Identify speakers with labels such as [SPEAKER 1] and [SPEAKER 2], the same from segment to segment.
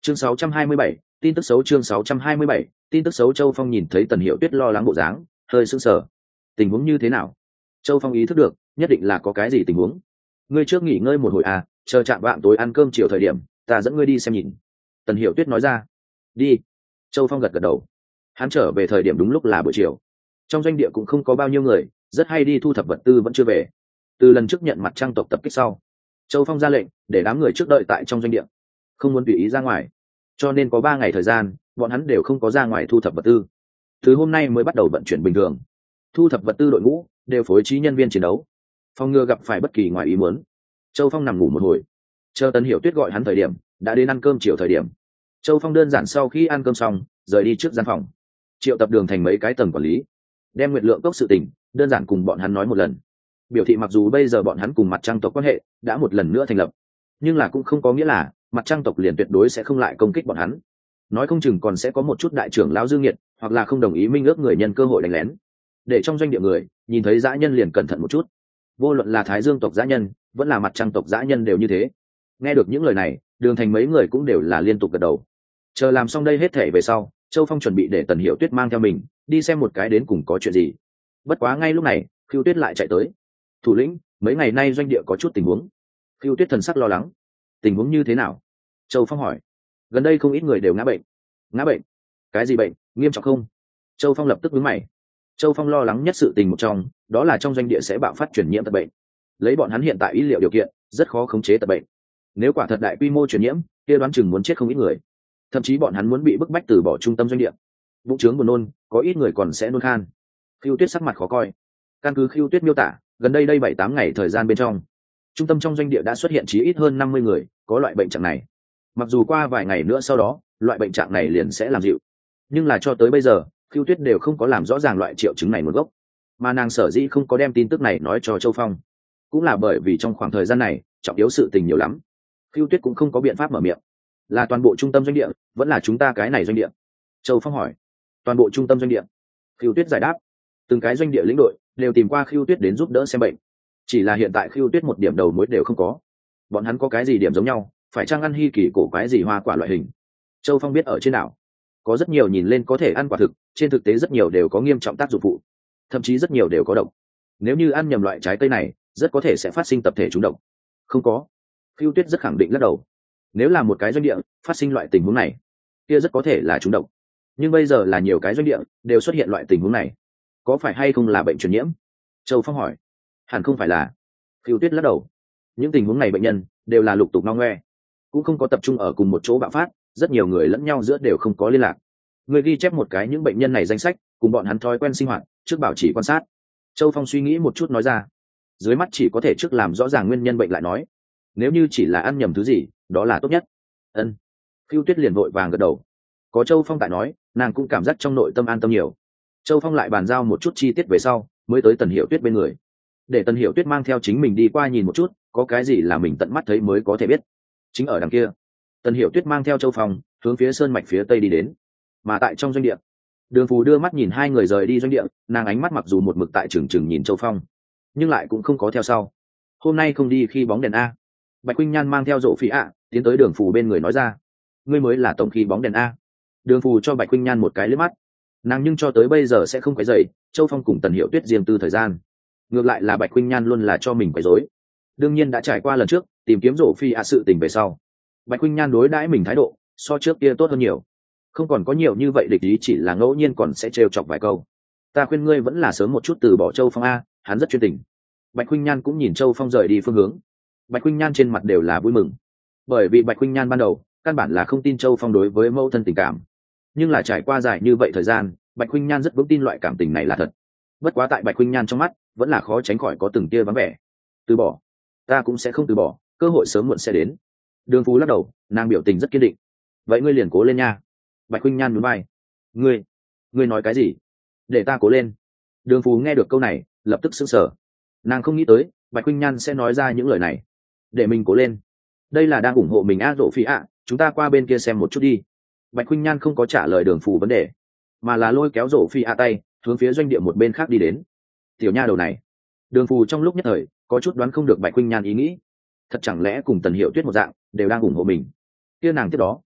[SPEAKER 1] Chương 627, tin tức xấu. Chương 627, tin tức xấu. Châu Phong nhìn thấy Tần Hiểu Tuyết lo lắng bộ dáng, hơi sững sờ. Tình huống như thế nào? Châu Phong ý thức được, nhất định là có cái gì tình huống. Ngươi trước nghỉ ngơi một hồi à, chờ chạm vạng tối ăn cơm chiều thời điểm, ta dẫn ngươi đi xem nhìn. Tần Hiểu Tuyết nói ra. Đi. Châu Phong gật gật đầu. Hắn trở về thời điểm đúng lúc là buổi chiều. Trong doanh địa cũng không có bao nhiêu người, rất hay đi thu thập vật tư vẫn chưa về. Từ lần trước nhận mặt trăng tộc tập kích sau, Châu Phong ra lệnh để đám người trước đợi tại trong doanh địa, không muốn tùy ý ra ngoài. Cho nên có 3 ngày thời gian, bọn hắn đều không có ra ngoài thu thập vật tư. Từ hôm nay mới bắt đầu vận chuyển bình thường. Thu thập vật tư đội ngũ đều phối trí nhân viên chiến đấu, phòng ngừa gặp phải bất kỳ ngoài ý muốn. Châu Phong nằm ngủ một hồi, chờ Tần Hiểu Tuyết gọi hắn thời điểm, đã đến ăn cơm chiều thời điểm. Châu Phong đơn giản sau khi ăn cơm xong, rời đi trước gian phòng, triệu tập Đường Thành mấy cái tầng quản lý, đem Nguyệt Lượng Cốc sự tình đơn giản cùng bọn hắn nói một lần, biểu thị mặc dù bây giờ bọn hắn cùng mặt trăng tộc quan hệ đã một lần nữa thành lập, nhưng là cũng không có nghĩa là mặt trăng tộc liền tuyệt đối sẽ không lại công kích bọn hắn. Nói không chừng còn sẽ có một chút đại trưởng lão dư nghiệt, hoặc là không đồng ý minh ước người nhân cơ hội đánh lén, để trong doanh địa người nhìn thấy dã nhân liền cẩn thận một chút. Vô luận là Thái Dương tộc dã nhân vẫn là mặt trăng tộc dã nhân đều như thế. Nghe được những lời này, Đường Thành mấy người cũng đều là liên tục gật đầu. Chờ làm xong đây hết thể về sau, Châu Phong chuẩn bị để Tần Hiểu Tuyết mang theo mình đi xem một cái đến cùng có chuyện gì. Bất quá ngay lúc này, Khưu Tuyết lại chạy tới. Thủ lĩnh, mấy ngày nay doanh địa có chút tình huống. Khưu Tuyết thần sắc lo lắng. Tình huống như thế nào? Châu Phong hỏi. Gần đây không ít người đều ngã bệnh. Ngã bệnh? Cái gì bệnh? Nghiêm trọng không? Châu Phong lập tức nhướng mày. Châu Phong lo lắng nhất sự tình một trong, đó là trong doanh địa sẽ bạo phát truyền nhiễm tật bệnh. Lấy bọn hắn hiện tại ý liệu điều kiện, rất khó khống chế tật bệnh. Nếu quả thật đại quy mô truyền nhiễm, kia đoán chừng muốn chết không ít người. Thậm chí bọn hắn muốn bị bức bách từ bỏ trung tâm doanh địa. Bụng trướng buồn nôn, có ít người còn sẽ nôn khan. Khưu Tuyết sắc mặt khó coi. Căn cứ Khưu Tuyết miêu tả, gần đây 7-8 ngày thời gian bên trong, trung tâm trong doanh địa đã xuất hiện chí ít hơn 50 người có loại bệnh trạng này. Mặc dù qua vài ngày nữa sau đó, loại bệnh trạng này liền sẽ làm dịu, nhưng là cho tới bây giờ, Khưu Tuyết đều không có làm rõ ràng loại triệu chứng này nguồn gốc. Mà nàng sở dĩ không có đem tin tức này nói cho Châu Phong, cũng là bởi vì trong khoảng thời gian này, trọng yếu sự tình nhiều lắm. Khưu Tuyết cũng không có biện pháp mở miệng. Là toàn bộ trung tâm doanh địa, vẫn là chúng ta cái này doanh địa? Châu Phong hỏi. Toàn bộ trung tâm doanh địa. Khưu Tuyết giải đáp. Từng cái doanh địa lĩnh đội đều tìm qua Khưu Tuyết đến giúp đỡ xem bệnh. Chỉ là hiện tại Khưu Tuyết một điểm đầu mối đều không có. Bọn hắn có cái gì điểm giống nhau, phải chăng ăn hy kỳ cổ quái gì hoa quả loại hình? Châu Phong biết ở trên đảo có rất nhiều nhìn lên có thể ăn quả thực, trên thực tế rất nhiều đều có nghiêm trọng tác dụng phụ, thậm chí rất nhiều đều có độc. Nếu như ăn nhầm loại trái cây này, rất có thể sẽ phát sinh tập thể trúng độc. Không có. Khưu Tuyết rất khẳng định lắc đầu. Nếu là một cái doanh địa phát sinh loại tình huống này, kia rất có thể là trúng độc. Nhưng bây giờ là nhiều cái doanh địa đều xuất hiện loại tình huống này, có phải hay không là bệnh truyền nhiễm? Châu Phong hỏi. Hẳn không phải là. Khưu Tuyết lắc đầu. Những tình huống này bệnh nhân đều là lục tục ngao ngoe, cũng không có tập trung ở cùng một chỗ bạo phát, rất nhiều người lẫn nhau giữa đều không có liên lạc. Người ghi chép một cái những bệnh nhân này danh sách, cùng bọn hắn thói quen sinh hoạt, trước bảo trì quan sát. Châu Phong suy nghĩ một chút nói ra. Dưới mắt chỉ có thể trước làm rõ ràng nguyên nhân bệnh lại nói. Nếu như chỉ là ăn nhầm thứ gì, đó là tốt nhất. Ân. Khưu Tuyết liền vội vàng gật đầu. Có Châu Phong tại nói, nàng cũng cảm giác trong nội tâm an tâm nhiều. Châu Phong lại bàn giao một chút chi tiết về sau, mới tới Tần Hiểu Tuyết bên người, để Tần Hiểu Tuyết mang theo chính mình đi qua nhìn một chút, có cái gì là mình tận mắt thấy mới có thể biết. Chính ở đằng kia, Tần Hiểu Tuyết mang theo Châu Phong hướng phía sơn mạch phía tây đi đến. Mà tại trong doanh địa, Đường Phù đưa mắt nhìn hai người rời đi doanh địa, nàng ánh mắt mặc dù một mực tại trừng trừng nhìn Châu Phong, nhưng lại cũng không có theo sau. Hôm nay không đi khi bóng đèn a. Bạch Khuynh Nhan mang theo Dỗ Phi ạ tiến tới Đường Phù bên người nói ra. Ngươi mới là tổng khi bóng đèn a. Đường Phù cho Bạch Khuynh Nhan một cái liếc mắt. Nàng nhưng cho tới bây giờ sẽ không quấy rầy Châu Phong cùng Tần Hiểu Tuyết riêng tư thời gian. Ngược lại là Bạch Khuynh Nhan luôn là cho mình quấy rối. Đương nhiên đã trải qua lần trước tìm kiếm Dỗ Phi ạ sự tình về sau, Bạch Khuynh Nhan đối đãi mình thái độ so trước kia tốt hơn nhiều, không còn có nhiều như vậy địch ý, chỉ là ngẫu nhiên còn sẽ trêu chọc vài câu. Ta khuyên ngươi vẫn là sớm một chút từ bỏ Châu Phong a, hắn rất chuyên tình. Bạch Khuynh Nhan cũng nhìn Châu Phong rời đi phương hướng. Bạch Khuynh Nhan trên mặt đều là vui mừng, bởi vì Bạch Khuynh Nhan ban đầu căn bản là không tin Châu Phong đối với mẫu thân tình cảm, nhưng là trải qua dài như vậy thời gian, Bạch Khuynh Nhan rất vững tin loại cảm tình này là thật. Bất quá tại Bạch Khuynh Nhan trong mắt vẫn là khó tránh khỏi có từng tia vắng vẻ. Từ bỏ? Ta cũng sẽ không từ bỏ, cơ hội sớm muộn sẽ đến. Đường Phú lắc đầu, nàng biểu tình rất kiên định. Vậy ngươi liền cố lên nha. Bạch Khuynh Nhan nhún vai. Ngươi nói cái gì? Để ta cố lên. Đường Phú nghe được câu này lập tức sững sờ. Nàng không nghĩ tới Bạch Khuynh Nhan sẽ nói ra những lời này. Để mình cố lên? Đây là đang ủng hộ mình a. Dỗ Phi ạ, chúng ta qua bên kia xem một chút đi. Bạch Khuynh Nhan không có trả lời Đường Phù vấn đề, mà là lôi kéo Dỗ Phi ạ tay hướng phía doanh địa một bên khác đi đến. Tiểu nha đầu này. Đường Phù trong lúc nhất thời có chút đoán không được Bạch Khuynh Nhan ý nghĩ. Thật chẳng lẽ cùng Tần Hiểu Tuyết một dạng đều đang ủng hộ mình? Kia nàng tiếp đó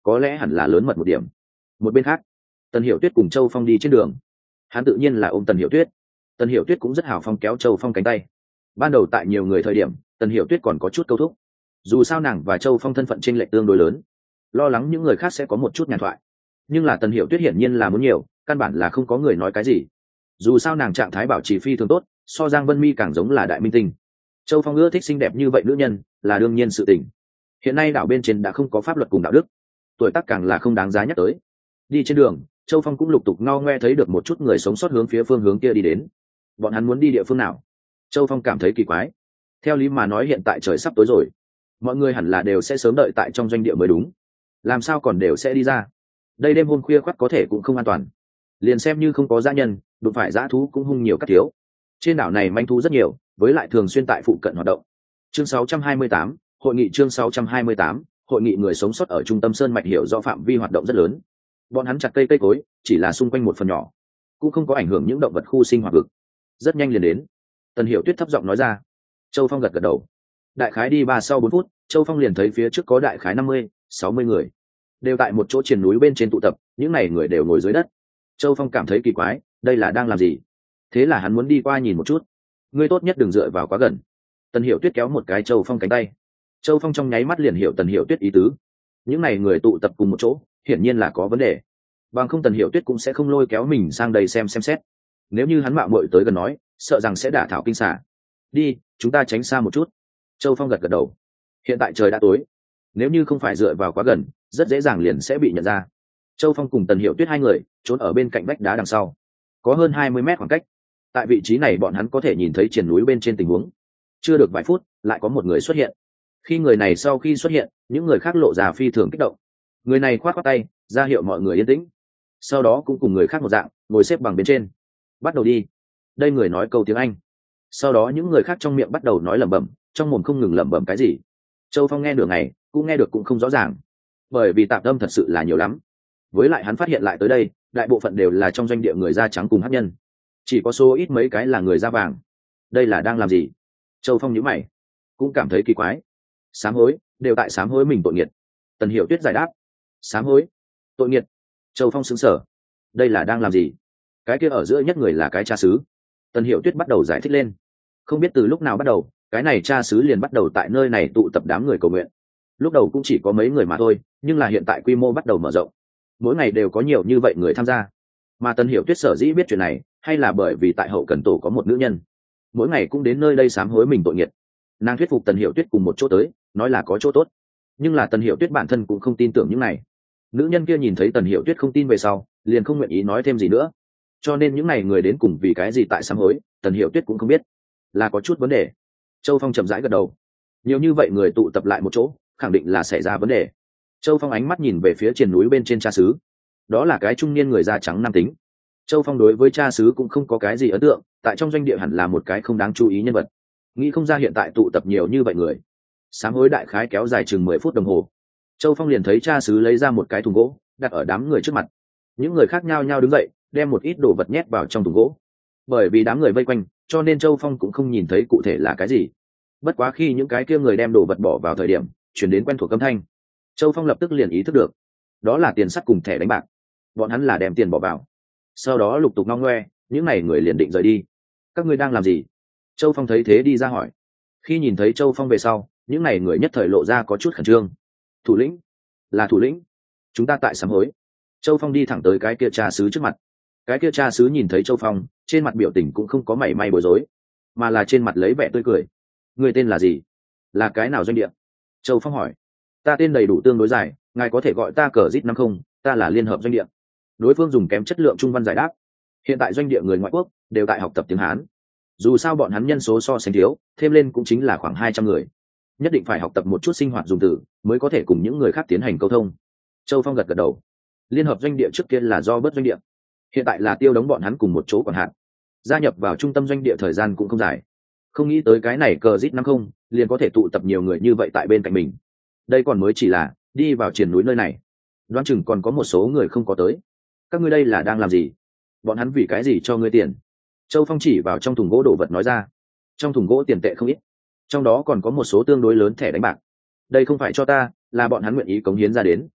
[SPEAKER 1] có lẽ hẳn là lớn mật một điểm. Một bên khác, Tần Hiểu Tuyết cùng Châu Phong đi trên đường. Hắn tự nhiên là ôm Tần Hiểu Tuyết. Tần Hiểu Tuyết cũng rất hào phong kéo Châu Phong cánh tay. Ban đầu tại nhiều người thời điểm, Tần Hiểu Tuyết còn có chút câu thúc. Dù sao nàng và Châu Phong thân phận chênh lệch tương đối lớn, lo lắng những người khác sẽ có một chút nhàn thoại. Nhưng là Tần Hiểu Tuyết hiển nhiên là muốn nhiều, căn bản là không có người nói cái gì. Dù sao nàng trạng thái bảo trì phi thường tốt, so Giang Vân Mi càng giống là đại minh tinh. Châu Phong ưa thích xinh đẹp như vậy nữ nhân, là đương nhiên sự tình. Hiện nay đảo bên trên đã không có pháp luật cùng đạo đức, tuổi tác càng là không đáng giá nhắc tới. Đi trên đường, Châu Phong cũng lục tục ngao ngoe thấy được một chút người sống sót hướng phía phương hướng kia đi đến. Bọn hắn muốn đi địa phương nào? Châu Phong cảm thấy kỳ quái. Theo lý mà nói hiện tại trời sắp tối rồi, mọi người hẳn là đều sẽ sớm đợi tại trong doanh địa mới đúng, làm sao còn đều sẽ đi ra? Đây đêm hôm khuya khoắt có thể cũng không an toàn. Liền xem như không có dã nhân, đụng phải dã thú cũng hung nhiều các thiếu. Trên đảo này manh thú rất nhiều, với lại thường xuyên tại phụ cận hoạt động. Chương 628, hội nghị chương 628, hội nghị người sống sót ở trung tâm sơn mạch hiểu do phạm vi hoạt động rất lớn. Bọn hắn chặt cây cối, chỉ là xung quanh một phần nhỏ, cũng không có ảnh hưởng những động vật khu sinh hoạt vực. Rất nhanh liền đến. Tần Hiểu Tuyết thấp giọng nói ra. Châu Phong gật gật đầu. Đại khái đi 3-4 phút, Châu Phong liền thấy phía trước có đại khái 50-60 người, đều tại một chỗ triền núi bên trên tụ tập. Những này người đều ngồi dưới đất. Châu Phong cảm thấy kỳ quái, đây là đang làm gì? Thế là hắn muốn đi qua nhìn một chút. Ngươi tốt nhất đừng dựa vào quá gần. Tần Hiểu Tuyết kéo một cái Châu Phong cánh tay. Châu Phong trong nháy mắt liền hiểu Tần Hiểu Tuyết ý tứ. Những này người tụ tập cùng một chỗ, hiển nhiên là có vấn đề. Bằng không Tần Hiểu Tuyết cũng sẽ không lôi kéo mình sang đây xem xét. Nếu như hắn mạo muội tới gần nói, sợ rằng sẽ đả thảo kinh xả. Đi, chúng ta tránh xa một chút. Châu Phong gật gật đầu. Hiện tại trời đã tối, nếu như không phải dựa vào quá gần, rất dễ dàng liền sẽ bị nhận ra. Châu Phong cùng Tần Hiểu Tuyết hai người trốn ở bên cạnh vách đá đằng sau, có hơn 20 mét khoảng cách. Tại vị trí này bọn hắn có thể nhìn thấy triền núi bên trên tình huống. Chưa được vài phút, lại có một người xuất hiện. Khi người này sau khi xuất hiện, những người khác lộ ra phi thường kích động. Người này khoát khoát tay, ra hiệu mọi người yên tĩnh. Sau đó cũng cùng người khác một dạng, ngồi xếp bằng bên trên. Bắt đầu đi. Đây người nói câu tiếng Anh. Sau đó những người khác trong miệng bắt đầu nói lẩm bẩm, trong mồm không ngừng lẩm bẩm cái gì. Châu Phong nghe nửa ngày, cũng nghe được cũng không rõ ràng, bởi vì tạp âm thật sự là nhiều lắm. Với lại hắn phát hiện lại tới đây, đại bộ phận đều là trong doanh địa người da trắng cùng hắc nhân, chỉ có số ít mấy cái là người da vàng. Đây là đang làm gì? Châu Phong nhíu mày, cũng cảm thấy kỳ quái. Sám hối, đều tại sám hối mình tội nghiệt. Tần Hiểu Tuyết giải đáp. Sám hối, tội nghiệt. Châu Phong sững sờ. Đây là đang làm gì? Cái kia ở giữa nhất người là cái cha xứ. Tần Hiểu Tuyết bắt đầu giải thích lên. Không biết từ lúc nào bắt đầu, cái này cha xứ liền bắt đầu tại nơi này tụ tập đám người cầu nguyện. Lúc đầu cũng chỉ có mấy người mà thôi, nhưng là hiện tại quy mô bắt đầu mở rộng, mỗi ngày đều có nhiều như vậy người tham gia. Mà Tần Hiểu Tuyết sở dĩ biết chuyện này, hay là bởi vì tại hậu cần tổ có một nữ nhân, mỗi ngày cũng đến nơi đây sám hối mình tội nghiệt. Nàng thuyết phục Tần Hiểu Tuyết cùng một chỗ tới, nói là có chỗ tốt. Nhưng là Tần Hiểu Tuyết bản thân cũng không tin tưởng những này. Nữ nhân kia nhìn thấy Tần Hiểu Tuyết không tin về sau, liền không nguyện ý nói thêm gì nữa. Cho nên những này người đến cùng vì cái gì tại sám hối, Tần Hiểu Tuyết cũng không biết, là có chút vấn đề. Châu Phong chậm rãi gật đầu. Nhiều như vậy người tụ tập lại một chỗ, khẳng định là xảy ra vấn đề. Châu Phong ánh mắt nhìn về phía triền núi bên trên cha xứ. Đó là cái trung niên người da trắng nam tính. Châu Phong đối với cha xứ cũng không có cái gì ấn tượng, tại trong doanh địa hẳn là một cái không đáng chú ý nhân vật. Nghĩ không ra hiện tại tụ tập nhiều như vậy người. Sám hối đại khái kéo dài chừng 10 phút đồng hồ. Châu Phong liền thấy cha xứ lấy ra một cái thùng gỗ, đặt ở đám người trước mặt. Những người khác nhao nhao đứng dậy, đem một ít đồ vật nhét vào trong thùng gỗ. Bởi vì đám người vây quanh, cho nên Châu Phong cũng không nhìn thấy cụ thể là cái gì. Bất quá khi những cái kia người đem đồ vật bỏ vào thời điểm, chuyển đến quen thuộc âm thanh, Châu Phong lập tức liền ý thức được, đó là tiền sắt cùng thẻ đánh bạc. Bọn hắn là đem tiền bỏ vào, sau đó lục tục ngong ngoe, những này người liền định rời đi. Các ngươi đang làm gì? Châu Phong thấy thế đi ra hỏi. Khi nhìn thấy Châu Phong về sau, những này người nhất thời lộ ra có chút khẩn trương. Thủ lĩnh, là thủ lĩnh, chúng ta tại sám hối. Châu Phong đi thẳng tới cái kia cha xứ trước mặt. Cái kia cha xứ nhìn thấy Châu Phong, trên mặt biểu tình cũng không có mảy may bối rối, mà là trên mặt lấy vẻ tươi cười. Người tên là gì? Là cái nào doanh địa? Châu Phong hỏi. Ta tên đầy đủ tương đối dài, ngài có thể gọi ta cờ zit 50, ta là liên hợp doanh địa. Đối phương dùng kém chất lượng trung văn giải đáp. Hiện tại doanh địa người ngoại quốc đều tại học tập tiếng Hán. Dù sao bọn hắn nhân số so sánh thiếu, thêm lên cũng chính là khoảng 200 người. Nhất định phải học tập một chút sinh hoạt dùng từ, mới có thể cùng những người khác tiến hành câu thông. Châu Phong gật gật đầu. Liên hợp doanh địa trước kia là do bớt doanh địa, hiện tại là Tiêu Đống bọn hắn cùng một chỗ còn hạn. Gia nhập vào trung tâm doanh địa thời gian cũng không dài. Không nghĩ tới cái này cờ zit 50 liền có thể tụ tập nhiều người như vậy tại bên cạnh mình. Đây còn mới chỉ là đi vào triền núi nơi này, đoán chừng còn có một số người không có tới. Các ngươi đây là đang làm gì? Bọn hắn vì cái gì cho ngươi tiền? Châu Phong chỉ vào trong thùng gỗ đồ vật nói ra. Trong thùng gỗ tiền tệ không ít, trong đó còn có một số tương đối lớn thẻ đánh bạc. Đây không phải cho ta, là bọn hắn nguyện ý cống hiến ra đến,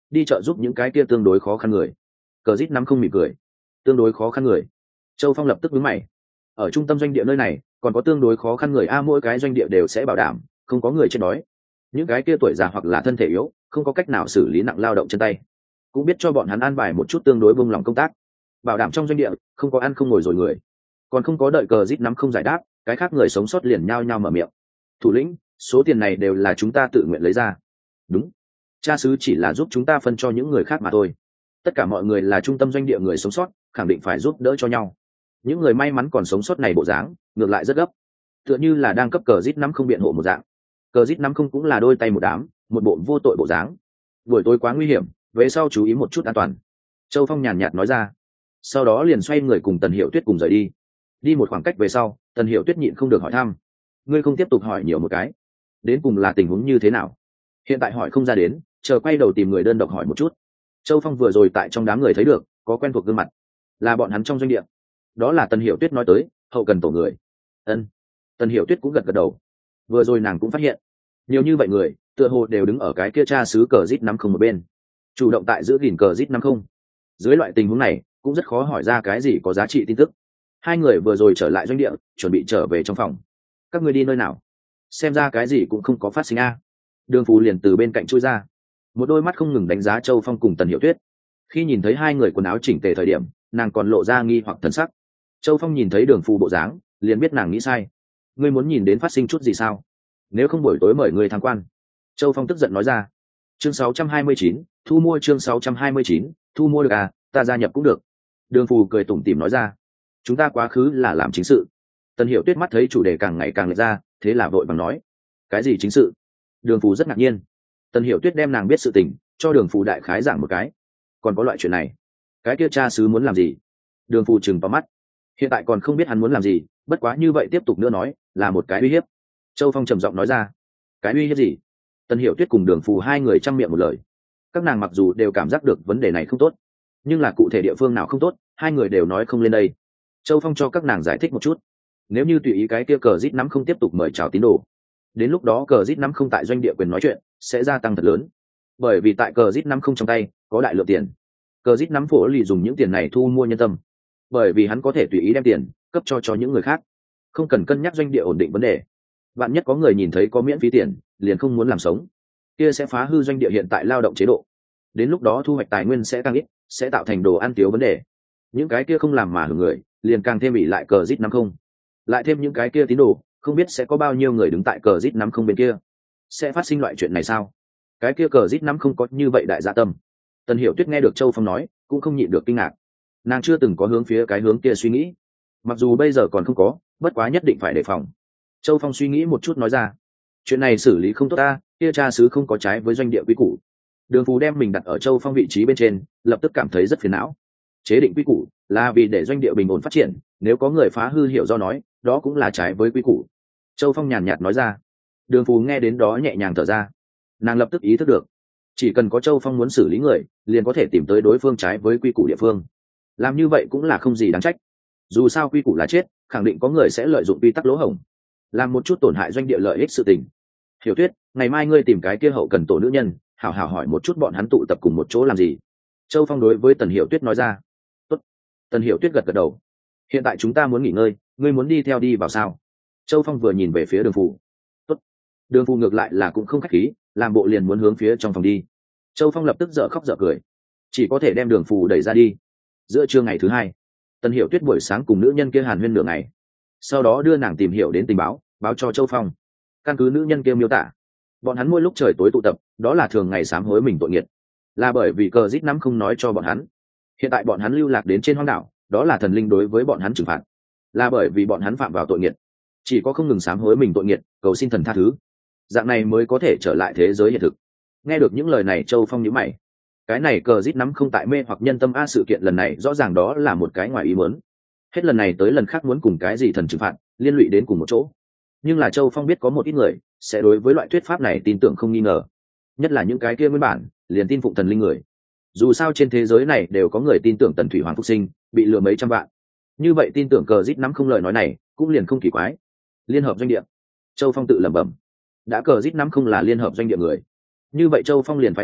[SPEAKER 1] đi chợ giúp những cái kia tương đối khó khăn người. Cờ rít nắm không mỉm cười. Tương đối khó khăn người. Châu Phong lập tức đứng mày. Ở trung tâm doanh địa nơi này còn có tương đối khó khăn người a, mỗi cái doanh địa đều sẽ bảo đảm không có người chết đói. Những cái kia tuổi già hoặc là thân thể yếu không có cách nào xử lý nặng lao động chân tay, cũng biết cho bọn hắn an bài một chút tương đối buông lỏng công tác, bảo đảm trong doanh địa không có ăn không ngồi rồi người. Còn không có đợi cờ rít nắm không giải đáp, cái khác người sống sót liền nhao nhao mở miệng. Thủ lĩnh, số tiền này đều là chúng ta tự nguyện lấy ra. Đúng, cha xứ chỉ là giúp chúng ta phân cho những người khác mà thôi. Tất cả mọi người là trung tâm doanh địa người sống sót, khẳng định phải giúp đỡ cho nhau. Những người may mắn còn sống sót này bộ dáng ngược lại rất gấp, tựa như là đang cấp cờ rít nắm không biện hộ một dạng. Cờ rít nắm không cũng là đôi tay một đám, một bộ vô tội bộ dáng. Buổi tối quá nguy hiểm, về sau chú ý một chút an toàn. Châu Phong nhàn nhạt nói ra, sau đó liền xoay người cùng Tần Hiểu Tuyết cùng rời đi. Đi một khoảng cách về sau, Tần Hiểu Tuyết nhịn không được hỏi thăm, ngươi không tiếp tục hỏi nhiều một cái, đến cùng là tình huống như thế nào? Hiện tại hỏi không ra đến, chờ quay đầu tìm người đơn độc hỏi một chút. Châu Phong vừa rồi tại trong đám người thấy được có quen thuộc gương mặt, là bọn hắn trong doanh địa. Đó là Tần Hiểu Tuyết nói tới hậu cần tổ người. Ân. Tần Hiểu Tuyết cũng gật gật đầu. Vừa rồi nàng cũng phát hiện nhiều như vậy người tựa hồ đều đứng ở cái kia cha xứ cờ rít nắm không một bên, chủ động tại giữ gìn cờ rít nắm không. Dưới loại tình huống này cũng rất khó hỏi ra cái gì có giá trị tin tức. Hai người vừa rồi trở lại doanh địa, chuẩn bị trở về trong phòng. Các người đi nơi nào? Xem ra cái gì cũng không có phát sinh a. Đường Phù liền từ bên cạnh chui ra, một đôi mắt không ngừng đánh giá Châu Phong cùng Tần Hiểu Tuyết. Khi nhìn thấy hai người quần áo chỉnh tề thời điểm, nàng còn lộ ra nghi hoặc thần sắc. Châu Phong nhìn thấy Đường Phù bộ dáng, liền biết nàng nghĩ sai. Ngươi muốn nhìn đến phát sinh chút gì sao? Nếu không buổi tối mời ngươi tham quan. Châu Phong tức giận nói ra. Chương 629, thu mua. Chương 629, thu mua được à, ta gia nhập cũng được. Đường Phù cười tủm tỉm nói ra. Chúng ta quá khứ là làm chính sự. Tần Hiểu Tuyết mắt thấy chủ đề càng ngày càng lệch ra, thế là vội vàng nói. Cái gì chính sự? Đường Phù rất ngạc nhiên. Tần Hiểu Tuyết đem nàng biết sự tình cho Đường Phù đại khái giảng một cái. Còn có loại chuyện này, cái kia cha xứ muốn làm gì? Đường Phù trừng vào mắt. Hiện tại còn không biết hắn muốn làm gì, bất quá như vậy tiếp tục nữa nói là một cái uy hiếp. Châu Phong trầm giọng nói ra. Cái uy hiếp gì? Tần Hiểu Tuyết cùng Đường Phù hai người chăm miệng một lời. Các nàng mặc dù đều cảm giác được vấn đề này không tốt, nhưng là cụ thể địa phương nào không tốt, hai người đều nói không lên đây. Châu Phong cho các nàng giải thích một chút. Nếu như tùy ý cái kia cờ rít nắm không tiếp tục mời chào tín đồ, đến lúc đó cờ rít nắm không tại doanh địa quyền nói chuyện sẽ gia tăng thật lớn, bởi vì tại cờ rít nắm không trong tay có đại lượng tiền. Cờ rít nắm phổ lì dùng những tiền này thu mua nhân tâm, bởi vì hắn có thể tùy ý đem tiền cấp cho những người khác, không cần cân nhắc doanh địa ổn định vấn đề. Bạn nhất có người nhìn thấy có miễn phí tiền liền không muốn làm sống, kia sẽ phá hư doanh địa hiện tại lao động chế độ, đến lúc đó thu hoạch tài nguyên sẽ tăng ít, sẽ tạo thành đồ ăn thiếu vấn đề. Những cái kia không làm mà hưởng người liền càng thêm bị lại cờ rít nắm không, lại thêm những cái kia tín đồ, không biết sẽ có bao nhiêu người đứng tại cờ rít nắm không bên kia. Sẽ phát sinh loại chuyện này sao? Cái kia cờ rít nắm không có như vậy đại dạ tâm. Tần Hiểu Tuyết nghe được Châu Phong nói cũng không nhịn được kinh ngạc, nàng chưa từng có hướng phía cái hướng kia suy nghĩ, mặc dù bây giờ còn không có, bất quá nhất định phải đề phòng. Châu Phong suy nghĩ một chút nói ra, chuyện này xử lý không tốt ta, kia cha xứ không có trái với doanh địa quy củ. Đường Phú đem mình đặt ở Châu Phong vị trí bên trên, lập tức cảm thấy rất phiền não. Chế định quy củ là vì để doanh địa bình ổn phát triển, nếu có người phá hư hiểu do nói, đó cũng là trái với quy củ. Châu Phong nhàn nhạt nói ra. Đường Phú nghe đến đó nhẹ nhàng thở ra, nàng lập tức ý thức được, chỉ cần có Châu Phong muốn xử lý người, liền có thể tìm tới đối phương trái với quy củ địa phương. Làm như vậy cũng là không gì đáng trách, dù sao quy củ là chết, khẳng định có người sẽ lợi dụng quy tắc lỗ hổng, làm một chút tổn hại doanh địa lợi ích sự tình. Hiểu Tuyết, ngày mai ngươi tìm cái kia hậu cần tổ nữ nhân, hảo hảo hỏi một chút bọn hắn tụ tập cùng một chỗ làm gì. Châu Phong đối với Tần Hiểu Tuyết nói ra. Tốt. Tần Hiểu Tuyết gật gật đầu. Hiện tại chúng ta muốn nghỉ ngơi, ngươi muốn đi theo đi vào sao? Châu Phong vừa nhìn về phía Đường Phù. Tốt. Đường Phù ngược lại là cũng không khách khí, làm bộ liền muốn hướng phía trong phòng đi. Châu Phong lập tức dở khóc dở cười, chỉ có thể đem Đường Phù đẩy ra đi. Giữa trưa ngày thứ hai, Tần Hiểu Tuyết buổi sáng cùng nữ nhân kia hàn huyên nửa ngày, sau đó đưa nàng tìm hiểu đến tình báo, báo cho Châu Phong. Căn cứ nữ nhân kia miêu tả, bọn hắn mỗi lúc trời tối tụ tập, đó là thường ngày sám hối mình tội nghiệt, là bởi vì cờ rít nắm không nói cho bọn hắn. Hiện tại bọn hắn lưu lạc đến trên hoang đảo, đó là thần linh đối với bọn hắn trừng phạt, là bởi vì bọn hắn phạm vào tội nghiệt, chỉ có không ngừng sám hối mình tội nghiệt, cầu xin thần tha thứ, dạng này mới có thể trở lại thế giới hiện thực. Nghe được những lời này, Châu Phong nhíu mày. Cái này cờ rít nắm không tại mê hoặc nhân tâm a, sự kiện lần này rõ ràng đó là một cái ngoài ý muốn. Hết lần này tới lần khác muốn cùng cái gì thần trừng phạt liên lụy đến cùng một chỗ. Nhưng là Châu Phong biết có một ít người sẽ đối với loại thuyết pháp này tin tưởng không nghi ngờ, nhất là những cái kia nguyên bản liền tin phụng thần linh người. Dù sao trên thế giới này đều có người tin tưởng Tần Thủy Hoàng phục sinh bị lừa mấy trăm vạn, như vậy tin tưởng cờ rít nắm không lời nói này cũng liền không kỳ quái. Liên hợp doanh địa, Châu Phong tự lẩm bẩm, đã cờ rít nắm không là liên hợp doanh địa người, như vậy Châu Phong liền phái người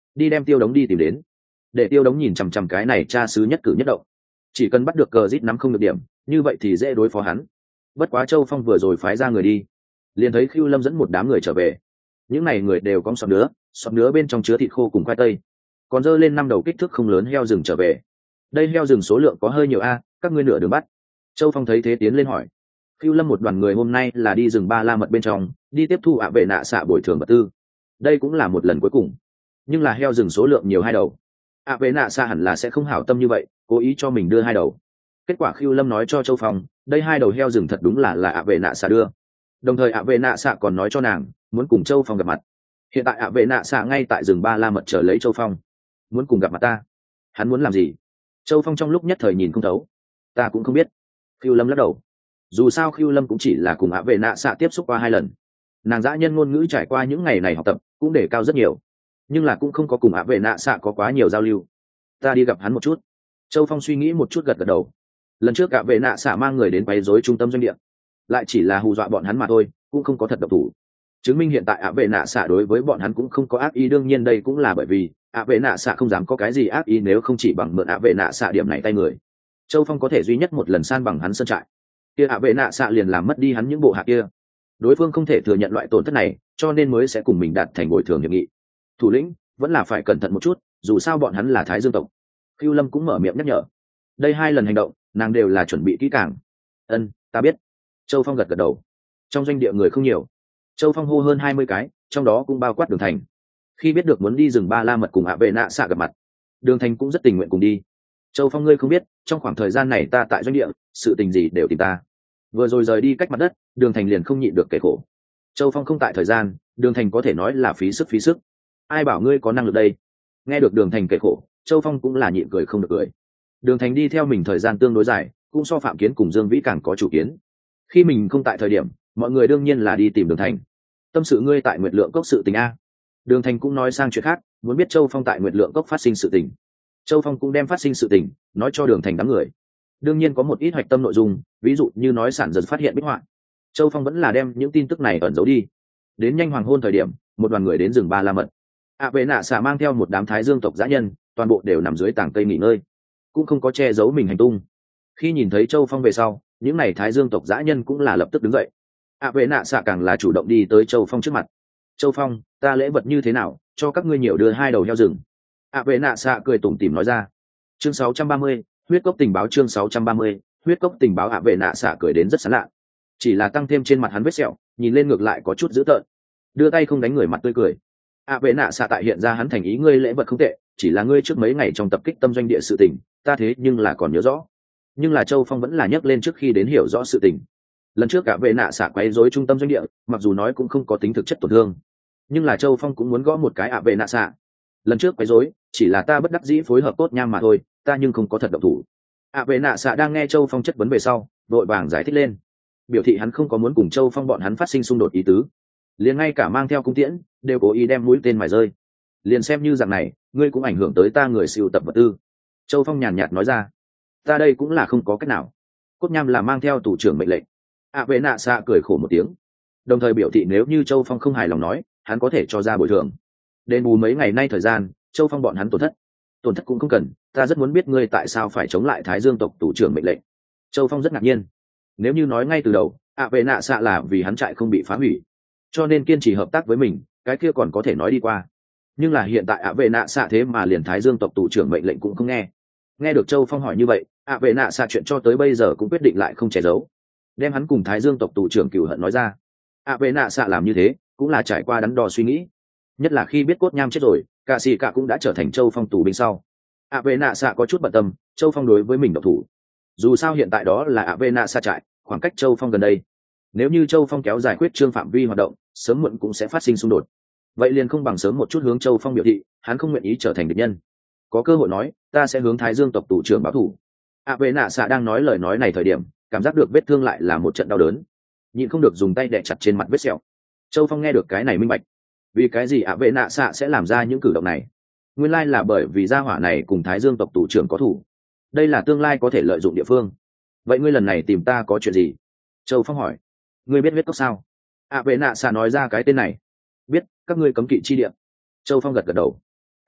[SPEAKER 1] đi đem Tiêu Đống đi tìm đến, để Tiêu Đống nhìn chằm chằm cái này cha xứ nhất cử nhất động. Chỉ cần bắt được cờ rít nắm không được điểm, như vậy thì dễ đối phó hắn. Bất quá Châu Phong vừa rồi phái ra người đi, liền thấy Khưu Lâm dẫn một đám người trở về. Những này người đều có sọt nứa bên trong chứa thịt khô cùng khoai tây, còn dơ lên 5 đầu kích thước không lớn heo rừng trở về. Đây heo rừng số lượng có hơi nhiều a, các ngươi nửa đường bắt. Châu Phong thấy thế tiến lên hỏi. Khưu Lâm một đoàn người hôm nay là đi rừng Ba La Mật bên trong, đi tiếp thu vệ nạ xạ bồi thường vật tư. Đây cũng là một lần cuối cùng, nhưng là heo rừng số lượng nhiều 2 đầu. Vệ nạ xạ hẳn là sẽ không hảo tâm như vậy, cố ý cho mình đưa 2 đầu. Kết quả Khưu Lâm nói cho Châu Phong, đây 2 đầu heo rừng thật đúng là vệ nạ xạ đưa. Đồng thời vệ nạ xạ còn nói cho nàng muốn cùng Châu Phong gặp mặt. Hiện tại vệ nạ xạ ngay tại rừng Ba La Mật chờ lấy Châu Phong, muốn cùng gặp mặt ta. Hắn muốn làm gì? Châu Phong trong lúc nhất thời nhìn không thấu. Ta cũng không biết. Khưu Lâm lắc đầu. Dù sao Khưu Lâm cũng chỉ là cùng vệ nạ xạ tiếp xúc qua 2 lần, nàng dã nhân ngôn ngữ trải qua những ngày này học tập cũng để cao rất nhiều, nhưng là cũng không có cùng vệ nạ xạ có quá nhiều giao lưu. Ta đi gặp hắn một chút. Châu Phong suy nghĩ một chút gật gật đầu. Lần trước vệ nạ xạ mang người đến quấy rối trung tâm doanh địa, lại chỉ là hù dọa bọn hắn mà thôi, cũng không có thật độc thủ. Chứng minh hiện tại vệ nạ xạ đối với bọn hắn cũng không có ác ý, đương nhiên đây cũng là bởi vì vệ nạ xạ không dám có cái gì ác ý, nếu không chỉ bằng mượn vệ nạ xạ điểm này tay người, Châu Phong có thể duy nhất một lần san bằng hắn sơn trại, kia vệ nạ xạ liền làm mất đi hắn những bộ hạ kia. Đối phương không thể thừa nhận loại tổn thất này, cho nên mới sẽ cùng mình đạt thành bồi thường hiệp nghị. Thủ lĩnh vẫn là phải cẩn thận một chút, dù sao bọn hắn là Thái Dương tộc. Khưu Lâm cũng mở miệng nhắc nhở. Đây 2 lần hành động nàng đều là chuẩn bị kỹ càng. Ân, ta biết. Châu Phong gật gật đầu. Trong doanh địa người không nhiều, Châu Phong hô hơn 20 cái, trong đó cũng bao quát Đường Thành. Khi biết được muốn đi rừng Ba La Mật cùng vệ nạ xạ gặp mặt, Đường Thành cũng rất tình nguyện cùng đi. Châu Phong ngươi không biết, trong khoảng thời gian này ta tại doanh địa, sự tình gì đều tìm ta. Vừa rồi rời đi cách mặt đất, Đường Thành liền không nhịn được kể khổ. Châu Phong không tại thời gian, Đường Thành có thể nói là phí sức. Ai bảo ngươi có năng lực đây? Nghe được Đường Thành kể khổ, Châu Phong cũng là nhịn cười không được cười. Đường Thành đi theo mình thời gian tương đối dài, cũng so Phạm Kiến cùng Dương Vĩ càng có chủ kiến. Khi mình không tại thời điểm, mọi người đương nhiên là đi tìm Đường Thành. Tâm sự ngươi tại Nguyệt Lượng Cốc sự tình a. Đường Thành cũng nói sang chuyện khác, muốn biết Châu Phong tại Nguyệt Lượng Cốc phát sinh sự tình. Châu Phong cũng đem phát sinh sự tình nói cho Đường Thành đám người. Đương nhiên có một ít hoạch tâm nội dung, ví dụ như nói sản dần phát hiện bích họa. Châu Phong vẫn là đem những tin tức này ẩn giấu đi. Đến nhanh hoàng hôn thời điểm, một đoàn người đến rừng Ba La Mật. Vệ nạ xạ mang theo một đám Thái Dương tộc dã nhân, toàn bộ đều nằm dưới tảng cây nghỉ ngơi, cũng không có che giấu mình hành tung. Khi nhìn thấy Châu Phong về sau, những này Thái Dương tộc dã nhân cũng là lập tức đứng dậy. Vệ nạ xạ càng là chủ động đi tới Châu Phong trước mặt. Châu Phong, ta lễ vật như thế nào, cho các ngươi nhiều đưa 2 đầu heo rừng. Vệ nạ xạ cười tủm tỉm nói ra. Chương 630, huyết cốc tình báo. Chương 630, huyết cốc tình báo. Vệ nạ xạ cười đến rất sán lạ, chỉ là tăng thêm trên mặt hắn vết sẹo, nhìn lên ngược lại có chút dữ tợn. Đưa tay không đánh người mặt tươi cười. Vệ nạ xạ tại hiện ra hắn thành ý, ngươi lễ vật không tệ, chỉ là ngươi trước mấy ngày trong tập kích tâm doanh địa sự tình, ta thế nhưng là còn nhớ rõ. Nhưng là Châu Phong vẫn là nhắc lên trước khi đến hiểu rõ sự tình. Lần trước vệ nạ xạ quấy rối trung tâm doanh địa, mặc dù nói cũng không có tính thực chất tổn thương, nhưng là Châu Phong cũng muốn gõ một cái vệ nạ xạ. Lần trước quấy rối chỉ là ta bất đắc dĩ phối hợp tốt nham mà thôi, ta nhưng không có thật động thủ. Vệ nạ xạ đang nghe Châu Phong chất vấn về sau, đội vàng giải thích lên, biểu thị hắn không có muốn cùng Châu Phong bọn hắn phát sinh xung đột ý tứ, liền ngay cả mang theo cung tiễn đều cố ý đem mũi tên mài rơi. Liền xem như dạng này, ngươi cũng ảnh hưởng tới ta người sưu tập vật tư. Châu Phong nhàn nhạt nói ra. Ta đây cũng là không có cách nào, cốt nham là mang theo tù trưởng mệnh lệnh. Vệ nạ xạ cười khổ một tiếng, đồng thời biểu thị nếu như Châu Phong không hài lòng nói, hắn có thể cho ra bồi thường, đền bù mấy ngày nay thời gian Châu Phong bọn hắn tổn thất cũng không cần. Ta rất muốn biết ngươi tại sao phải chống lại Thái Dương tộc tù trưởng mệnh lệnh. Châu Phong rất ngạc nhiên. Nếu như nói ngay từ đầu vệ nạ xạ là vì hắn trại không bị phá hủy, cho nên kiên trì hợp tác với mình, cái kia còn có thể nói đi qua. Nhưng là hiện tại vệ nạ xạ thế mà liền Thái Dương tộc tù trưởng mệnh lệnh cũng không nghe. Nghe được Châu Phong hỏi như vậy, vệ nạ xạ chuyện cho tới bây giờ cũng quyết định lại không che giấu, đem hắn cùng Thái Dương tộc tù trưởng cửu hận nói ra. Vệ nạ xạ làm như thế cũng là trải qua đắn đo suy nghĩ, nhất là khi biết cốt nham chết rồi, cả xì cả cũng đã trở thành Châu Phong tù binh sau. Vệ nạ xạ có chút bận tâm Châu Phong đối với mình độc thủ. Dù sao hiện tại đó là vệ nạ xạ trại, khoảng cách Châu Phong gần đây, nếu như Châu Phong kéo dài khuyết trương phạm vi hoạt động, sớm muộn cũng sẽ phát sinh xung đột. Vậy liền không bằng sớm một chút hướng Châu Phong biểu thị hắn không nguyện ý trở thành địch nhân. Có cơ hội nói, ta sẽ hướng Thái Dương tộc tù trưởng báo thù. Vệ nạ xạ đang nói lời nói này thời điểm, cảm giác được vết thương lại là một trận đau đớn, nhịn không được dùng tay đè chặt trên mặt vết sẹo. Châu Phong nghe được cái này minh bạch, vì cái gì vệ nạ xạ sẽ làm ra những cử động này. Nguyên lai là bởi vì gia hỏa này cùng Thái Dương tộc tù trưởng có thủ, đây là tương lai có thể lợi dụng địa phương. Vậy ngươi lần này tìm ta có chuyện gì? Châu Phong hỏi. Ngươi biết huyết cốc sao? Vệ nạ xạ nói ra cái tên này. Biết, các ngươi cấm kỵ chi địa. Châu Phong gật gật đầu.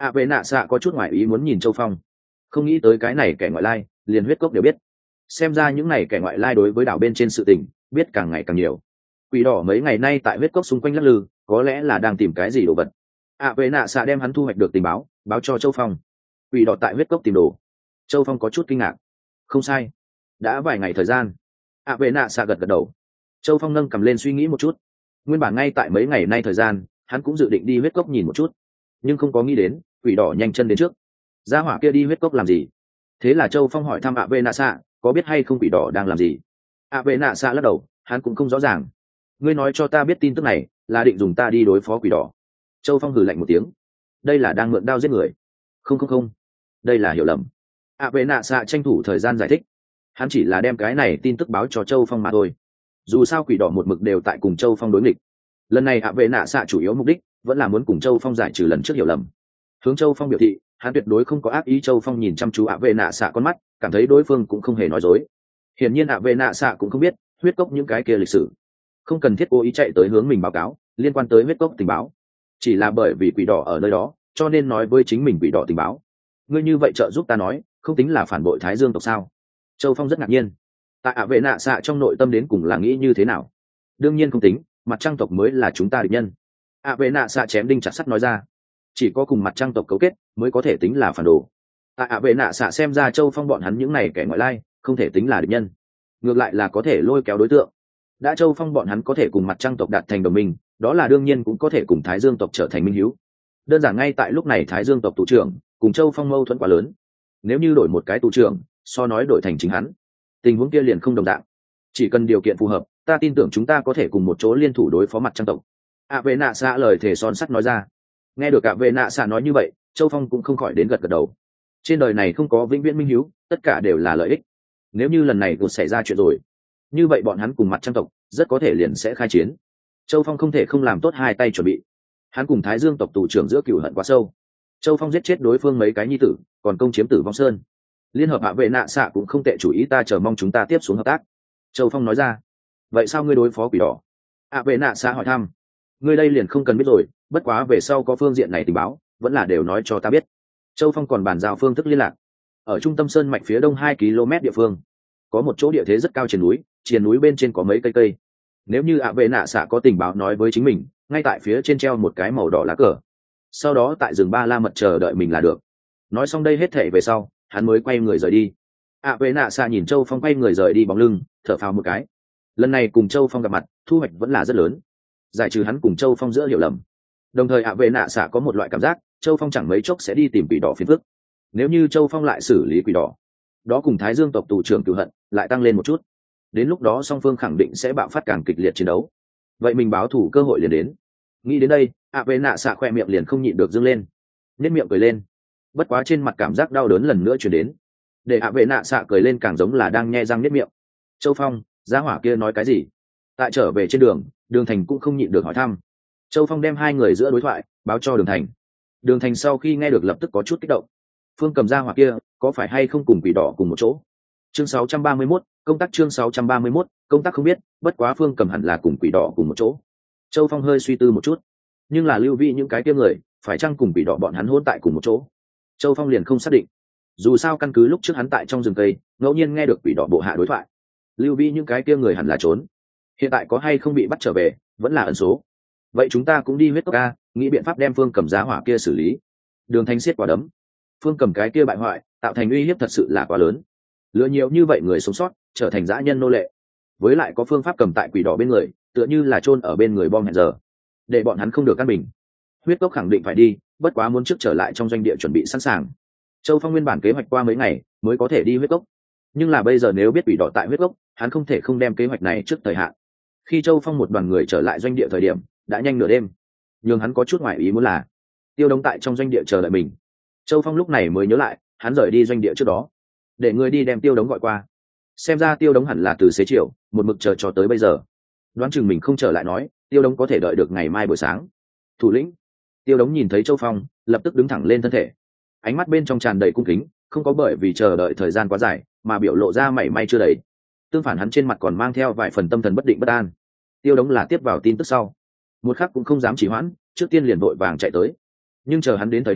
[SPEAKER 1] Vệ nạ xạ có chút ngoại ý muốn nhìn Châu Phong, không nghĩ tới cái này kẻ ngoại lai liền huyết cốc đều biết. Xem ra những này kẻ ngoại lai đối với đảo bên trên sự tình biết càng ngày càng nhiều. Quỷ đỏ mấy ngày nay tại huyết cốc xung quanh lắc lư, có lẽ là đang tìm cái gì đồ vật. Vệ nạ xạ đem hắn thu hoạch được tình báo báo cho Châu Phong. Quỷ đỏ tại huyết cốc tìm đồ. Châu Phong có chút kinh ngạc. Không sai, đã vài ngày thời gian. Vệ nạ xạ gật gật đầu. Châu Phong nâng cầm lên suy nghĩ một chút. Nguyên bản ngay tại mấy ngày nay thời gian, hắn cũng dự định đi huyết cốc nhìn một chút, nhưng không có nghĩ đến quỷ đỏ nhanh chân đến trước. Gia hỏa kia đi huyết cốc làm gì? Thế là Châu Phong hỏi thăm vệ nạ xạ có biết hay không quỷ đỏ đang làm gì. Vệ nạ xạ lắc đầu, hắn cũng không rõ ràng. Ngươi nói cho ta biết tin tức này là định dùng ta đi đối phó quỷ đỏ. Châu Phong hừ lạnh một tiếng. Đây là đang mượn đao giết người. Không, đây là hiểu lầm. Vệ nạ xạ tranh thủ thời gian giải thích. Hắn chỉ là đem cái này tin tức báo cho Châu Phong mà thôi. Dù sao quỷ đỏ một mực đều tại cùng Châu Phong đối nghịch. Lần này vệ nạ xạ chủ yếu mục đích vẫn là muốn cùng Châu Phong giải trừ lần trước hiểu lầm. Hướng Châu Phong biểu thị hắn tuyệt đối không có ác ý. Châu Phong nhìn chăm chú vệ nạ xạ con mắt, cảm thấy đối phương cũng không hề nói dối. Hiển nhiên vệ nạ xạ cũng không biết huyết cốc những cái kia lịch sử, không cần thiết cố ý chạy tới hướng mình báo cáo liên quan tới huyết cốc tình báo, chỉ là bởi vì quỷ đỏ ở nơi đó cho nên nói với chính mình quỷ đỏ tình báo. Ngươi như vậy trợ giúp ta nói không tính là phản bội Thái Dương tộc sao? Châu Phong rất ngạc nhiên. Tại vệ nạ xạ trong nội tâm đến cùng là nghĩ như thế nào? Đương nhiên không tính, mặt trăng tộc mới là chúng ta địch nhân. Vệ nạ xạ chém đinh chặt sắt nói ra. Chỉ có cùng mặt trăng tộc cấu kết mới có thể tính là phản đồ. Vệ nạ xạ xem ra Châu Phong bọn hắn những này kẻ ngoại lai không thể tính là địch nhân, ngược lại là có thể lôi kéo đối tượng. Đã Châu Phong bọn hắn có thể cùng mặt trăng tộc đạt thành đồng minh, đó là đương nhiên cũng có thể cùng Thái Dương tộc trở thành minh hữu. Đơn giản ngay tại lúc này Thái Dương tộc tù trưởng cùng Châu Phong mâu thuẫn quá lớn, nếu như đổi một cái tù trưởng so nói đổi thành chính hắn, tình huống kia liền không đồng dạng. Chỉ cần điều kiện phù hợp, ta tin tưởng chúng ta có thể cùng một chỗ liên thủ đối phó mặt trăng tộc. Vệ nạ xạ lời thề son sắt nói ra. Nghe được vệ nạ xạ nói như vậy, Châu Phong cũng không khỏi đến gật gật đầu. Trên đời này không có vĩnh viễn minh hữu, tất cả đều là lợi ích. Nếu như lần này xảy ra chuyện rồi, như vậy bọn hắn cùng mặt trăng tộc rất có thể liền sẽ khai chiến. Châu Phong không thể không làm tốt hai tay chuẩn bị. Hắn cùng Thái Dương tộc tù trưởng giữa cửu hận quá sâu. Châu Phong giết chết đối phương mấy cái nhi tử, còn công chiếm Tử Vong Sơn. Liên hợp vệ nạ xạ cũng không tệ chủ ý, ta chờ mong chúng ta tiếp xuống hợp tác. Châu Phong nói ra. Vậy sao ngươi đối phó quỷ đỏ? Vệ nạ xạ hỏi thăm. Ngươi đây liền không cần biết rồi, bất quá về sau có phương diện này tình báo vẫn là đều nói cho ta biết. Châu Phong còn bàn giao phương thức liên lạc. Ở trung tâm sơn mạch phía đông 2 km địa phương có một chỗ địa thế rất cao triền núi bên trên có mấy cây. Nếu như vệ nạ xạ có tình báo nói với chính mình, ngay tại phía trên treo một cái màu đỏ lá cờ, sau đó tại rừng ba la mật chờ đợi mình là được. Nói xong đây hết thể về sau, hắn mới quay người rời đi. Vệ nạ xạ nhìn Châu Phong quay người rời đi bóng lưng, thở phào một cái. Lần này cùng Châu Phong gặp mặt, thu hoạch vẫn là rất lớn, giải trừ hắn cùng Châu Phong giữa hiểu lầm. Đồng thời vệ nạ xạ có một loại cảm giác Châu Phong chẳng mấy chốc sẽ đi tìm quỷ đỏ phiền phức. Nếu như Châu Phong lại xử lý quỷ đỏ, đó cùng Thái Dương tộc tù trưởng cửu hận lại tăng lên một chút, đến lúc đó song phương khẳng định sẽ bạo phát càng kịch liệt chiến đấu. Vậy mình báo thủ cơ hội liền đến. Nghĩ đến đây, vệ nạ xạ khoe miệng liền không nhịn được dâng lên, nét miệng cười lên. Bất quá trên mặt cảm giác đau đớn lần nữa chuyển đến, để vệ nạ xạ cười lên càng giống là đang nhe răng nếp miệng. Châu Phong, gia hỏa kia nói cái gì? Tại trở về trên đường, Đường Thành cũng không nhịn được hỏi thăm. Châu Phong đem hai người giữa đối thoại báo cho Đường Thành. Đường Thành sau khi nghe được lập tức có chút kích động. Phương Cầm gia hỏa kia có phải hay không cùng quỷ đỏ cùng một chỗ? Chương 631, công tác. Chương 631, công tác không biết, bất quá Phương Cầm hẳn là cùng quỷ đỏ cùng một chỗ. Châu Phong hơi suy tư một chút, nhưng là Lưu Vi những cái kia người phải chăng cùng quỷ đỏ bọn hắn hôn tại cùng một chỗ? Châu Phong liền không xác định. Dù sao căn cứ lúc trước hắn tại trong rừng cây ngẫu nhiên nghe được quỷ đỏ bộ hạ đối thoại, Lưu Vi những cái kia người hẳn là trốn. Hiện tại có hay không bị bắt trở về vẫn là ẩn số. Vậy chúng ta cũng đi huyết tốc a, nghĩ biện pháp đem Phương Cầm giá hỏa kia xử lý. Đường Thanh siết quả đấm. Phương Cầm cái kia bại hoại tạo thành uy hiếp thật sự là quá lớn, lừa nhiều như vậy người sống sót trở thành dã nhân nô lệ, với lại có phương pháp cầm tại quỷ đỏ bên người, tựa như là chôn ở bên người bom hẹn giờ, để bọn hắn không được căn bình. Huyết cốc khẳng định phải đi, bất quá muốn trước trở lại trong doanh địa chuẩn bị sẵn sàng. Châu Phong nguyên bản kế hoạch qua mấy ngày mới có thể đi huyết cốc, nhưng là bây giờ nếu biết quỷ đỏ tại huyết cốc, hắn không thể không đem kế hoạch này trước thời hạn. Khi Châu Phong một đoàn người trở lại doanh địa thời điểm đã nhanh nửa đêm, nhưng hắn có chút ngoại ý muốn là Tiêu Đống tại trong doanh địa chờ đợi mình. Châu Phong lúc này mới nhớ lại hắn rời đi doanh địa trước đó để người đi đem Tiêu Đống gọi qua. Xem ra Tiêu Đống hẳn là từ xế chiều một mực chờ cho tới bây giờ. Đoán chừng mình không trở lại nói, Tiêu Đống có thể đợi được ngày mai buổi sáng. Thủ lĩnh. Tiêu Đống nhìn thấy Châu Phong lập tức đứng thẳng lên thân thể, ánh mắt bên trong tràn đầy cung kính, không có bởi vì chờ đợi thời gian quá dài mà biểu lộ ra mảy may chưa đầy. Tương phản hắn trên mặt còn mang theo vài phần tâm thần bất định bất an. Tiêu Đống là tiếp vào tin tức sau, một khắc cũng không dám trì hoãn, trước tiên liền vội vàng chạy tới. Nhưng chờ hắn đến thời điểm,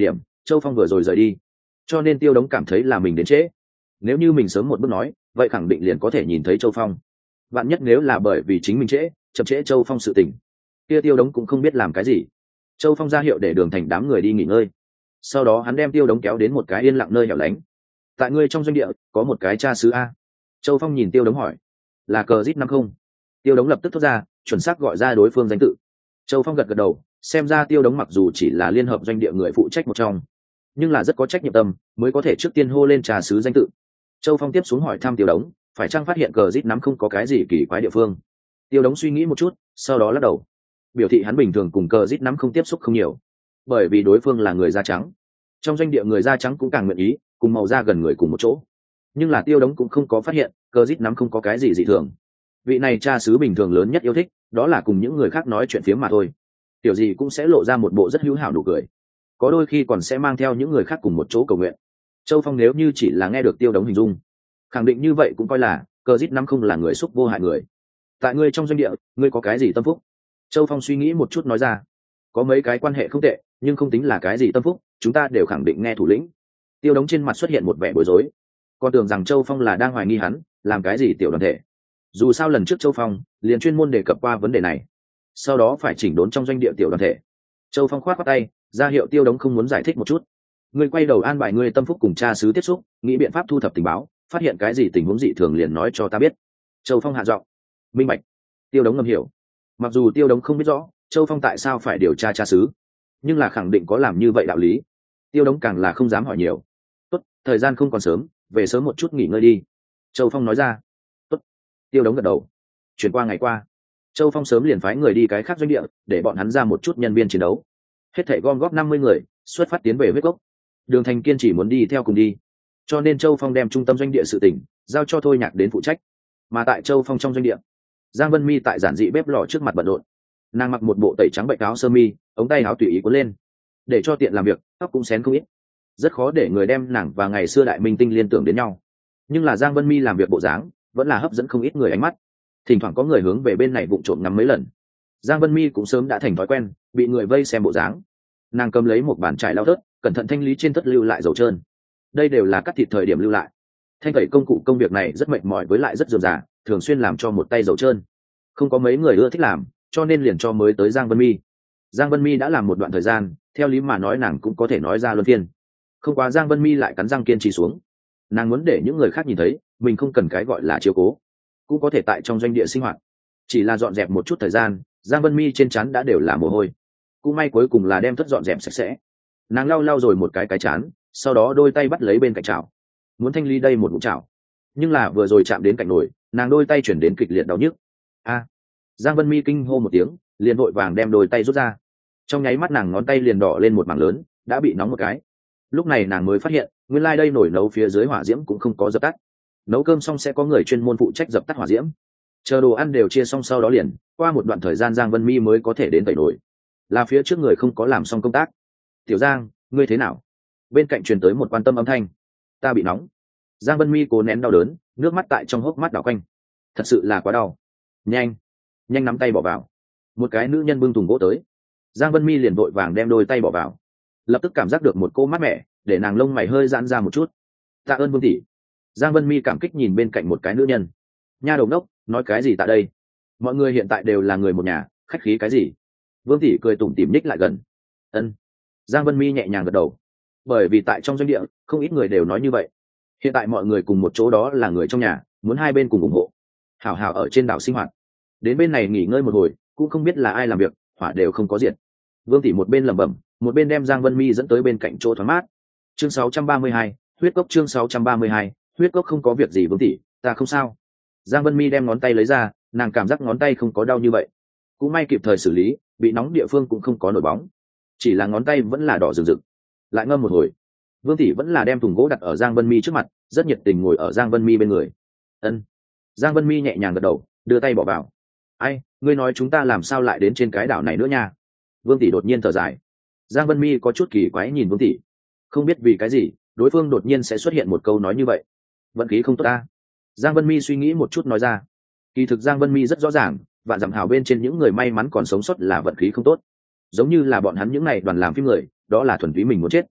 [SPEAKER 1] Châu Phong vừa rồi rời đi, cho nên Tiêu Đống cảm thấy là mình đến trễ. Nếu như mình sớm một bước nói, vậy khẳng định liền có thể nhìn thấy Châu Phong. Vạn nhất nếu là bởi vì chính mình trễ, chậm trễ Châu Phong sự tình, kia Tiêu Đống cũng không biết làm cái gì. Châu Phong ra hiệu để Đường Thành đám người đi nghỉ ngơi, sau đó hắn đem Tiêu Đống kéo đến một cái yên lặng nơi hẻo lánh. Tại ngươi trong doanh địa có một cái cha xứ a? Châu Phong nhìn Tiêu Đống hỏi. Là cờ zit 50. Tiêu Đống lập tức thốt ra, chuẩn xác gọi ra đối phương danh tự. Châu Phong gật gật đầu, xem ra Tiêu Đống mặc dù chỉ là liên hợp doanh địa người phụ trách một trong, nhưng là rất có trách nhiệm tâm, mới có thể trước tiên hô lên trà sứ danh tự. Châu Phong tiếp xuống hỏi thăm Tiêu Đống, phải chăng phát hiện cờ rít nắm không có cái gì kỳ quái địa phương. Tiêu Đống suy nghĩ một chút, sau đó lắc đầu, biểu thị hắn bình thường cùng cờ rít nắm không tiếp xúc không nhiều, bởi vì đối phương là người da trắng. Trong doanh địa người da trắng cũng càng nguyện ý cùng màu da gần người cùng một chỗ, nhưng là Tiêu Đống cũng không có phát hiện cờ rít nắm không có cái gì dị thường. Vị này cha sứ bình thường lớn nhất yêu thích đó là cùng những người khác nói chuyện phiếm mà thôi, tiểu gì cũng sẽ lộ ra một bộ rất hữu hảo nụ cười, có đôi khi còn sẽ mang theo những người khác cùng một chỗ cầu nguyện. Châu Phong nếu như chỉ là nghe được Tiêu Đống hình dung, khẳng định như vậy cũng coi là cờ rít năm không là người xúc vô hại người. Tại ngươi trong doanh địa, ngươi có cái gì tâm phúc? Châu Phong suy nghĩ một chút nói ra, có mấy cái quan hệ không tệ, nhưng không tính là cái gì tâm phúc, chúng ta đều khẳng định nghe thủ lĩnh. Tiêu Đống trên mặt xuất hiện một vẻ bối rối, còn tưởng rằng Châu Phong là đang hoài nghi hắn làm cái gì tiểu đoàn thể. Dù sao lần trước Châu Phong liền chuyên môn đề cập qua vấn đề này, sau đó phải chỉnh đốn trong doanh địa tiểu đoàn thể. Châu Phong khoát khoát tay, ra hiệu Tiêu Đống không muốn giải thích một chút. Ngươi quay đầu an bài ngươi tâm phúc cùng cha sứ tiếp xúc, nghĩ biện pháp thu thập tình báo, phát hiện cái gì tình huống dị thường liền nói cho ta biết. Châu Phong hạ giọng. Minh bạch. Tiêu Đống ngầm hiểu. Mặc dù Tiêu Đống không biết rõ Châu Phong tại sao phải điều tra cha sứ, nhưng là khẳng định có làm như vậy đạo lý. Tiêu Đống càng là không dám hỏi nhiều. Tốt, thời gian không còn sớm, về sớm một chút nghỉ ngơi đi. Châu Phong nói ra. Tốt. Tiêu Đống gật đầu. Chuyển qua ngày qua, Châu Phong sớm liền phái người đi cái khác doanh địa để bọn hắn ra một chút nhân viên chiến đấu. Hết thảy gom góp 50 người, xuất phát tiến về huyết cốc. Đường Thành Kiên chỉ muốn đi theo cùng đi, cho nên Châu Phong đem trung tâm doanh địa sự tỉnh giao cho Thôi Nhạc đến phụ trách. Mà tại Châu Phong trong doanh địa, Giang Vân Mi tại giản dị bếp lò trước mặt bận rộn. Nàng mặc một bộ tẩy trắng bệnh áo sơ mi, ống tay áo tùy ý cuốn lên, để cho tiện làm việc, tóc cũng xén không ít. Rất khó để người đem nàng và ngày xưa đại minh tinh liên tưởng đến nhau. Nhưng là Giang Vân Mi làm việc bộ dáng vẫn là hấp dẫn không ít người ánh mắt. Thỉnh thoảng có người hướng về bên này vụng trộm ngắm mấy lần. Giang Vân Mi cũng sớm đã thành thói quen bị người vây xem bộ dáng. Nàng cầm lấy một bàn chải lau thớt, cẩn thận thanh lý trên thớt lưu lại dầu trơn. Đây đều là cắt thịt thời điểm lưu lại. Thanh tẩy công cụ công việc này rất mệt mỏi với lại rất dườm già, thường xuyên làm cho một tay dầu trơn. Không có mấy người ưa thích làm, cho nên liền cho mới tới Giang Vân Mi. Giang Vân Mi đã làm một đoạn thời gian, theo lý mà nói nàng cũng có thể nói ra luân phiên. Không quá Giang Vân Mi lại cắn răng kiên trì xuống. Nàng muốn để những người khác nhìn thấy, mình không cần cái gọi là chiếu cố, cũng có thể tại trong doanh địa sinh hoạt. Chỉ là dọn dẹp một chút thời gian, Giang Vân Mi trên trán đã đều là mồ hôi. Cũng may cuối cùng là đem thất dọn dẹp sạch sẽ. Nàng lau lau rồi một cái trán, sau đó đôi tay bắt lấy bên cạnh chảo, muốn thanh ly đây một vụ chảo. Nhưng là vừa rồi chạm đến cạnh nồi, nàng đôi tay chuyển đến kịch liệt đau nhức. A! Giang Vân Mi kinh hô một tiếng, liền vội vàng đem đôi tay rút ra. Trong nháy mắt nàng ngón tay liền đỏ lên một mảng lớn, đã bị nóng một cái. Lúc này nàng mới phát hiện, nguyên lai đây nồi nấu phía dưới hỏa diễm cũng không có dập tắt. Nấu cơm xong sẽ có người chuyên môn phụ trách dập tắt hỏa diễm. Chờ đồ ăn đều chia xong sau đó liền, qua một đoạn thời gian Giang Vân Mi mới có thể đến tẩy nồi. Là phía trước người không có làm xong công tác. Tiểu Giang, ngươi thế nào? Bên cạnh truyền tới một quan tâm âm thanh. Ta bị nóng. Giang Vân Mi cố nén đau đớn, nước mắt tại trong hốc mắt đảo quanh. Thật sự là quá đau. Nhanh, nhanh nắm tay bỏ vào. Một cái nữ nhân bưng thùng gỗ tới. Giang Vân Mi liền vội vàng đem đôi tay bỏ vào. Lập tức cảm giác được một cô mát mẻ, để nàng lông mày hơi giãn ra một chút. Tạ ơn Vương tỷ. Giang Vân Mi cảm kích nhìn bên cạnh một cái nữ nhân. Nha đầu đốc, nói cái gì tại đây? Mọi người hiện tại đều là người một nhà, khách khí cái gì? Vương tỷ cười tủm tỉm ních lại gần. Ân. Giang Vân Mi nhẹ nhàng gật đầu. Bởi vì tại trong doanh địa, không ít người đều nói như vậy. Hiện tại mọi người cùng một chỗ đó là người trong nhà, muốn hai bên cùng ủng hộ. Hảo hảo ở trên đảo sinh hoạt. Đến bên này nghỉ ngơi một hồi, cũng không biết là ai làm việc, hỏa đều không có diệt. Vương tỷ một bên lẩm bẩm, một bên đem Giang Vân Mi dẫn tới bên cạnh chỗ thoáng mát. Chương 632, huyết cốc chương 632, huyết cốc không có việc gì Vương tỷ, ta không sao. Giang Vân Mi đem ngón tay lấy ra, nàng cảm giác ngón tay không có đau như vậy. Cũng may kịp thời xử lý, bị nóng địa phương cũng không có nổi bóng. Chỉ là ngón tay vẫn là đỏ rực rực. Lại ngâm một hồi, Vương tỷ vẫn là đem thùng gỗ đặt ở Giang Vân Mi trước mặt, rất nhiệt tình ngồi ở Giang Vân Mi bên người. Ân. Giang Vân Mi nhẹ nhàng gật đầu, đưa tay bỏ vào. Ai, ngươi nói chúng ta làm sao lại đến trên cái đảo này nữa nha? Vương tỷ đột nhiên thở dài. Giang Vân Mi có chút kỳ quái nhìn Vương tỷ, không biết vì cái gì, đối phương đột nhiên sẽ xuất hiện một câu nói như vậy. Vận khí không tốt ta. Giang Vân Mi suy nghĩ một chút nói ra. Kỳ thực Giang Vân Mi rất rõ ràng, vạn dặm hào bên trên những người may mắn còn sống sót là vận khí không tốt. Giống như là bọn hắn những này đoàn làm phim người, đó là thuần túy mình muốn chết.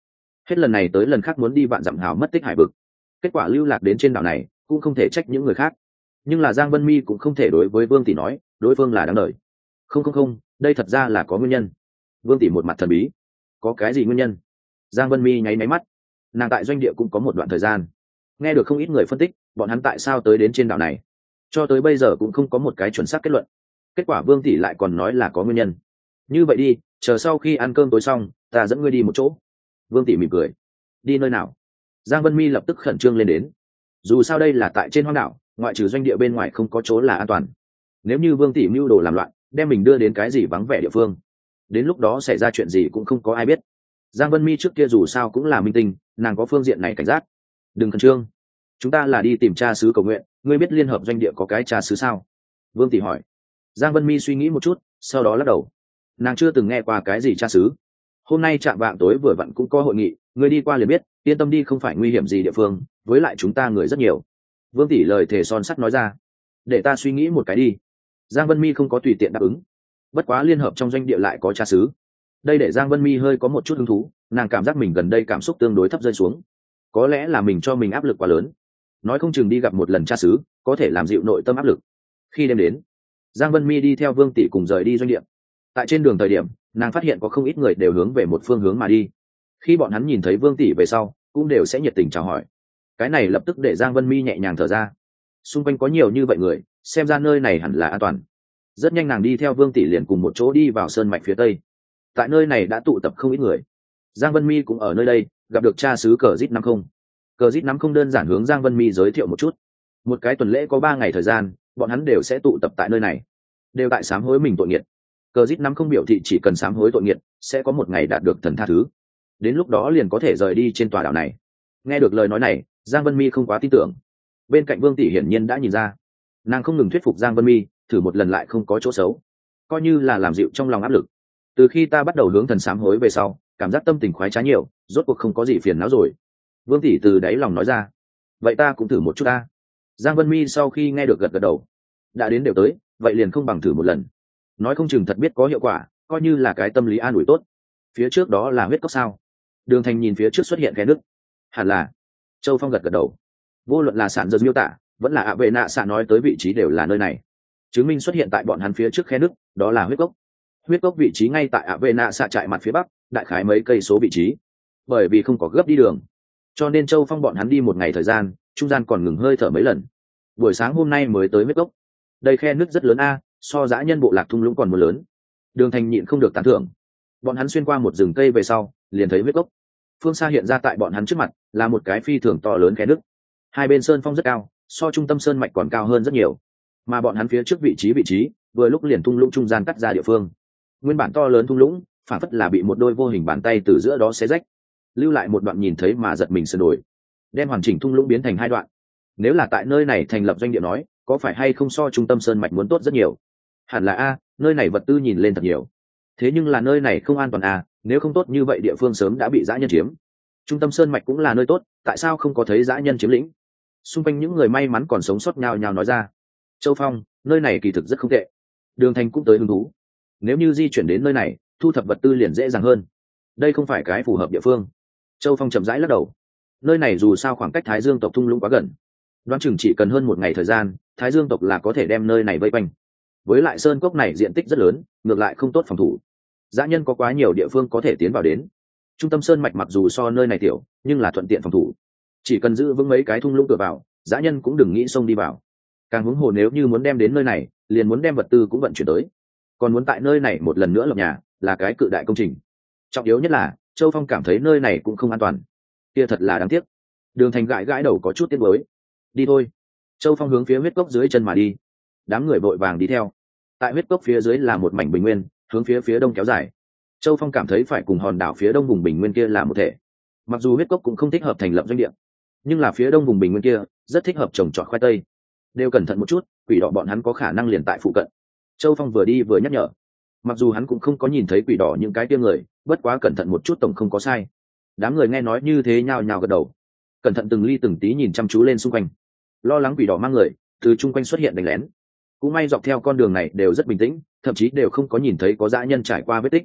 [SPEAKER 1] hết lần này tới lần khác muốn đi vạn dặm hào mất tích hải vực, kết quả lưu lạc đến trên đảo này cũng không thể trách những người khác. Nhưng là Giang Vân Mi cũng không thể đối với Vương Tỷ nói đối phương là đáng đời. Không, đây thật ra là có nguyên nhân. Vương Tỷ một mặt thần bí. Có cái gì nguyên nhân? Giang Vân Mi nháy máy mắt. Nàng tại doanh địa cũng có một đoạn thời gian, nghe được không ít người phân tích bọn hắn tại sao tới đến trên đảo này, cho tới bây giờ cũng không có một cái chuẩn xác kết luận. Kết quả Vương Tỷ lại còn nói là có nguyên nhân. Như vậy đi, chờ sau khi ăn cơm tối xong ta dẫn ngươi đi một chỗ. Vương Tỷ mỉm cười. Đi nơi nào? Giang Vân Mi lập tức khẩn trương lên đến. Dù sao đây là tại trên hoang đảo, ngoại trừ doanh địa bên ngoài không có chỗ là an toàn. Nếu như Vương Tỷ mưu đồ làm loạn, đem mình đưa đến cái gì vắng vẻ địa phương, đến lúc đó xảy ra chuyện gì cũng không có ai biết. Giang Vân Mi trước kia dù sao cũng là minh tinh, nàng có phương diện này cảnh giác. Đừng khẩn trương, chúng ta là đi tìm cha xứ cầu nguyện, ngươi biết liên hợp doanh địa có cái cha xứ sao? Vương Tỷ hỏi. Giang Vân Mi suy nghĩ một chút, sau đó lắc đầu. Nàng chưa từng nghe qua cái gì cha xứ. Hôm nay chạm vạng tối vừa vặn cũng có hội nghị, ngươi đi qua liền biết, yên tâm đi, không phải nguy hiểm gì địa phương, với lại chúng ta người rất nhiều. Vương Tỷ lời thề son sắt nói ra. Để ta suy nghĩ một cái đi. Giang Vân Mi không có tùy tiện đáp ứng. Bất quá liên hợp trong doanh địa lại có cha xứ, đây để Giang Vân Mi hơi có một chút hứng thú. Nàng cảm giác mình gần đây cảm xúc tương đối thấp rơi xuống, có lẽ là mình cho mình áp lực quá lớn, nói không chừng đi gặp một lần cha xứ có thể làm dịu nội tâm áp lực. Khi đêm đến, Giang Vân Mi đi theo Vương Tỷ cùng rời đi doanh địa. Tại trên đường thời điểm, nàng phát hiện có không ít người đều hướng về một phương hướng mà đi. Khi bọn hắn nhìn thấy Vương Tỷ về sau, cũng đều sẽ nhiệt tình chào hỏi. Cái này lập tức để Giang Vân Mi nhẹ nhàng thở ra. Xung quanh có nhiều như vậy người, xem ra nơi này hẳn là an toàn. Rất nhanh nàng đi theo Vương Tỷ liền cùng một chỗ đi vào sơn mạch phía tây. Tại nơi này đã tụ tập không ít người. Giang Vân Mi cũng ở nơi đây gặp được cha xứ Cờ Dít 50. Cờ Dít 50 đơn giản hướng Giang Vân Mi giới thiệu một chút. Một cái tuần lễ có 3 ngày thời gian, bọn hắn đều sẽ tụ tập tại nơi này, đều tại sám hối mình tội nghiệt. Cờ Dít 50 biểu thị chỉ cần sám hối tội nghiệt, sẽ có một ngày đạt được thần tha thứ. Đến lúc đó liền có thể rời đi trên tòa đảo này. Nghe được lời nói này, Giang Vân Mi không quá tin tưởng. Bên cạnh Vương Tỷ hiển nhiên đã nhìn ra, nàng không ngừng thuyết phục Giang Vân Mi, thử một lần lại không có chỗ xấu, coi như là làm dịu trong lòng áp lực. Từ khi ta bắt đầu hướng thần sám hối về sau, cảm giác tâm tình khoái trá nhiều, rốt cuộc không có gì phiền não rồi. Vương Tỷ từ đáy lòng nói ra. Vậy ta cũng thử một chút ta. Giang Vân Mi sau khi nghe được gật gật đầu. Đã đến đều tới, vậy liền không bằng thử một lần. Nói không chừng thật biết có hiệu quả, coi như là cái tâm lý an ủi tốt. Phía trước đó là huyết cốc sao? Đường Thành nhìn phía trước xuất hiện khe nước. Hẳn là. Châu Phong gật gật đầu. Vô luận là sản dơ miêu tả, vẫn là ạ vệ nạ xạ nói tới vị trí đều là nơi này. Chứng minh xuất hiện tại bọn hắn phía trước khe nước, đó là huyết cốc. Huyết cốc vị trí ngay tại ạ vệ nạ xạ trại mặt phía bắc, đại khái mấy cây số vị trí. Bởi vì không có gấp đi đường, cho nên Châu Phong bọn hắn đi một ngày thời gian, trung gian còn ngừng hơi thở mấy lần. Buổi sáng hôm nay mới tới huyết cốc. Đây khe nước rất lớn a, so dã nhân bộ lạc thung lũng còn mưa lớn. Đường Thành nhịn không được tán thưởng. Bọn hắn xuyên qua một rừng cây về sau, liền thấy huyết cốc. Phương xa hiện ra tại bọn hắn trước mặt là một cái phi thường to lớn khe nước. Hai bên sơn phong rất cao, so trung tâm sơn mạch còn cao hơn rất nhiều. Mà bọn hắn phía trước vị trí vừa lúc liền thung lũng trung gian cắt ra địa phương. Nguyên bản to lớn thung lũng, phản phất là bị một đôi vô hình bàn tay từ giữa đó xé rách, lưu lại một đoạn nhìn thấy mà giật mình sửa đổi, đem hoàn chỉnh thung lũng biến thành 2 đoạn. Nếu là tại nơi này thành lập doanh địa nói, có phải hay không so trung tâm sơn mạch muốn tốt rất nhiều? Hẳn là a, nơi này vật tư nhìn lên thật nhiều. Thế nhưng là nơi này không an toàn a, nếu không tốt như vậy địa phương sớm đã bị dã nhân chiếm. Trung tâm sơn mạch cũng là nơi tốt, tại sao không có thấy dã nhân chiếm lĩnh? Xung quanh những người may mắn còn sống sót nhao nhao nói ra. Châu Phong, nơi này kỳ thực rất không tệ. Đường Thành cũng tới hứng thú. Nếu như di chuyển đến nơi này, thu thập vật tư liền dễ dàng hơn. Đây không phải cái phù hợp địa phương. Châu Phong chậm rãi lắc đầu. Nơi này dù sao khoảng cách Thái Dương tộc thung lũng quá gần, đoán chừng chỉ cần hơn 1 ngày thời gian, Thái Dương tộc là có thể đem nơi này vây quanh. Với lại sơn cốc này diện tích rất lớn, ngược lại không tốt phòng thủ. Dã nhân có quá nhiều địa phương có thể tiến vào đến. Trung tâm sơn mạch mặc dù so nơi này tiểu, nhưng là thuận tiện phòng thủ. Chỉ cần giữ vững mấy cái thung lũng cửa vào, dã nhân cũng đừng nghĩ xông đi vào. Càng huống hồ nếu như muốn đem đến nơi này, liền muốn đem vật tư cũng vận chuyển tới. Còn muốn tại nơi này một lần nữa lập nhà, là cái cự đại công trình. Trọng yếu nhất là Châu Phong cảm thấy nơi này cũng không an toàn. Kia thật là đáng tiếc. Đường Thành gãi gãi đầu có chút tiếc nuối. Đi thôi. Châu Phong hướng phía huyết cốc dưới chân mà đi. Đám người vội vàng đi theo. Tại huyết cốc phía dưới là một mảnh bình nguyên, hướng phía đông kéo dài. Châu Phong cảm thấy phải cùng hòn đảo phía đông vùng bình nguyên kia là một thể. Mặc dù huyết cốc cũng không thích hợp thành lập doanh địa, nhưng là phía đông vùng bình nguyên kia rất thích hợp trồng trọt khoai tây. Đều cẩn thận một chút, quỷ đỏ bọn hắn có khả năng liền tại phụ cận. Châu Phong vừa đi vừa nhắc nhở. Mặc dù hắn cũng không có nhìn thấy quỷ đỏ những cái tiêm người, bất quá cẩn thận một chút tổng không có sai. Đám người nghe nói như thế nhao nhao gật đầu, cẩn thận từng ly từng tí nhìn chăm chú lên xung quanh, lo lắng quỷ đỏ mang người từ chung quanh xuất hiện đánh lén. Cũng may dọc theo con đường này đều rất bình tĩnh, thậm chí đều không có nhìn thấy có dã nhân trải qua vết tích.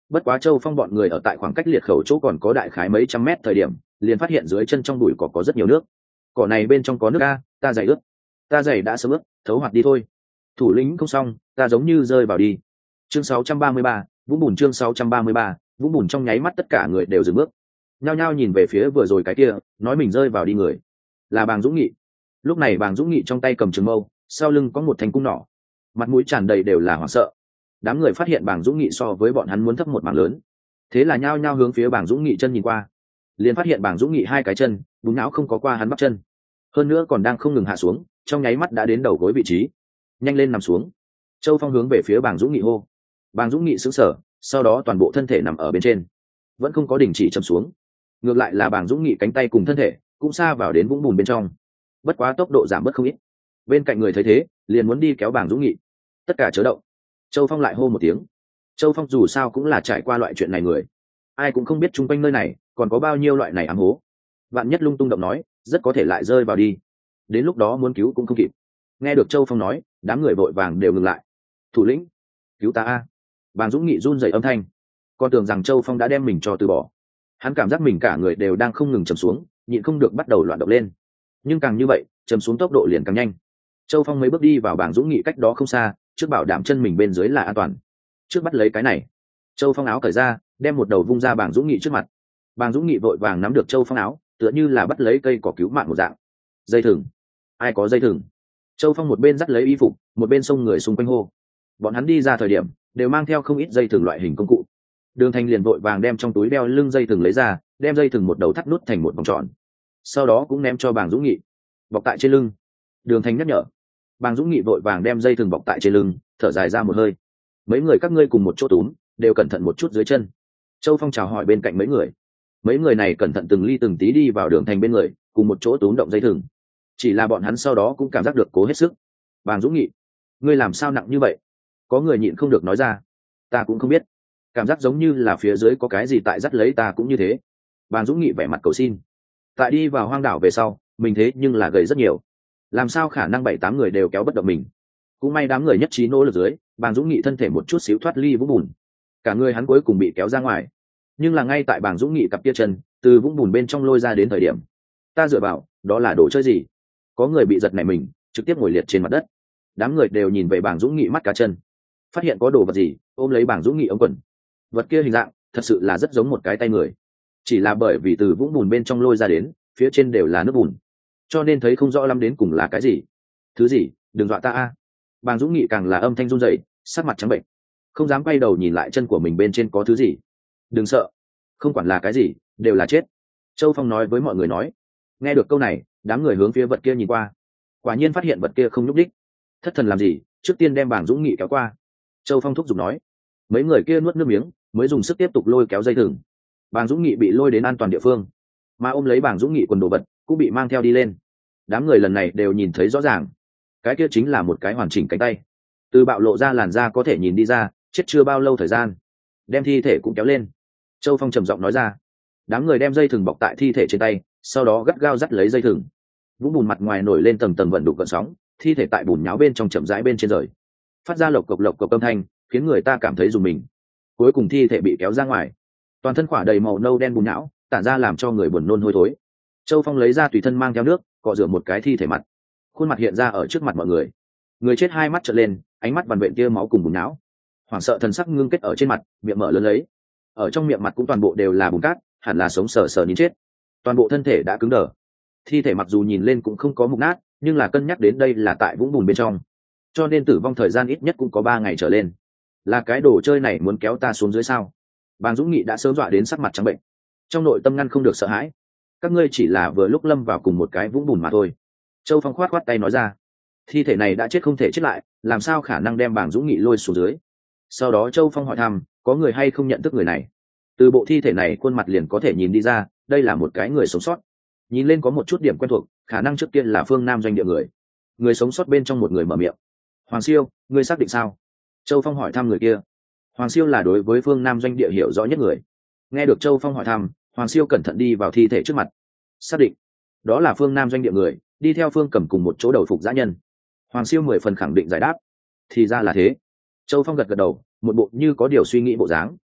[SPEAKER 1] Bất quá Châu Phong bọn người ở tại khoảng cách liệt khẩu chỗ còn có đại khái mấy trăm mét thời điểm, liền phát hiện dưới chân trong bụi cỏ có rất nhiều nước. Cỏ này bên trong có nước a, ta giày ướt. Ta giày đã sớm ướt, thấu hoạt đi thôi. Thủ lĩnh không xong, ta giống như rơi vào đi. Chương 633, vũng bùn chương 633, vũng bùn trong nháy mắt tất cả người đều dừng bước. Nhao nhao nhìn về phía vừa rồi cái kia, nói mình rơi vào đi người. Là Bàng Dũng Nghị. Lúc này Bàng Dũng Nghị trong tay cầm trường mâu, sau lưng có một thanh cung nỏ. Mặt mũi tràn đầy đều là hoảng sợ. Đám người phát hiện Bàng Dũng Nghị so với bọn hắn muốn thấp một mảng lớn. Thế là nhao nhao hướng phía Bàng Dũng Nghị chân nhìn qua. Liền phát hiện Bàng Dũng Nghị hai cái chân, bún não không có qua hắn bắp chân. Hơn nữa còn đang không ngừng hạ xuống, trong nháy mắt đã đến đầu gối vị trí. Nhanh lên nằm xuống. Châu Phong hướng về phía Bàng Dũng Nghị hô. Bàng Dũng Nghị sững sờ, sau đó toàn bộ thân thể nằm ở bên trên, vẫn không có đình chỉ chầm xuống. Ngược lại là Bàng Dũng Nghị cánh tay cùng thân thể cũng xa vào đến vũng bùn bên trong, bất quá tốc độ giảm bớt không ít. Bên cạnh người thấy thế, liền muốn đi kéo Bàng Dũng Nghị. Tất cả chớ động. Châu Phong lại hô một tiếng. Châu Phong dù sao cũng là trải qua loại chuyện này người, ai cũng không biết chung quanh nơi này còn có bao nhiêu loại này ám hố. Vạn nhất lung tung động nói, rất có thể lại rơi vào đi. Đến lúc đó muốn cứu cũng không kịp. Nghe được Châu Phong nói, đám người vội vàng đều ngừng lại. Thủ lĩnh, cứu ta a! Bàng Dũng Nghị run rẩy âm thanh, con tưởng rằng Châu Phong đã đem mình cho từ bỏ. Hắn cảm giác mình cả người đều đang không ngừng trầm xuống, nhịn không được bắt đầu loạn động lên. Nhưng càng như vậy, trầm xuống tốc độ liền càng nhanh. Châu Phong mấy bước đi vào Bàng Dũng Nghị cách đó không xa, trước bảo đảm chân mình bên dưới là an toàn. Trước bắt lấy cái này. Châu Phong áo cởi ra, đem một đầu vung ra Bàng Dũng Nghị trước mặt. Bàng Dũng Nghị vội vàng nắm được Châu Phong áo, tựa như là bắt lấy cây cỏ cứu mạng một dạng. Dây thừng, ai có dây thừng? Châu Phong một bên dắt lấy y phục, một bên xông người xung quanh hô. Bọn hắn đi ra thời điểm đều mang theo không ít dây thừng loại hình công cụ. Đường Thành liền vội vàng đem trong túi đeo lưng dây thừng lấy ra, đem dây thừng một đầu thắt nút thành một vòng tròn, sau đó cũng ném cho Bàng Dũng Nghị, bọc tại trên lưng. Đường Thành nhắc nhở. Bàng Dũng Nghị vội vàng đem dây thừng bọc tại trên lưng, thở dài ra một hơi. Mấy người các ngươi cùng một chỗ túm, đều cẩn thận một chút dưới chân. Châu Phong chào hỏi bên cạnh mấy người này cẩn thận từng ly từng tí đi vào Đường Thành bên người, cùng một chỗ túm động dây thừng. Chỉ là bọn hắn sau đó cũng cảm giác được cố hết sức. Bàng Dũng Nghị, ngươi làm sao nặng như vậy? Có người nhịn không được nói ra. Ta cũng không biết, cảm giác giống như là phía dưới có cái gì tại dắt lấy ta cũng như thế. Bàng Dũng Nghị vẻ mặt cầu xin. Tại đi vào hoang đảo về sau, mình thế nhưng là gầy rất nhiều, làm sao khả năng 7-8 người đều kéo bất động mình. Cũng may đám người nhất trí nỗ lực dưới, Bàng Dũng Nghị thân thể một chút xíu thoát ly vũng bùn, cả người hắn cuối cùng bị kéo ra ngoài. Nhưng là ngay tại Bàng Dũng Nghị cặp kia chân từ vũng bùn bên trong lôi ra đến thời điểm, ta dựa vào, đó là đồ chơi gì? Có người bị giật nảy mình, trực tiếp ngồi liệt trên mặt đất. Đám người đều nhìn về Bàng Dũng Nghị mắt cá chân, phát hiện có đồ vật gì, ôm lấy Bàng Dũng Nghị ống quần. Vật kia hình dạng thật sự là rất giống một cái tay người, chỉ là bởi vì từ vũng bùn bên trong lôi ra đến, phía trên đều là nước bùn, cho nên thấy không rõ lắm đến cùng là cái gì. Thứ gì? Đừng dọa ta a! Bàng Dũng Nghị càng là âm thanh run rẩy, sắc mặt trắng bệnh, không dám quay đầu nhìn lại chân của mình bên trên có thứ gì. Đừng sợ, không quản là cái gì, đều là chết. Châu Phong nói với mọi người nói. Nghe được câu này, đám người hướng phía vật kia nhìn qua, quả nhiên phát hiện vật kia không nhúc đích. Thất thần làm gì, trước tiên đem Bàng Dũng Nghị kéo qua. Châu Phong thúc giục nói. Mấy người kia nuốt nước miếng, mới dùng sức tiếp tục lôi kéo dây thừng. Bàng Dũng Nghị bị lôi đến an toàn địa phương, mà ôm lấy Bàng Dũng Nghị quần đồ vật cũng bị mang theo đi lên. Đám người lần này đều nhìn thấy rõ ràng, cái kia chính là một cái hoàn chỉnh cánh tay, từ bạo lộ ra làn da có thể nhìn đi ra, chết chưa bao lâu thời gian. Đem thi thể cũng kéo lên. Châu Phong trầm giọng nói ra. Đám người đem dây thừng bọc tại thi thể trên tay, sau đó gắt gao dắt lấy dây thừng. Vũng bùn mặt ngoài nổi lên tầng tầng vận đục gợn sóng, thi thể tại bùn nháo bên trong chậm rãi bên trên rời, phát ra lộc cộc âm thanh, khiến người ta cảm thấy rùng mình. Cuối cùng thi thể bị kéo ra ngoài, toàn thân khỏa đầy màu nâu đen bùn nhão, tản ra làm cho người buồn nôn hôi thối. Châu Phong lấy ra tùy thân mang theo nước, cọ rửa một cái thi thể mặt, khuôn mặt hiện ra ở trước mặt mọi người. Người chết hai mắt trợn lên, ánh mắt vằn vện tia máu cùng bùn nhão, hoảng sợ thần sắc ngưng kết ở trên mặt, miệng mở lớn lấy. Ở trong miệng mặt cũng toàn bộ đều là bùn cát, hẳn là sống sờ sờ nín chết. Toàn bộ thân thể đã cứng đờ. Thi thể mặc dù nhìn lên cũng không có mục nát, nhưng là cân nhắc đến đây là tại vũng bùn bên trong, cho nên tử vong thời gian ít nhất cũng có 3 ngày trở lên. Là cái đồ chơi này muốn kéo ta xuống dưới sao? Bàng Dũng Nghị đã sớm dọa đến sắc mặt trắng bệnh, trong nội tâm ngăn không được sợ hãi. Các ngươi chỉ là vừa lúc lâm vào cùng một cái vũng bùn mà thôi. Châu Phong khoát tay nói ra. Thi thể này đã chết không thể chết lại, làm sao khả năng đem Bàng Dũng Nghị lôi xuống dưới? Sau đó Châu Phong hỏi thăm, có người hay không nhận thức người này? Từ bộ thi thể này khuôn mặt liền có thể nhìn đi ra, đây là một cái người sống sót. Nhìn lên có một chút điểm quen thuộc, khả năng trước tiên là Phương Nam doanh địa người. Người sống sót bên trong một người mở miệng. Hoàng Siêu, ngươi xác định sao? Châu Phong hỏi thăm người kia. Hoàng Siêu là đối với Phương Nam doanh địa hiểu rõ nhất người. Nghe được Châu Phong hỏi thăm, Hoàng Siêu cẩn thận đi vào thi thể trước mặt. Xác định, đó là Phương Nam doanh địa người, đi theo Phương Cẩm cùng một chỗ đầu phục dã nhân. Hoàng Siêu 10 phần khẳng định giải đáp. Thì ra là thế. Châu Phong gật gật đầu, một bộ như có điều suy nghĩ bộ dáng.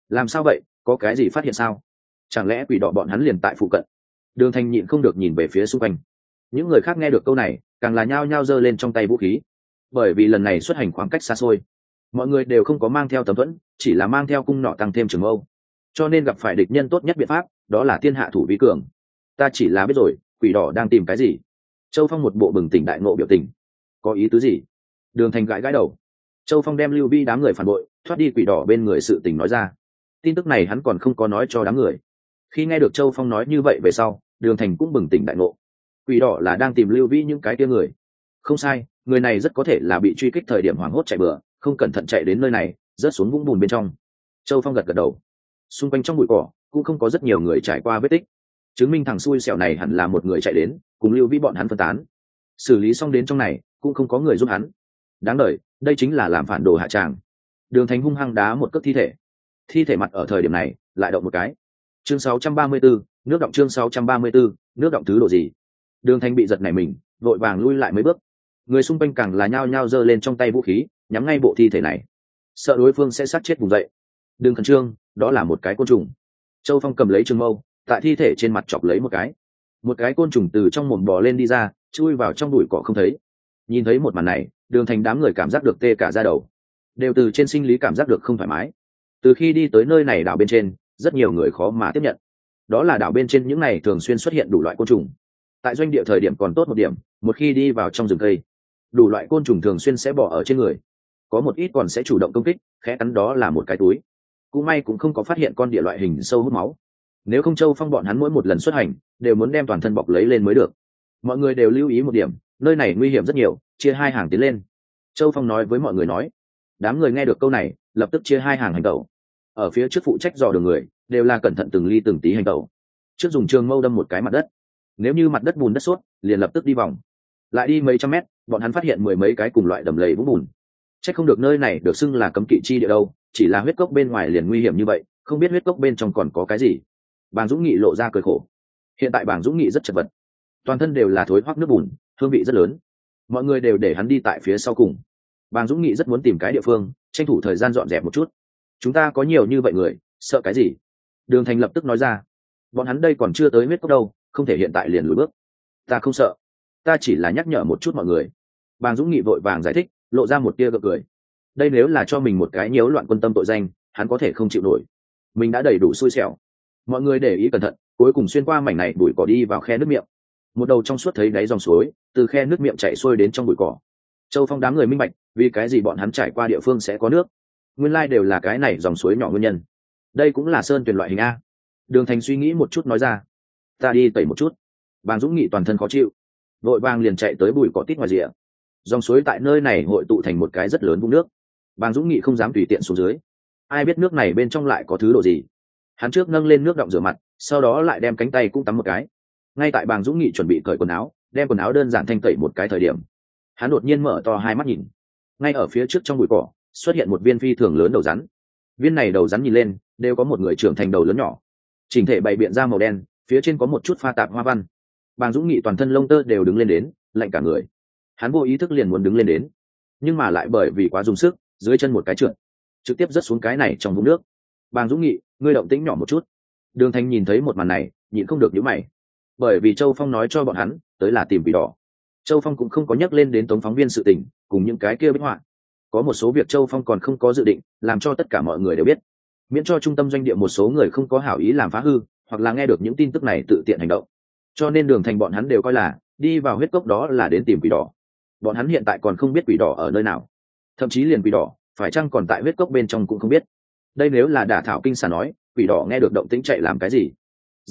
[SPEAKER 1] Làm sao vậy, có cái gì phát hiện sao? Chẳng lẽ quỷ đỏ bọn hắn liền tại phụ cận? Đường Thành nhịn không được nhìn về phía xung quanh. Những người khác nghe được câu này càng là nhao nhao giơ lên trong tay vũ khí, bởi vì lần này xuất hành khoảng cách xa xôi, mọi người đều không có mang theo tấm thuẫn, chỉ là mang theo cung nỏ tăng thêm trường mâu, cho nên gặp phải địch nhân tốt nhất biện pháp đó là tiên hạ thủ vi cường. Ta chỉ là biết rồi, quỷ đỏ đang tìm cái gì. Châu Phong một bộ bừng tỉnh đại ngộ biểu tình. Có ý tứ gì? Đường Thành gãi gãi đầu. Châu Phong đem Lưu Vi đám người phản bội thoát đi quỷ đỏ bên người sự tình nói ra. Tin tức này hắn còn không có nói cho đám người. Khi nghe được Châu Phong nói như vậy về sau, Đường Thành cũng bừng tỉnh đại ngộ. Quỷ đỏ là đang tìm Lưu Vi những cái kia người. Không sai, người này rất có thể là bị truy kích thời điểm hoảng hốt chạy bừa, không cẩn thận chạy đến nơi này, rớt xuống vũng bùn bên trong. Châu Phong gật gật đầu. Xung quanh trong bụi cỏ cũng không có rất nhiều người trải qua vết tích, chứng minh thằng xui xẻo này hẳn là một người chạy đến cùng Lưu Vi bọn hắn phân tán. Xử lý xong đến trong này cũng không có người giúp hắn. Đáng đời, đây chính là làm phản đồ hạ tràng. Đường Thành hung hăng đá một cước thi thể mặt ở thời điểm này lại động một cái. Chương 634, nước động. Chương 634, nước động thứ độ gì? Đường Thành bị giật nảy mình, vội vàng lui lại mấy bước. Người xung quanh càng là nhao nhao giơ lên trong tay vũ khí nhắm ngay bộ thi thể này, sợ đối phương sẽ sát chết vùng dậy. Đừng khẩn trương, đó là một cái côn trùng. Châu Phong cầm lấy trường mâu tại thi thể trên mặt chọc lấy một cái côn trùng từ trong mồm bò lên đi ra, chui vào trong bụi cỏ không thấy. Nhìn thấy một màn này, Đường Thành đám người cảm giác được tê cả da đầu, đều từ trên sinh lý cảm giác được không thoải mái. Từ khi đi tới nơi này đảo bên trên, rất nhiều người khó mà tiếp nhận, đó là đảo bên trên những ngày thường xuyên xuất hiện đủ loại côn trùng. Tại doanh địa thời điểm còn tốt một điểm, một khi đi vào trong rừng cây, đủ loại côn trùng thường xuyên sẽ bò ở trên người, có một ít còn sẽ chủ động công kích, khẽ cắn đó là một cái túi. Cũng may cũng không có phát hiện con địa loại hình sâu hút máu, nếu không Châu Phong bọn hắn mỗi một lần xuất hành đều muốn đem toàn thân bọc lấy lên mới được. Mọi người đều lưu ý một điểm, nơi này nguy hiểm rất nhiều, chia hai hàng tiến lên. Châu Phong nói với mọi người nói. Đám người nghe được câu này lập tức chia hai hàng hành tẩu. Ở phía trước phụ trách dò đường người đều là cẩn thận từng ly từng tí hành tẩu, trước dùng trường mâu đâm một cái mặt đất, nếu như mặt đất bùn đất suốt liền lập tức đi vòng, lại đi mấy trăm mét bọn hắn phát hiện mười mấy cái cùng loại đầm lầy vũng bùn. Chắc không được nơi này được xưng là cấm kỵ chi địa đâu, chỉ là huyết cốc bên ngoài liền nguy hiểm như vậy, không biết huyết cốc bên trong còn có cái gì. Bàng Dũng Nghị lộ ra cười khổ. Hiện tại Bàng Dũng Nghị rất chật vật, toàn thân đều là thối hoắc nước bùn, hương vị rất lớn, mọi người đều để hắn đi tại phía sau cùng. Bàng Dũng Nghị rất muốn tìm cái địa phương tranh thủ thời gian dọn dẹp một chút. Chúng ta có nhiều như vậy người, sợ cái gì? Đường Thành lập tức nói ra. Bọn hắn đây còn chưa tới huyết cốc đâu, không thể hiện tại liền lùi bước. Ta không sợ, ta chỉ là nhắc nhở một chút mọi người. Bàng Dũng Nghị vội vàng giải thích, lộ ra một tia gượng cười. Đây nếu là cho mình một cái nhiễu loạn quân tâm tội danh, hắn có thể không chịu nổi. Mình đã đầy đủ xui xẻo. Mọi người để ý cẩn thận, cuối cùng xuyên qua mảnh này bụi cỏ đi vào khe nước miệng. Một đầu trong suốt thấy đáy dòng suối từ khe nước miệng chảy xuôi đến trong bụi cỏ. Châu Phong đám người minh bạch vì cái gì bọn hắn trải qua địa phương sẽ có nước, nguyên lai đều là cái này dòng suối nhỏ nguyên nhân. Đây cũng là sơn tuyền loại hình a. Đường Thành suy nghĩ một chút nói ra. Ta đi tẩy một chút. Bàng Dũng Nghị toàn thân khó chịu, vội vàng liền chạy tới bụi cỏ tít ngoài rìa. Dòng suối tại nơi này hội tụ thành một cái rất lớn vũng nước. Bàng Dũng Nghị không dám tùy tiện xuống dưới, ai biết nước này bên trong lại có thứ đồ gì. Hắn trước nâng lên nước động rửa mặt, sau đó lại đem cánh tay cũng tắm một cái. Ngay tại Bàng Dũng Nghị chuẩn bị cởi quần áo, đem quần áo đơn giản thanh tẩy một cái thời điểm, hắn đột nhiên mở to hai mắt nhìn. Ngay ở phía trước trong bụi cỏ xuất hiện một viên phi thường lớn đầu rắn. Viên này đầu rắn nhìn lên đều có một người trưởng thành đầu lớn nhỏ, chỉnh thể bày biện ra màu đen, phía trên có một chút pha tạp hoa văn. Bàng Dũng Nghị toàn thân lông tơ đều đứng lên đến, lạnh cả người. Hắn vô ý thức liền muốn đứng lên đến, nhưng mà lại bởi vì quá dùng sức, dưới chân một cái trượt, trực tiếp rớt xuống cái này trong vũng nước. Bàng Dũng Nghị, ngươi động tĩnh nhỏ một chút. Đường Thành nhìn thấy một màn này nhịn không được nhíu mày, bởi vì Châu Phong nói cho bọn hắn tới là tìm quỷ đỏ. Châu Phong cũng không có nhắc lên đến tống phóng viên sự tình cùng những cái kia bích họa, có một số việc Châu Phong còn không có dự định làm cho tất cả mọi người đều biết, miễn cho trung tâm doanh địa một số người không có hảo ý làm phá hư, hoặc là nghe được những tin tức này tự tiện hành động. Cho nên Đường Thành bọn hắn đều coi là đi vào huyết cốc đó là đến tìm quỷ đỏ. Bọn hắn hiện tại còn không biết quỷ đỏ ở nơi nào, thậm chí liền quỷ đỏ phải chăng còn tại huyết cốc bên trong cũng không biết. Đây nếu là đả thảo kinh xà nói, quỷ đỏ nghe được động tĩnh chạy làm cái gì?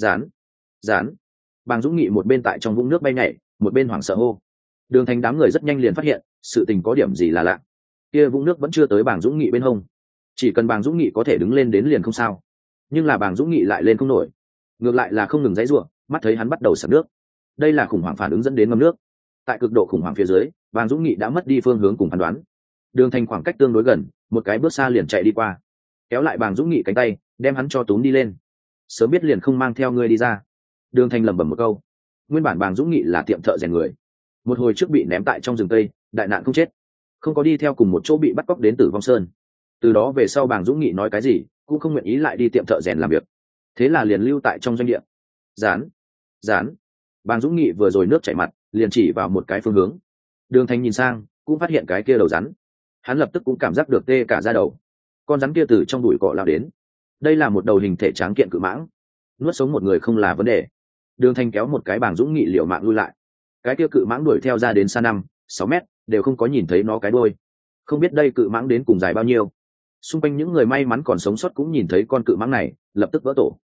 [SPEAKER 1] Rán. Bàng Dũng Nghị một bên tại trong vũng nước bay nhảy, một bên hoảng sợ hô. Đường Thành đám người rất nhanh liền phát hiện sự tình có điểm gì là lạ. Kia vũng nước vẫn chưa tới Bàng Dũng Nghị bên hông, chỉ cần Bàng Dũng Nghị có thể đứng lên đến liền không sao, nhưng là Bàng Dũng Nghị lại lên không nổi, ngược lại là không ngừng giãy giụa, mắt thấy hắn bắt đầu sặc nước. Đây là khủng hoảng phản ứng dẫn đến ngâm nước. Tại cực độ khủng hoảng phía dưới, Bàng Dũng Nghị đã mất đi phương hướng cùng phán đoán. Đường Thành khoảng cách tương đối gần, một cái bước xa liền chạy đi qua, kéo lại Bàng Dũng Nghị cánh tay, đem hắn cho túm đi lên. Sớm biết liền không mang theo ngươi đi ra. Đường Thành lẩm bẩm một câu. Nguyên bản Bàng Dũng Nghị là tiệm thợ rèn người, một hồi trước bị ném tại trong rừng tây, đại nạn không chết, không có đi theo cùng một chỗ bị bắt cóc đến Tử Vong Sơn. Từ đó về sau Bàng Dũng Nghị nói cái gì cũng không nguyện ý lại đi tiệm thợ rèn làm việc, thế là liền lưu tại trong doanh địa. Dán. Bàng Dũng Nghị vừa rồi nước chảy mặt, liền chỉ vào một cái phương hướng. Đường Thành nhìn sang, cũng phát hiện cái kia đầu rắn. Hắn lập tức cũng cảm giác được tê cả da đầu. Con rắn kia từ trong bụi cỏ lao đến. Đây là một đầu hình thể tráng kiện cự mãng, nuốt sống một người không là vấn đề. Đường Thành kéo một cái Bàng Dũng Nghị liều mạng lui lại. Cái kia cự mãng đuổi theo ra đến xa 5-6 mét, đều không có nhìn thấy nó cái đuôi. Không biết đây cự mãng đến cùng dài bao nhiêu. Xung quanh những người may mắn còn sống sót cũng nhìn thấy con cự mãng này, lập tức vỡ tổ.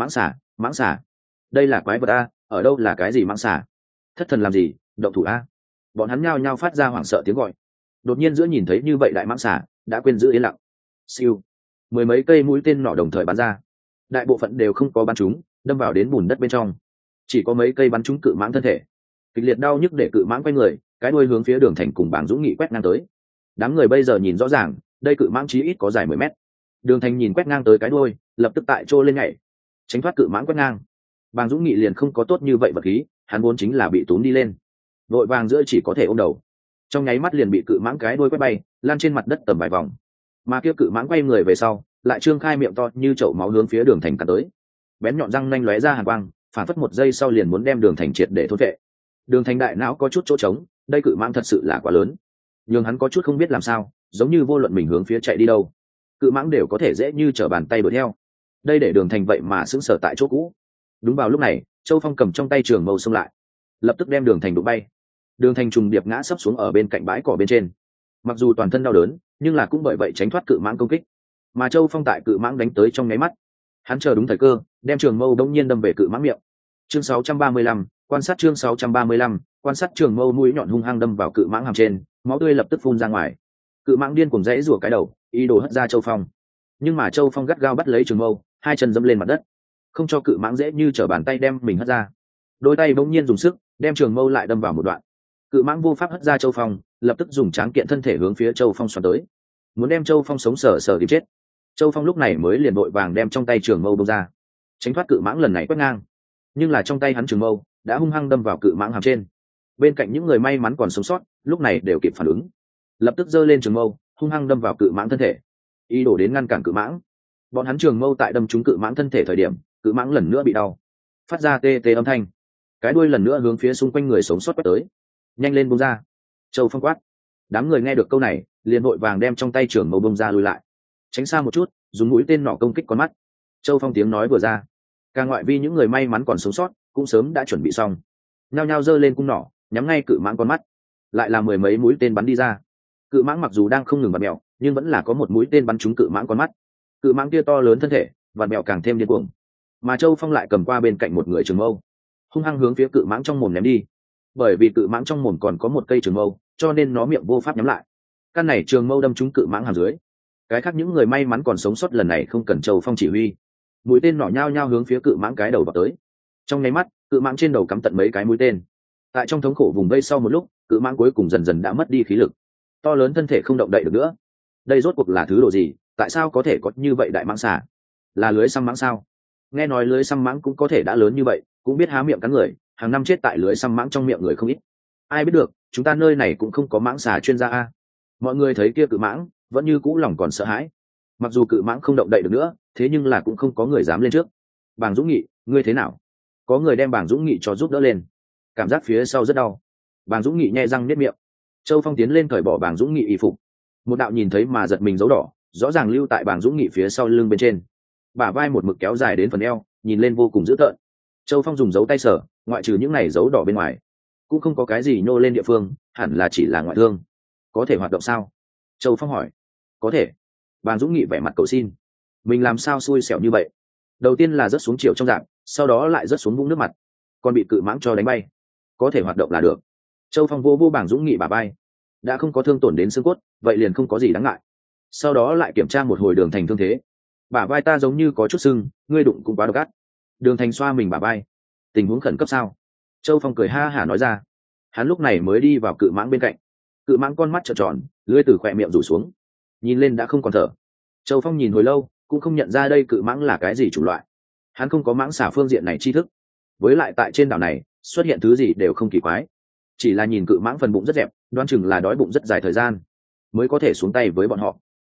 [SPEAKER 1] Mãng xà, đây là quái vật a, ở đâu là cái gì mãng xà? Thất thần làm gì, động thủ a! Bọn hắn nhao nhao phát ra hoảng sợ tiếng gọi. Đột nhiên giữa nhìn thấy như vậy đại mãng xà, đã quên giữ yên lặng. Siêu, mười mấy cây mũi tên nỏ đồng thời bắn ra, đại bộ phận đều không có bắn trúng, đâm vào đến bùn đất bên trong. Chỉ có mấy cây bắn trúng cự mãng thân thể. Kịch liệt đau nhức để cự mãng quay người, cái đuôi hướng phía Đường Thành cùng Bàng Dũng Nghị quét ngang tới. Đám người bây giờ nhìn rõ ràng, đây cự mãng chí ít có dài 10 mét. Đường Thành nhìn quét ngang tới cái đuôi, lập tức tại chỗ lên nhảy, tránh thoát cự mãng quét ngang. Bàng Dũng Nghị liền không có tốt như vậy vật khí, hắn vốn chính là bị túm đi lên, vội vàng giữa chỉ có thể ôm đầu, trong nháy mắt liền bị cự mãng cái đuôi quét bay, lan trên mặt đất tầm vài vòng. Mà kia cự mãng quay người về sau, lại trương khai miệng to như chậu máu hướng phía Đường Thành cắn tới, bén nhọn răng nanh lóe ra hàn quang, phản phất một giây sau liền muốn đem Đường Thành triệt để thôn vệ. Đường Thành đại não có chút chỗ trống, đây cự mãng thật sự là quá lớn, nhưng hắn có chút không biết làm sao, giống như vô luận mình hướng phía chạy đi đâu, cự mãng đều có thể dễ như trở bàn tay đuổi theo. Đây để Đường Thành vậy mà sững sờ tại chỗ cũ. Đúng vào lúc này, Châu Phong cầm trong tay trường mâu xông lại, lập tức đem Đường Thành đụng bay. Đường Thành trùng điệp ngã sấp xuống ở bên cạnh bãi cỏ bên trên. Mặc dù toàn thân đau đớn, nhưng là cũng bởi vậy tránh thoát cự mãng công kích. Mà Châu Phong tại cự mãng đánh tới trong nháy mắt, hắn chờ đúng thời cơ, đem trường mâu đống nhiên đâm về cự mãng miệng. Chương 635, quan sát chương 635, quan sát trường mâu mũi nhọn hung hăng đâm vào cự mãng hàm trên, máu tươi lập tức phun ra ngoài. Cự mãng điên cuồng rẽ rủa cái đầu, ý đồ hất ra Châu Phong. Nhưng mà Châu Phong gắt gao bắt lấy trường mâu, hai chân dẫm lên mặt đất, không cho cự mãng dễ như trở bàn tay đem mình hất ra. Đôi tay bỗng nhiên dùng sức, đem trường mâu lại đâm vào một đoạn. Cự mãng vô pháp hất ra Châu Phong, lập tức dùng tráng kiện thân thể hướng phía Châu Phong xoắn tới, muốn đem Châu Phong sống sờ sờ tìm chết. Châu Phong lúc này mới liền vội vàng đem trong tay trường mâu bông ra, tránh thoát cự mãng lần này quét ngang. Nhưng là trong tay hắn trường mâu đã hung hăng đâm vào cự mãng hàm trên. Bên cạnh những người may mắn còn sống sót lúc này đều kịp phản ứng, lập tức giơ lên trường mâu hung hăng đâm vào cự mãng thân thể, ý đồ đến ngăn cản cự mãng. Bọn hắn trường mâu tại đâm trúng cự mãng thân thể thời điểm, cự mãng lần nữa bị đau, phát ra tê tê âm thanh, cái đuôi lần nữa hướng phía xung quanh người sống sót quét tới. Nhanh lên buông ra, Châu Phong quát. Đám người nghe được câu này liền vội vàng đem trong tay trường mâu bông ra lùi lại, tránh xa một chút, dùng mũi tên nỏ công kích con mắt. Châu Phong tiếng nói vừa ra, cả ngoại vi những người may mắn còn sống sót cũng sớm đã chuẩn bị xong, nhao nhao giơ lên cung nỏ nhắm ngay cự mãng con mắt. Lại là mười mấy mũi tên bắn đi ra. Cự mãng mặc dù đang không ngừng vặn mèo, nhưng vẫn là có một mũi tên bắn trúng cự mãng con mắt. Cự mãng kia to lớn thân thể, vặn mèo càng thêm điên cuồng. Mà Châu Phong lại cầm qua bên cạnh một người trường mâu, hung hăng hướng phía cự mãng trong mồm ném đi. Bởi vì cự mãng trong mồm còn có một cây trường mâu, cho nên nó miệng vô pháp nhắm lại. Căn này trường mâu đâm trúng cự mãng hàm dưới. Cái khác những người may mắn còn sống sót lần này không cần Châu Phong chỉ huy, mũi tên nỏ nhao nhao hướng phía cự mãng cái đầu vào tới. Trong nháy mắt, cự mãng trên đầu cắm tận mấy cái mũi tên. Tại trong thống khổ vùng vây sau một lúc, cự mãng cuối cùng dần dần đã mất đi khí lực, to lớn thân thể không động đậy được nữa. Đây rốt cuộc là thứ đồ gì? Tại sao có thể có như vậy đại mãng xà? Là lưới xăm mãng sao? Nghe nói lưới xăm mãng cũng có thể đã lớn như vậy, cũng biết há miệng cắn người, hàng năm chết tại lưới xăm mãng trong miệng người không ít. Ai biết được, chúng ta nơi này cũng không có mãng xà chuyên gia a. Mọi người thấy kia cự mãng, vẫn như cũ lòng còn sợ hãi. Mặc dù cự mãng không động đậy được nữa, thế nhưng là cũng không có người dám lên trước. Bàng Dũng Nghị, ngươi thế nào? Có người đem Bàng Dũng Nghị cho giúp đỡ lên. Cảm giác phía sau rất đau. Bàng Dũng Nghị nhe răng niết miệng. Châu Phong tiến lên cởi bỏ Bàng Dũng Nghị y phục. Một đạo nhìn thấy mà giật mình dấu đỏ, rõ ràng lưu tại Bàng Dũng Nghị phía sau lưng bên trên. Bả vai một mực kéo dài đến phần eo, nhìn lên vô cùng dữ tợn. Châu Phong dùng dấu tay sờ, ngoại trừ những này dấu đỏ bên ngoài, cũng không có cái gì nhô lên địa phương, hẳn là chỉ là ngoại thương. Có thể hoạt động sao? Châu Phong hỏi. Có thể. Bàng Dũng Nghị vẻ mặt cầu xin. Mình làm sao xui xẻo như vậy? Đầu tiên là rớt xuống chiều trong dạng, sau đó lại rớt xuống vũng nước mặt, còn bị cự mãng cho đánh bay. Có thể hoạt động là được. Châu Phong vô Bàng Dũng Nghị bả vai. Đã không có thương tổn đến xương cốt, vậy liền không có gì đáng ngại. Sau đó lại kiểm tra một hồi Đường Thành thương thế. Bả vai ta giống như có chút sưng, ngươi đụng cũng quá độc ác. Đường Thành xoa mình bả vai. Tình huống khẩn cấp sao? Châu Phong cười ha hả nói ra. Hắn lúc này mới đi vào cự mãng bên cạnh. Cự mãng con mắt trợn tròn, lưỡi từ khóe miệng rủ xuống, nhìn lên đã không còn thở. Châu Phong nhìn hồi lâu cũng không nhận ra đây cự mãng là cái gì chủng loại. Hắn không có mãng xà phương diện này tri thức, với lại tại trên đảo này xuất hiện thứ gì đều không kỳ quái. Chỉ là nhìn cự mãng phần bụng rất đẹp, đoán chừng là đói bụng rất dài thời gian mới có thể xuống tay với bọn họ.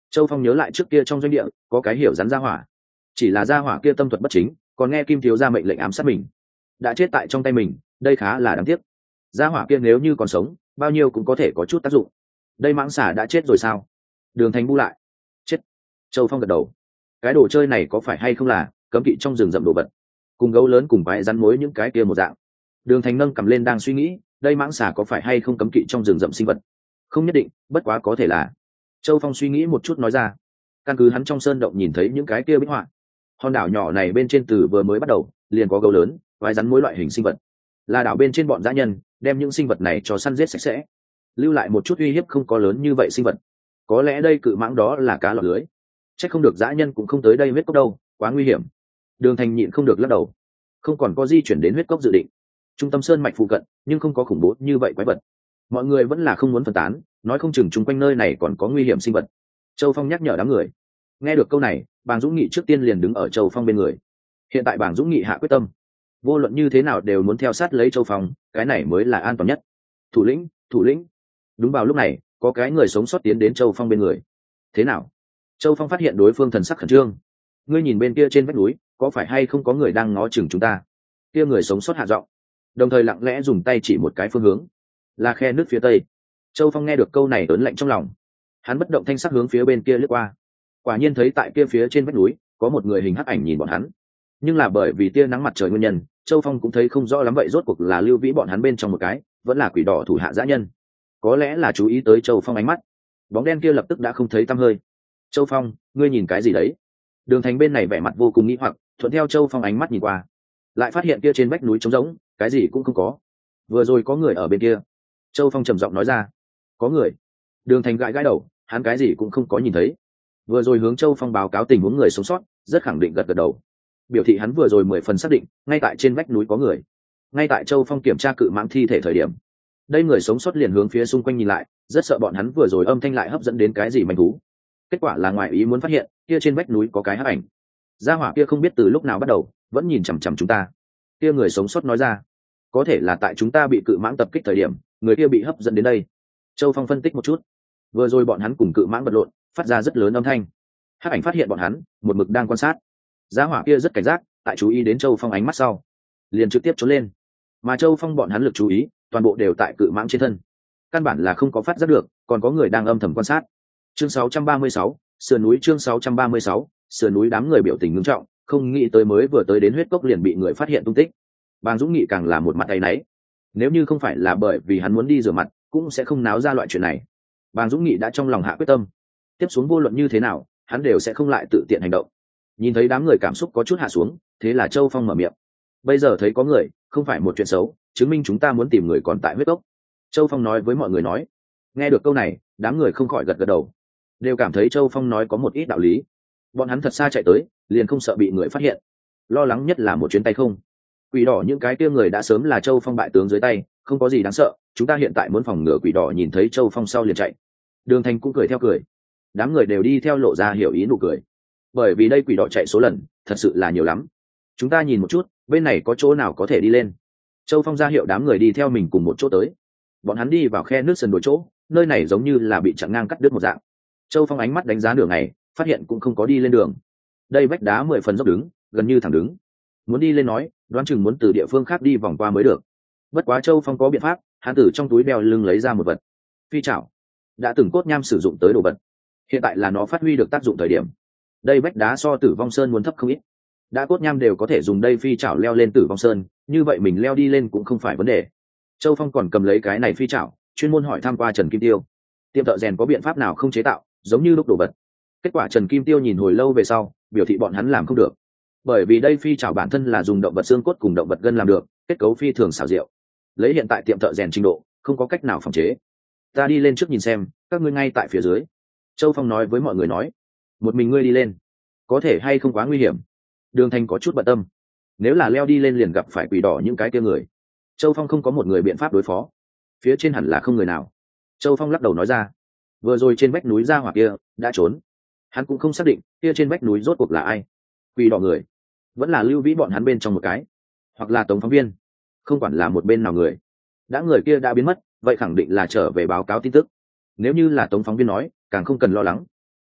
[SPEAKER 1] Châu Phong nhớ lại trước kia trong doanh địa có cái hiểu rắn gia hỏa, chỉ là gia hỏa kia tâm thuật bất chính, còn nghe Kim thiếu gia mệnh lệnh ám sát mình, đã chết tại trong tay mình, đây khá là đáng tiếc. Gia hỏa kia nếu như còn sống, bao nhiêu cũng có thể có chút tác dụng. Đây mãng xà đã chết rồi sao? Đường Thành bu lại. Chết. Châu Phong gật đầu. Cái đồ chơi này có phải hay không là cấm kỵ trong rừng rậm đồ vật, cùng gấu lớn cùng bãi rắn mối những cái kia một dạng. Đường Thành nâng cầm lên đang suy nghĩ, đây mãng xà có phải hay không cấm kỵ trong rừng rậm sinh vật? Không nhất định, bất quá có thể là. Châu Phong suy nghĩ một chút nói ra. Căn cứ hắn trong sơn động nhìn thấy những cái kia bích họa, hòn đảo nhỏ này bên trên từ vừa mới bắt đầu liền có gấu lớn, bãi rắn mối loại hình sinh vật, là đảo bên trên bọn dã nhân đem những sinh vật này cho săn giết sạch sẽ, lưu lại một chút uy hiếp không có lớn như vậy sinh vật. Có lẽ đây cự mãng đó là cá lọt lưới, chắc không được dã nhân cũng không tới đây huyết cốc đâu, quá nguy hiểm. Đường Thành nhịn không được lắc đầu, không còn có di chuyển đến huyết cốc dự định. Trung tâm sơn mạch phụ cận nhưng không có khủng bố như vậy quái vật, mọi người vẫn là không muốn phân tán, nói không chừng chung quanh nơi này còn có nguy hiểm sinh vật. Châu Phong nhắc nhở đám người. Nghe được câu này, Bàng Dũng Nghị trước tiên liền đứng ở Châu Phong bên người. Hiện tại Bàng Dũng Nghị hạ quyết tâm, vô luận như thế nào đều muốn theo sát lấy Châu Phong, cái này mới là an toàn nhất. Thủ lĩnh, thủ lĩnh. Đúng vào lúc này, có cái người sống sót tiến đến Châu Phong bên người. Thế nào? Châu Phong phát hiện đối phương thần sắc khẩn trương. Ngươi nhìn bên kia trên vách núi, có phải hay không có người đang ngó chừng chúng ta? Kia người sống sót hạ giọng, đồng thời lặng lẽ dùng tay chỉ một cái phương hướng, là khe nước phía tây. Châu Phong nghe được câu này ớn lạnh trong lòng, hắn bất động thanh sắc hướng phía bên kia lướt qua, quả nhiên thấy tại kia phía trên vách núi có một người hình hắc ảnh nhìn bọn hắn, nhưng là bởi vì tia nắng mặt trời nguyên nhân, Châu Phong cũng thấy không rõ lắm vậy rốt cuộc là Lưu Vĩ bọn hắn bên trong một cái, vẫn là quỷ đỏ thủ hạ dã nhân. Có lẽ là chú ý tới Châu Phong ánh mắt, bóng đen kia lập tức đã không thấy tăm hơi. Châu Phong, ngươi nhìn cái gì đấy? Đường Thành bên này vẻ mặt vô cùng nghi hoặc, thuận theo Châu Phong ánh mắt nhìn qua, lại phát hiện kia trên vách núi trống rỗng, cái gì cũng không có. Vừa rồi có người ở bên kia. Châu Phong trầm giọng nói ra. Có người? Đường Thành gãi gãi đầu, hắn cái gì cũng không có nhìn thấy. Vừa rồi hướng Châu Phong báo cáo tình huống người sống sót, rất khẳng định gật gật đầu, biểu thị hắn vừa rồi 10 phần xác định, ngay tại trên vách núi có người. Ngay tại Châu Phong kiểm tra cự mãng thi thể thời điểm, đây người sống sót liền hướng phía xung quanh nhìn lại, rất sợ bọn hắn vừa rồi âm thanh lại hấp dẫn đến cái gì manh thú. Kết quả là ngoài ý muốn phát hiện, kia trên vách núi có cái hắc ảnh. Gia hỏa kia không biết từ lúc nào bắt đầu, vẫn nhìn chằm chằm chúng ta. Kia người sống sót nói ra, có thể là tại chúng ta bị cự mãng tập kích thời điểm, người kia bị hấp dẫn đến đây. Châu Phong phân tích một chút, vừa rồi bọn hắn cùng cự mãng vật lộn, phát ra rất lớn âm thanh. Hắc ảnh phát hiện bọn hắn, một mực đang quan sát. Gia hỏa kia rất cảnh giác, tại chú ý đến Châu Phong ánh mắt sau, liền trực tiếp trốn lên. Mà Châu Phong bọn hắn lực chú ý, toàn bộ đều tại cự mãng trên thân, căn bản là không có phát giác được còn có người đang âm thầm quan sát. Chương 636, sườn núi. Chương 636, sườn núi. Đám người biểu tình nghiêm trọng, không nghĩ tới mới vừa tới đến huyết cốc liền bị người phát hiện tung tích. Bàng Dũng Nghị càng là một mặt áy náy, nếu như không phải là bởi vì hắn muốn đi rửa mặt, cũng sẽ không náo ra loại chuyện này. Bàng Dũng Nghị đã trong lòng hạ quyết tâm, tiếp xuống vô luận như thế nào, hắn đều sẽ không lại tự tiện hành động. Nhìn thấy đám người cảm xúc có chút hạ xuống, thế là Châu Phong mở miệng. Bây giờ thấy có người, không phải một chuyện xấu, chứng minh chúng ta muốn tìm người còn tại huyết cốc. Châu Phong nói với mọi người nói. Nghe được câu này, đám người không khỏi gật gật đầu, đều cảm thấy Châu Phong nói có một ít đạo lý. Bọn hắn thật xa chạy tới, liền không sợ bị người phát hiện. Lo lắng nhất là một chuyến tay không. Quỷ đỏ những cái kia người đã sớm là Châu Phong bại tướng dưới tay, không có gì đáng sợ, chúng ta hiện tại muốn phòng ngừa quỷ đỏ nhìn thấy Châu Phong sau liền chạy. Đường Thành cũng cười theo cười. Đám người đều đi theo lộ ra hiểu ý nụ cười. Bởi vì đây quỷ đỏ chạy số lần, thật sự là nhiều lắm. Chúng ta nhìn một chút, bên này có chỗ nào có thể đi lên. Châu Phong ra hiệu đám người đi theo mình cùng một chỗ tới. Bọn hắn đi vào khe nước sườn đồi chỗ, nơi này giống như là bị chặn ngang cắt đứt một dạng. Châu Phong ánh mắt đánh giá nửa ngày, phát hiện cũng không có đi lên đường. Đây vách đá 10 phần dốc đứng, gần như thẳng đứng. Muốn đi lên nói, đoán chừng muốn từ địa phương khác đi vòng qua mới được. Bất quá Châu Phong có biện pháp, hắn từ trong túi đeo lưng lấy ra một vật. Phi chảo, đã từng cốt nham sử dụng tới đồ vật, hiện tại là nó phát huy được tác dụng thời điểm. Đây vách đá so Tử Vong Sơn muốn thấp không ít, đã cốt nham đều có thể dùng đây phi chảo leo lên Tử Vong Sơn, như vậy mình leo đi lên cũng không phải vấn đề. Châu Phong còn cầm lấy cái này phi chảo, chuyên môn hỏi tham qua Trần Kim Tiêu, tiệm thợ rèn có biện pháp nào không chế tạo giống như lúc đồ vật. Kết quả Trần Kim Tiêu nhìn hồi lâu về sau, biểu thị bọn hắn làm không được, bởi vì đây phi chảo bản thân là dùng động vật xương cốt cùng động vật gân làm được, kết cấu phi thường xảo diệu, lấy hiện tại tiệm thợ rèn trình độ, không có cách nào phòng chế. Ta đi lên trước nhìn xem, các ngươi ngay tại phía dưới. Châu Phong nói với mọi người nói. Một mình ngươi đi lên, có thể hay không quá nguy hiểm? Đường Thành có chút bận tâm, nếu là leo đi lên liền gặp phải quỷ đỏ những cái kia người, Châu Phong không có một người biện pháp đối phó, phía trên hẳn là không người nào. Châu Phong lắc đầu nói ra, vừa rồi trên vách núi ra hỏa kia đã trốn, hắn cũng không xác định kia trên vách núi rốt cuộc là ai, quỷ đỏ người vẫn là Lưu Vĩ bọn hắn bên trong một cái, hoặc là Tống phóng viên, không quản là một bên nào người, đã người kia đã biến mất, vậy khẳng định là trở về báo cáo tin tức. Nếu như là Tống phóng viên nói, càng không cần lo lắng.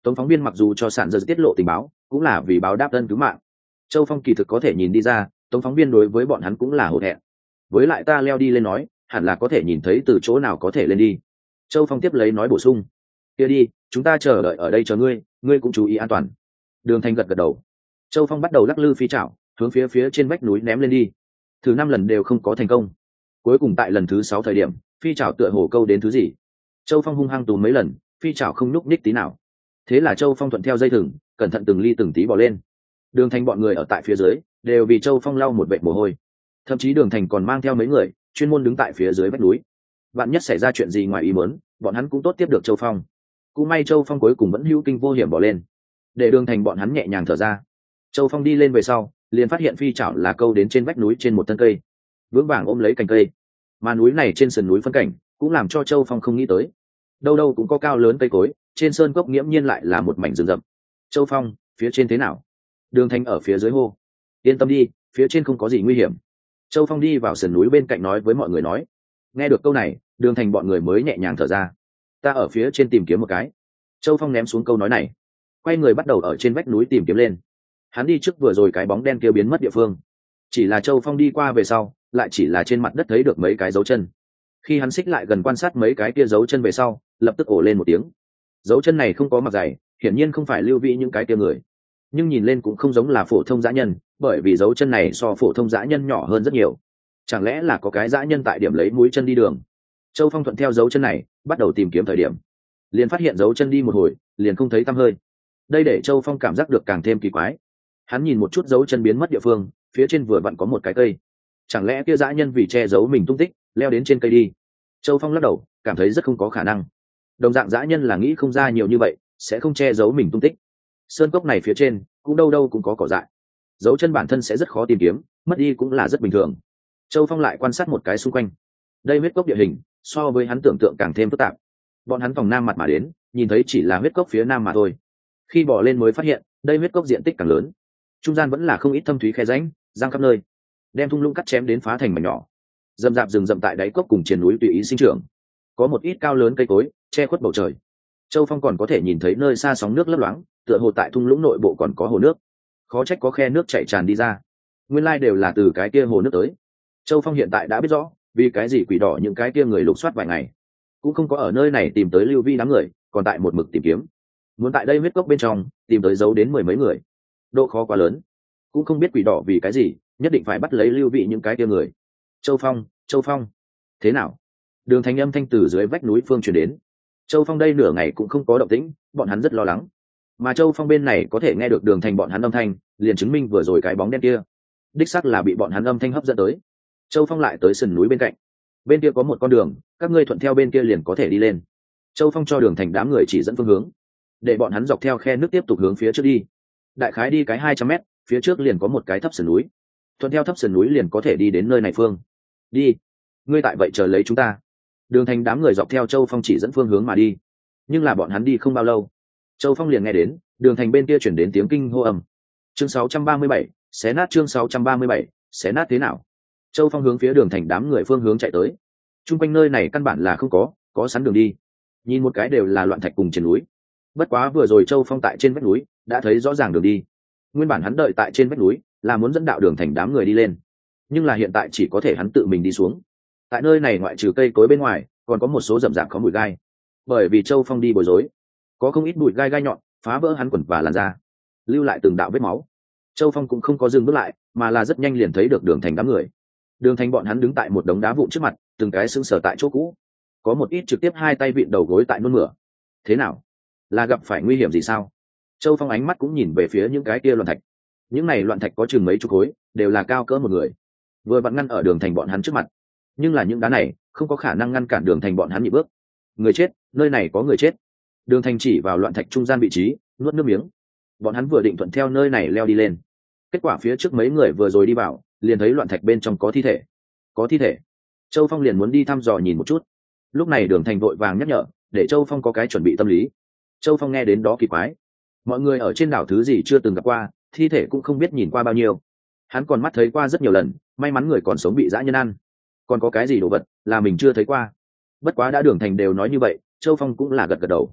[SPEAKER 1] Tống phóng viên mặc dù cho sản giờ tiết lộ tình báo cũng là vì báo đáp ân cứu mạng. Châu Phong kỳ thực có thể nhìn đi ra tống phóng viên đối với bọn hắn cũng là hổ thẹn. Với lại ta leo đi lên nói hẳn là có thể nhìn thấy từ chỗ nào có thể lên đi. Châu Phong tiếp lấy nói bổ sung, kia đi chúng ta chờ đợi ở đây chờ ngươi, ngươi cũng chú ý an toàn. Đường Thành gật gật đầu. Châu Phong bắt đầu lắc lư phi chảo hướng phía trên vách núi ném lên đi. Thử 5 lần đều không có thành công. Cuối cùng tại lần thứ 6 thời điểm phi chảo tựa hồ câu đến thứ gì. Châu Phong hung hăng túm mấy lần phi chảo không nhúc nhích tí nào. Thế là Châu Phong thuận theo dây thừng cẩn thận từng ly từng tí bò lên. Đường Thành bọn người ở tại phía dưới đều vì Châu Phong lau một vệt mồ hôi. Thậm chí Đường Thành còn mang theo mấy người chuyên môn đứng tại phía dưới vách núi. Vạn nhất xảy ra chuyện gì ngoài ý muốn bọn hắn cũng tốt tiếp được Châu Phong. Cũng may Châu Phong cuối cùng vẫn hữu kinh vô hiểm bỏ lên, để Đường Thành bọn hắn nhẹ nhàng thở ra. Châu Phong đi lên về sau liền phát hiện phi chảo là câu đến trên vách núi trên một thân cây, vững vàng ôm lấy cành cây. Mà núi này trên sườn núi phân cảnh cũng làm cho Châu Phong không nghĩ tới, đâu đâu cũng có cao lớn cây cối, trên sơn cốc nghiễm nhiên lại là một mảnh rừng rậm. Châu Phong, phía trên thế nào? Đường Thành ở phía dưới hô. Yên tâm đi, phía trên không có gì nguy hiểm. Châu Phong đi vào sườn núi bên cạnh nói với mọi người nói. Nghe được câu này Đường Thành bọn người mới nhẹ nhàng thở ra. Ta ở phía trên tìm kiếm một cái. Châu Phong ném xuống câu nói này, quay người bắt đầu ở trên vách núi tìm kiếm lên. Hắn đi trước vừa rồi cái bóng đen kia biến mất địa phương, chỉ là Châu Phong đi qua về sau lại chỉ là trên mặt đất thấy được mấy cái dấu chân. Khi hắn xích lại gần quan sát mấy cái kia dấu chân về sau lập tức ồ lên một tiếng. Dấu chân này không có mặt dày, hiển nhiên không phải Lưu Vĩ những cái kia người, nhưng nhìn lên cũng không giống là phổ thông dã nhân, bởi vì dấu chân này so phổ thông dã nhân nhỏ hơn rất nhiều. Chẳng lẽ là có cái dã nhân tại điểm lấy mũi chân đi đường? Châu Phong thuận theo dấu chân này bắt đầu tìm kiếm thời điểm, liền phát hiện dấu chân đi một hồi liền không thấy tăm hơi. Đây để Châu Phong cảm giác được càng thêm kỳ quái. Hắn nhìn một chút dấu chân biến mất địa phương, phía trên vừa vặn có một cái cây. Chẳng lẽ kia dã nhân vì che giấu mình tung tích leo đến trên cây đi? Châu Phong lắc đầu cảm thấy rất không có khả năng. Đồng dạng dã nhân là nghĩ không ra nhiều như vậy sẽ không che giấu mình tung tích. Sơn cốc này phía trên cũng đâu đâu cũng có cỏ dại, dấu chân bản thân sẽ rất khó tìm kiếm, mất đi cũng là rất bình thường. Châu Phong lại quan sát một cái xung quanh. Đây huyết cốc địa hình so với hắn tưởng tượng càng thêm phức tạp. Bọn hắn vòng nam mặt mà đến nhìn thấy chỉ là huyết cốc phía nam mà thôi, khi bỏ lên mới phát hiện đây huyết cốc diện tích càng lớn, trung gian vẫn là không ít thâm thúy khe rãnh giang khắp nơi, đem thung lũng cắt chém đến phá thành mảnh nhỏ. Rậm rạp rừng rậm tại đáy cốc cùng triền núi tùy ý sinh trưởng, có một ít cao lớn cây cối che khuất bầu trời. Châu Phong còn có thể nhìn thấy nơi xa sóng nước lấp loáng, tựa hồ tại thung lũng nội bộ còn có hồ nước, khó trách có khe nước chảy tràn đi ra, nguyên lai đều là từ cái kia hồ nước tới. Châu Phong hiện tại đã biết rõ vì cái gì quỷ đỏ những cái kia người lục soát vài ngày cũng không có ở nơi này tìm tới Lưu Vi đám người, còn tại một mực tìm kiếm, muốn tại đây huyết cốc bên trong tìm tới giấu đến 10 mấy người, độ khó quá lớn. Cũng không biết quỷ đỏ vì cái gì nhất định phải bắt lấy Lưu Vi những cái kia người. Châu Phong, thế nào? Đường Thành âm thanh từ dưới vách núi phương truyền đến. Châu Phong đây nửa ngày cũng không có động tĩnh, bọn hắn rất lo lắng. Mà Châu Phong bên này có thể nghe được Đường Thành bọn hắn âm thanh, liền chứng minh vừa rồi cái bóng đen kia đích xác là bị bọn hắn âm thanh hấp dẫn tới. Châu Phong lại tới sườn núi bên cạnh, bên kia có một con đường, các ngươi thuận theo bên kia liền có thể đi lên. Châu Phong cho Đường Thành đám người chỉ dẫn phương hướng, để bọn hắn dọc theo khe nước tiếp tục hướng phía trước đi. Đại khái đi cái 200 mét, phía trước liền có một cái thấp sườn núi, thuận theo thấp sườn núi liền có thể đi đến nơi này. Phương đi, ngươi tại vậy chờ lấy chúng ta. Đường Thành đám người dọc theo Châu Phong chỉ dẫn phương hướng mà đi, nhưng là bọn hắn đi không bao lâu, Châu Phong liền nghe đến Đường Thành bên kia chuyển đến tiếng kinh hô ầm. Chương 637, xé nát. Chương 637, xé nát thế nào? Châu Phong hướng phía Đường Thành đám người phương hướng chạy tới. Trung quanh nơi này căn bản là không có sẵn đường đi, nhìn một cái đều là loạn thạch cùng trên núi. Bất quá vừa rồi Châu Phong tại trên vách núi đã thấy rõ ràng đường đi. Nguyên bản hắn đợi tại trên vách núi là muốn dẫn đạo Đường Thành đám người đi lên, nhưng là hiện tại chỉ có thể hắn tự mình đi xuống. Tại nơi này ngoại trừ cây cối bên ngoài còn có một số rậm rạp có bụi gai, bởi vì Châu Phong đi bối rối, có không ít bụi gai gai nhọn phá vỡ hắn quần và làn da, lưu lại từng đạo vết máu. Châu Phong cũng không có dừng bước lại, mà là rất nhanh liền thấy được Đường Thành đám người. Đường Thành bọn hắn đứng tại một đống đá vụn trước mặt, từng cái sững sờ tại chỗ cũ, có một ít trực tiếp hai tay vịn đầu gối tại nôn mửa. Thế nào, là gặp phải nguy hiểm gì sao? Châu Phong ánh mắt cũng nhìn về phía những cái kia loạn thạch. Những này loạn thạch có chừng mấy chục khối, đều là cao cỡ một người, vừa vặn ngăn ở Đường Thành bọn hắn trước mặt. Nhưng là những đá này không có khả năng ngăn cản Đường Thành bọn hắn nhịp bước. Người chết, nơi này có người chết. Đường Thành chỉ vào loạn thạch trung gian vị trí, nuốt nước miếng. Bọn hắn vừa định thuận theo nơi này leo đi lên, kết quả phía trước mấy người vừa rồi đi vào liền thấy loạn thạch bên trong có thi thể. Có thi thể. Châu Phong liền muốn đi thăm dò nhìn một chút. Lúc này Đường Thành vội vàng nhắc nhở, để Châu Phong có cái chuẩn bị tâm lý. Châu Phong nghe đến đó kỳ quái, mọi người ở trên đảo thứ gì chưa từng gặp qua, thi thể cũng không biết nhìn qua bao nhiêu. Hắn còn mắt thấy qua rất nhiều lần, may mắn người còn sống bị dã nhân ăn, còn có cái gì đồ vật là mình chưa thấy qua. Bất quá đã Đường Thành đều nói như vậy, Châu Phong cũng là gật gật đầu.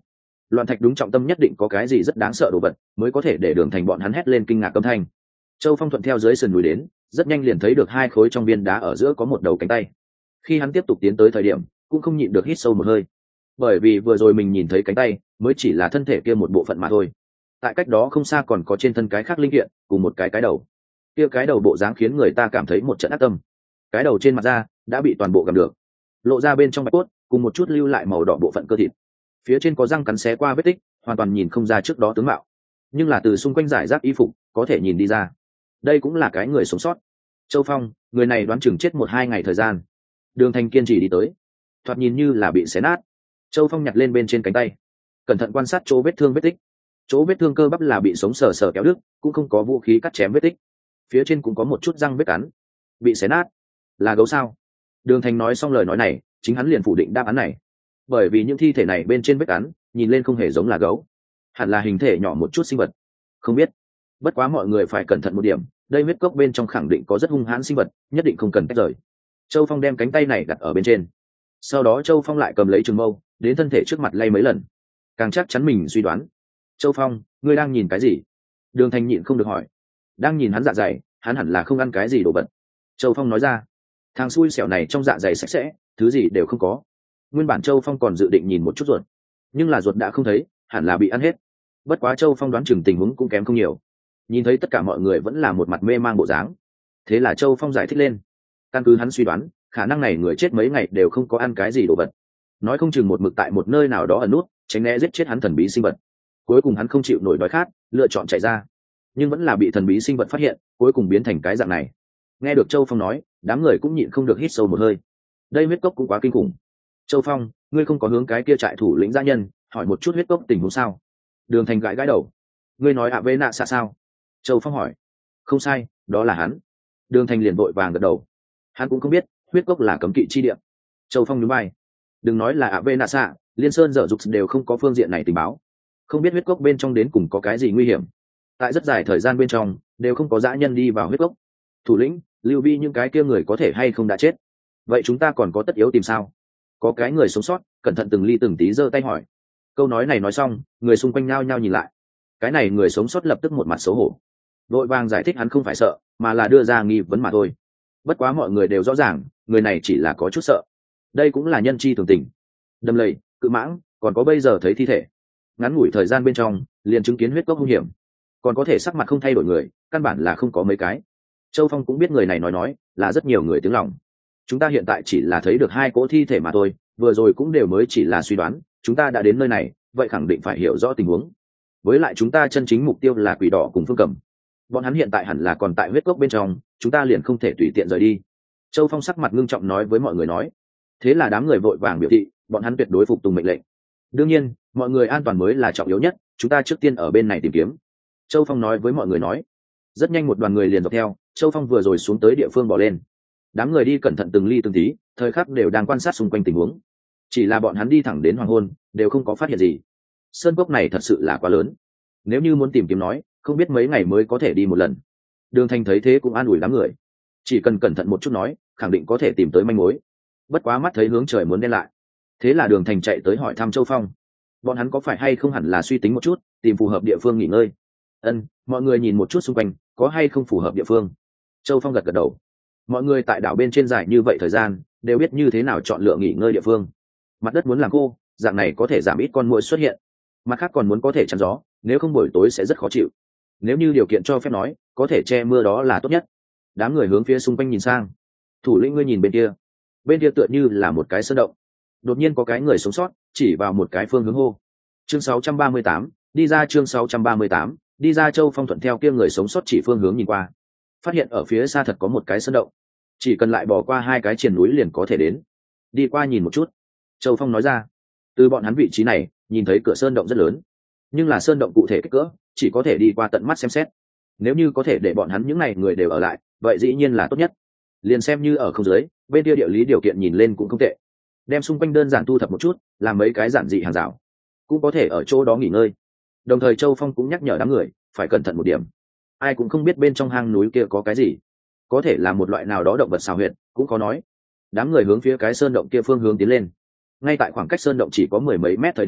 [SPEAKER 1] Loạn thạch đúng trọng tâm nhất định có cái gì rất đáng sợ đồ vật mới có thể để Đường Thành bọn hắn hét lên kinh ngạc âm thanh. Châu Phong thuận theo dưới sườn núi đến, rất nhanh liền thấy được hai khối trong viên đá ở giữa có một đầu cánh tay. Khi hắn tiếp tục tiến tới thời điểm, cũng không nhịn được hít sâu một hơi, bởi vì vừa rồi mình nhìn thấy cánh tay mới chỉ là thân thể kia một bộ phận mà thôi. Tại cách đó không xa còn có trên thân cái khác linh kiện cùng một cái đầu. Kia cái đầu bộ dáng khiến người ta cảm thấy một trận ác tâm. Cái đầu trên mặt da đã bị toàn bộ gặm được, lộ ra bên trong bạch cốt cùng một chút lưu lại màu đỏ bộ phận cơ thịt. Phía trên có răng cắn xé qua vết tích, hoàn toàn nhìn không ra trước đó tướng mạo, nhưng là từ xung quanh giải rác y phục có thể nhìn đi ra, đây cũng là cái người sống sót. Châu Phong, người này đoán chừng chết 1-2 ngày thời gian. Đường Thành kiên trì đi tới, thoạt nhìn như là bị xé nát. Châu Phong nhặt lên bên trên cánh tay, cẩn thận quan sát chỗ vết thương vết tích. Chỗ vết thương cơ bắp là bị sống sờ sờ kéo đứt, cũng không có vũ khí cắt chém vết tích. Phía trên cũng có một chút răng vết cắn, bị xé nát. Là gấu sao? Đường Thành nói xong lời nói này, chính hắn liền phủ định đáp án này, bởi vì những thi thể này bên trên vết cắn nhìn lên không hề giống là gấu, hẳn là hình thể nhỏ một chút sinh vật. Không biết, bất quá mọi người phải cẩn thận một điểm, đây huyết cốc bên trong khẳng định có rất hung hãn sinh vật, nhất định không cần tách rời. Châu Phong đem cánh tay này đặt ở bên trên, sau đó Châu Phong lại cầm lấy trường mâu đến thân thể trước mặt lay mấy lần, càng chắc chắn mình suy đoán. Châu Phong, ngươi đang nhìn cái gì? Đường Thành nhịn không được hỏi. Đang nhìn hắn dạ dày, hắn hẳn là không ăn cái gì đồ vật. Châu Phong nói ra. Thằng xui xẻo này trong dạ dày sạch sẽ, thứ gì đều không có. Nguyên bản Châu Phong còn dự định nhìn một chút ruột, nhưng là ruột đã không thấy, hẳn là bị ăn hết. Bất quá Châu Phong đoán chừng tình huống cũng kém không nhiều, nhìn thấy tất cả mọi người vẫn là một mặt mê mang bộ dáng, thế là Châu Phong giải thích lên. Căn cứ hắn suy đoán, khả năng này người chết mấy ngày đều không có ăn cái gì đồ vật, nói không chừng một mực tại một nơi nào đó ẩn nút, tránh né giết chết hắn thần bí sinh vật. Cuối cùng hắn không chịu nổi đói khát, lựa chọn chạy ra, nhưng vẫn là bị thần bí sinh vật phát hiện, cuối cùng biến thành cái dạng này. Nghe được Châu Phong nói, đám người cũng nhịn không được hít sâu một hơi. Đây huyết cốc cũng quá kinh khủng. Châu Phong, ngươi không có hướng cái kia trại thủ lĩnh gia nhân hỏi một chút huyết cốc tình huống sao? Đường Thành gãi gãi đầu. Ngươi nói ạ vê nạ xạ sao? Châu Phong hỏi. Không sai, đó là hắn. Đường Thành liền vội vàng gật đầu. Hắn cũng không biết huyết cốc là cấm kỵ chi địa. Châu Phong nhún vai. Đừng nói là ạ vê nạ xạ, Liên Sơn dở dục đều không có phương diện này tình báo, không biết huyết cốc bên trong đến cùng có cái gì nguy hiểm. Tại rất dài thời gian bên trong đều không có dã nhân đi vào huyết cốc. Thủ lĩnh, Lưu Vi những cái kia người có thể hay không đã chết, vậy chúng ta còn có tất yếu tìm sao? Có cái người sống sót cẩn thận từng ly từng tí giơ tay hỏi. Câu nói này nói xong, người xung quanh nhao nhao nhìn lại. Cái này người sống sót lập tức một mặt xấu hổ, vội vàng giải thích hắn không phải sợ, mà là đưa ra nghi vấn mà thôi. Bất quá mọi người đều rõ ràng, người này chỉ là có chút sợ. Đây cũng là nhân chi thường tình. Đâm lầy, cự mãng, còn có bây giờ thấy thi thể. Ngắn ngủi thời gian bên trong, liền chứng kiến huyết cốc hung hiểm, còn có thể sắc mặt không thay đổi người, căn bản là không có mấy cái. Châu Phong cũng biết người này nói là rất nhiều người tiếng lòng. Chúng ta hiện tại chỉ là thấy được 2 cỗ thi thể mà thôi, vừa rồi cũng đều mới chỉ là suy đoán, chúng ta đã đến nơi này, vậy khẳng định phải hiểu rõ tình huống. Với lại chúng ta chân chính mục tiêu là Quỷ Đỏ cùng Phương Cẩm. Bọn hắn hiện tại hẳn là còn tại huyết cốc bên trong, chúng ta liền không thể tùy tiện rời đi. Châu Phong sắc mặt ngưng trọng nói với mọi người nói. Thế là đám người vội vàng biểu thị, bọn hắn tuyệt đối phục tùng mệnh lệnh. Đương nhiên, mọi người an toàn mới là trọng yếu nhất, chúng ta trước tiên ở bên này tìm kiếm. Châu Phong nói với mọi người nói. Rất nhanh một đoàn người liền dọc theo Châu Phong vừa rồi xuống tới địa phương bỏ lên. Đám người đi cẩn thận từng ly từng tí, thời khắc đều đang quan sát xung quanh tình huống. Chỉ là bọn hắn đi thẳng đến hoàng hôn, đều không có phát hiện gì. Sơn cốc này thật sự là quá lớn, nếu như muốn tìm kiếm nói, không biết mấy ngày mới có thể đi một lần. Đường Thành thấy thế cũng an ủi đám người, chỉ cần cẩn thận một chút nói, khẳng định có thể tìm tới manh mối. Bất quá mắt thấy hướng trời muốn đen lại, thế là Đường Thành chạy tới hỏi thăm Châu Phong, bọn hắn có phải hay không hẳn là suy tính một chút, tìm phù hợp địa phương nghỉ ngơi. Mọi người nhìn một chút xung quanh, có hay không phù hợp địa phương. Châu Phong gật gật đầu. Mọi người tại đảo bên trên dài như vậy thời gian, đều biết như thế nào chọn lựa nghỉ ngơi địa phương. Mặt đất muốn làm khô, dạng này có thể giảm ít con muỗi xuất hiện. Mặt khác còn muốn có thể chắn gió, nếu không buổi tối sẽ rất khó chịu. Nếu như điều kiện cho phép nói, có thể che mưa đó là tốt nhất. Đám người hướng phía xung quanh nhìn sang. Thủ lĩnh ngươi nhìn bên kia tựa như là một cái sơn động. Đột nhiên có cái người sống sót chỉ vào một cái phương hướng hô. Chương 638, đi ra. Chương 638, đi ra. Châu Phong thuận theo kia người sống sót chỉ phương hướng nhìn qua, phát hiện ở phía xa thật có một cái sơn động, chỉ cần lại bỏ qua 2 cái triền núi liền có thể đến. Đi qua nhìn một chút. Châu Phong nói ra. Từ bọn hắn vị trí này nhìn thấy cửa sơn động rất lớn, nhưng là sơn động cụ thể kích cỡ chỉ có thể đi qua tận mắt xem xét. Nếu như có thể để bọn hắn những n à y người đều ở lại, vậy dĩ nhiên là tốt nhất. Liền xem như ở không dưới, bên kia địa lý điều kiện nhìn lên cũng không tệ. Đem xung quanh đơn giản thu thập một chút, làm mấy cái giản dị hàng rào, cũng có thể ở chỗ đó nghỉ ngơi. Đồng thời Châu Phong cũng nhắc nhở đám người phải cẩn thận một điểm, ai cũng không biết bên trong hang núi kia có cái gì, có thể là một loại nào đó động vật xào huyệt, cũng có nói. Đám người hướng phía cái sơn động kia phương hướng tiến lên. Ngay tại khoảng cách sơn động chỉ có 10 mấy mét thời điểm,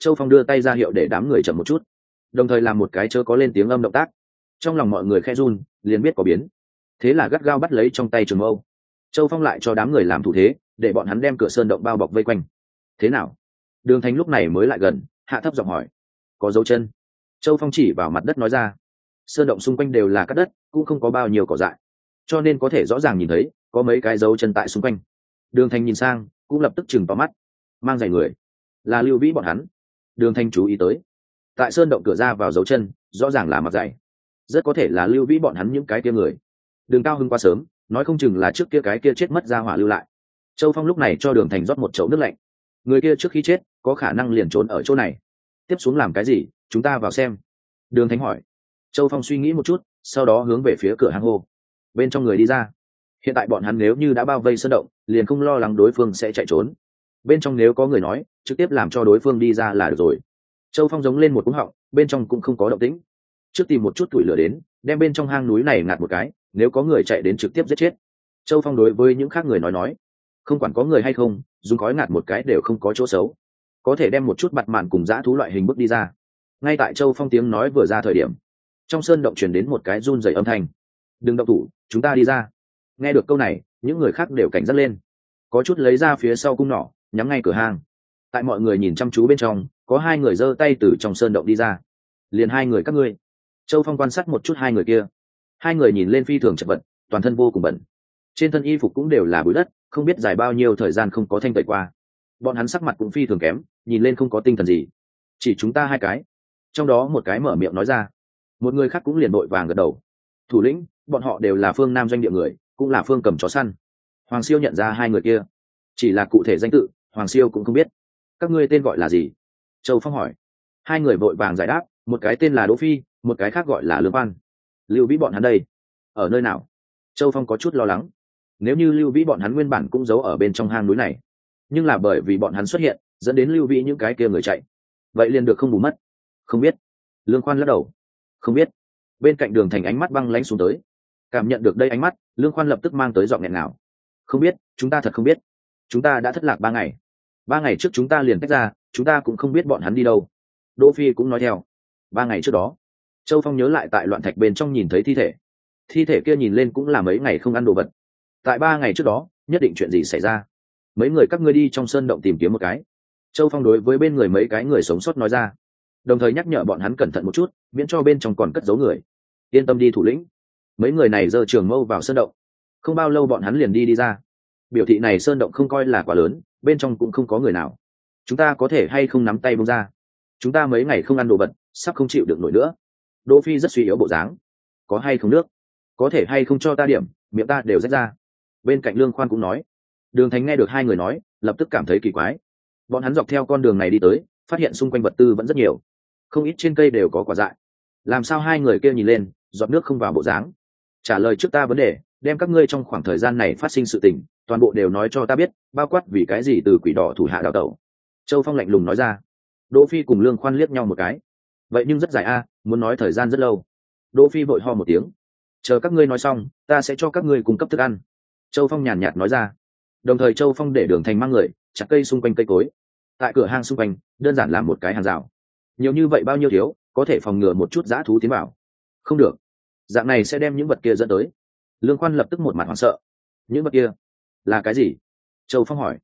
[SPEAKER 1] Châu Phong đưa tay ra hiệu để đám người chậm một chút, đồng thời làm một cái chớ có lên tiếng âm động tác. Trong lòng mọi người khẽ run, liền biết có biến. Thế là gắt gao bắt lấy trong tay trường mâu. Châu Phong lại cho đám người làm thủ thế, để bọn hắn đem cửa sơn động bao bọc vây quanh. Thế nào? Đường Thành lúc này mới lại gần, hạ thấp giọng hỏi. Có dấu chân? Châu Phong chỉ vào mặt đất nói ra. Sơn động xung quanh đều là cát đất, cũng không có bao nhiêu cỏ dại, cho nên có thể rõ ràng nhìn thấy có mấy cái dấu chân tại xung quanh. Đường Thành nhìn sang, cũng lập tức chừng vào mắt. Mang giày người, là Lưu Vĩ bọn hắn. Đường Thành chú ý tới, tại sơn động cửa ra vào dấu chân rõ ràng là mặc giày, rất có thể là Lưu Vĩ bọn hắn những cái kia người. Đường Cao Hưng quá sớm, nói không chừng là trước kia cái kia chết mất ra hỏa lưu lại. Châu Phong lúc này cho Đường Thành rót một chậu nước lạnh. Người kia trước khi chết có khả năng liền trốn ở chỗ này. Tiếp xuống làm cái gì, chúng ta vào xem. Đường Thành hỏi. Châu Phong suy nghĩ một chút, sau đó hướng về phía cửa hang hô. Bên trong người đi ra. Hiện tại bọn hắn nếu như đã bao vây sơn động, liền không lo lắng đối phương sẽ chạy trốn. Bên trong nếu có người nói, trực tiếp làm cho đối phương đi ra là được rồi. Châu Phong giống lên một cú họng, bên trong cũng không có động tĩnh. Trước tìm một chút củi lửa đến, đem bên trong hang núi này ngạt một cái, nếu có người chạy đến trực tiếp giết chết. Châu Phong đối với những khác người nói, không quản có người hay không, dùng khói ngạt một cái đều không có chỗ xấu, có thể đem một chút bặt mạn cùng dã thú loại hình bước đi ra. Ngay tại Châu Phong tiếng nói vừa ra thời điểm, trong sơn động truyền đến một cái run rẩy âm thanh. Đừng động thủ, chúng ta đi ra. Nghe được câu này, những người khác đều cảnh giác lên, có chút lấy ra phía sau cung nỏ, nhắm ngay cửa hang. Tại mọi người nhìn chăm chú bên trong, có hai người giơ tay từ trong sơn động đi ra. Liền hai người các ngươi. Châu Phong quan sát một chút hai người kia. Hai người nhìn lên phi thường chật vật, toàn thân vô cùng bẩn, trên thân y phục cũng đều là bụi đất, không biết dài bao nhiêu thời gian không có thanh tẩy qua. Bọn hắn sắc mặt cũng phi thường kém, nhìn lên không có tinh thần gì. Chỉ chúng ta hai cái. Trong đó một cái mở miệng nói ra, một người khác cũng liền vội vàng gật đầu. Thủ lĩnh, bọn họ đều là phương Nam doanh địa người, cũng là phương cầm chó săn. Hoàng Siêu nhận ra hai người kia, chỉ là cụ thể danh tự Hoàng Siêu cũng không biết. Các ngươi tên gọi là gì? Châu Phong hỏi. Hai người vội vàng giải đáp, một cái tên là Đỗ Phi, một cái khác gọi là Lương Văn. Lưu Vĩ bọn hắn đây, ở nơi nào? Châu Phong có chút lo lắng. Nếu như Lưu Vĩ bọn hắn nguyên bản cũng giấu ở bên trong hang núi này, nhưng là bởi vì bọn hắn xuất hiện, dẫn đến Lưu Vĩ những cái kia người chạy, vậy liền được không bù mất. Không biết. Lương Khoan lắc đầu. Không biết. Bên cạnh Đường Thành ánh mắt băng lãnh xuống tới. Cảm nhận được đây ánh mắt, Lương Khoan lập tức mang tới giọng nghẹn ngào. Không biết, chúng ta thật không biết. Chúng ta đã thất lạc 3 ngày. 3 ngày trước chúng ta liền tách ra, chúng ta cũng không biết bọn hắn đi đâu. Đỗ Phi cũng nói theo. 3 ngày trước đó, Châu Phong nhớ lại tại loạn thạch bên trong nhìn thấy thi thể. Thi thể kia nhìn lên cũng là mấy ngày không ăn đồ vật. Tại 3 ngày trước đó, nhất định chuyện gì xảy ra? Mấy người các ngươi đi trong sơn động tìm kiếm một cái. Châu Phong đối với bên người mấy cái người sống sót nói ra, đồng thời nhắc nhở bọn hắn cẩn thận một chút, miễn cho bên trong còn cất giấu người. Yên tâm đi thủ lĩnh. Mấy người này giơ trường mâu vào sơn động, không bao lâu bọn hắn liền đi ra. Biểu thị này sơn động không coi là quá lớn, bên trong cũng không có người nào. Chúng ta có thể hay không nắm tay buông ra? Chúng ta mấy ngày không ăn đồ vật, sắp không chịu được nổi nữa. Đỗ Phi rất suy yếu bộ dáng. Có hay không nước? Có thể hay không cho ta điểm, miệng ta đều rách ra. Bên cạnh Lương Khoan cũng nói. Đường Thành nghe được hai người nói, lập tức cảm thấy kỳ quái. Bọn hắn dọc theo con đường này đi tới, phát hiện xung quanh vật tư vẫn rất nhiều, không ít trên cây đều có quả dại. Làm sao hai người kia nhìn lên, giọt nước không vào bộ dáng? Trả lời trước ta vấn đề, đem các ngươi trong khoảng thời gian này phát sinh sự tình, toàn bộ đều nói cho ta biết, bao quát vì cái gì từ quỷ đỏ thủ hạ đào tẩu. Châu Phong lạnh lùng nói ra. Đỗ Phi cùng Lương Khoan liếc nhau một cái. Vậy nhưng rất dài a, muốn nói thời gian rất lâu. Đỗ Phi vội ho một tiếng. Chờ các ngươi nói xong, ta sẽ cho các ngươi cung cấp thức ăn. Châu Phong nhàn nhạt nói ra. Đồng thời Châu Phong để Đường Thành mang người chặt cây xung quanh cây cối. Tại cửa hang xung quanh, đơn giản làm một cái hàng rào. Nhiều như vậy bao nhiêu thiếu, có thể phòng ngừa một chút dã thú tiến vào. Không được, dạng này sẽ đem những vật kia dẫn tới. Lương Khoan lập tức một mặt hoảng sợ. Những vật kia là cái gì? Châu Phong hỏi.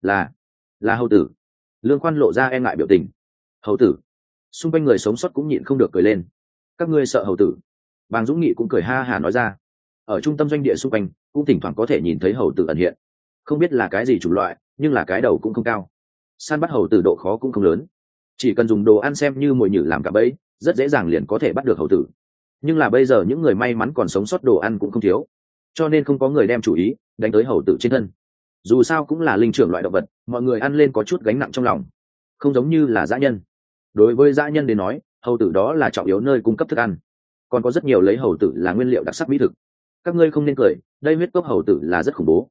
[SPEAKER 1] Là hầu tử. Lương Khoan lộ ra e ngại biểu tình. Hầu tử? Xung quanh người sống sót cũng nhịn không được cười lên. Các ngươi sợ hầu tử? Bàng Dũng Nghị cũng cười ha hả nói ra. Ở trung tâm doanh địa xung quanh cũng thỉnh thoảng có thể nhìn thấy hầu tử ẩn hiện, không biết là cái gì chủng loại, nhưng là cái đầu cũng không cao. Săn bắt hầu tử độ khó cũng không lớn, chỉ cần dùng đồ ăn xem như mồi nhử làm cả bẫy, rất dễ dàng liền có thể bắt được hầu tử. Nhưng là bây giờ những người may mắn còn sống sót đồ ăn cũng không thiếu, cho nên không có người đem chủ ý đánh tới hầu tử trên thân. Dù sao cũng là linh trưởng loại động vật, mọi người ăn lên có chút gánh nặng trong lòng, không giống như là dã nhân. Đối với dã nhân đến nói, hầu tử đó là trọng yếu nơi cung cấp thức ăn, còn có rất nhiều lấy hầu tử là nguyên liệu đặc sắc mỹ thực. Các ngươi không nên cười, đây huyết cốc hầu tử là rất khủng bố,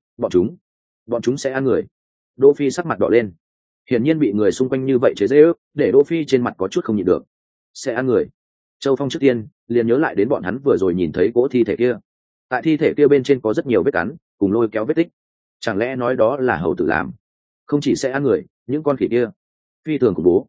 [SPEAKER 1] bọn chúng sẽ ăn người. Đỗ Phi sắc mặt đỏ lên, hiển nhiên bị người xung quanh như vậy chế giễu, để Đỗ Phi trên mặt có chút không nhịn được. Sẽ ăn người? Châu Phong trước tiên liền nhớ lại đến bọn hắn vừa rồi nhìn thấy cỗ thi thể kia. Tại thi thể kia bên trên có rất nhiều vết cắn, cùng lôi kéo vết tích. Chẳng lẽ nói đó là hầu tử làm? Không chỉ sẽ ăn người, những con khỉ kia phi thường khủng bố.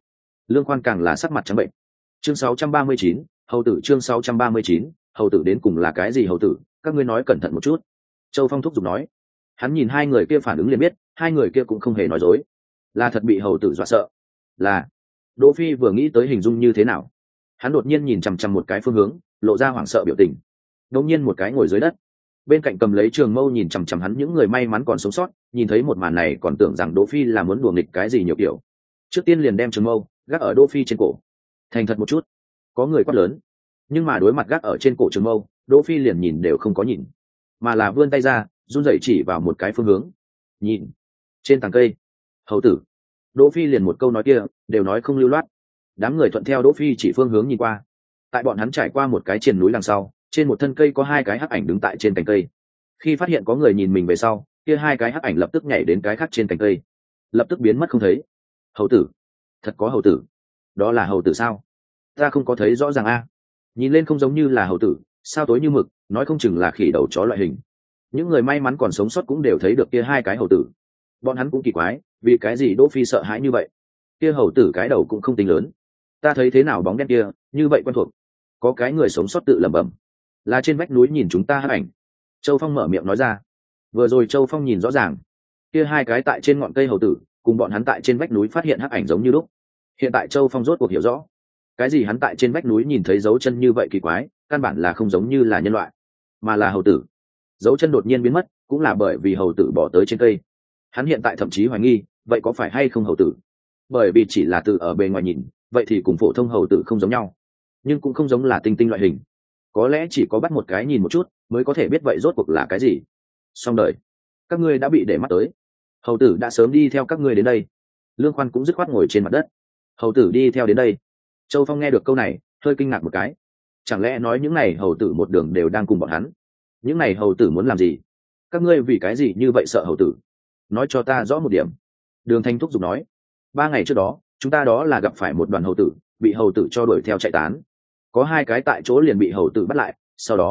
[SPEAKER 1] Lương Khoan càng là sắc mặt trắng bệnh. Chương 639, hầu tử. Chương 639, hầu tử. Đến cùng là cái gì hầu tử, các ngươi nói cẩn thận một chút. Châu Phong thúc giục nói. Hắn nhìn hai người kia phản ứng liền biết hai người kia cũng không hề nói dối, là thật bị hầu tử dọa sợ. Là Đỗ Phi vừa nghĩ tới hình dung như thế nào, hắn đột nhiên nhìn chằm chằm một cái phương hướng, lộ ra hoảng sợ biểu tình. Đột nhiên một cái ngồi dưới đất, bên cạnh cầm lấy trường mâu nhìn chằm chằm hắn những người may mắn còn sống sót, nhìn thấy một màn này còn tưởng rằng Đỗ Phi là muốn đùa nghịch cái gì nhiều kiểu. Trước tiên liền đem trường mâu gác ở Đỗ Phi trên cổ. Thành thật một chút, có người quát lớn. Nhưng mà đối mặt gác ở trên cổ trường mâu, Đỗ Phi liền nhìn đều không có nhìn, mà là vươn tay ra, run rẩy chỉ vào một cái phương hướng. Nhìn, trên tàng cây. Hầu tử. Đỗ Phi liền một câu nói kia đều nói không lưu loát. Đám người thuận theo Đỗ Phi chỉ phương hướng nhìn qua. Tại bọn hắn trải qua một cái triền núi đằng sau, trên một thân cây có hai cái hắc ảnh đứng tại trên cành cây. Khi phát hiện có người nhìn mình về sau, kia hai cái hắc ảnh lập tức nhảy đến cái khác trên cành cây, lập tức biến mất không thấy. Hầu tử. Thật có hầu tử. Đó là hầu tử sao? Ta không có thấy rõ ràng a. Nhìn lên không giống như là hầu tử, sao tối như mực, nói không chừng là khỉ đầu chó loại hình. Những người may mắn còn sống sót cũng đều thấy được kia hai cái hầu tử. Bọn hắn cũng kỳ quái, vì cái gì Đỗ Phi sợ hãi như vậy? Kia hầu tử cái đầu cũng không tính lớn. Ta thấy thế nào bóng đen kia như vậy quen thuộc. Có cái người sống sót tự lẩm bẩm, là trên vách núi nhìn chúng ta hắc ảnh. Châu Phong mở miệng nói ra. Vừa rồi Châu Phong nhìn rõ ràng, kia hai cái tại trên ngọn cây hầu tử cùng bọn hắn tại trên vách núi phát hiện hắc ảnh giống như lúc. Hiện tại Châu Phong rốt cuộc hiểu rõ, cái gì hắn tại trên vách núi nhìn thấy dấu chân như vậy kỳ quái, căn bản là không giống như là nhân loại, mà là hầu tử. Dấu chân đột nhiên biến mất, cũng là bởi vì hầu tử bỏ tới trên cây. Hắn hiện tại thậm chí hoài nghi, vậy có phải hay không hầu tử? Bởi vì chỉ là từ ở bề ngoài nhìn, vậy thì cùng phổ thông hầu tử không giống nhau, nhưng cũng không giống là tinh tinh loại hình. Có lẽ chỉ có bắt một cái nhìn một chút mới có thể biết vậy rốt cuộc là cái gì. Xong đời, các ngươi đã bị để mắt tới. Hầu tử đã sớm đi theo các ngươi đến đây. Lương Khoan cũng dứt khoát ngồi trên mặt đất. Hầu tử đi theo đến đây. Châu Phong nghe được câu này hơi kinh ngạc một cái. Chẳng lẽ nói những này hầu tử một đường đều đang cùng bọn hắn? Những này hầu tử muốn làm gì? Các ngươi vì cái gì như vậy sợ hầu tử? Nói cho ta rõ một điểm. Đường Thanh thúc giục nói. 3 ngày trước đó chúng ta đó là gặp phải một đoàn hầu tử, bị hầu tử cho đuổi theo chạy tán. Có 2 cái tại chỗ liền bị hầu tử bắt lại,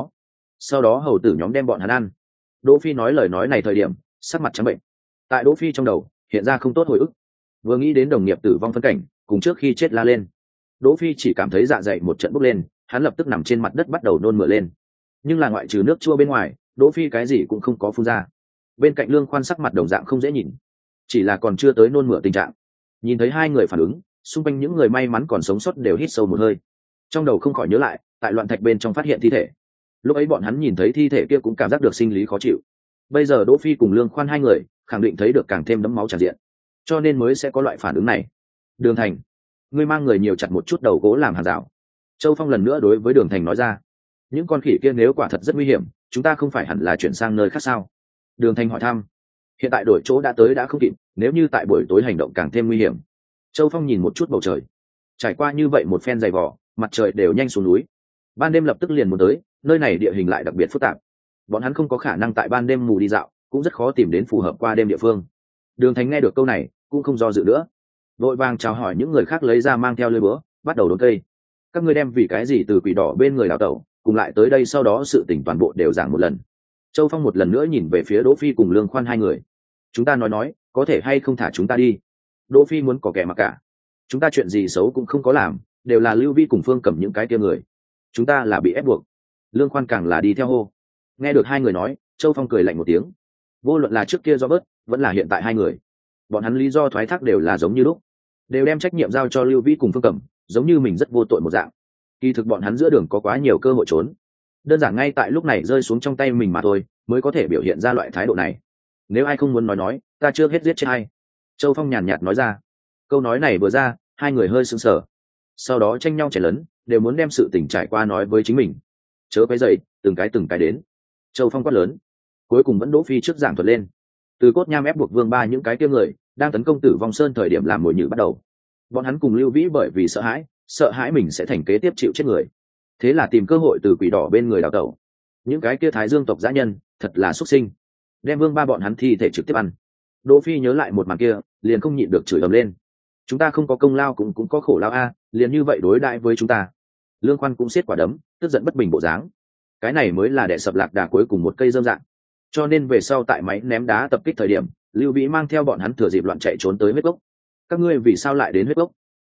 [SPEAKER 1] sau đó hầu tử nhóm đem bọn hắn ăn. Đỗ Phi nói lời nói này thời điểm sắc mặt trắng bệnh. Tại Đỗ Phi trong đầu hiện ra không tốt hồi ức, vừa nghĩ đến đồng nghiệp tử vong phân cảnh cùng trước khi chết la lên, Đỗ Phi chỉ cảm thấy dạ dày một trận bốc lên, hắn lập tức nằm trên mặt đất bắt đầu nôn mửa lên. Nhưng là ngoại trừ nước chua bên ngoài, Đỗ Phi cái gì cũng không có phun ra. Bên cạnh Lương Khoan sắc mặt đồng dạng không dễ nhìn, chỉ là còn chưa tới nôn mửa tình trạng. Nhìn thấy hai người phản ứng, xung quanh những người may mắn còn sống sót đều hít sâu một hơi, trong đầu không khỏi nhớ lại tại loạn thạch bên trong phát hiện thi thể. Lúc ấy bọn hắn nhìn thấy thi thể kia cũng cảm giác được sinh lý khó chịu. Bây giờ Đỗ Phi cùng Lương Khoan hai người khẳng định thấy được càng thêm đẫm máu tràn diện, cho nên mới sẽ có loại phản ứng này. Đường Thành, ngươi mang người nhiều chặt một chút đầu gỗ làm hàng rào. Châu Phong lần nữa đối với Đường Thành nói ra. Những con khỉ kia nếu quả thật rất nguy hiểm, chúng ta không phải hẳn là chuyển sang nơi khác sao? Đường Thành hỏi thăm. Hiện tại đổi chỗ đã tới đã không kịp, nếu như tại buổi tối hành động càng thêm nguy hiểm. Châu Phong nhìn một chút bầu trời, trải qua như vậy một phen dày vò, mặt trời đều nhanh xuống núi, ban đêm lập tức liền muốn tới. Nơi này địa hình lại đặc biệt phức tạp, bọn hắn không có khả năng tại ban đêm mù đi dạo, cũng rất khó tìm đến phù hợp qua đêm địa phương. Đường Thành nghe được câu này cũng không do dự nữa, vội vàng chào hỏi những người khác lấy ra mang theo lưỡi búa, bắt đầu đốn cây. Các ngươi đem vì cái gì từ quỷ đỏ bên người đào tẩu cùng lại tới đây, sau đó sự tình toàn bộ đều giảng một lần. Châu Phong một lần nữa nhìn về phía Đỗ Phi cùng Lương Khoan hai người. Chúng ta nói có thể hay không thả chúng ta đi? Đỗ Phi muốn có kẻ mặc cả. Chúng ta chuyện gì xấu cũng không có làm, đều là Lưu Vi cùng Phương Cẩm những cái kia người, chúng ta là bị ép buộc. Lương Khoan càng là đi theo hô. Nghe được hai người nói, Châu Phong cười lạnh một tiếng. Vô luận là trước kia do bớt, vẫn là hiện tại hai người, bọn hắn lý do thoái thác đều là giống như lúc, đều đem trách nhiệm giao cho Lưu Vi cùng Phương Cẩm, giống như mình rất vô tội một dạng. Kỳ thực bọn hắn giữa đường có quá nhiều cơ hội trốn, đơn giản ngay tại lúc này rơi xuống trong tay mình mà thôi, mới có thể biểu hiện ra loại thái độ này. Nếu ai không muốn nói, ta chưa hết giết chết hay. Châu Phong nhàn nhạt nói ra. Câu nói này vừa ra, hai người hơi sững sờ, sau đó tranh nhau chảy lớn, đều muốn đem sự tình trải qua nói với chính mình. Chớ quấy dậy, từng cái đến. Châu Phong quát lớn, cuối cùng vẫn Đỗ Phi trước giảng thuật lên. Từ Cốt Nham ép buộc Vương Ba những cái kia người đang tấn công Tử Vong Sơn thời điểm làm mồi nhử bắt đầu. Bọn hắn cùng Lưu Vĩ bởi vì sợ hãi mình sẽ thành kế tiếp chịu chết người, thế là tìm cơ hội từ quỷ đỏ bên người đào tẩu. Những cái kia Thái Dương tộc dã nhân thật là xuất sinh, đem Vương Ba bọn hắn thi thể trực tiếp ăn. Đỗ Phi nhớ lại một màn kia, liền không nhịn được chửi ầm lên. Chúng ta không có công lao cũng có khổ lao a, liền như vậy đối đãi với chúng ta. Lương Khoan cũng siết quả đấm, tức giận bất bình bộ dáng. Cái này mới là đè sập lạc đà cuối cùng một cây dơm dạng. Cho nên về sau tại máy ném đá tập kích thời điểm, Lưu Vĩ mang theo bọn hắn thừa dịp loạn chạy trốn tới huyết gốc. Các ngươi vì sao lại đến huyết gốc?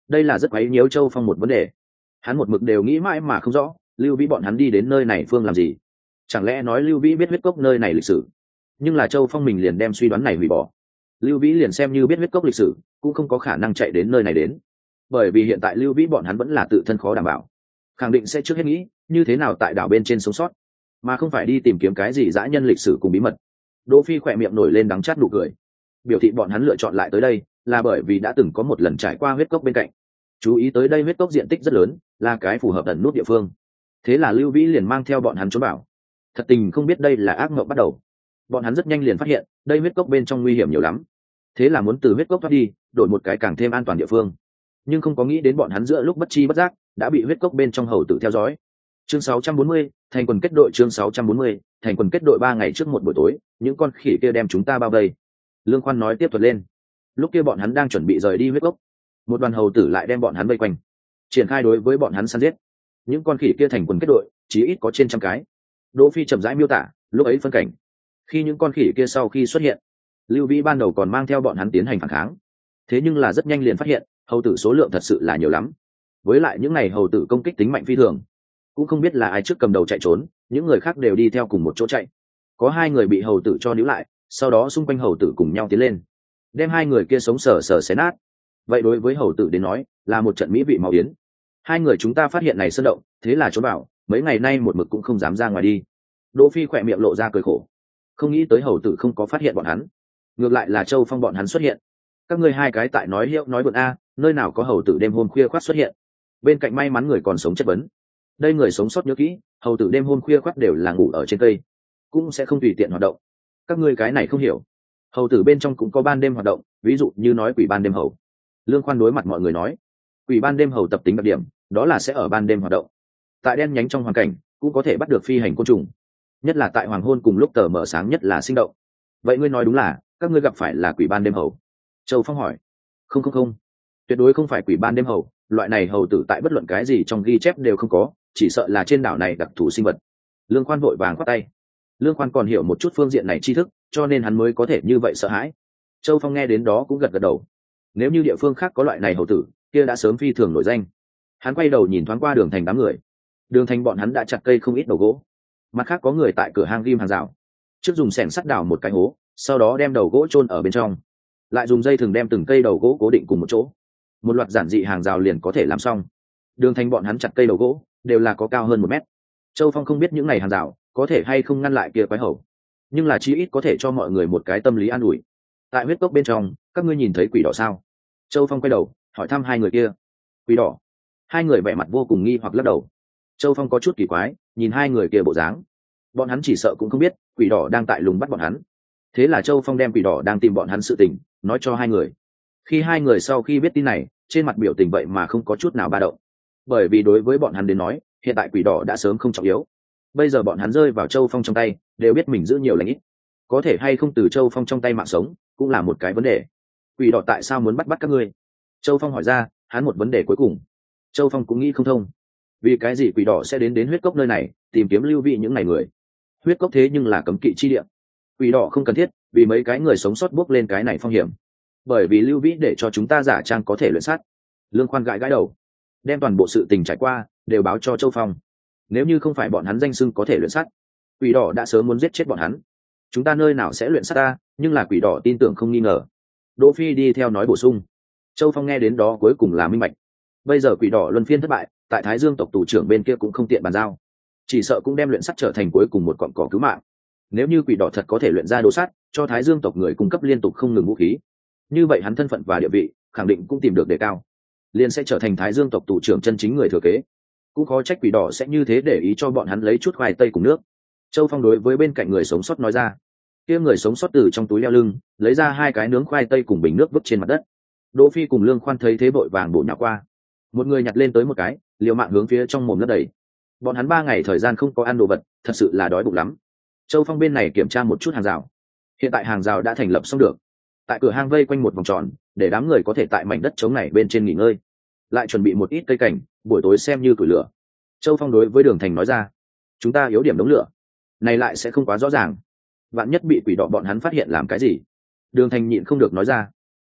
[SPEAKER 1] đây là rất quấy nhiễu Châu Phong một vấn đề. Hắn một mực đều nghĩ mãi mà không rõ, Lưu Vĩ bọn hắn đi đến nơi này phương làm gì? Chẳng lẽ nói Lưu Vĩ biết huyết cốc nơi này lịch sử? Nhưng là Châu Phong mình liền đem suy đoán này hủy bỏ. Lưu Vĩ liền xem như biết huyết cốc lịch sử, cũng không có khả năng chạy đến nơi này đến, bởi vì hiện tại Lưu Vĩ bọn hắn vẫn là tự thân khó đảm bảo, khẳng định sẽ trước hết nghĩ như thế nào tại đảo bên trên sống sót, mà không phải đi tìm kiếm cái gì dã nhân lịch sử cùng bí mật. Đỗ Phi khỏe miệng nổi lên đắng chát nụ cười, biểu thị bọn hắn lựa chọn lại tới đây là bởi vì đã từng có một lần trải qua huyết cốc bên cạnh, chú ý tới đây huyết cốc diện tích rất lớn, là cái phù hợp ẩn nút địa phương. Thế là Lưu Vĩ liền mang theo bọn hắn trốn bảo. Thật tình không biết đây là ác mộng bắt đầu. Bọn hắn rất nhanh liền phát hiện đây huyết cốc bên trong nguy hiểm nhiều lắm, thế là muốn từ huyết cốc thoát đi, đổi một cái càng thêm an toàn địa phương. Nhưng không có nghĩ đến bọn hắn giữa lúc bất chi bất giác đã bị huyết cốc bên trong hầu tử theo dõi. Chương 640, thành quần kết đội. Chương 640, thành quần kết đội. 3 ngày trước một buổi tối, những con khỉ kia đem chúng ta bao vây. Lương Khoan nói tiếp thuật lên. Lúc kia bọn hắn đang chuẩn bị rời đi huyết cốc, một đoàn hầu tử lại đem bọn hắn vây quanh, triển khai đối với bọn hắn săn giết. Những con khỉ kia thành quần kết đội, chí ít có trên 100 cái. Đỗ Phi chậm rãi miêu tả lúc ấy phân cảnh. Khi những con khỉ kia sau khi xuất hiện, Lưu Vĩ ban đầu còn mang theo bọn hắn tiến hành phản kháng, thế nhưng là rất nhanh liền phát hiện hầu tử số lượng thật sự là nhiều lắm, với lại những ngày hầu tử công kích tính mạnh phi thường, cũng không biết là ai trước cầm đầu chạy trốn, những người khác đều đi theo cùng một chỗ chạy. Có 2 người bị hầu tử cho níu lại, sau đó xung quanh hầu tử cùng nhau tiến lên, đem 2 người kia sống sờ sờ xé nát. Vậy đối với hầu tử đến nói là một trận mỹ vị máu yến. 2 người chúng ta phát hiện này sơn động, thế là trốn bảo, mấy ngày nay một mực cũng không dám ra ngoài đi. Đỗ Phi khỏe miệng lộ ra cười khổ, không nghĩ tới hầu tử không có phát hiện bọn hắn, ngược lại là Châu Phong bọn hắn xuất hiện. Các ngươi 2 cái tại nói hiệu nói vượn a, nơi nào có hầu tử đêm hôm khuya khoắt xuất hiện? Bên cạnh may mắn người còn sống chất vấn. Đây người sống sót nhớ kỹ, hầu tử đêm hôm khuya khoắt đều là ngủ ở trên cây, cũng sẽ không tùy tiện hoạt động. Các ngươi cái này không hiểu, hầu tử bên trong cũng có ban đêm hoạt động, ví dụ như nói quỷ ban đêm hầu. Lương Khoan đối mặt mọi người nói, quỷ ban đêm hầu tập tính đặc điểm đó là sẽ ở ban đêm hoạt động, tại đen nhánh trong hoàn cảnh cũng có thể bắt được phi hành côn trùng, nhất là tại hoàng hôn cùng lúc tờ mở sáng nhất là sinh động. Vậy ngươi nói đúng là các ngươi gặp phải là quỷ ban đêm hầu? Châu Phong hỏi. Không, tuyệt đối không phải quỷ ban đêm hầu, loại này hầu tử tại bất luận cái gì trong ghi chép đều không có, chỉ sợ là trên đảo này đặc thù sinh vật. Lương Khoan vội vàng khoát tay. Lương Khoan còn hiểu một chút phương diện này tri thức, cho nên hắn mới có thể như vậy sợ hãi. Châu Phong nghe đến đó cũng gật gật đầu. Nếu như địa phương khác có loại này hầu tử, kia đã sớm phi thường nổi danh. Hắn quay đầu nhìn thoáng qua Đường Thành đám người. Đường Thành bọn hắn đã chặt cây không ít đầu gỗ, mặt khác có người tại cửa hang ghim hàng rào, trước dùng xẻng sắt đào một cái hố, sau đó đem đầu gỗ chôn ở bên trong, lại dùng dây thừng đem từng cây đầu gỗ cố định cùng một chỗ. Một loạt giản dị hàng rào liền có thể làm xong. Đường Thành bọn hắn chặt cây đầu gỗ đều là có cao hơn 1 mét. Châu Phong không biết những ngày hàng rào có thể hay không ngăn lại kia quái hầu, nhưng là chí ít có thể cho mọi người một cái tâm lý an ủi. Tại huyết cốc bên trong, các ngươi nhìn thấy quỷ đỏ sao? Châu Phong quay đầu hỏi thăm 2 người kia. Quỷ đỏ? 2 người vẻ mặt vô cùng nghi hoặc lắc đầu. Châu Phong có chút kỳ quái nhìn 2 người kia bộ dáng, bọn hắn chỉ sợ cũng không biết quỷ đỏ đang tại lùng bắt bọn hắn. Thế là Châu Phong đem quỷ đỏ đang tìm bọn hắn sự tình nói cho 2 người. Khi 2 người sau khi biết tin này, trên mặt biểu tình vậy mà không có chút nào ba động, bởi vì đối với bọn hắn đến nói hiện tại quỷ đỏ đã sớm không trọng yếu. Bây giờ bọn hắn rơi vào Châu Phong trong tay, đều biết mình giữ nhiều lành ít, có thể hay không từ Châu Phong trong tay mạng sống cũng là một cái vấn đề. Quỷ đỏ tại sao muốn bắt các ngươi? Châu Phong hỏi ra hắn một vấn đề cuối cùng. Châu Phong cũng nghĩ không thông, vì cái gì quỷ đỏ sẽ đến huyết cốc nơi này tìm kiếm Lưu Vĩ những ngày người? Huyết cốc thế nhưng là cấm kỵ chi địa, quỷ đỏ không cần thiết vì mấy cái người sống sót bước lên cái này phong hiểm. Bởi vì Lưu Vĩ để cho chúng ta giả trang có thể luyện sát. Lương Khoan gãi gãi đầu, đem toàn bộ sự tình trải qua đều báo cho Châu Phong. Nếu như không phải bọn hắn danh xưng có thể luyện sát, quỷ đỏ đã sớm muốn giết chết bọn hắn. Chúng ta nơi nào sẽ luyện sát ta, nhưng là quỷ đỏ tin tưởng không nghi ngờ. Đỗ Phi đi theo nói bổ sung. Châu Phong nghe đến đó cuối cùng là minh bạch. Bây giờ quỷ đỏ luân phiên thất bại, tại Thái Dương tộc tù trưởng bên kia cũng không tiện bàn giao, chỉ sợ cũng đem luyện sắt trở thành cuối cùng một cọng cỏ cứu mạng. Nếu như quỷ đỏ thật có thể luyện ra đồ sắt, cho Thái Dương tộc người cung cấp liên tục không ngừng vũ khí, như vậy hắn thân phận và địa vị khẳng định cũng tìm được đề cao, liền sẽ trở thành Thái Dương tộc tù trưởng chân chính người thừa kế. Cũng khó trách quỷ đỏ sẽ như thế để ý cho bọn hắn lấy chút khoai tây cùng nước. Châu Phong đối với bên cạnh người sống sót nói ra. Kia người sống sót từ trong túi leo lưng lấy ra 2 cái nướng khoai tây cùng bình nước vứt trên mặt đất. Đỗ Phi cùng Lương Khoan thấy thế vội vàng bổ nhào qua, một người nhặt lên tới một cái, liều mạng hướng phía trong mồm lấp đầy. Bọn hắn 3 ngày thời gian không có ăn đồ vật, thật sự là đói bụng lắm. Châu Phong bên này kiểm tra một chút hàng rào, hiện tại hàng rào đã thành lập xong được, tại cửa hang vây quanh một vòng tròn, để đám người có thể tại mảnh đất trống này bên trên nghỉ ngơi, lại chuẩn bị một ít cây cảnh, buổi tối xem như củi lửa. Châu Phong đối với Đường Thành nói ra, chúng ta yếu điểm đống lửa này lại sẽ không quá rõ ràng, vạn nhất bị quỷ đỏ bọn hắn phát hiện làm cái gì. Đường Thành nhịn không được nói ra,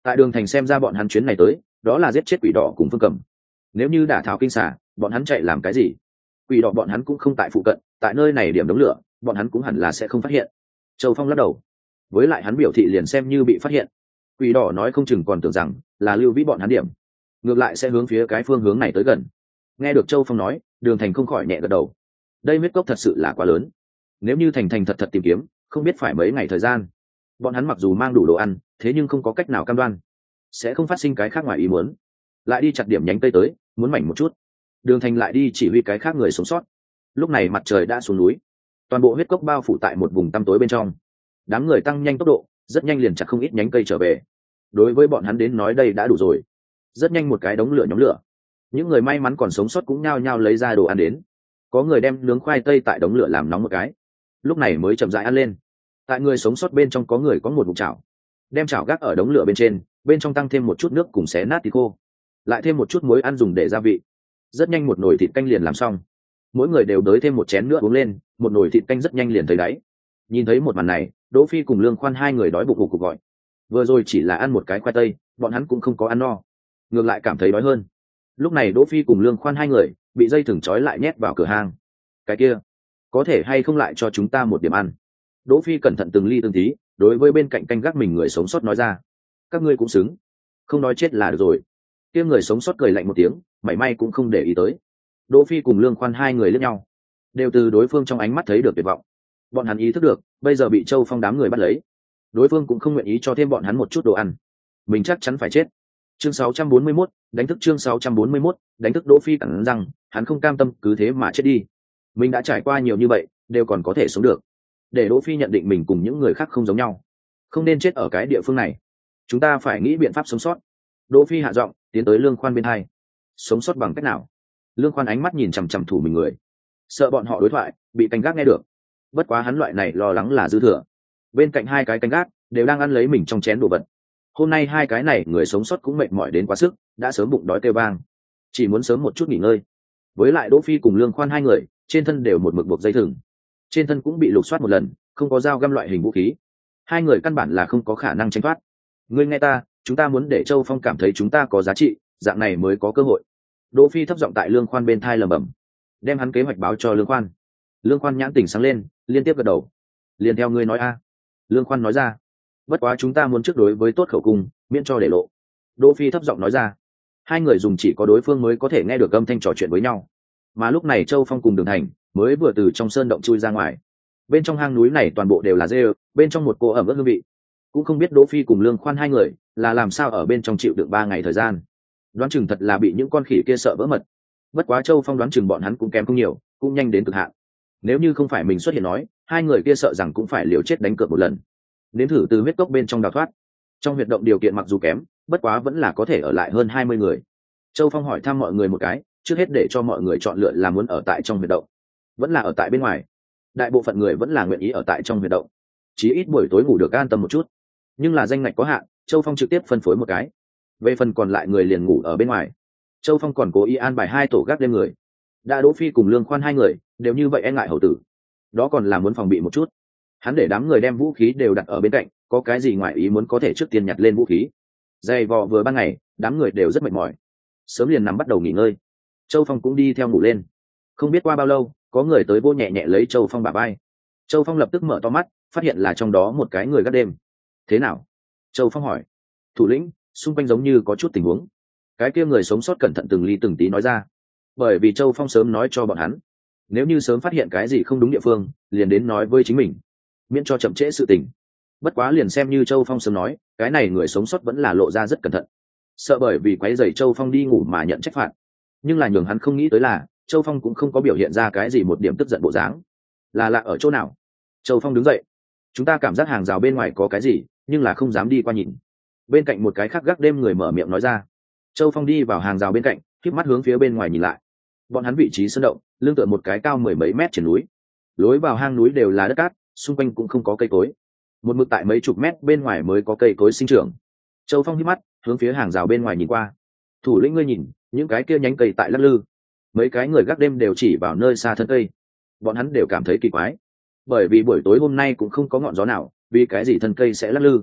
[SPEAKER 1] Tại Đường Thành xem ra bọn hắn chuyến này tới đó là giết chết quỷ đỏ cùng Phương Cẩm. Nếu như đả thảo kinh xà, bọn hắn chạy làm cái gì? Quỷ đỏ bọn hắn cũng không tại phụ cận, tại nơi này điểm đống lửa bọn hắn cũng hẳn là sẽ không phát hiện. Châu Phong lắc đầu, với lại hắn biểu thị liền xem như bị phát hiện, quỷ đỏ nói không chừng còn tưởng rằng là Lưu Vĩ bọn hắn điểm, ngược lại sẽ hướng phía cái phương hướng này tới gần. Nghe được Châu Phong nói, Đường Thành không khỏi nhẹ gật đầu. Đây huyết cốc thật sự là quá lớn, nếu như thành thành thật thật tìm kiếm không biết phải mấy ngày thời gian. Bọn hắn mặc dù mang đủ đồ ăn, thế nhưng không có cách nào cam đoan sẽ không phát sinh cái khác ngoài ý muốn. Lại đi chặt điểm nhánh cây tới, muốn mảnh một chút. Đường Thành lại đi chỉ huy cái khác người sống sót. Lúc này mặt trời đã xuống núi, toàn bộ huyết cốc bao phủ tại một vùng tăm tối bên trong. Đám người tăng nhanh tốc độ, rất nhanh liền chặt không ít nhánh cây trở về. Đối với bọn hắn đến nói đây đã đủ rồi. Rất nhanh một cái đống lửa nhóm lửa, những người may mắn còn sống sót cũng nhao nhao lấy ra đồ ăn đến. Có người đem nướng khoai tây tại đống lửa làm nóng một cái, lúc này mới chậm rãi ăn lên. Tại người sống sót bên trong có người có một bụng chảo, đem chảo gác ở đống lửa bên trên, bên trong tăng thêm một chút nước cùng xé nát thịt khô, lại thêm một chút muối ăn dùng để gia vị. Rất nhanh một nồi thịt canh liền làm xong, mỗi người đều đới thêm một chén nữa uống lên, một nồi thịt canh rất nhanh liền thấy đáy. Nhìn thấy một màn này, Đỗ Phi cùng Lương Khoan hai người đói bụng cục gọi. Vừa rồi chỉ là ăn một cái khoai tây, bọn hắn cũng không có ăn no, ngược lại cảm thấy đói hơn. Lúc này Đỗ Phi cùng Lương Khoan hai người bị dây thừng trói lại nhét vào cửa hang. Cái kia, có thể hay không lại cho chúng ta một điểm ăn? Đỗ Phi cẩn thận từng ly từng tí, đối với bên cạnh canh gác mình người sống sót nói ra. Các ngươi cũng xứng, không nói chết là được rồi. Kia người sống sót cười lạnh một tiếng, mảy may cũng không để ý tới. Đỗ Phi cùng Lương Khoan hai người liếc nhau, đều từ đối phương trong ánh mắt thấy được tuyệt vọng. Bọn hắn ý thức được, bây giờ bị Châu Phong đám người bắt lấy, đối phương cũng không nguyện ý cho thêm bọn hắn một chút đồ ăn, mình chắc chắn phải chết. Chương 641, đánh thức chương 641, đánh thức Đỗ Phi cắn răng, hắn không cam tâm cứ thế mà chết đi. Mình đã trải qua nhiều như vậy, đều còn có thể sống được. Để Đỗ Phi nhận định mình cùng những người khác không giống nhau, không nên chết ở cái địa phương này. Chúng ta phải nghĩ biện pháp sống sót. Đỗ Phi hạ giọng, tiến tới Lương Khoan bên hai. Sống sót bằng cách nào? Lương Khoan ánh mắt nhìn chằm chằm thủ mình người, sợ bọn họ đối thoại bị canh gác nghe được. Bất quá hắn loại này lo lắng là dư thừa. Bên cạnh hai cái canh gác đều đang ăn lấy mình trong chén đồ vật. Hôm nay hai cái này người sống sót cũng mệt mỏi đến quá sức, đã sớm bụng đói kêu vang, chỉ muốn sớm một chút nghỉ ngơi. Với lại Đỗ Phi cùng Lương Khoan hai người trên thân đều một mực buộc dây thừng, trên thân cũng bị lục soát một lần, không có dao găm loại hình vũ khí, hai người căn bản là không có khả năng tránh thoát. Ngươi nghe ta, chúng ta muốn để Châu Phong cảm thấy chúng ta có giá trị, dạng này mới có cơ hội. Đỗ Phi thấp giọng tại Lương Khoan bên thai lẩm bẩm, đem hắn kế hoạch báo cho Lương Khoan. Lương Khoan nhãn tỉnh sáng lên, liên tiếp gật đầu. Liền theo ngươi nói a. Lương Khoan nói ra. Bất quá chúng ta muốn trước đối với tốt khẩu cung, miễn cho để lộ. Đỗ Phi thấp giọng nói ra. Hai người dùng chỉ có đối phương mới có thể nghe được âm thanh trò chuyện với nhau. Mà lúc này Châu Phong cùng Đường Thành mới vừa từ trong sơn động chui ra ngoài. Bên trong hang núi này toàn bộ đều là rêu, bên trong một cô ẩm ướt hương vị. Cũng không biết Đỗ Phi cùng Lương Khoan hai người là làm sao ở bên trong chịu đựng 3 ngày thời gian. Đoán chừng thật là bị những con khỉ kia sợ vỡ mật. Bất quá Châu Phong đoán chừng bọn hắn cũng kém không nhiều, cũng nhanh đến cực hạn. Nếu như không phải mình xuất hiện nói, hai người kia sợ rằng cũng phải liều chết đánh cược một lần. Nếm thử từ huyết cốc bên trong đào thoát. Trong huyệt động điều kiện mặc dù kém, bất quá vẫn là có thể ở lại hơn 20 người. Châu Phong hỏi thăm mọi người một cái, trước hết để cho mọi người chọn lựa là muốn ở tại trong huyệt động, vẫn là ở tại bên ngoài. Đại bộ phận người vẫn là nguyện ý ở tại trong huyệt động, chí ít buổi tối ngủ được an tâm một chút. Nhưng là danh ngạch có hạn, Châu Phong trực tiếp phân phối một cái. Về phần còn lại người liền ngủ ở bên ngoài. Châu Phong còn cố ý an bài 2 tổ gác đêm người. Đã Đỗ Phi cùng Lương Khoan hai người đều như vậy e ngại hầu tử, đó còn là muốn phòng bị một chút. Hắn để đám người đem vũ khí đều đặt ở bên cạnh, có cái gì ngoài ý muốn có thể trước tiên nhặt lên vũ khí. Dày vò vừa ban ngày, đám người đều rất mệt mỏi, sớm liền nằm bắt đầu nghỉ ngơi. Châu Phong cũng đi theo ngủ lên. Không biết qua bao lâu, có người tới vô nhẹ nhẹ lấy Châu Phong bả vai. Châu Phong lập tức mở to mắt, phát hiện là trong đó một cái người gác đêm. Thế nào? Châu Phong hỏi. Thủ lĩnh, xung quanh giống như có chút tình huống. Cái kia người sống sót cẩn thận từng ly từng tí nói ra. Bởi vì Châu Phong sớm nói cho bọn hắn, nếu như sớm phát hiện cái gì không đúng địa phương, liền đến nói với chính mình, miễn cho chậm trễ sự tình. Bất quá liền xem như Châu Phong sớm nói, cái này người sống sót vẫn là lộ ra rất cẩn thận, sợ bởi vì quấy rầy Châu Phong đi ngủ mà nhận trách phạt. Nhưng là nhường hắn không nghĩ tới là Châu Phong cũng không có biểu hiện ra cái gì một điểm tức giận bộ dáng. Là lạ ở chỗ nào? Châu Phong đứng dậy. Chúng ta cảm giác hàng rào bên ngoài có cái gì, nhưng là không dám đi qua nhìn. Bên cạnh một cái khác gác đêm người mở miệng nói ra. Châu Phong đi vào hàng rào bên cạnh, khép mắt hướng phía bên ngoài nhìn lại. Bọn hắn vị trí sơn động lưng tựa một cái cao 10 mấy mét trên núi, lối vào hang núi đều là đất cát, xung quanh cũng không có cây cối, một mực tại mấy chục mét bên ngoài mới có cây cối sinh trưởng. Châu Phong hít mắt hướng phía hàng rào bên ngoài nhìn qua. Thủ lĩnh ngươi nhìn, những cái kia nhánh cây tại lắc lư. Mấy cái người gác đêm đều chỉ vào nơi xa thân cây. Bọn hắn đều cảm thấy kỳ quái, bởi vì buổi tối hôm nay cũng không có ngọn gió nào, vì cái gì thân cây sẽ lắc lư.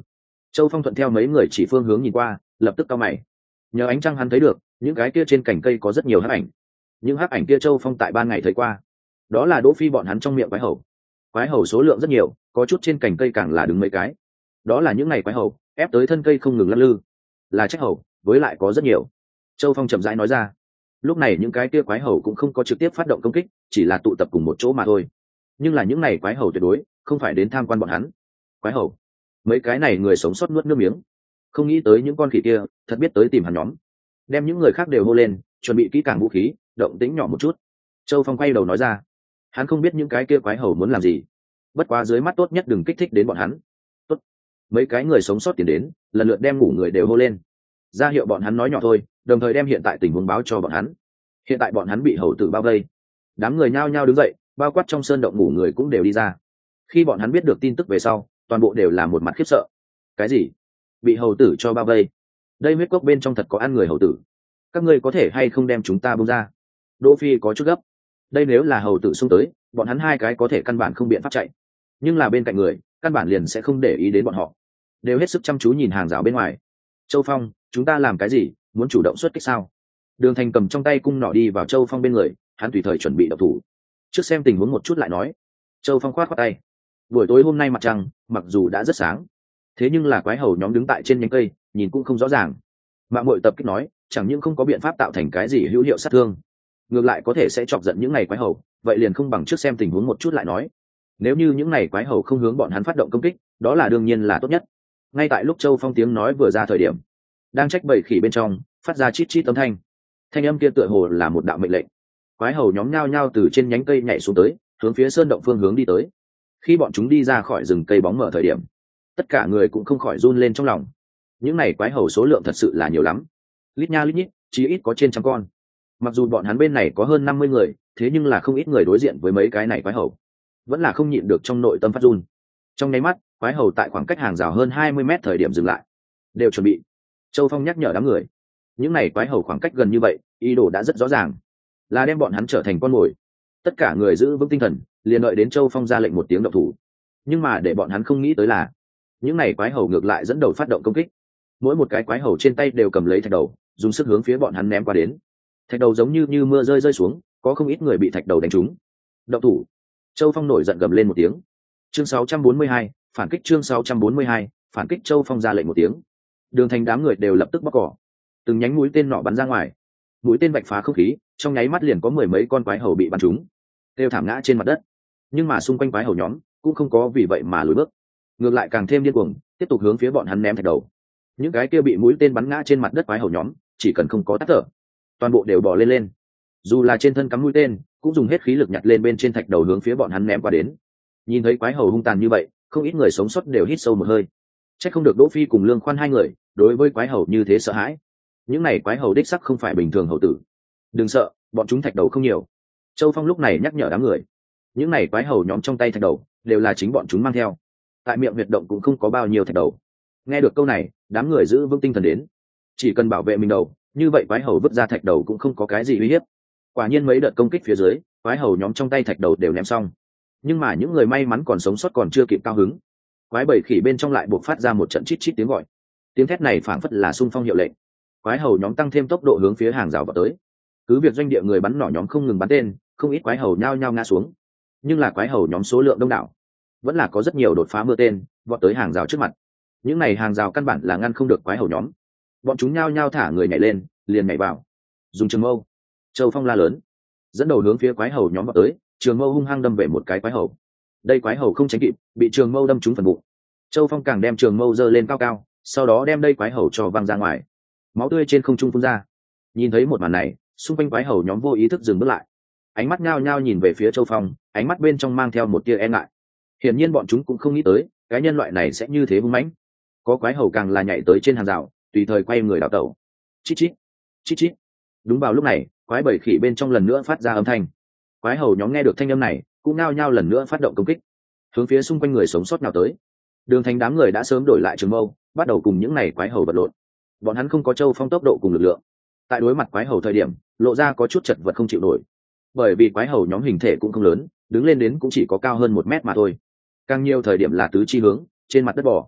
[SPEAKER 1] Châu Phong thuận theo mấy người chỉ phương hướng nhìn qua, lập tức cau mày. Nhờ ánh trăng hắn thấy được những cái kia trên cành cây có rất nhiều hắc ảnh. Những hắc ảnh kia Châu Phong tại ban ngày thấy qua, đó là Đỗ Phi bọn hắn trong miệng quái hầu số lượng rất nhiều, có chút trên cành cây càng là đứng mấy cái. Đó là những ngày quái hầu ép tới thân cây không ngừng lắc lư, là trách hầu, với lại có rất nhiều. Châu Phong chậm rãi nói ra. Lúc này những cái kia quái hầu cũng không có trực tiếp phát động công kích, chỉ là tụ tập cùng một chỗ mà thôi. Nhưng là những ngày quái hầu tuyệt đối không phải đến tham quan bọn hắn. Quái hầu, mấy cái này người sống sót nuốt nước miếng, không nghĩ tới những con khỉ kia thật biết tới tìm hắn nhóm, đem những người khác đều hô lên, chuẩn bị kỹ càng vũ khí, động tĩnh nhỏ một chút. Châu Phong quay đầu nói ra, hắn không biết những cái kia quái hầu muốn làm gì, bất quá dưới mắt tốt nhất đừng kích thích đến bọn hắn. Tốt. Mấy cái người sống sót tiến đến, lần lượt đem ngủ người đều hô lên, ra hiệu bọn hắn nói nhỏ thôi, đồng thời đem hiện tại tình huống báo cho bọn hắn. Hiện tại bọn hắn bị hầu tử bao vây, đám người nhao nhao đứng dậy, bao quát trong sơn động ngủ người cũng đều đi ra. Khi bọn hắn biết được tin tức về sau, toàn bộ đều là một mặt khiếp sợ. Cái gì? Bị hầu tử cho bao vây? Đây huyết cốc bên trong thật có ăn người hầu tử? Các ngươi có thể hay không đem chúng ta buông ra? Đỗ Phi có chút gấp. Đây nếu là hầu tử xung tới, bọn hắn hai cái có thể căn bản không biện pháp chạy, nhưng là bên cạnh người căn bản liền sẽ không để ý đến bọn họ, đều hết sức chăm chú nhìn hàng rào bên ngoài. Châu Phong, chúng ta làm cái gì? Muốn chủ động xuất kích sao? Đường Thành cầm trong tay cung nỏ đi vào Châu Phong bên người, hắn tùy thời chuẩn bị động thủ. Trước xem tình huống một chút lại nói. Châu Phong khoát khoát tay. Buổi tối hôm nay mặt trăng mặc dù đã rất sáng, thế nhưng là quái hầu nhóm đứng tại trên nhánh cây, nhìn cũng không rõ ràng. Mạng Muội tập kích nói, chẳng những không có biện pháp tạo thành cái gì hữu hiệu sát thương, ngược lại có thể sẽ chọc giận những ngày quái hầu, vậy liền không bằng trước xem tình huống một chút lại nói. Nếu như những ngày quái hầu không hướng bọn hắn phát động công kích, đó là đương nhiên là tốt nhất. Ngay tại lúc Châu Phong tiếng nói vừa ra thời điểm, đang trách bầy khỉ bên trong phát ra chít chít âm thanh. Thanh âm kia tựa hồ là một đạo mệnh lệnh. Quái hầu nhóm nhao nhao từ trên nhánh cây nhảy xuống tới, hướng phía sơn động phương hướng đi tới. Khi bọn chúng đi ra khỏi rừng cây bóng mở thời điểm, tất cả người cũng không khỏi run lên trong lòng. Những này quái hầu số lượng thật sự là nhiều lắm, lít nha lít nhít, chí ít có trên trăm con. Mặc dù bọn hắn bên này có hơn 50 người, thế nhưng là không ít người đối diện với mấy cái này quái hầu, vẫn là không nhịn được trong nội tâm phát run. Trong nháy mắt, quái hầu tại khoảng cách hàng rào hơn 20 mét thời điểm dừng lại, đều chuẩn bị. Châu Phong nhắc nhở đám người, những này quái hầu khoảng cách gần như vậy, ý đồ đã rất rõ ràng, là đem bọn hắn trở thành con mồi. Tất cả người giữ vững tinh thần, liền đợi đến Châu Phong ra lệnh một tiếng động thủ. Nhưng mà để bọn hắn không nghĩ tới là, những này quái hầu ngược lại dẫn đầu phát động công kích. Mỗi một cái quái hầu trên tay đều cầm lấy thạch đầu, dùng sức hướng phía bọn hắn ném qua đến. Thạch đầu giống như mưa rơi rơi xuống, có không ít người bị thạch đầu đánh trúng. Động thủ! Châu Phong nổi giận gầm lên một tiếng. Chương 642, phản kích. Chương 642, phản kích. Châu Phong ra lệnh một tiếng. Đường Thành đám người đều lập tức bóc cỏ, từng nhánh mũi tên nọ bắn ra ngoài. Mũi tên vạch phá không khí, trong nháy mắt liền có mười mấy con quái hầu bị bắn trúng, đều thảm ngã trên mặt đất. Nhưng mà xung quanh quái hầu nhóm cũng không có vì vậy mà lùi bước, ngược lại càng thêm điên cuồng, tiếp tục hướng phía bọn hắn ném thạch đầu. Những cái kia bị mũi tên bắn ngã trên mặt đất quái hầu nhóm, chỉ cần không có tắt thở, toàn bộ đều bò lên lên, dù là trên thân cắm mũi tên, cũng dùng hết khí lực nhặt lên bên trên thạch đầu hướng phía bọn hắn ném qua đến. Nhìn thấy quái hầu hung tàn như vậy, không ít người sống sót đều hít sâu một hơi. Chắc không được Đỗ Phi cùng Lương Khoan hai người đối với quái hầu như thế sợ hãi. Những này quái hầu đích sắc không phải bình thường hầu tử. Đừng sợ, bọn chúng thạch đầu không nhiều. Châu Phong lúc này nhắc nhở đám người, những này quái hầu nhóm trong tay thạch đầu đều là chính bọn chúng mang theo, tại miệng huyệt động cũng không có bao nhiêu thạch đầu. Nghe được câu này, đám người giữ vững tinh thần đến, chỉ cần bảo vệ mình đầu, như vậy quái hầu vứt ra thạch đầu cũng không có cái gì uy hiếp. Quả nhiên mấy đợt công kích phía dưới, quái hầu nhóm trong tay thạch đầu đều ném xong. Nhưng mà những người may mắn còn sống sót còn chưa kịp cao hứng, quái bầy khỉ bên trong lại buộc phát ra một trận chít chít tiếng gọi. Tiếng thét này phảng phất là xung phong hiệu lệnh. Quái hầu nhóm tăng thêm tốc độ hướng phía hàng rào vào tới. Cứ việc doanh địa người bắn nỏ nhóm không ngừng bắn tên, không ít quái hầu nhao nhao ngã xuống. Nhưng là quái hầu nhóm số lượng đông đảo, vẫn là có rất nhiều đột phá mưa tên vọt tới hàng rào trước mặt. Những này hàng rào căn bản là ngăn không được quái hầu nhóm. Bọn chúng nhao nhao thả người nhảy lên, liền nhảy vào, dùng trường mâu. Châu Phong la lớn, dẫn đầu hướng phía quái hầu nhóm vào tới, trường mâu hung hăng đâm về một cái quái hầu. Đây quái hầu không tránh kịp, bị trường mâu đâm trúng phần bụng. Châu Phong càng đem trường mâu giơ lên cao cao, sau đó đem đây quái hầu cho văng ra ngoài, máu tươi trên không trung phun ra. Nhìn thấy một màn này, xung quanh quái hầu nhóm vô ý thức dừng bước lại, ánh mắt nhao nhao nhìn về phía Châu Phong, ánh mắt bên trong mang theo một tia e ngại. Hiển nhiên bọn chúng cũng không nghĩ tới cái nhân loại này sẽ như thế hung mãnh. Có quái hầu càng là nhảy tới trên hàng rào, tùy thời quay người đào tẩu. Chít chít, chít chít. Đúng vào lúc này, quái bầy khỉ bên trong lần nữa phát ra âm thanh. Quái hầu nhóm nghe được thanh âm này, cũng nao nhao lần nữa phát động công kích, hướng phía xung quanh người sống sót nào tới. Đường Thành đám người đã sớm đổi lại trường mâu, bắt đầu cùng những này quái hầu vật lộn. Bọn hắn không có Châu Phong tốc độ cùng lực lượng, tại đối mặt quái hầu thời điểm, lộ ra có chút chật vật không chịu nổi. Bởi vì quái hầu nhóm hình thể cũng không lớn, đứng lên đến cũng chỉ có cao hơn 1 mét mà thôi. Càng nhiều thời điểm là tứ chi hướng, trên mặt đất bò.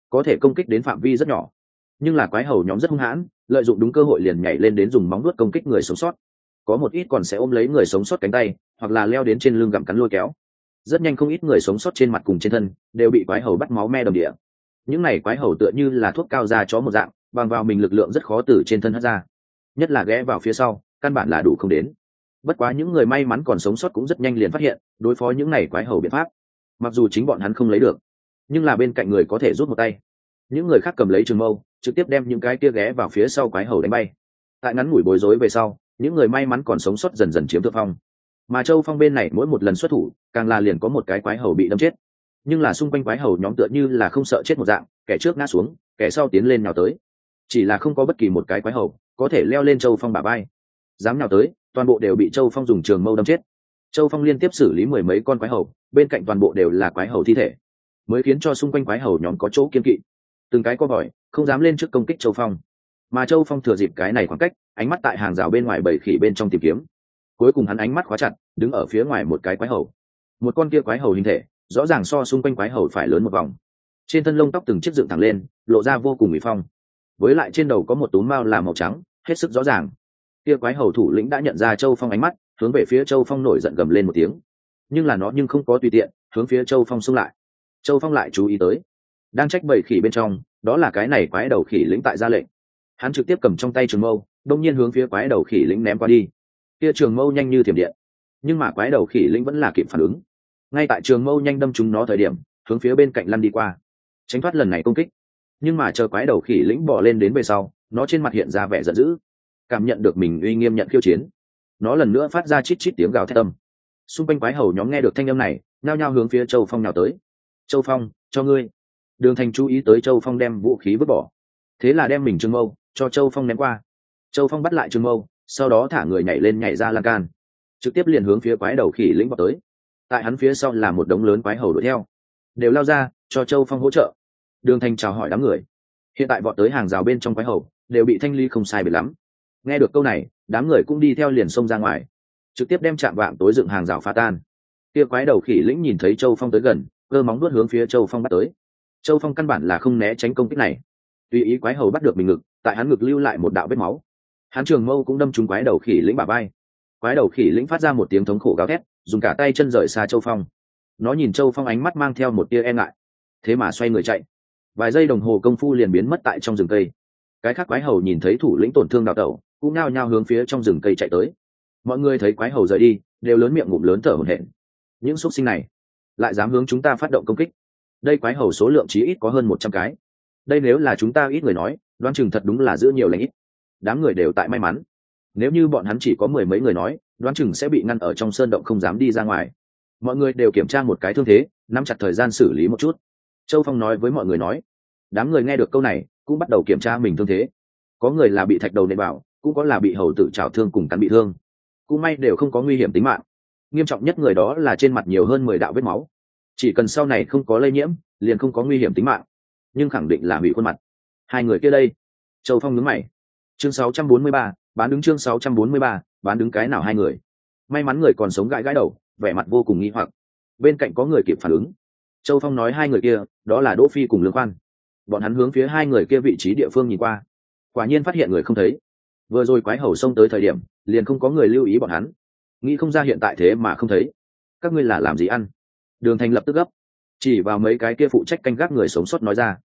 [SPEAKER 1] có thể công kích đến phạm vi rất nhỏ, nhưng là quái hầu nhóm rất hung hãn, lợi dụng đúng cơ hội liền nhảy lên đến dùng móng vuốt công kích người sống sót. Có một ít còn sẽ ôm lấy người sống sót cánh tay, hoặc là leo đến trên lưng gặm cắn lôi kéo. Rất nhanh không ít người sống sót trên mặt cùng trên thân đều bị quái hầu bắt máu me đầm địa. Những này quái hầu tựa như là thuốc cao da chó một dạng, bằng vào mình lực lượng rất khó từ trên thân hất ra, nhất là ghé vào phía sau căn bản là đủ không đến. Bất quá những người may mắn còn sống sót cũng rất nhanh liền phát hiện đối phó những này quái hầu biện pháp, mặc dù chính bọn hắn không lấy được, nhưng là bên cạnh người có thể rút một tay. Những người khác cầm lấy trường mâu trực tiếp đem những cái kia ghé vào phía sau quái hầu đánh bay. Tại ngắn ngủi bối rối về sau, những người may mắn còn sống sót dần dần chiếm thượng phong, mà Châu Phong bên này mỗi một lần xuất thủ càng là liền có một cái quái hầu bị đâm chết. Nhưng là xung quanh quái hầu nhóm tựa như là không sợ chết một dạng, kẻ trước ngã xuống kẻ sau tiến lên nhào tới, chỉ là không có bất kỳ một cái quái hầu có thể leo lên Châu Phong bả vai. Dám nhào tới toàn bộ đều bị Châu Phong dùng trường mâu đâm chết. Châu Phong liên tiếp xử lý mười mấy con quái hầu, bên cạnh toàn bộ đều là quái hầu thi thể, mới khiến cho xung quanh quái hầu nhóm có chỗ kiên kỵ, từng cái co vòi không dám lên trước công kích Châu Phong. Mà Châu Phong thừa dịp cái này khoảng cách, ánh mắt tại hàng rào bên ngoài bầy khỉ bên trong tìm kiếm. Cuối cùng hắn ánh mắt khóa chặt đứng ở phía ngoài một cái quái hầu. Một con kia quái hầu hình thể rõ ràng so xung quanh quái hầu phải lớn một vòng, trên thân lông tóc từng chiếc dựng thẳng lên, lộ ra vô cùng uy phong, với lại trên đầu có một túm mao là màu trắng, hết sức rõ ràng. Kia quái hầu thủ lĩnh đã nhận ra Châu Phong ánh mắt, hướng về phía Châu Phong nổi giận gầm lên một tiếng, nhưng là nó không có tùy tiện hướng phía Châu Phong xung lại. Châu Phong lại chú ý tới đang trách bầy khỉ bên trong, đó là cái này quái đầu khỉ lĩnh tại ra lệnh. Hắn trực tiếp cầm trong tay trường mâu đông nhiên hướng phía quái đầu khỉ lĩnh ném qua đi. Kia trường mâu nhanh như thiểm điện, nhưng mà quái đầu khỉ lĩnh vẫn là kịp phản ứng, ngay tại trường mâu nhanh đâm trúng nó thời điểm hướng phía bên cạnh lăn đi qua, tránh thoát lần này công kích. Nhưng mà chờ quái đầu khỉ lĩnh bỏ lên đến về sau, nó trên mặt hiện ra vẻ giận dữ, cảm nhận được mình uy nghiêm nhận khiêu chiến, nó lần nữa phát ra chít chít tiếng gào thét âm. Xung quanh quái hầu nhóm nghe được thanh âm này nhao nhao hướng phía Châu Phong nhào tới. Châu Phong, cho ngươi. Đường Thành chú ý tới Châu Phong đem vũ khí vứt bỏ, thế là đem mình trường mâu cho Châu Phong ném qua. Châu Phong bắt lại trường mâu, sau đó thả người nhảy lên nhảy ra lan can, trực tiếp liền hướng phía quái đầu khỉ lĩnh vào tới. Tại hắn phía sau là một đống lớn quái hầu đuổi theo, đều lao ra cho Châu Phong hỗ trợ. Đường Thành chào hỏi đám người, hiện tại vọt tới hàng rào bên trong quái hầu đều bị thanh ly không sai biệt lắm. Nghe được câu này, đám người cũng đi theo liền xông ra ngoài, trực tiếp đem chạm vạng tối dựng hàng rào phá tan. Kia quái đầu khỉ lĩnh nhìn thấy Châu Phong tới gần, cơ móng đuốt hướng phía Châu Phong bắt tới. Châu Phong căn bản là không né tránh công kích này, tùy ý quái hầu bắt được mình ngực, tại hắn ngực lưu lại một đạo vết máu. Hắn trường mâu cũng đâm trúng quái đầu khỉ lĩnh bả vai. Quái đầu khỉ lĩnh phát ra một tiếng thống khổ gào thét, dùng cả tay chân rời xa Châu Phong. Nó nhìn Châu Phong ánh mắt mang theo một tia e ngại, thế mà xoay người chạy. Vài giây đồng hồ công phu liền biến mất tại trong rừng cây. Cái khác quái hầu nhìn thấy thủ lĩnh tổn thương đào tẩu, cũng nao nhao hướng phía trong rừng cây chạy tới. Mọi người thấy quái hầu rời đi đều lớn miệng ngụm lớn thở hổn hển. Những xúc sinh này lại dám hướng chúng ta phát động công kích. Đây quái hầu số lượng chí ít có hơn 100 cái. Đây nếu là chúng ta ít người nói, đoán chừng thật đúng là giữ nhiều lành ít. Đám người đều tại may mắn, nếu như bọn hắn chỉ có mười mấy người nói, đoán chừng sẽ bị ngăn ở trong sơn động không dám đi ra ngoài. Mọi người đều kiểm tra một cái thương thế, nắm chặt thời gian xử lý một chút. Châu Phong nói với mọi người nói. Đám người nghe được câu này cũng bắt đầu kiểm tra mình thương thế. Có người là bị thạch đầu nện vào, cũng có là bị hầu tử trảo thương cùng cắn bị thương, cũng may đều không có nguy hiểm tính mạng. Nghiêm trọng nhất người đó là trên mặt nhiều hơn 10 đạo vết máu, chỉ cần sau này không có lây nhiễm liền không có nguy hiểm tính mạng, nhưng khẳng định là hủy khuôn mặt. Hai người kia đây. Châu Phong nhướng mày. Chương 643, bán đứng. Chương 643, bán đứng cái nào hai người? May mắn người còn sống gãi gãi đầu, vẻ mặt vô cùng nghi hoặc. Bên cạnh có người kịp phản ứng. Châu Phong nói hai người kia đó là Đỗ Phi cùng Lương Khoan. Bọn hắn hướng phía hai người kia vị trí địa phương nhìn qua, quả nhiên phát hiện người không thấy. Vừa rồi quái hầu xông tới thời điểm liền không có người lưu ý bọn hắn, nghĩ không ra hiện tại thế mà không thấy. Các ngươi là làm gì ăn? Đường Thành lập tức gấp, chỉ vào mấy cái kia phụ trách canh gác người sống sót nói ra.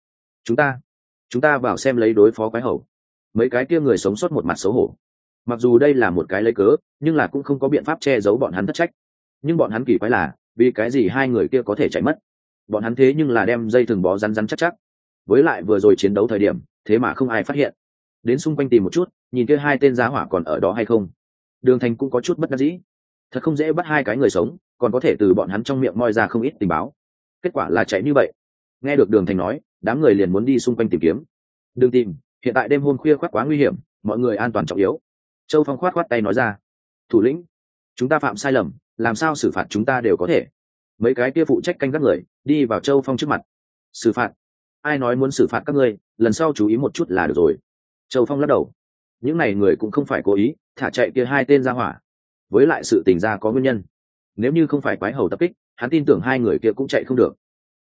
[SPEAKER 1] Chúng ta vào xem lấy đối phó quái hầu. Mấy cái kia người sống sót một mặt xấu hổ. Mặc dù đây là một cái lấy cớ, nhưng là cũng không có biện pháp che giấu bọn hắn thất trách. Nhưng bọn hắn kỳ quái là vì cái gì hai người kia có thể chạy mất. Bọn hắn thế nhưng là đem dây thừng bó rắn rắn chắc chắc, với lại vừa rồi chiến đấu thời điểm thế mà không ai phát hiện. Đến xung quanh tìm một chút, nhìn kia hai tên giá hỏa còn ở đó hay không. Đường Thành cũng có chút bất đắc dĩ, thật không dễ bắt hai cái người sống, còn có thể từ bọn hắn trong miệng moi ra không ít tình báo. Kết quả là chạy như vậy. Nghe được Đường Thành nói, đám người liền muốn đi xung quanh tìm kiếm. Đừng tìm, hiện tại đêm hôm khuya khoác quá nguy hiểm, mọi người an toàn trọng yếu. Châu Phong khoát tay nói ra. Thủ lĩnh, chúng ta phạm sai lầm, làm sao xử phạt chúng ta đều có thể. Mấy cái kia phụ trách canh các người đi vào Châu Phong trước mặt. Xử phạt? Ai nói muốn xử phạt các ngươi, lần sau chú ý một chút là được rồi. Châu Phong lắc đầu. Những này người cũng không phải cố ý thả chạy kia hai tên ra hỏa, với lại sự tình ra có nguyên nhân. Nếu như không phải quái hầu tập kích, hắn tin tưởng hai người kia cũng chạy không được.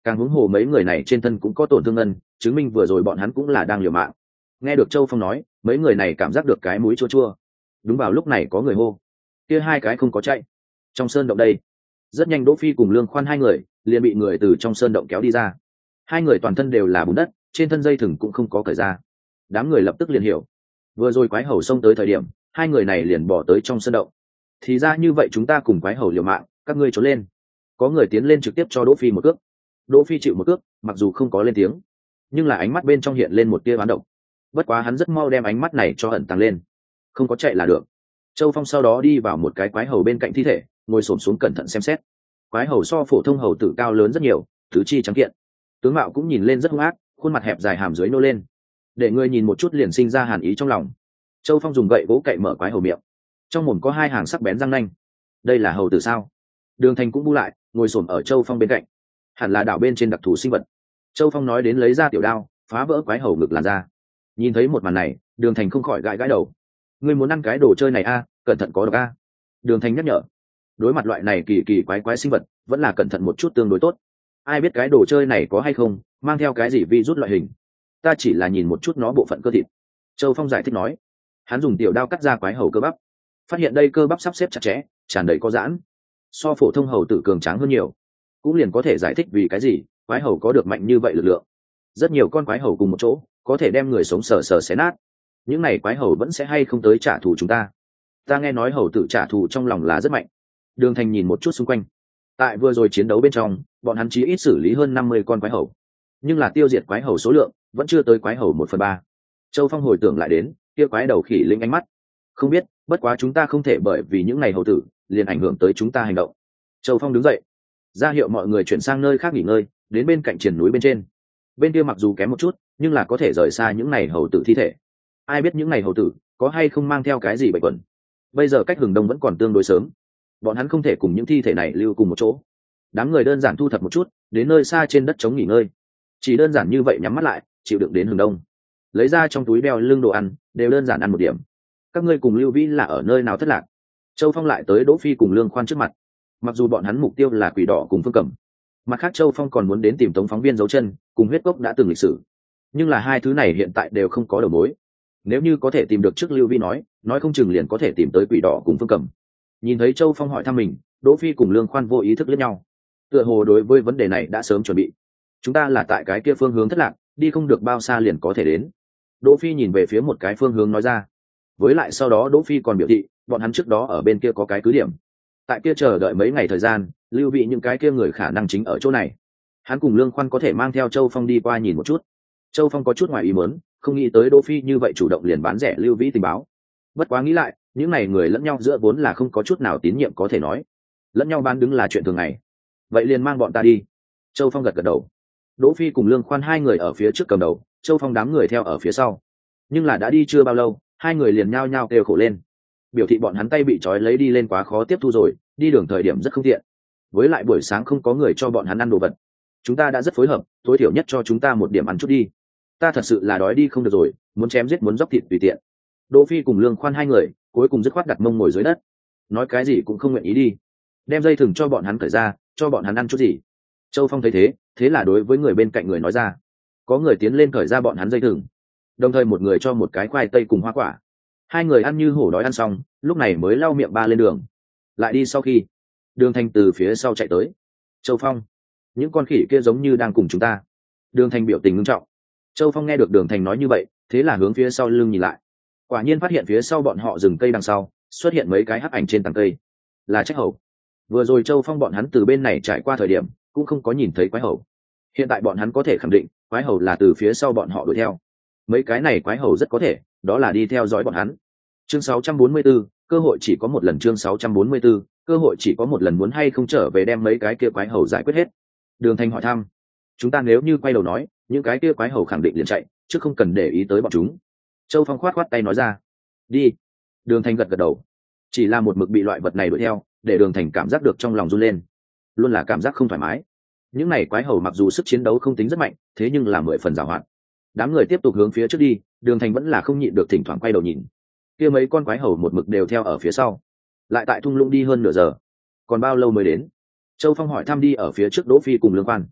[SPEAKER 1] càng huống hồ mấy người này trên thân cũng có tổn thương ngân, chứng minh vừa rồi bọn hắn cũng là đang liều mạng. Nghe được Châu Phong nói, mấy người này cảm giác được cái mũi chua chua. Đúng vào lúc này có người hô, kia hai cái không có chạy trong sơn động đây. Rất nhanh Đỗ Phi cùng Lương Khoan hai người liền bị người từ trong sơn động kéo đi ra. Hai người toàn thân đều là bùn đất, trên thân dây thừng cũng không có cởi ra. Đám người lập tức liền hiểu, vừa rồi quái hầu xông tới thời điểm hai người này liền bỏ tới trong sơn động. Thì ra như vậy, chúng ta cùng quái hầu liều mạng, các ngươi trốn lên. Có người tiến lên trực tiếp cho Đỗ Phi một cước. Đỗ Phi chịu một cước, mặc dù không có lên tiếng, nhưng là ánh mắt bên trong hiện lên một tia oán độc. Bất quá hắn rất mau đem ánh mắt này cho ẩn tàng lên, không có chạy là được. Châu Phong sau đó đi vào một cái quái hầu bên cạnh thi thể, ngồi xổm xuống cẩn thận xem xét. Quái hầu so phổ thông hầu tử cao lớn rất nhiều, tứ chi trắng kiện, tướng mạo cũng nhìn lên rất hung ác, khuôn mặt hẹp dài hàm dưới nô lên, để người nhìn một chút liền sinh ra hàn ý trong lòng. Châu Phong dùng gậy gỗ cậy mở quái hầu miệng, trong mồm có hai hàng sắc bén răng nanh. Đây là hầu tử sao? Đường Thành cũng bu lại, ngồi xổm ở Châu Phong bên cạnh, hẳn là đảo bên trên đặc thù sinh vật. Châu Phong nói đến lấy ra tiểu đao, phá vỡ quái hầu ngực làn ra. Nhìn thấy một màn này, Đường Thành không khỏi gãi gãi đầu. Ngươi muốn ăn cái đồ chơi này a, cẩn thận có độc a. Đường Thành nhắc nhở. Đối mặt loại này kỳ kỳ quái quái sinh vật, vẫn là cẩn thận một chút tương đối tốt. Ai biết cái đồ chơi này có hay không, mang theo cái gì virus loại hình. Ta chỉ là nhìn một chút nó bộ phận cơ thịt. Châu Phong giải thích nói. Hắn dùng tiểu đao cắt ra quái hầu cơ bắp, phát hiện đây cơ bắp sắp xếp chặt chẽ, tràn đầy có giãn, so phổ thông hầu tử cường tráng hơn nhiều. Cũng liền có thể giải thích vì cái gì quái hầu có được mạnh như vậy lực lượng. Rất nhiều con quái hầu cùng một chỗ có thể đem người sống sờ sờ xé nát. Những này quái hầu vẫn sẽ hay không tới trả thù chúng ta? Ta nghe nói hầu tử trả thù trong lòng là rất mạnh. Đường Thành nhìn một chút xung quanh. Tại vừa rồi chiến đấu bên trong, bọn hắn chí ít xử lý hơn 50 con quái hầu, nhưng là tiêu diệt quái hầu số lượng vẫn chưa tới quái hầu 1/3. Châu Phong hồi tưởng lại đến kia quái đầu khỉ linh ánh mắt. Không biết, bất quá chúng ta không thể bởi vì những ngày hầu tử liền ảnh hưởng tới chúng ta hành động. Châu Phong đứng dậy, ra hiệu mọi người chuyển sang nơi khác nghỉ ngơi, đến bên cạnh triển núi bên trên. Bên kia mặc dù kém một chút, nhưng là có thể rời xa những ngày hầu tử thi thể. Ai biết những ngày hầu tử có hay không mang theo cái gì bệnh quẩn. Bây giờ cách hừng đông vẫn còn tương đối sớm, bọn hắn không thể cùng những thi thể này lưu cùng một chỗ. Đám người đơn giản thu thập một chút, đến nơi xa trên đất trống nghỉ ngơi. Chỉ đơn giản như vậy, nhắm mắt lại chịu đựng đến hừng đông. Lấy ra trong túi đeo lưng đồ ăn, đều đơn giản ăn một điểm. Các ngươi cùng Lưu Vĩ là ở nơi nào thất lạc? Châu Phong lại tới Đỗ Phi cùng Lương Khoan trước mặt. Mặc dù bọn hắn mục tiêu là Quỷ Đỏ cùng Phương Cẩm, mặt khác Châu Phong còn muốn đến tìm Tống phóng viên dấu chân cùng huyết cốc đã từng lịch sử, nhưng là hai thứ này hiện tại đều không có đầu mối. Nếu như có thể tìm được trước Lưu Vĩ nói không chừng liền có thể tìm tới Quỷ Đỏ cùng Phương Cẩm. Nhìn thấy Châu Phong hỏi thăm mình, Đỗ Phi cùng Lương Khoan vô ý thức liếc nhau, tựa hồ đối với vấn đề này đã sớm chuẩn bị. Chúng ta là tại cái kia phương hướng thất lạc, đi không được bao xa liền có thể đến. Đỗ Phi nhìn về phía một cái phương hướng nói ra. Với lại sau đó Đỗ Phi còn biểu thị bọn hắn trước đó ở bên kia có cái cứ điểm, tại kia chờ đợi mấy ngày thời gian, Lưu Vị những cái kia người khả năng chính ở chỗ này. Hắn cùng Lương Khoan có thể mang theo Châu Phong đi qua nhìn một chút. Châu Phong có chút ngoài ý muốn, không nghĩ tới Đỗ Phi như vậy chủ động liền bán rẻ Lưu Vĩ tình báo. Bất quá nghĩ lại, những này người lẫn nhau giữa vốn là không có chút nào tín nhiệm có thể nói, lẫn nhau bán đứng là chuyện thường ngày. Vậy liền mang bọn ta đi. Châu Phong gật gật đầu. Đỗ Phi cùng Lương Khoan hai người ở phía trước cầm đầu, Châu Phong đám người theo ở phía sau. Nhưng là đã đi chưa bao lâu, hai người liền nhao nhao kêu khổ lên, biểu thị bọn hắn tay bị trói lấy đi lên quá khó tiếp thu rồi, đi đường thời điểm rất không tiện. Với lại buổi sáng không có người cho bọn hắn ăn đồ vật. Chúng ta đã rất phối hợp, tối thiểu nhất cho chúng ta một điểm ăn chút đi. Ta thật sự là đói đi không được rồi, muốn chém giết muốn dốc thịt tùy tiện. Đỗ Phi cùng Lương Khoan hai người cuối cùng dứt khoát đặt mông ngồi dưới đất, nói cái gì cũng không nguyện ý đi. Đem dây thừng cho bọn hắn cởi ra, cho bọn hắn ăn chút gì. Châu Phong thấy thế, thế là đối với người bên cạnh người nói ra. Có người tiến lên cởi ra bọn hắn dây thừng, đồng thời một người cho một cái khoai tây cùng hoa quả. Hai người ăn như hổ đói ăn xong, lúc này mới lau miệng ba lên đường. Lại đi sau khi, Đường Thành từ phía sau chạy tới. Châu Phong, những con khỉ kia giống như đang cùng chúng ta. Đường Thành biểu tình nghiêm trọng. Châu Phong nghe được Đường Thành nói như vậy, thế là hướng phía sau lưng nhìn lại. Quả nhiên phát hiện phía sau bọn họ rừng cây đằng sau xuất hiện mấy cái hắc ảnh trên tầng cây, là Trách Hầu. Vừa rồi Châu Phong bọn hắn từ bên này trải qua thời điểm cũng không có nhìn thấy Quái Hầu. Hiện tại bọn hắn có thể khẳng định Quái Hầu là từ phía sau bọn họ đuổi theo. Mấy cái này Quái Hầu rất có thể đó là đi theo dõi bọn hắn. Chương 644, cơ hội chỉ có một lần. Chương 644, cơ hội chỉ có một lần. Muốn hay không trở về đem mấy cái kia Quái Hầu giải quyết hết? Đường Thành hỏi thăm. Chúng ta nếu như quay đầu nói, những cái kia Quái Hầu khẳng định liền chạy, chứ không cần để ý tới bọn chúng. Châu Phong khoát tay nói ra. Đi. Đường Thành gật gật đầu. Chỉ là một mực bị loại vật này đuổi theo, để Đường Thành cảm giác được trong lòng run lên, luôn là cảm giác không thoải mái. Những này Quái Hầu mặc dù sức chiến đấu không tính rất mạnh, thế nhưng là 10 phần giàu hoạt. Đám người tiếp tục hướng phía trước đi, Đường Thành vẫn là không nhịn được thỉnh thoảng quay đầu nhìn. Kia mấy con Quái Hầu một mực đều theo ở phía sau. Lại tại thung lũng đi hơn nửa giờ, còn bao lâu mới đến? Châu Phong hỏi thăm đi ở phía trước Đỗ Phi cùng Lương Khoan.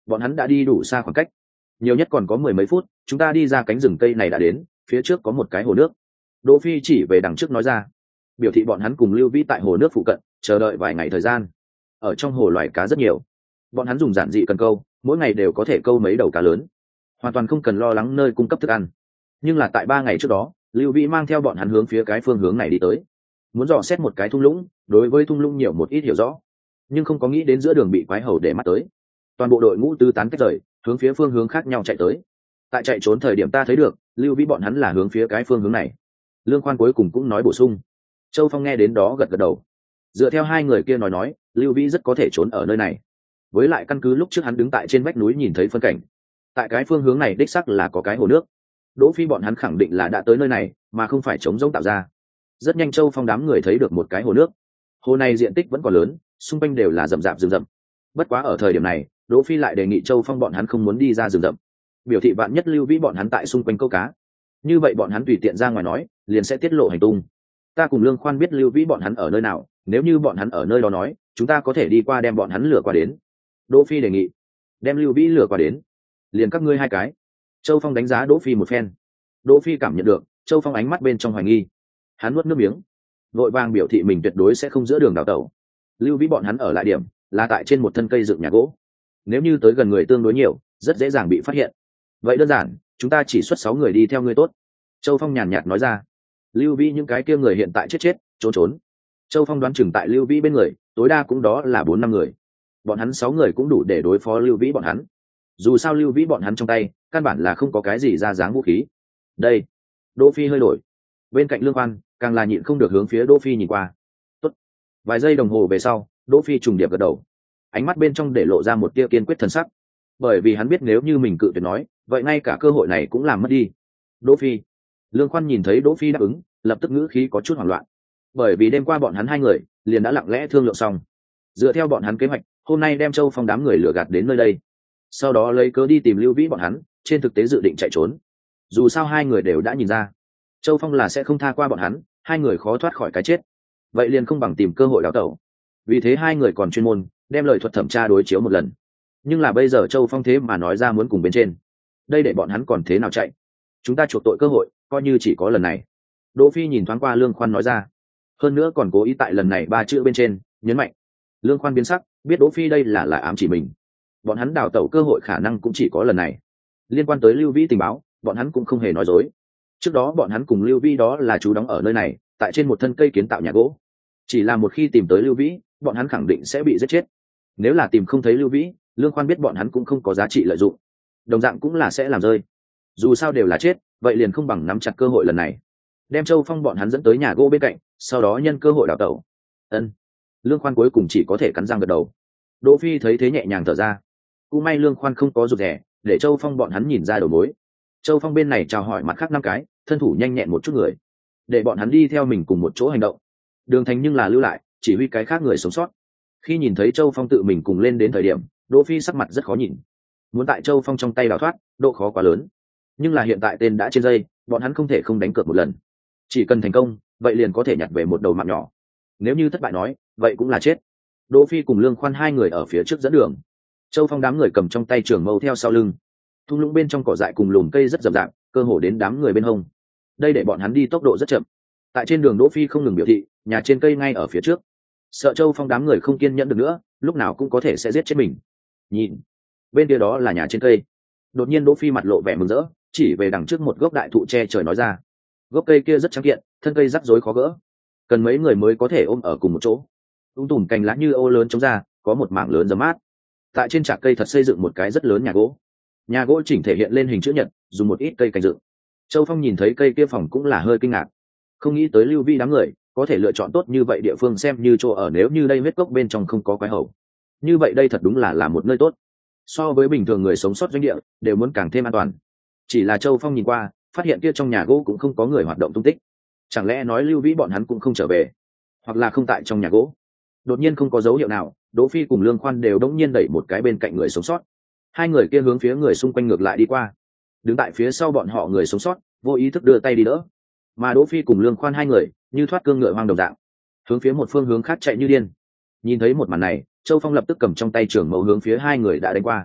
[SPEAKER 1] bọn hắn đã đi đủ xa khoảng cách, nhiều nhất còn có mười mấy phút chúng ta đi ra cánh rừng cây này đã đến, phía trước có một cái hồ nước. Đỗ Phi chỉ về đằng trước nói ra, biểu thị bọn hắn cùng Lưu Vĩ tại hồ nước phụ cận chờ đợi vài ngày thời gian. Ở trong hồ loài cá rất nhiều, bọn hắn dùng giản dị cần câu, mỗi ngày đều có thể câu mấy đầu cá lớn, hoàn toàn không cần lo lắng nơi cung cấp thức ăn. Nhưng là tại 3 ngày trước đó, Lưu Vĩ mang theo bọn hắn hướng phía cái phương hướng này đi tới, muốn dò xét một cái thung lũng, đối với thung lũng nhiều một ít hiểu rõ, nhưng không có nghĩ đến giữa đường bị quái hầu để mắt tới. Toàn bộ đội ngũ tứ tán cách rời, hướng phía phương hướng khác nhau chạy tới. Tại chạy trốn thời điểm ta thấy được Lưu Vĩ bọn hắn là hướng phía cái phương hướng này. Lương Khoan cuối cùng cũng nói bổ sung. Châu Phong nghe đến đó gật gật đầu. Dựa theo hai người kia nói Lưu Vĩ rất có thể trốn ở nơi này. Với lại căn cứ lúc trước hắn đứng tại trên vách núi nhìn thấy phân cảnh, tại cái phương hướng này đích xác là có cái hồ nước. Đỗ Phi bọn hắn khẳng định là đã tới nơi này, mà không phải trống rỗng tạo ra. Rất nhanh Châu Phong đám người thấy được một cái hồ nước. Hồ này diện tích vẫn còn lớn, xung quanh đều là rậm rạp rừng rậm. Bất quá ở thời điểm này, Đỗ Phi lại đề nghị Châu Phong bọn hắn không muốn đi ra rừng rậm, biểu thị vạn nhất Lưu Vĩ bọn hắn tại xung quanh câu cá, như vậy bọn hắn tùy tiện ra ngoài nói, liền sẽ tiết lộ hành tung. Ta cùng Lương Khoan biết Lưu Vĩ bọn hắn ở nơi nào, nếu như bọn hắn ở nơi đó nói, chúng ta có thể đi qua đem bọn hắn lừa qua đến. Đỗ Phi đề nghị, đem Lưu Vĩ lừa qua đến, liền các ngươi hai cái. Châu Phong đánh giá Đỗ Phi một phen. Đỗ Phi cảm nhận được Châu Phong ánh mắt bên trong hoài nghi, hắn nuốt nước miếng, vội vàng biểu thị mình tuyệt đối sẽ không giữa đường đào tẩu. Lưu Vĩ bọn hắn ở lại điểm là tại trên một thân cây dựng nhà gỗ, nếu như tới gần người tương đối nhiều, rất dễ dàng bị phát hiện. Vậy đơn giản, chúng ta chỉ xuất 6 người đi theo ngươi tốt. Châu Phong nhàn nhạt nói ra. Lưu Vĩ những cái kia người hiện tại chết trốn. Châu Phong đoán chừng tại Lưu Vĩ bên người tối đa cũng đó là 4-5 người, bọn hắn 6 người cũng đủ để đối phó Lưu Vĩ bọn hắn. Dù sao Lưu Vĩ bọn hắn trong tay căn bản là không có cái gì ra dáng vũ khí. Đây, Đỗ Phi hơi đổi, bên cạnh Lương Khoan càng là nhịn không được hướng phía Đỗ Phi nhìn qua. Tốt. Vài giây đồng hồ về sau, Đỗ Phi trùng điệp gật đầu, ánh mắt bên trong để lộ ra một tia kiên quyết thần sắc, bởi vì hắn biết nếu như mình cự tuyệt nói, vậy ngay cả cơ hội này cũng làm mất đi. Đỗ Phi. Lương Khoan nhìn thấy Đỗ Phi đáp ứng, lập tức ngữ khí có chút hoảng loạn, bởi vì đêm qua bọn hắn hai người liền đã lặng lẽ thương lượng xong, dựa theo bọn hắn kế hoạch, hôm nay đem Châu Phong đám người lừa gạt đến nơi đây, sau đó lấy cớ đi tìm Lưu Vĩ bọn hắn, trên thực tế dự định chạy trốn. Dù sao hai người đều đã nhìn ra Châu Phong là sẽ không tha qua bọn hắn, hai người khó thoát khỏi cái chết, vậy liền không bằng tìm cơ hội đào tẩu. Vì thế hai người còn chuyên môn đem lời thuật thẩm tra đối chiếu một lần. Nhưng là bây giờ Châu Phong thế mà nói ra muốn cùng bên trên, đây để bọn hắn còn thế nào chạy. Chúng ta chuộc tội cơ hội coi như chỉ có lần này. Đỗ Phi nhìn thoáng qua Lương Khoan nói ra, hơn nữa còn cố ý tại lần này 3 chữ bên trên nhấn mạnh. Lương Khoan biến sắc, biết Đỗ Phi đây là ám chỉ mình, bọn hắn đào tẩu cơ hội khả năng cũng chỉ có lần này. Liên quan tới Lưu Vĩ tình báo, bọn hắn cũng không hề nói dối. Trước đó bọn hắn cùng Lưu Vĩ đó là trú đóng ở nơi này, tại trên một thân cây kiến tạo nhà gỗ. Chỉ là một khi tìm tới Lưu Vĩ, bọn hắn khẳng định sẽ bị giết chết. Nếu là tìm không thấy Lưu Vĩ, Lương Khoan biết bọn hắn cũng không có giá trị lợi dụng, đồng dạng cũng là sẽ làm rơi. Dù sao đều là chết, vậy liền không bằng nắm chặt cơ hội lần này, đem Châu Phong bọn hắn dẫn tới nhà gỗ bên cạnh, sau đó nhân cơ hội đào tẩu. Ân. Lương Khoan cuối cùng chỉ có thể cắn răng gật đầu. Đỗ Phi thấy thế nhẹ nhàng thở ra. Cũng may Lương Khoan không có rụt rè, để Châu Phong bọn hắn nhìn ra đầu mối. Châu Phong bên này chào hỏi mặt khác 5 cái, thân thủ nhanh nhẹn một chút người, để bọn hắn đi theo mình cùng một chỗ hành động. Đường Thành nhưng là lưu lại, chỉ huy cái khác người sống sót. Khi nhìn thấy Châu Phong tự mình cùng lên đến thời điểm, Đỗ Phi sắc mặt rất khó nhìn. Muốn tại Châu Phong trong tay đào thoát, độ khó quá lớn. Nhưng là hiện tại tên đã trên dây, bọn hắn không thể không đánh cược một lần. Chỉ cần thành công, vậy liền có thể nhặt về một đầu mạng nhỏ. Nếu như thất bại nói, vậy cũng là chết. Đỗ Phi cùng Lương Khoan hai người ở phía trước dẫn đường. Châu Phong đám người cầm trong tay trường mâu theo sau lưng. Thung lũng bên trong cỏ dại cùng lùm cây rất rậm rạp, cơ hồ đến đám người bên hông. Đây để bọn hắn đi tốc độ rất chậm. Tại trên đường Đỗ Phi không ngừng biểu thị, nhà trên cây ngay ở phía trước. Sợ Châu Phong đám người không kiên nhẫn được nữa, lúc nào cũng có thể sẽ giết chết mình. Nhìn, bên kia đó là nhà trên cây. Đột nhiên Đỗ Phi mặt lộ vẻ mừng rỡ, chỉ về đằng trước một gốc đại thụ che trời nói ra. Gốc cây kia rất trắng kiện, thân cây rắc rối khó gỡ, cần mấy người mới có thể ôm ở cùng một chỗ. Tùm cành lá như ô lớn chống ra, có một mảng lớn rậm mát. Tại trên trạc cây thật xây dựng một cái rất lớn nhà gỗ. Nhà gỗ chỉnh thể hiện lên hình chữ nhật, dùng một ít cây cành dựng. Châu Phong nhìn thấy cây kia phòng cũng là hơi kinh ngạc, không nghĩ tới Lưu Vi đám người có thể lựa chọn tốt như vậy địa phương xem như chỗ ở. Nếu như đây huyết cốc bên trong không có quái hầu, như vậy đây thật đúng là một nơi tốt, so với bình thường người sống sót doanh địa đều muốn càng thêm an toàn. Chỉ là Châu Phong nhìn qua, phát hiện kia trong nhà gỗ cũng không có người hoạt động tung tích. Chẳng lẽ nói Lưu Vĩ bọn hắn cũng không trở về, hoặc là không tại trong nhà gỗ? Đột nhiên không có dấu hiệu nào, Đỗ Phi cùng Lương Khoan đều đống nhiên đẩy một cái bên cạnh người sống sót. Hai người kia hướng phía người xung quanh ngược lại đi qua. Đứng tại phía sau bọn họ người sống sót vô ý thức đưa tay đi đỡ, mà Đỗ Phi cùng Lương Khoan hai người như thoát cương ngựa hoang đồng dạng, hướng phía một phương hướng khác chạy như điên. Nhìn thấy một màn này, Châu Phong lập tức cầm trong tay trường mâu hướng phía hai người đã đánh qua.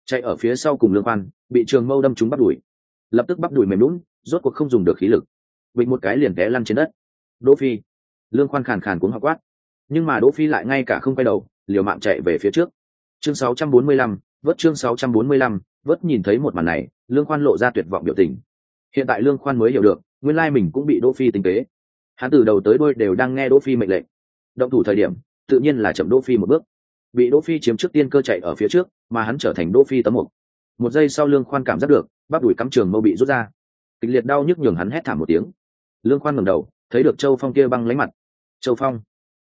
[SPEAKER 1] chạy ở phía sau cùng Lương Khoan bị trường mâu đâm trúng bắp đùi, lập tức bắp đùi mềm lún, rốt cuộc không dùng được khí lực, vịnh một cái liền té lăn trên đất. Đỗ Phi! Lương Khoan khàn khàn cuống họng quát, nhưng mà Đỗ Phi lại ngay cả không quay đầu, liều mạng chạy về phía trước. Chương 645, vớt chương 645, vớt. Nhìn thấy một màn này, Lương Khoan lộ ra tuyệt vọng biểu tình. Hiện tại Lương Khoan mới hiểu được, nguyên lai mình cũng bị Đỗ Phi tính kế. Hắn từ đầu tới đuôi đều đang nghe Đỗ Phi mệnh lệnh, động thủ thời điểm tự nhiên là chậm Đỗ Phi một bước, bị Đỗ Phi chiếm trước tiên cơ chạy ở phía trước, mà hắn trở thành Đỗ Phi tấm mục. Một giây sau Lương Khoan cảm giác được bắp đùi cắm trường mâu bị rút ra, kịch liệt đau nhức nhường hắn hét thảm một tiếng. Lương Khoan ngẩng đầu, thấy được Châu Phong kia băng lãnh mặt. Châu Phong,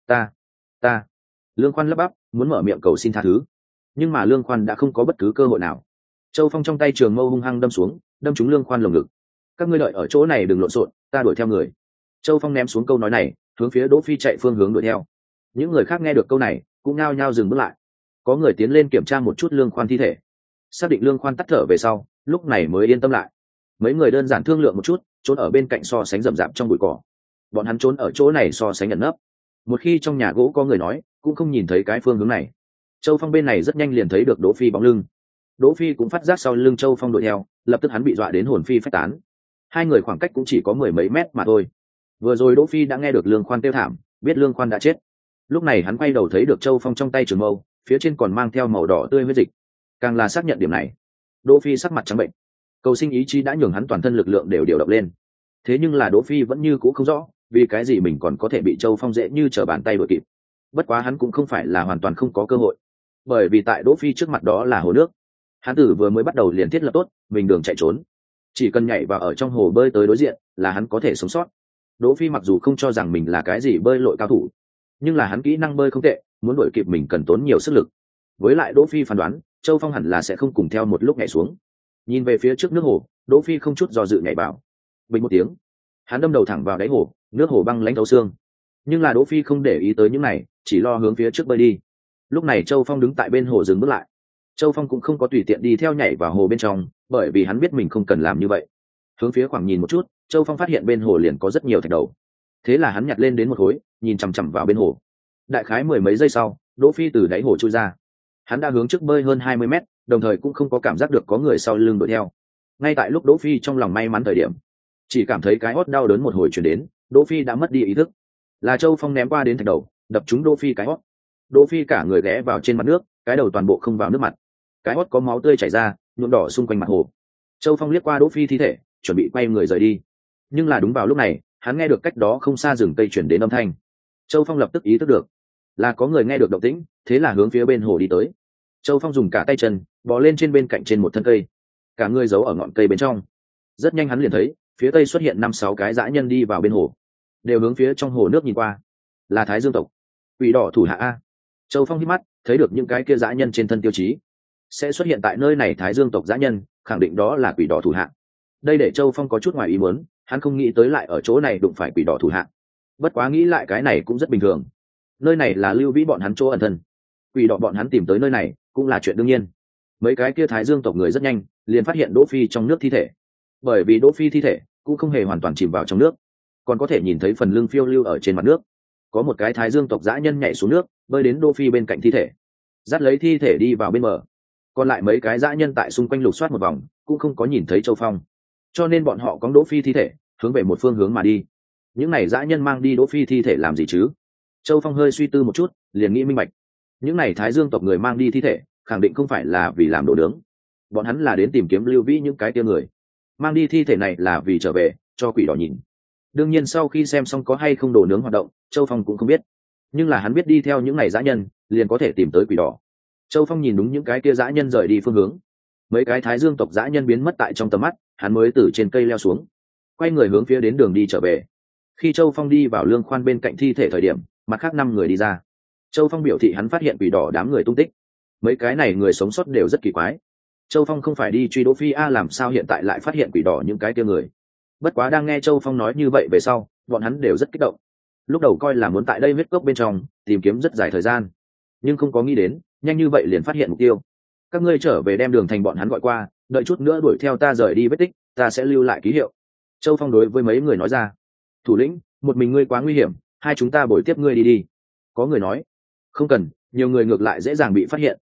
[SPEAKER 1] ta. Lương Khoan lắp bắp muốn mở miệng cầu xin tha thứ, nhưng mà Lương Khoan đã không có bất cứ cơ hội nào. Châu Phong trong tay trường mâu hung hăng đâm xuống, đâm trúng Lương Khoan lồng ngực. Các ngươi đợi ở chỗ này đừng lộn xộn, ta đuổi theo người. Châu Phong ném xuống câu nói này, hướng phía Đỗ Phi chạy phương hướng đuổi theo. Những người khác nghe được câu này cũng nao nhao dừng bước lại, có người tiến lên kiểm tra một chút Lương Khoan thi thể, xác định Lương Khoan tắt thở về sau, lúc này mới yên tâm lại. Mấy người đơn giản thương lượng một chút, trốn ở bên cạnh so sánh rậm rạp trong bụi cỏ. Bọn hắn trốn ở chỗ này so sánh ẩn nấp, một khi trong nhà gỗ có người nói cũng không nhìn thấy cái phương hướng này. Châu Phong bên này rất nhanh liền thấy được Đỗ Phi bóng lưng. Đỗ Phi cũng phát giác sau lưng Châu Phong đuổi theo, lập tức hắn bị dọa đến hồn phi phách tán. Hai người khoảng cách cũng chỉ có mười mấy mét mà thôi. Vừa rồi Đỗ Phi đã nghe được Lương Khoan kêu thảm, biết Lương Khoan đã chết. Lúc này hắn quay đầu thấy được Châu Phong trong tay trường mâu, phía trên còn mang theo màu đỏ tươi huyết dịch. Càng là xác nhận điểm này, Đỗ Phi sắc mặt trắng bệnh. Cầu sinh ý chí đã nhường hắn toàn thân lực lượng đều điều động lên. Thế nhưng là Đỗ Phi vẫn như cũ không rõ, vì cái gì mình còn có thể bị Châu Phong dễ như trở bàn tay đuổi kịp. Bất quá hắn cũng không phải là hoàn toàn không có cơ hội, bởi vì tại Đỗ Phi trước mặt đó là hồ nước. Hắn tử vừa mới bắt đầu liền thiết lập tốt mình đường chạy trốn, chỉ cần nhảy vào ở trong hồ bơi tới đối diện là hắn có thể sống sót. Đỗ Phi mặc dù không cho rằng mình là cái gì bơi lội cao thủ, nhưng là hắn kỹ năng bơi không tệ, muốn đuổi kịp mình cần tốn nhiều sức lực. Với lại Đỗ Phi phán đoán Châu Phong hẳn là sẽ không cùng theo một lúc nhảy xuống. Nhìn về phía trước nước hồ, Đỗ Phi không chút do dự nhảy vào. Bình một tiếng, hắn đâm đầu thẳng vào đáy hồ, nước hồ băng lãnh thấu xương. Nhưng là Đỗ Phi không để ý tới những này, chỉ lo hướng phía trước bơi đi. Lúc này Châu Phong đứng tại bên hồ dừng bước lại. Châu Phong cũng không có tùy tiện đi theo nhảy vào hồ bên trong, bởi vì hắn biết mình không cần làm như vậy. Hướng phía khoảng nhìn một chút, Châu Phong phát hiện bên hồ liền có rất nhiều thạch đầu. Thế là hắn nhặt lên đến một khối, nhìn chằm chằm vào bên hồ. Đại khái mười mấy giây sau, Đỗ Phi từ đáy hồ chui ra. Hắn đã hướng trước bơi hơn 20 mét, đồng thời cũng không có cảm giác được có người sau lưng đuổi theo. Ngay tại lúc Đỗ Phi trong lòng may mắn thời điểm, chỉ cảm thấy cái hót đau đớn một hồi truyền đến, Đỗ Phi đã mất đi ý thức. Là Châu Phong ném qua đến thạch đầu, đập trúng Đỗ Phi cái hót. Đỗ Phi cả người ghé vào trên mặt nước, cái đầu toàn bộ không vào nước mặt. Cái hót có máu tươi chảy ra, nhuộm đỏ xung quanh mặt hồ. Châu Phong liếc qua Đỗ Phi thi thể, chuẩn bị quay người rời đi. Nhưng là đúng vào lúc này, hắn nghe được cách đó không xa rừng cây truyền đến âm thanh. Châu Phong lập tức ý thức được, là có người nghe được động tĩnh, thế là hướng phía bên hồ đi tới. Châu Phong dùng cả tay chân bò lên trên bên cạnh trên một thân cây, cả người giấu ở ngọn cây bên trong. Rất nhanh hắn liền thấy phía tây xuất hiện 5-6 cái dã nhân đi vào bên hồ, đều hướng phía trong hồ nước nhìn qua. Là Thái Dương tộc Quỷ Đỏ thủ hạ a. Châu Phong hít mắt, thấy được những cái kia dã nhân trên thân tiêu chí sẽ xuất hiện tại nơi này. Thái Dương tộc dã nhân khẳng định đó là Quỷ Đỏ thủ hạ. Đây để Châu Phong có chút ngoài ý muốn, hắn không nghĩ tới lại ở chỗ này đụng phải Quỷ Đỏ thủ hạ. Bất quá nghĩ lại cái này cũng rất bình thường, nơi này là Lưu Vĩ bọn hắn chỗ ẩn thân, Quỷ Đỏ bọn hắn tìm tới nơi này cũng là chuyện đương nhiên. Mấy cái kia Thái Dương tộc người rất nhanh liền phát hiện Đỗ Phi trong nước thi thể, bởi vì Đỗ Phi thi thể cũng không hề hoàn toàn chìm vào trong nước, còn có thể nhìn thấy phần lưng phiêu lưu ở trên mặt nước. Có một cái Thái Dương tộc dã nhân nhảy xuống nước, bơi đến Đỗ Phi bên cạnh thi thể, dắt lấy thi thể đi vào bên bờ. Còn lại mấy cái dã nhân tại xung quanh lục soát một vòng, cũng không có nhìn thấy Châu Phong, cho nên bọn họ cóng Đỗ Phi thi thể hướng về một phương hướng mà đi. Những này dã nhân mang đi Đỗ Phi thi thể làm gì chứ? Châu Phong hơi suy tư một chút, liền nghĩ minh bạch. Những này Thái Dương tộc người mang đi thi thể khẳng định không phải là vì làm đồ nướng, bọn hắn là đến tìm kiếm Lưu Vĩ những cái kia người. Mang đi thi thể này là vì trở về cho Quỷ Đỏ nhìn. Đương nhiên sau khi xem xong có hay không đồ nướng hoạt động, Châu Phong cũng không biết, nhưng là hắn biết đi theo những này dã nhân liền có thể tìm tới Quỷ Đỏ. Châu Phong nhìn đúng những cái kia dã nhân rời đi phương hướng, mấy cái Thái Dương tộc dã nhân biến mất tại trong tầm mắt, hắn mới từ trên cây leo xuống, quay người hướng phía đến đường đi trở về. Khi Châu Phong đi vào Lương Khoan bên cạnh thi thể thời điểm, mặt khác 5 người đi ra. Châu Phong biểu thị hắn phát hiện Quỷ Đỏ đám người tung tích. Mấy cái này người sống sót đều rất kỳ quái. Châu Phong không phải đi truy Đỗ Phi a, làm sao hiện tại lại phát hiện Quỷ Đỏ những cái kia người? Bất quá đang nghe Châu Phong nói như vậy về sau, bọn hắn đều rất kích động. Lúc đầu coi là muốn tại đây huyết cốc bên trong tìm kiếm rất dài thời gian, nhưng không có nghĩ đến nhanh như vậy liền phát hiện mục tiêu. Các ngươi trở về đem Đường Thành bọn hắn gọi qua, đợi chút nữa đuổi theo ta rời đi vết tích, ta sẽ lưu lại ký hiệu. Châu Phong đối với mấy người nói ra. Thủ lĩnh, một mình ngươi quá nguy hiểm, hai chúng ta bồi tiếp ngươi đi đi. Có người nói. Không cần, nhiều người ngược lại dễ dàng bị phát hiện,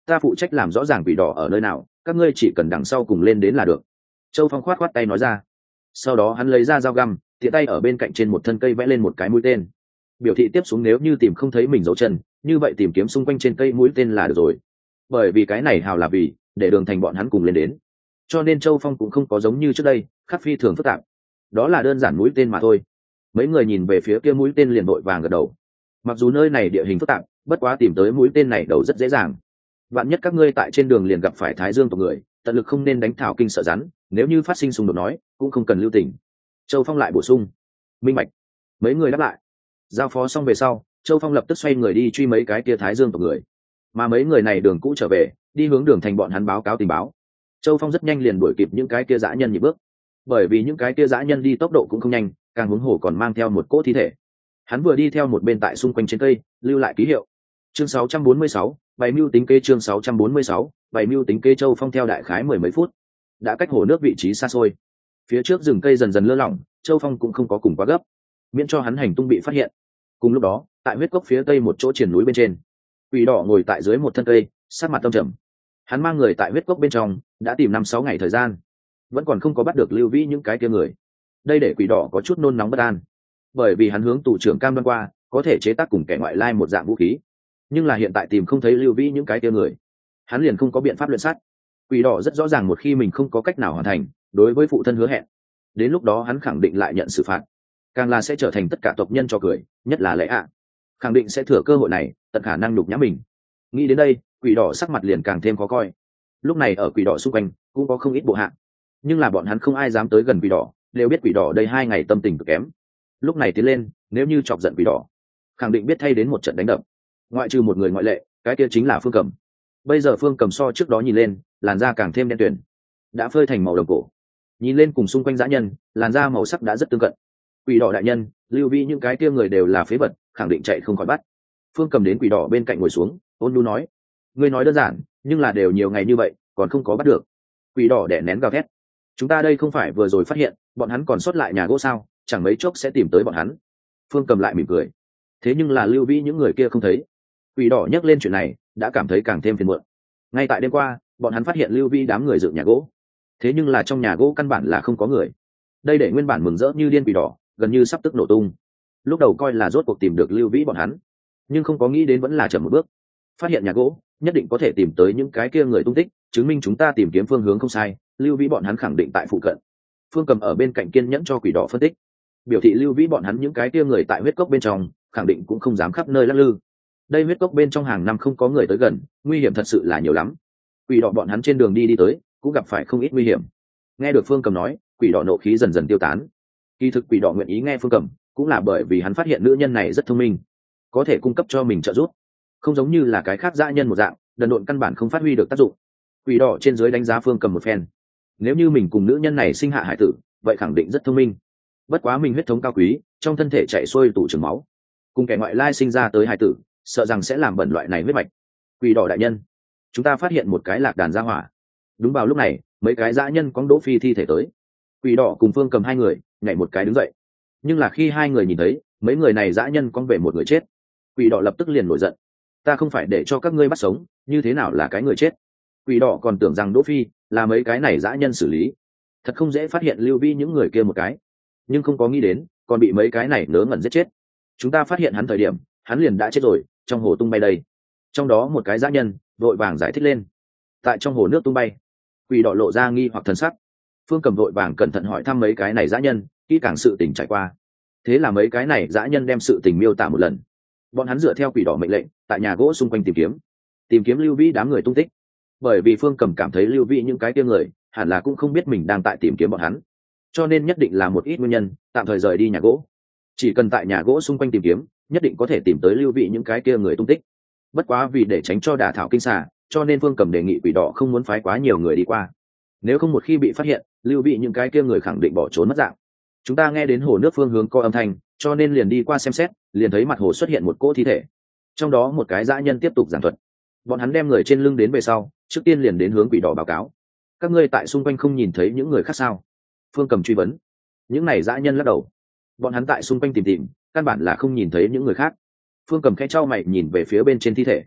[SPEAKER 1] ta phụ trách làm rõ ràng quỷ đỏ ở nơi nào, các ngươi chỉ cần đằng sau cùng lên đến là được. Châu Phong khoát khoát tay nói ra. Sau đó hắn lấy ra dao găm, tiện tay ở bên cạnh trên một thân cây vẽ lên một cái mũi tên, biểu thị tiếp xuống nếu như tìm không thấy mình dấu chân, như vậy tìm kiếm xung quanh trên cây mũi tên là được rồi. Bởi vì cái này hào là vì để Đường Thành bọn hắn cùng lên đến, cho nên Châu Phong cũng không có giống như trước đây khắc phi thường phức tạp, đó là đơn giản mũi tên mà thôi. Mấy người nhìn về phía kia mũi tên liền vội vàng gật đầu. Mặc dù nơi này địa hình phức tạp, bất quá tìm tới mũi tên này đầu rất dễ dàng. Vạn nhất các ngươi tại trên đường liền gặp phải Thái Dương tộc người, tận lực không nên đánh thảo kinh sợ rắn, nếu như phát sinh xung đột nói cũng không cần lưu tình. Châu Phong lại bổ sung. Minh bạch. Mấy người đáp lại. Giao phó xong về sau, Châu Phong lập tức xoay người đi truy mấy cái kia Thái Dương tộc người, mà mấy người này đường cũ trở về, đi hướng Đường Thành bọn hắn báo cáo tình báo. Châu Phong rất nhanh liền đuổi kịp những cái kia dã nhân nhịp bước, bởi vì những cái kia dã nhân đi tốc độ cũng không nhanh, càng hướng hồ còn mang theo một cỗ thi thể. Hắn vừa đi theo một bên tại xung quanh trên cây lưu lại ký hiệu. Chương 646, bày mưu tính kế. Chương 646, bày mưu tính kế. Châu Phong theo đại khái mười mấy phút đã cách hồ nước vị trí xa xôi, phía trước rừng cây dần dần lơ lỏng, Châu Phong cũng không có cùng quá gấp, miễn cho hắn hành tung bị phát hiện. Cùng lúc đó, tại huyết cốc phía tây một chỗ triển núi bên trên, quỷ đỏ ngồi tại dưới một thân cây, sát mặt tâm trầm. Hắn mang người tại huyết cốc bên trong đã tìm 5-6 ngày thời gian, vẫn còn không có bắt được Lưu Vĩ những cái kia người. Đây để quỷ đỏ có chút nôn nóng bất an, bởi vì hắn hướng tù trưởng cam đoan qua có thể chế tác cùng kẻ ngoại lai một dạng vũ khí, nhưng là hiện tại tìm không thấy Lưu Vĩ những cái kia người, hắn liền không có biện pháp luyện sắt. Quỷ đỏ rất rõ ràng một khi mình không có cách nào hoàn thành đối với phụ thân hứa hẹn, đến lúc đó hắn khẳng định lại nhận xử phạt, càng là sẽ trở thành tất cả tộc nhân cho cười, nhất là Lệ ạ khẳng định sẽ thừa cơ hội này tận khả năng nhục nhã mình. Nghĩ đến đây, quỷ đỏ sắc mặt liền càng thêm khó coi. Lúc này ở quỷ đỏ xung quanh cũng có không ít bộ hạ, nhưng là bọn hắn không ai dám tới gần quỷ đỏ, đều biết quỷ đỏ đây 2 ngày tâm tình cực kém. Lúc này tiến lên, nếu như chọc giận quỷ đỏ, khẳng định biết thay đến một trận đánh đập. Ngoại trừ một người ngoại lệ, cái kia chính là Phương Cầm. Bây giờ Phương Cầm so trước đó nhìn lên, làn da càng thêm đen tuyền, đã phơi thành màu đồng cổ. Nhìn lên cùng xung quanh dã nhân, làn da màu sắc đã rất tương cận. Quỷ đỏ đại nhân, Lưu Vĩ những cái kia người đều là phế vật, khẳng định chạy không khỏi bắt. Phương Cầm đến quỷ đỏ bên cạnh ngồi xuống, ôn nhu nói. Ngươi nói đơn giản, nhưng là đều nhiều ngày như vậy, còn không có bắt được. Quỷ đỏ đè nén gào thét. Chúng ta đây không phải vừa rồi phát hiện bọn hắn còn sót lại nhà gỗ sao, chẳng mấy chốc sẽ tìm tới bọn hắn. Phương Cầm lại mỉm cười. Thế nhưng là Lưu Vĩ những người kia không thấy. Quỷ đỏ nhắc lên chuyện này, đã cảm thấy càng thêm phiền muộn. Ngay tại đêm qua, bọn hắn phát hiện Lưu Vĩ đám người dựng nhà gỗ, thế nhưng là trong nhà gỗ căn bản là không có người. Đây để nguyên bản mừng rỡ như điên quỷ đỏ gần như sắp tức nổ tung. Lúc đầu coi là rốt cuộc tìm được Lưu Vĩ bọn hắn, nhưng không có nghĩ đến vẫn là chậm một bước. Phát hiện nhà gỗ, nhất định có thể tìm tới những cái kia người tung tích, chứng minh chúng ta tìm kiếm phương hướng không sai, Lưu Vĩ bọn hắn khẳng định tại phụ cận. Phương Cầm ở bên cạnh kiên nhẫn cho quỷ đỏ phân tích, biểu thị Lưu Vĩ bọn hắn những cái kia người tại huyết cốc bên trong khẳng định cũng không dám khắp nơi lắc lư. Đây huyết cốc bên trong hàng năm không có người tới gần, nguy hiểm thật sự là nhiều lắm. Quỷ đỏ bọn hắn trên đường đi tới cũng gặp phải không ít nguy hiểm. Nghe được Phương Cầm nói, quỷ đỏ nộ khí dần dần tiêu tán. Kỳ thực quỷ đỏ nguyện ý nghe Phương Cầm cũng là bởi vì hắn phát hiện nữ nhân này rất thông minh, có thể cung cấp cho mình trợ giúp, không giống như là cái khác dã nhân một dạng đần độn căn bản không phát huy được tác dụng. Quỷ đỏ trên dưới đánh giá Phương Cầm một phen, nếu như mình cùng nữ nhân này sinh hạ hải tử, vậy khẳng định rất thông minh. Bất quá mình huyết thống cao quý, trong thân thể chạy xuôi tủ trường máu, cùng kẻ ngoại lai sinh ra tới hải tử, sợ rằng sẽ làm bẩn loại này huyết mạch. Quỷ đỏ đại nhân, chúng ta phát hiện một cái lạc đàn gia hỏa. Đúng vào lúc này, mấy cái dã nhân cóng Đỗ Phi thi thể tới. Quỷ đỏ cùng Phương Cầm hai người nhảy một cái đứng dậy, nhưng là khi hai người nhìn thấy mấy người này dã nhân cóng về một người chết, quỷ đỏ lập tức liền nổi giận. Ta không phải để cho các ngươi bắt sống, như thế nào là cái người chết? Quỷ đỏ còn tưởng rằng Đỗ Phi là mấy cái này dã nhân xử lý, thật không dễ phát hiện Lưu Vi những người kia một cái, nhưng không có nghĩ đến còn bị mấy cái này ngớ ngẩn giết chết. Chúng ta phát hiện hắn thời điểm hắn liền đã chết rồi, trong hồ tung bay đây. Trong đó một cái dã nhân vội vàng giải thích lên. Tại trong hồ nước tung bay. Quỷ đỏ lộ ra nghi hoặc thần sắc. Phương Cầm vội vàng cẩn thận hỏi thăm mấy cái này dã nhân kỹ càng sự tình trải qua. Thế là mấy cái này dã nhân đem sự tình miêu tả một lần. Bọn hắn dựa theo quỷ đỏ mệnh lệnh tại nhà gỗ xung quanh tìm kiếm Lưu Vĩ đám người tung tích. Bởi vì Phương Cầm cảm thấy Lưu Vĩ những cái kia người hẳn là cũng không biết mình đang tại tìm kiếm bọn hắn, cho nên nhất định là một ít nguyên nhân tạm thời rời đi nhà gỗ. Chỉ cần tại nhà gỗ xung quanh tìm kiếm, nhất định có thể tìm tới Lưu Vĩ những cái kia người tung tích. Bất quá vì để tránh cho đả thảo kinh xà, cho nên Phương Cầm đề nghị quỷ đỏ không muốn phái quá nhiều người đi qua, nếu không một khi bị phát hiện, Lưu Vĩ những cái kia người khẳng định bỏ trốn mất dạng. Chúng ta nghe đến hồ nước phương hướng có âm thanh, cho nên liền đi qua xem xét, liền thấy mặt hồ xuất hiện một cỗ thi thể, trong đó một cái dã nhân tiếp tục giảng thuật. Bọn hắn đem người trên lưng đến về sau, trước tiên liền đến hướng quỷ đỏ báo cáo. Các ngươi tại xung quanh không nhìn thấy những người khác sao? Phương Cầm truy vấn. Những này dã nhân lắc đầu. Bọn hắn tại xung quanh tìm, căn bản là không nhìn thấy những người khác. Phương Cầm khẽ chau mày nhìn về phía bên trên thi thể.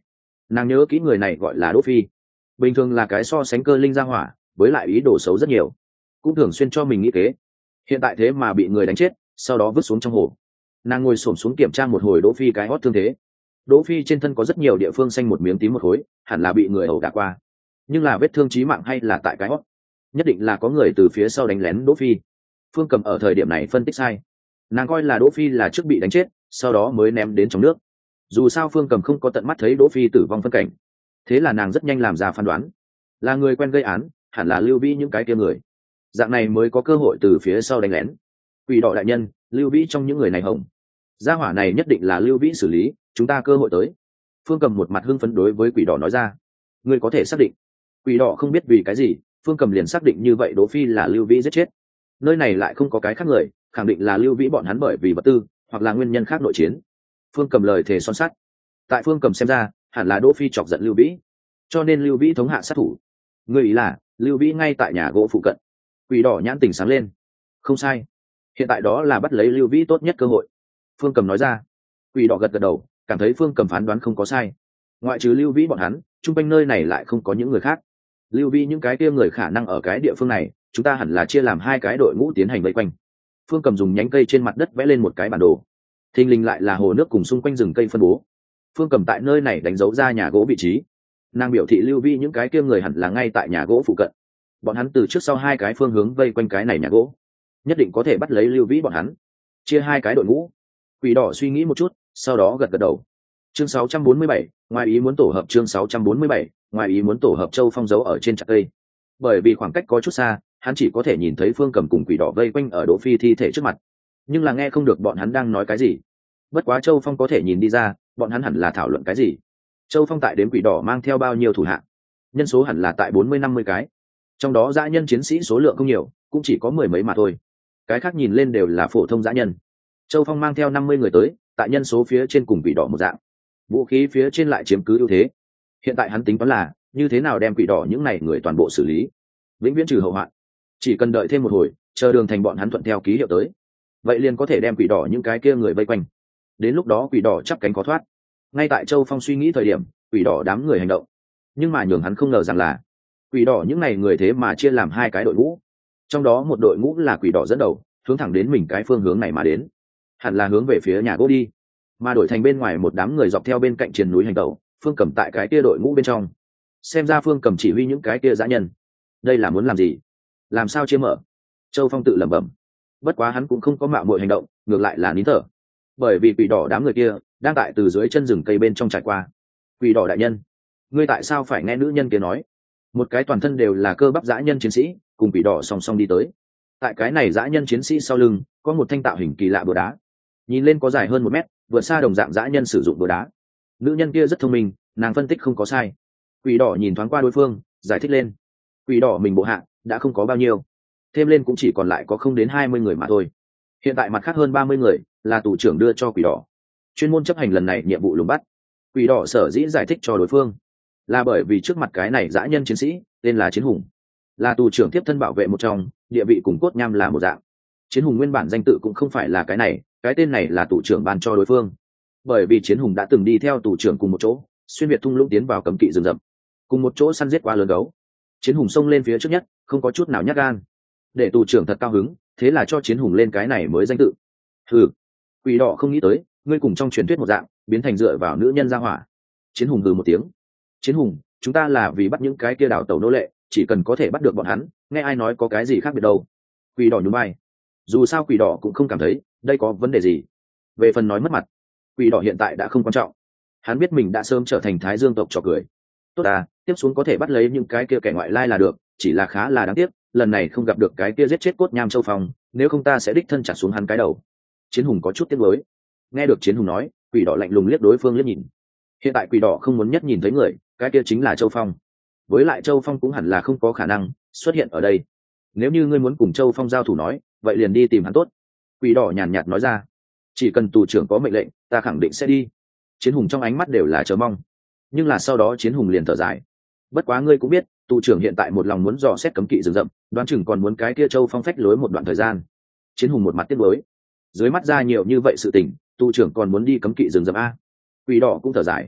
[SPEAKER 1] Nàng nhớ kỹ người này gọi là Đỗ Phi, bình thường là cái so sánh cơ linh ra hỏa, với lại ý đồ xấu rất nhiều, cũng thường xuyên cho mình nghĩ kế. Hiện tại thế mà bị người đánh chết, sau đó vứt xuống trong hồ. Nàng ngồi xổm xuống kiểm tra một hồi Đỗ Phi cái hót thương thế. Đỗ Phi trên thân có rất nhiều địa phương xanh một miếng tím một khối, hẳn là bị người ẩu đả qua. Nhưng là vết thương chí mạng hay là tại cái hót? Nhất định là có người từ phía sau đánh lén Đỗ Phi. Phương Cầm ở thời điểm này phân tích sai. Nàng coi là Đỗ Phi là trước bị đánh chết, sau đó mới ném đến trong nước. Dù sao Phương Cầm không có tận mắt thấy Đỗ Phi tử vong phân cảnh, thế là nàng rất nhanh làm ra phán đoán, là người quen gây án, hẳn là Lưu Vĩ những cái kia người. Dạng này mới có cơ hội từ phía sau đánh lén. Quỷ đỏ đại nhân, Lưu Vĩ trong những người này hồng, gia hỏa này nhất định là Lưu Vĩ xử lý, chúng ta cơ hội tới. Phương Cầm một mặt hưng phấn đối với quỷ đỏ nói ra. Ngươi có thể xác định? Quỷ đỏ không biết vì cái gì, Phương Cầm liền xác định như vậy Đỗ Phi là Lưu Vĩ giết chết. Nơi này lại không có cái khác người, khẳng định là Lưu Vĩ bọn hắn bởi vì vật tư hoặc là nguyên nhân khác nội chiến. Phương Cầm lời thề son sắt. Tại Phương Cầm xem ra, hẳn là Đỗ Phi chọc giận Lưu Vĩ, cho nên Lưu Vĩ thống hạ sát thủ. Ngươi ý là Lưu Vĩ ngay tại nhà gỗ phụ cận? Quỷ đỏ nhãn tỉnh sáng lên. Không sai, hiện tại đó là bắt lấy Lưu Vĩ tốt nhất cơ hội. Phương Cầm nói ra. Quỷ đỏ gật gật đầu, cảm thấy Phương Cầm phán đoán không có sai. Ngoại trừ Lưu Vĩ bọn hắn, chung quanh nơi này lại không có những người khác. Lưu Vĩ những cái kia người khả năng ở cái địa phương này, chúng ta hẳn là chia làm hai cái đội ngũ tiến hành vây quanh. Phương Cầm dùng nhánh cây trên mặt đất vẽ lên một cái bản đồ. Thình lình lại là hồ nước cùng xung quanh rừng cây phân bố. Phương Cầm tại nơi này đánh dấu ra nhà gỗ vị trí. Nàng biểu thị Lưu Vĩ những cái kia người hẳn là ngay tại nhà gỗ phụ cận. Bọn hắn từ trước sau hai cái phương hướng vây quanh cái này nhà gỗ, nhất định có thể bắt lấy Lưu Vĩ bọn hắn. Chia hai cái đội ngũ. Quỷ đỏ suy nghĩ một chút, sau đó gật gật đầu. Chương 647, ngoài ý muốn tổ hợp. Chương 647, ngoài ý muốn tổ hợp. Châu Phong giấu ở trên chặt cây. Bởi vì khoảng cách có chút xa, hắn chỉ có thể nhìn thấy Phương Cầm cùng quỷ đỏ vây quanh ở Đỗ Phi thi thể trước mặt, nhưng là nghe không được bọn hắn đang nói cái gì. Bất quá Châu Phong có thể nhìn đi ra, bọn hắn hẳn là thảo luận cái gì. Châu Phong tại đếm quỷ đỏ mang theo bao nhiêu thủ hạ, nhân số hẳn là tại 40-50 cái, trong đó dã nhân chiến sĩ số lượng không nhiều, cũng chỉ có 10 mấy mà thôi, cái khác nhìn lên đều là phổ thông dã nhân. Châu Phong mang theo 50 người tới, tại nhân số phía trên cùng quỷ đỏ một dạng, vũ khí phía trên lại chiếm cứ ưu thế. Hiện tại hắn tính toán là như thế nào đem quỷ đỏ những này người toàn bộ xử lý, vĩnh viễn trừ hậu hoạn. Chỉ cần đợi thêm một hồi, chờ Đường Thành bọn hắn thuận theo ký hiệu tới, vậy liền có thể đem quỷ đỏ những cái kia người vây quanh. Đến lúc đó quỷ đỏ chắp cánh khó thoát. Ngay tại Châu Phong suy nghĩ thời điểm, quỷ đỏ đám người hành động, nhưng mà nhường hắn không ngờ rằng là quỷ đỏ những này người thế mà chia làm hai cái đội ngũ. Trong đó một đội ngũ là quỷ đỏ dẫn đầu, hướng thẳng đến mình cái phương hướng này mà đến, hẳn là hướng về phía nhà gỗ đi, mà đổi thành bên ngoài một đám người dọc theo bên cạnh triền núi hành tẩu. Phương Cầm tại cái kia đội ngũ bên trong, xem ra Phương Cầm chỉ huy những cái kia dã nhân, đây là muốn làm gì, làm sao chia mở? Châu Phong tự lẩm bẩm. Bất quá hắn cũng không có mạo muội hành động, ngược lại là nín thở, bởi vì quỷ đỏ đám người kia đang tại từ dưới chân rừng cây bên trong trải qua. Quỷ đỏ đại nhân, ngươi tại sao phải nghe nữ nhân kia nói? Một cái toàn thân đều là cơ bắp dã nhân chiến sĩ cùng quỷ đỏ song song đi tới. Tại cái này dã nhân chiến sĩ sau lưng có một thanh tạo hình kỳ lạ búa đá, nhìn lên có dài hơn 1 mét, vượt xa đồng dạng dã nhân sử dụng búa đá. Nữ nhân kia rất thông minh, nàng phân tích không có sai. Quỷ đỏ nhìn thoáng qua đối phương, giải thích lên. Quỷ đỏ mình bộ hạ đã không có bao nhiêu, thêm lên cũng chỉ còn lại có không đến 20 người mà thôi. Hiện tại mặt khác hơn 30 người là tù trưởng đưa cho quỷ đỏ, chuyên môn chấp hành lần này nhiệm vụ lùng bắt. Quỷ đỏ sở dĩ giải thích cho đối phương là bởi vì trước mặt cái này dã nhân chiến sĩ tên là Chiến Hùng, là tù trưởng tiếp thân bảo vệ một trong, địa vị cùng Cốt Nham là một dạng. Chiến Hùng nguyên bản danh tự cũng không phải là cái này, cái tên này là tù trưởng ban cho đối phương, bởi vì Chiến Hùng đã từng đi theo tù trưởng cùng một chỗ xuyên việt thung lũng tiến vào cấm kỵ rừng rậm, cùng một chỗ săn giết quá lớn gấu. Chiến Hùng xông lên phía trước nhất, không có chút nào nhát gan, để tù trưởng thật cao hứng, thế là cho Chiến Hùng lên cái này mới danh tự. Quỷ đỏ không nghĩ tới ngươi cùng trong truyền thuyết một dạng biến thành dựa vào nữ nhân ra hỏa. Chiến Hùng hừ một tiếng. Chiến Hùng, chúng ta là vì bắt những cái kia đảo tàu nô lệ, chỉ cần có thể bắt được bọn hắn, nghe ai nói có cái gì khác biệt đâu. Quỷ đỏ nhún vai. Dù sao quỷ đỏ cũng không cảm thấy đây có vấn đề gì. Về phần nói mất mặt, quỷ đỏ hiện tại đã không quan trọng, hắn biết mình đã sớm trở thành Thái Dương tộc trò cười. Tốt à, tiếp xuống có thể bắt lấy những cái kia kẻ ngoại lai là được, chỉ là khá là đáng tiếc, lần này không gặp được cái kia giết chết Cốt Nham Châu Phong, nếu không ta sẽ đích thân trả xuống hắn cái đầu. Chiến Hùng có chút tiếc nuối. Nghe được Chiến Hùng nói, quỷ đỏ lạnh lùng liếc đối phương liếc nhìn. Hiện tại quỷ đỏ không muốn nhất nhìn thấy người, cái kia chính là Châu Phong. Với lại Châu Phong cũng hẳn là không có khả năng xuất hiện ở đây. Nếu như ngươi muốn cùng Châu Phong giao thủ nói, vậy liền đi tìm hắn tốt. Quỷ đỏ nhàn nhạt nói ra. Chỉ cần tù trưởng có mệnh lệnh, ta khẳng định sẽ đi. Chiến Hùng trong ánh mắt đều là chờ mong, nhưng là sau đó Chiến Hùng liền thở dài. Bất quá ngươi cũng biết, tù trưởng hiện tại một lòng muốn dò xét cấm kỵ rừng rậm, đoán chừng còn muốn cái kia Châu Phong phách lối một đoạn thời gian. Chiến Hùng một mặt tiếc nuối. Dưới mắt ra nhiều như vậy sự tình, tù trưởng còn muốn đi cấm kỵ rừng rậm a. Quỷ đỏ cũng thở dài.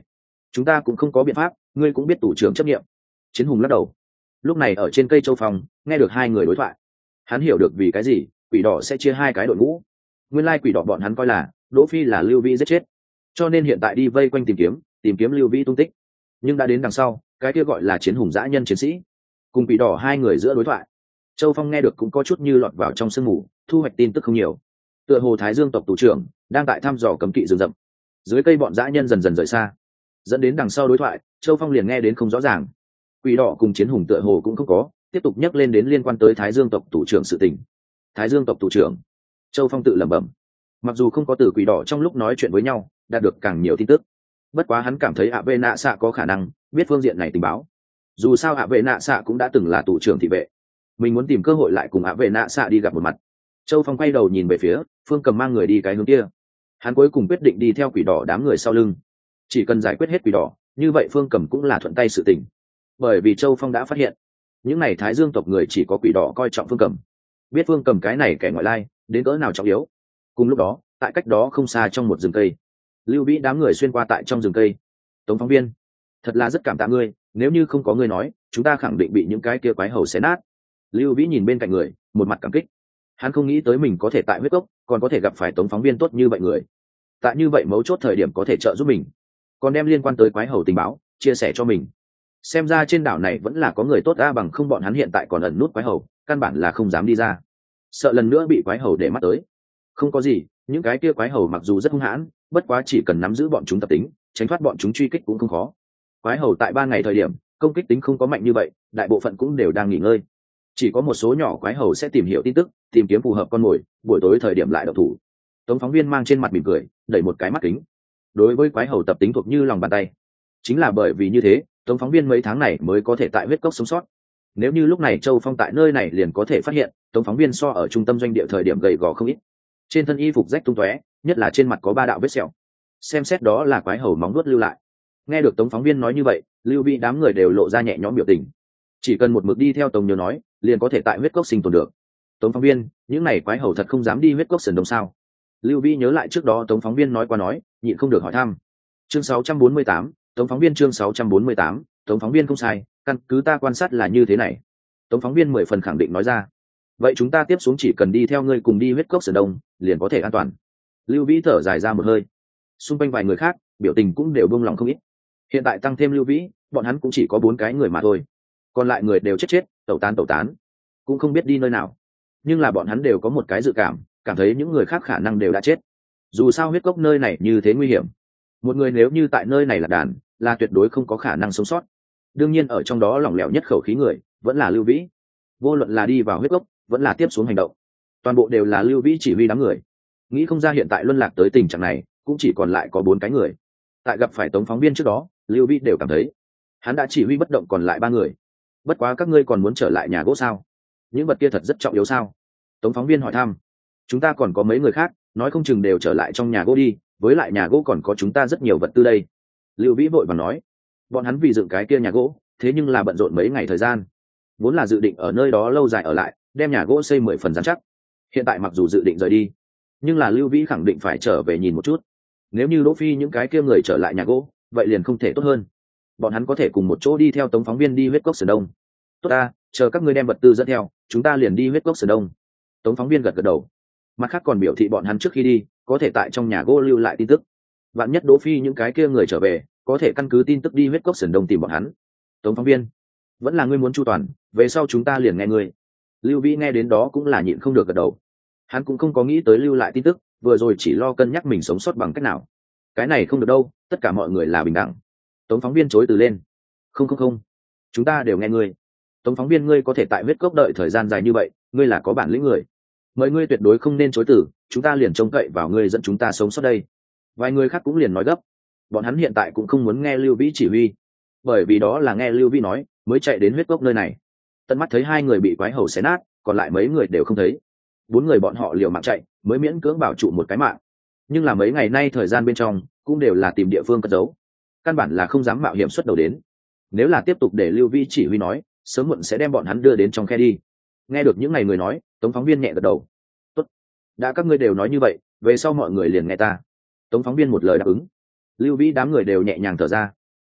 [SPEAKER 1] chúng ta cũng không có biện pháp, ngươi cũng biết tù trưởng chấp nghiệm. Chiến hùng lắc đầu. Lúc này ở trên cây châu phong nghe được hai người đối thoại, hắn hiểu được vì cái gì quỷ đỏ sẽ chia hai cái đội ngũ. Nguyên lai quỷ đỏ bọn hắn coi là Đỗ Phi là Lưu Vĩ giết chết, cho nên hiện tại đi vây quanh tìm kiếm Lưu Vĩ tung tích. Nhưng đã đến đằng sau, cái kia gọi là chiến hùng dã nhân chiến sĩ cùng quỷ đỏ hai người giữa đối thoại, Châu Phong nghe được cũng có chút như lọt vào trong sương mù, thu hoạch tin tức không nhiều. Tựa hồ Thái Dương tộc tù trưởng đang tại thăm dò cấm kỵ rừng rậm. Dưới cây bọn dã nhân dần dần rời xa, dẫn đến đằng sau đối thoại, Châu Phong liền nghe đến không rõ ràng. Quỷ đỏ cùng chiến hùng tựa hồ cũng không có tiếp tục nhắc lên đến liên quan tới Thái Dương tộc tù trưởng sự tình. Thái Dương tộc tù trưởng, Châu Phong tự lẩm bẩm. Mặc dù không có từ quỷ đỏ trong lúc nói chuyện với nhau đạt được càng nhiều tin tức, bất quá hắn cảm thấy ạ vệ nạ xạ có khả năng biết phương diện này tình báo. Dù sao ạ vệ nạ xạ cũng đã từng là tù trưởng thị vệ, mình muốn tìm cơ hội lại cùng ạ vệ nạ xạ đi gặp một mặt. Châu Phong quay đầu nhìn về phía Phương Cầm mang người đi cái hướng kia, hắn cuối cùng quyết định đi theo quỷ đỏ đám người sau lưng. Chỉ cần giải quyết hết quỷ đỏ, như vậy Phương Cầm cũng là thuận tay sự tình. Bởi vì Châu Phong đã phát hiện những này Thái Dương tộc người chỉ có quỷ đỏ coi trọng Phương Cầm, biết Phương Cầm cái này kẻ ngoại lai đến cỡ nào trọng yếu. Cùng lúc đó, tại cách đó không xa trong một rừng cây, Lưu Vĩ đám người xuyên qua tại trong rừng cây. Tống phóng viên, thật là rất cảm tạ ngươi, nếu như không có ngươi nói, chúng ta khẳng định bị những cái kia quái hầu xé nát. Lưu Vĩ nhìn bên cạnh người, một mặt cảm kích. Hắn không nghĩ tới mình có thể tại huyết cốc còn có thể gặp phải Tống phóng viên tốt như vậy người, tại như vậy mấu chốt thời điểm có thể trợ giúp mình, còn đem liên quan tới quái hầu tình báo chia sẻ cho mình. Xem ra trên đảo này vẫn là có người tốt a, bằng không bọn hắn hiện tại còn ẩn nút quái hầu, căn bản là không dám đi ra, sợ lần nữa bị quái hầu để mắt tới. Không có gì, những cái kia quái hầu mặc dù rất hung hãn, bất quá chỉ cần nắm giữ bọn chúng tập tính, tránh thoát bọn chúng truy kích cũng không khó. Quái hầu tại 3 ngày thời điểm công kích tính không có mạnh như vậy, đại bộ phận cũng đều đang nghỉ ngơi. Chỉ có một số nhỏ quái hầu sẽ tìm hiểu tin tức, tìm kiếm phù hợp con mồi, buổi tối thời điểm lại đậu thủ. Tống phóng viên mang trên mặt mỉm cười, đẩy một cái mắt kính. Đối với quái hầu tập tính thuộc như lòng bàn tay. Chính là bởi vì như thế, Tống phóng viên mấy tháng này mới có thể tại huyết cốc sống sót. Nếu như lúc này Châu Phong tại nơi này liền có thể phát hiện, Tống phóng viên so ở trung tâm doanh địa thời điểm gầy gò không ít. Trên thân y phục rách tung tóe, nhất là trên mặt có 3 đạo vết sẹo. Xem xét đó là quái hầu móng vuốt lưu lại. Nghe được Tống phóng viên nói như vậy, Lưu Vĩ đám người đều lộ ra nhẹ nhõm biểu tình. Chỉ cần một mực đi theo Tống Nhớ nói, liền có thể tại huyết cốc sinh tồn được. Tống phóng viên, những này quái hầu thật không dám đi huyết cốc sườn đông sao? Lưu Vĩ nhớ lại trước đó Tống phóng viên nói qua nói, nhịn không được hỏi thăm. Chương 648, Tống phóng viên chương 648, Tống phóng viên không sai, căn cứ ta quan sát là như thế này. Tống phóng viên 10 phần khẳng định nói ra. Vậy chúng ta tiếp xuống chỉ cần đi theo ngươi cùng đi huyết cốc sườn đông, liền có thể an toàn. Lưu Vĩ thở dài ra một hơi. Xung quanh vài người khác, biểu tình cũng đều buông lòng không ít. Hiện tại tăng thêm Lưu Vĩ, bọn hắn cũng chỉ có 4 cái người mà thôi. Còn lại người đều chết, tẩu tán, cũng không biết đi nơi nào. Nhưng là bọn hắn đều có một cái dự cảm thấy những người khác khả năng đều đã chết. Dù sao huyết cốc nơi này như thế nguy hiểm, một người nếu như tại nơi này là đàn, là tuyệt đối không có khả năng sống sót. Đương nhiên ở trong đó lỏng lẻo nhất khẩu khí người vẫn là Lưu Vĩ. Vô luận là đi vào huyết cốc, vẫn là tiếp xuống hành động, toàn bộ đều là Lưu Vĩ chỉ huy đám người. Nghĩ không ra hiện tại luân lạc tới tình trạng này, cũng chỉ còn lại có 4 cái người. Tại gặp phải Tống phóng viên trước đó, Lưu Vĩ đều cảm thấy hắn đã chỉ huy bất động còn lại 3 người. Bất quá các ngươi còn muốn trở lại nhà gỗ sao? Những vật kia thật rất trọng yếu sao? Tống phóng viên hỏi thăm. Chúng ta còn có mấy người khác, nói không chừng đều trở lại trong nhà gỗ đi, với lại nhà gỗ còn có chúng ta rất nhiều vật tư đây. Lưu Vĩ vội vàng nói. Bọn hắn vì dựng cái kia nhà gỗ, thế nhưng là bận rộn mấy ngày thời gian, vốn là dự định ở nơi đó lâu dài ở lại, đem nhà gỗ xây 10 phần rắn chắc. Hiện tại mặc dù dự định rời đi, nhưng là Lưu Vĩ khẳng định phải trở về nhìn một chút. Nếu như Đỗ Phi những cái kia người trở lại nhà gỗ, vậy liền không thể tốt hơn. Bọn hắn có thể cùng một chỗ đi theo Tống phóng viên đi huyết cốc sườn đông. Tốt ta, chờ các ngươi đem vật tư dẫn theo, chúng ta liền đi huyết cốc sườn đông. Tống phóng viên gật gật đầu. Mặt khác còn biểu thị bọn hắn trước khi đi, có thể tại trong nhà gỗ lưu lại tin tức. Vạn nhất Đỗ Phi những cái kia người trở về, có thể căn cứ tin tức đi huyết cốc sườn đông tìm bọn hắn. Tống phóng viên, vẫn là ngươi muốn chu toàn, về sau chúng ta liền nghe ngươi. Lưu Vĩ nghe đến đó cũng là nhịn không được gật đầu. Hắn cũng không có nghĩ tới lưu lại tin tức, vừa rồi chỉ lo cân nhắc mình sống sót bằng cách nào. Cái này không được đâu, tất cả mọi người là bình đẳng. Tống phóng viên chối từ lên. Không, chúng ta đều nghe ngươi. Tống phóng viên, ngươi có thể tại huyết cốc đợi thời gian dài như vậy, ngươi là có bản lĩnh người, mời ngươi tuyệt đối không nên chối từ, chúng ta liền trông cậy vào ngươi dẫn chúng ta sống sót đây. Vài người khác cũng liền nói gấp, bọn hắn hiện tại cũng không muốn nghe Lưu Vĩ chỉ huy, bởi vì đó là nghe Lưu Vĩ nói mới chạy đến huyết cốc nơi này. Tận mắt thấy 2 người bị quái hầu xé nát, còn lại mấy người đều không thấy. 4 người bọn họ liều mạng chạy, mới miễn cưỡng bảo trụ một cái mạng. Nhưng là mấy ngày nay thời gian bên trong cũng đều là tìm địa phương cất giấu, căn bản là không dám mạo hiểm xuất đầu đến. Nếu là tiếp tục để Lưu Vĩ chỉ huy nói, sớm muộn sẽ đem bọn hắn đưa đến trong khe đi. Nghe được những ngày người nói, Tống phóng viên nhẹ gật đầu. Tốt, đã các ngươi đều nói như vậy, về sau mọi người liền nghe ta. Tống phóng viên một lời đáp ứng. Lưu Vĩ đám người đều nhẹ nhàng thở ra.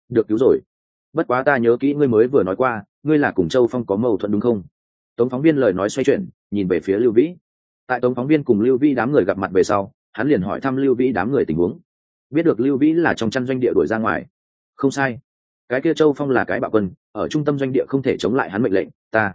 [SPEAKER 1] được cứu rồi. Bất quá ta nhớ kỹ ngươi mới vừa nói qua ngươi là cùng Châu Phong có mâu thuẫn đúng không? Tống phóng viên lời nói xoay chuyển nhìn về phía Lưu Vĩ. Tại Tống phóng viên cùng Lưu Vĩ đám người gặp mặt về sau, hắn liền hỏi thăm Lưu Vĩ đám người tình huống. Biết được Lưu Vĩ là trong chăn doanh địa đuổi ra ngoài. Không sai, cái kia Châu Phong là cái bạo quân, ở trung tâm doanh địa không thể chống lại hắn mệnh lệnh.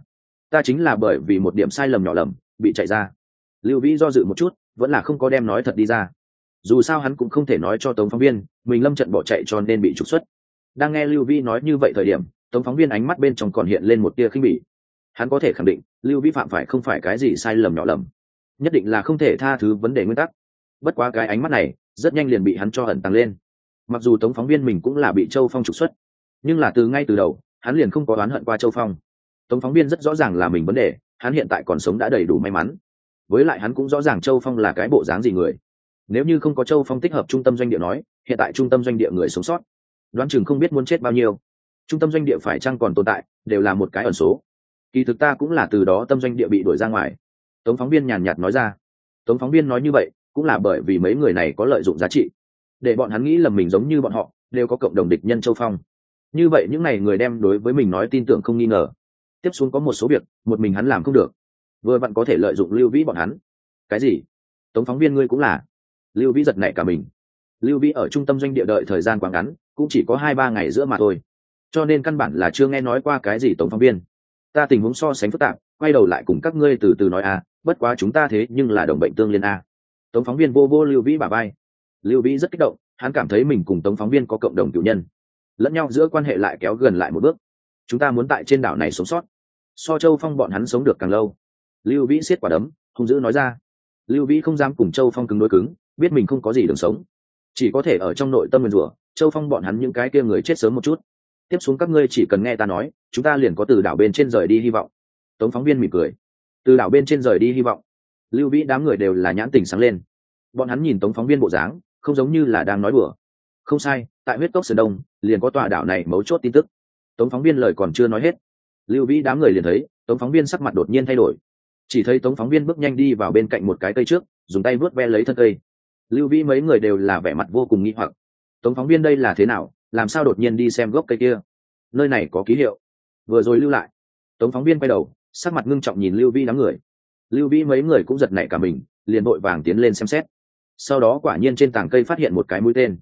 [SPEAKER 1] Ta chính là bởi vì một điểm sai lầm nhỏ lầm bị chạy ra. Lưu Vĩ do dự một chút, vẫn là không có đem nói thật đi ra. Dù sao hắn cũng không thể nói cho Tống phóng viên mình lâm trận bỏ chạy cho nên bị trục xuất. Đang nghe Lưu Vĩ nói như vậy thời điểm, Tống phóng viên ánh mắt bên trong còn hiện lên một tia khinh bỉ. Hắn có thể khẳng định Lưu Vĩ phạm phải không phải cái gì sai lầm nhỏ lầm, nhất định là không thể tha thứ vấn đề nguyên tắc. Bất quá cái ánh mắt này rất nhanh liền bị hắn cho ẩn tăng lên. Mặc dù Tống phóng viên mình cũng là bị Châu Phong trục xuất, nhưng là từ ngay từ đầu hắn liền không có oán hận qua Châu Phong. Tống phóng viên rất rõ ràng là mình vấn đề, hắn hiện tại còn sống đã đầy đủ may mắn. Với lại hắn cũng rõ ràng Châu Phong là cái bộ dáng gì người. Nếu như không có Châu Phong tích hợp trung tâm doanh địa nói, hiện tại trung tâm doanh địa người sống sót đoán chừng không biết muốn chết bao nhiêu. Trung tâm doanh địa phải chăng còn tồn tại đều là một cái ẩn số. Kỳ thực ta cũng là từ đó tâm doanh địa bị đuổi ra ngoài. Tống phóng viên nhàn nhạt nói ra. Tống phóng viên nói như vậy cũng là bởi vì mấy người này có lợi dụng giá trị, để bọn hắn nghĩ lầm mình giống như bọn họ đều có cộng đồng địch nhân Châu Phong. Như vậy những này người đem đối với mình nói tin tưởng không nghi ngờ. Tiếp xuống có một số việc một mình hắn làm không được, vừa vặn có thể lợi dụng Lưu Vĩ bọn hắn. Cái gì? Tống phóng viên ngươi cũng là? Lưu Vĩ giật nảy cả mình. Lưu Vĩ ở trung tâm doanh địa đợi thời gian quá ngắn, cũng chỉ có 2-3 ngày giữa mà thôi, cho nên căn bản là chưa nghe nói qua cái gì. Tống phóng viên, ta tình huống so sánh phức tạp, quay đầu lại cùng các ngươi từ từ nói à, bất quá chúng ta thế nhưng là đồng bệnh tương liên à. Tống phóng viên vô Lưu Vĩ bả vai. Lưu Vĩ rất kích động, hắn cảm thấy mình cùng Tống phóng viên có cộng đồng cựu nhân, lẫn nhau giữa quan hệ lại kéo gần lại một bước. Chúng ta muốn tại trên đảo này sống sót, so Châu Phong bọn hắn sống được càng lâu. Lưu Vĩ siết quả đấm hung dữ nói ra. Lưu Vĩ không dám cùng Châu Phong cứng đối cứng, biết mình không có gì đường sống, chỉ có thể ở trong nội tâm nguyền rủa Châu Phong bọn hắn những cái kia người chết sớm một chút. Tiếp xuống các ngươi chỉ cần nghe ta nói, chúng ta liền có từ đảo bên trên rời đi hy vọng. Tống phóng viên mỉm cười. Từ đảo bên trên rời đi hy vọng? Lưu Vĩ đám người đều là nhãn tình sáng lên. Bọn hắn nhìn Tống phóng viên bộ dáng không giống như là đang nói đùa. Không sai, tại huyết cốc Sơn Đông liền có tòa đảo này mấu chốt tin tức. Tống phóng viên lời còn chưa nói hết, Lưu Vĩ đám người liền thấy Tống phóng viên sắc mặt đột nhiên thay đổi. Chỉ thấy Tống phóng viên bước nhanh đi vào bên cạnh một cái cây trước, dùng tay vuốt ve lấy thân cây. Lưu Vĩ mấy người đều là vẻ mặt vô cùng nghi hoặc. Tống phóng viên đây là thế nào, làm sao đột nhiên đi xem gốc cây kia? Nơi này có ký hiệu, vừa rồi lưu lại. Tống phóng viên quay đầu, sắc mặt ngưng trọng nhìn Lưu Vĩ đám người. Lưu Vĩ mấy người cũng giật nảy cả mình, liền vội vàng tiến lên xem xét. Sau đó quả nhiên trên tảng cây phát hiện một cái mũi tên.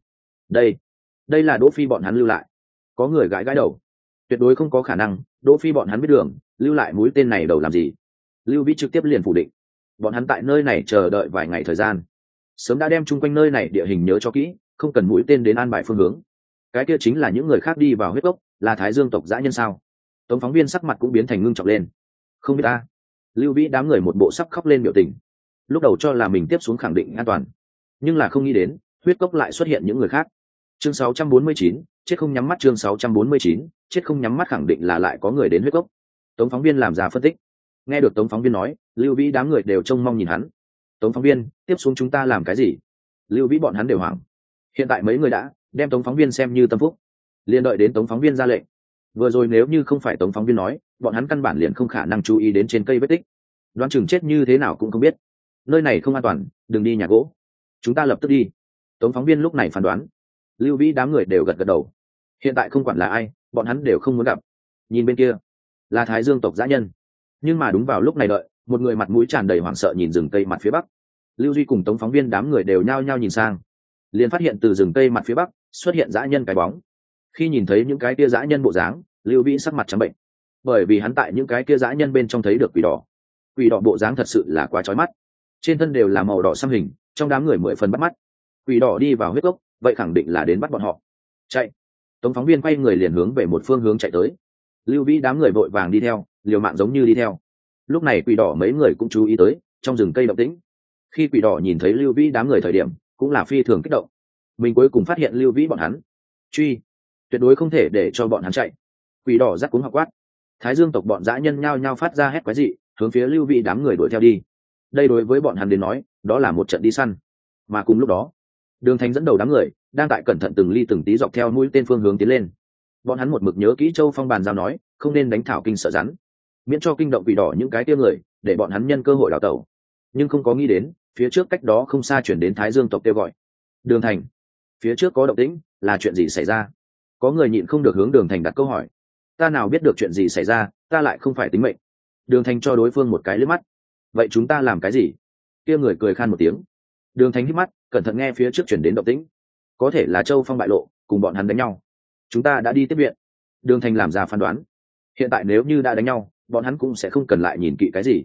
[SPEAKER 1] Đây là Đỗ Phi bọn hắn lưu lại. Có người gãi gãi đầu. Tuyệt đối không có khả năng, Đỗ Phi bọn hắn biết đường, lưu lại mũi tên này đầu làm gì? Lưu Vĩ trực tiếp liền phủ định. Bọn hắn tại nơi này chờ đợi vài ngày thời gian, sớm đã đem chung quanh nơi này địa hình nhớ cho kỹ, không cần mũi tên đến an bài phương hướng. Cái kia chính là những người khác đi vào huyết cốc, là Thái Dương tộc dã nhân sao? Tống phóng viên sắc mặt cũng biến thành ngưng trọng lên. Không biết ta. Lưu Vĩ đám người một bộ sắp khóc lên biểu tình. Lúc đầu cho là mình tiếp xuống khẳng định an toàn, nhưng là không nghĩ đến huyết cốc lại xuất hiện những người khác. Chương 649, chết không nhắm mắt. Chương 649, chết không nhắm mắt, khẳng định là lại có người đến huyết cốc. Tống phóng viên làm ra phân tích. Nghe được Tống phóng viên nói, Lưu Vĩ đám người đều trông mong nhìn hắn. Tống phóng viên, tiếp xuống chúng ta làm cái gì? Lưu Vĩ bọn hắn đều hoảng. Hiện tại mấy người đã đem Tống phóng viên xem như tâm phúc, liền đợi đến Tống phóng viên ra lệnh. Vừa rồi nếu như không phải Tống phóng viên nói, bọn hắn căn bản liền không khả năng chú ý đến trên cây vết tích, đoán chừng chết như thế nào cũng không biết. Nơi này không an toàn, đừng đi nhà gỗ, chúng ta lập tức đi. Tống phóng viên lúc này phán đoán. Lưu Vĩ đám người đều gật gật đầu. Hiện tại không quản là ai, bọn hắn đều không muốn gặp. Nhìn bên kia là Thái Dương tộc dã nhân, nhưng mà đúng vào lúc này đợi một người mặt mũi tràn đầy hoảng sợ nhìn rừng cây mặt phía bắc. Lưu Duy cùng Tống phóng viên đám người đều nhao nhao nhìn sang, liền phát hiện từ rừng cây mặt phía bắc xuất hiện dã nhân cái bóng. Khi nhìn thấy những cái kia dã nhân bộ dáng, Lưu Vĩ sắc mặt trắng bệnh, bởi vì hắn tại những cái kia dã nhân bên trong thấy được quỷ đỏ. Quỷ đỏ bộ dáng thật sự là quá chói mắt, trên thân đều là màu đỏ xăm hình, trong đám người 10 phần bắt mắt. Quỷ đỏ đi vào huyết cốc, vậy khẳng định là đến bắt bọn họ. Chạy! Tống phóng viên quay người liền hướng về một phương hướng chạy tới. Lưu Vĩ đám người vội vàng đi theo, liều mạng giống như đi theo. Lúc này quỷ đỏ mấy người cũng chú ý tới trong rừng cây động tĩnh. Khi quỷ đỏ nhìn thấy Lưu Vĩ đám người thời điểm, cũng là phi thường kích động. Mình cuối cùng phát hiện Lưu Vĩ bọn hắn. Truy! Tuyệt đối không thể để cho bọn hắn chạy. Quỷ đỏ rắc cuống học quát. Thái Dương tộc bọn dã nhân nhao nhao phát ra hét quái dị, hướng phía Lưu Vĩ đám người đuổi theo đi. Đây đối với bọn hắn đến nói, đó là một trận đi săn. Mà cùng lúc đó, Đường Thành dẫn đầu đám người đang tại cẩn thận từng ly từng tí dọc theo mũi tên phương hướng tiến lên. Bọn hắn một mực nhớ kỹ Châu Phong bàn giao nói, không nên đánh thảo kinh sợ rắn, miễn cho kinh động quỷ đỏ những cái tia người, để bọn hắn nhân cơ hội đào tẩu. Nhưng không có nghĩ đến, phía trước cách đó không xa chuyển đến Thái Dương tộc kêu gọi. Đường Thành, phía trước có động tĩnh, là chuyện gì xảy ra? Có người nhịn không được hướng Đường Thành đặt câu hỏi. Ta nào biết được chuyện gì xảy ra, ta lại không phải tính mệnh. Đường Thành cho đối phương một cái liếc mắt. Vậy chúng ta làm cái gì? Kia người cười khan một tiếng. Đường Thành hít mắt, cẩn thận nghe phía trước chuyển đến động tĩnh. Có thể là Châu Phong bại lộ, cùng bọn hắn đánh nhau. Chúng ta đã đi tiếp viện. Đường Thành làm ra phán đoán. Hiện tại nếu như đã đánh nhau, bọn hắn cũng sẽ không cần lại nhìn kỹ cái gì.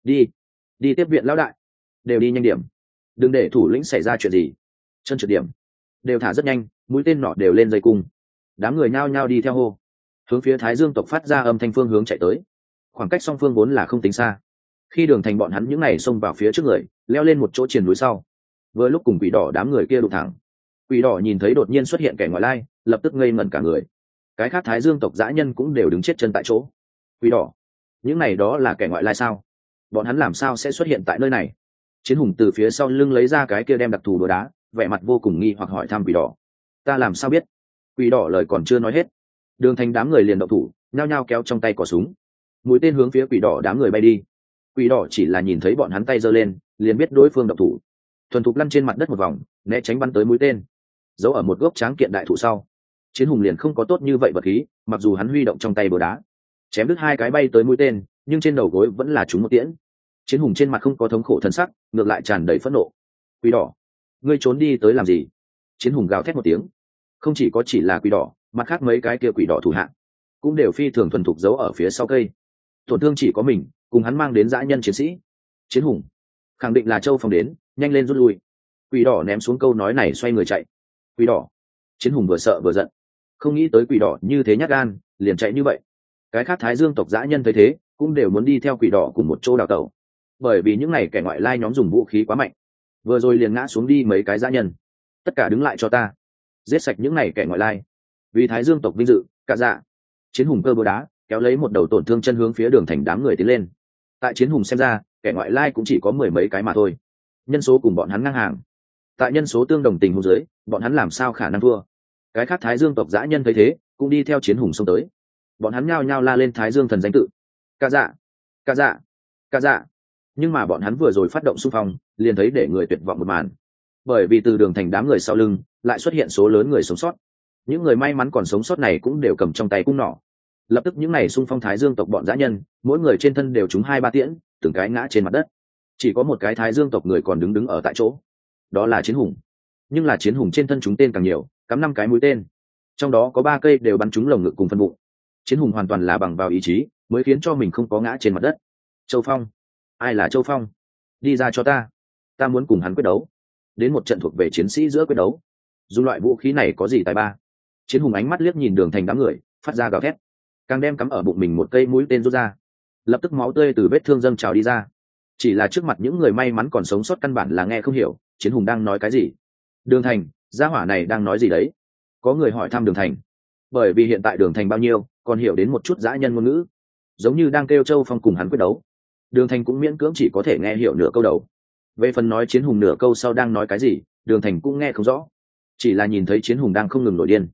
[SPEAKER 1] Đi tiếp viện lão đại. Đều đi nhanh điểm, đừng để thủ lĩnh xảy ra chuyện gì. Chân trượt điểm, đều thả rất nhanh, mũi tên nọ đều lên dây cung. Đám người nhao nhao đi theo hô, hướng phía Thái Dương tộc phát ra âm thanh phương hướng chạy tới. Khoảng cách song phương vốn là không tính xa. Khi Đường Thành bọn hắn những ngày xông vào phía trước người, leo lên một chỗ triền núi sau, vừa lúc cùng Quỷ Đỏ đám người kia đụng thẳng. Quỷ Đỏ nhìn thấy đột nhiên xuất hiện kẻ ngoại lai, lập tức ngây ngẩn cả người. Cái khác Thái Dương tộc dã nhân cũng đều đứng chết chân tại chỗ. Quỷ Đỏ, những này đó là kẻ ngoại lai sao? Bọn hắn làm sao sẽ xuất hiện tại nơi này? Chiến Hùng từ phía sau lưng lấy ra cái kia đem đặc thù đồ đá, vẻ mặt vô cùng nghi hoặc hỏi thăm Quỷ Đỏ. Ta làm sao biết? Quỷ Đỏ lời còn chưa nói hết, Đường Thành đám người liền động thủ, nhao nhao kéo trong tay cò súng, mũi tên hướng phía Quỷ Đỏ đám người bay đi. Quỷ Đỏ chỉ là nhìn thấy bọn hắn tay giơ lên, liền biết đối phương động thủ, thuần thục lăn trên mặt đất một vòng, né tránh bắn tới mũi tên, giấu ở một gốc tráng kiện đại thụ sau. Chiến Hùng liền không có tốt như vậy vật khí, mặc dù hắn huy động trong tay búa đá, chém đứt hai cái bay tới mũi tên, nhưng trên đầu gối vẫn là trúng một tiễn. Chiến Hùng trên mặt không có thống khổ thân sắc, ngược lại tràn đầy phẫn nộ. Quỷ Đỏ, ngươi trốn đi tới làm gì? Chiến Hùng gào thét một tiếng. Không chỉ có chỉ là Quỷ Đỏ, mặt khác mấy cái kia Quỷ Đỏ thủ hạ cũng đều phi thường thuần thục giấu ở phía sau cây. Tổn thương chỉ có mình cùng hắn mang đến dã nhân chiến sĩ. Chiến Hùng khẳng định là Châu Phong đến, nhanh lên rút lui. Quỷ Đỏ ném xuống câu nói này xoay người chạy. Quỷ Đỏ. Chiến Hùng vừa sợ vừa giận, không nghĩ tới Quỷ Đỏ như thế nhát gan, liền chạy như vậy. Cái khác Thái Dương tộc dã nhân thấy thế, cũng đều muốn đi theo Quỷ Đỏ cùng một chỗ đào tẩu, bởi vì những này kẻ ngoại lai nhóm dùng vũ khí quá mạnh, vừa rồi liền ngã xuống đi mấy cái dã nhân. Tất cả đứng lại cho ta, giết sạch những này kẻ ngoại lai, vì Thái Dương tộc vinh dự. Cả dạ. Chiến Hùng cơ búa đá kéo lấy một đầu tổn thương chân hướng phía Đường Thành đám người tiến lên. Tại Chiến Hùng xem ra, kẻ ngoại lai cũng chỉ có mười mấy cái mà thôi, nhân số cùng bọn hắn ngang hàng. Tại nhân số tương đồng tình huống dưới, bọn hắn làm sao khả năng thua? Cái khác Thái Dương tộc dã nhân thấy thế, cũng đi theo Chiến Hùng xông tới. Bọn hắn nhao nhao la lên Thái Dương thần danh tự. Cả dạ, cả dạ, cả dạ. Nhưng mà bọn hắn vừa rồi phát động xung phong, liền thấy để người tuyệt vọng một màn. Bởi vì từ Đường Thành đám người sau lưng lại xuất hiện số lớn người sống sót. Những người may mắn còn sống sót này cũng đều cầm trong tay cung nỏ. Lập tức những này xung phong Thái Dương tộc bọn dã nhân, mỗi người trên thân đều trúng 2-3 tiễn, từng cái ngã trên mặt đất. Chỉ có một cái Thái Dương tộc người còn đứng ở tại chỗ. Đó là Chiến Hùng. Nhưng là Chiến Hùng trên thân trúng tên càng nhiều, cắm 5 cái mũi tên. Trong đó có 3 cây đều bắn trúng lồng ngực cùng phân bụng. Chiến Hùng hoàn toàn là bằng vào ý chí mới khiến cho mình không có ngã trên mặt đất. Châu Phong. Ai là Châu Phong? Đi ra cho ta. Ta muốn cùng hắn quyết đấu. Đến một trận thuộc về chiến sĩ giữa quyết đấu. Dùng loại vũ khí này có gì tài ba? Chiến Hùng ánh mắt liếc nhìn Đường Thành đám người, phát ra gào thét, càng đem cắm ở bụng mình một cây mũi tên rút ra. Lập tức máu tươi từ vết thương dâng trào đi ra. Chỉ là trước mặt những người may mắn còn sống sót căn bản là nghe không hiểu Chiến Hùng đang nói cái gì. Đường Thành, gia hỏa này đang nói gì đấy? Có người hỏi thăm Đường Thành, bởi vì hiện tại Đường Thành bao nhiêu còn hiểu đến một chút dã nhân ngôn ngữ, giống như đang kêu Châu Phong cùng hắn quyết đấu. Đường Thành cũng miễn cưỡng chỉ có thể nghe hiểu nửa câu đầu. Về phần nói Chiến Hùng nửa câu sau đang nói cái gì, Đường Thành cũng nghe không rõ, chỉ là nhìn thấy Chiến Hùng đang không ngừng nổi điên.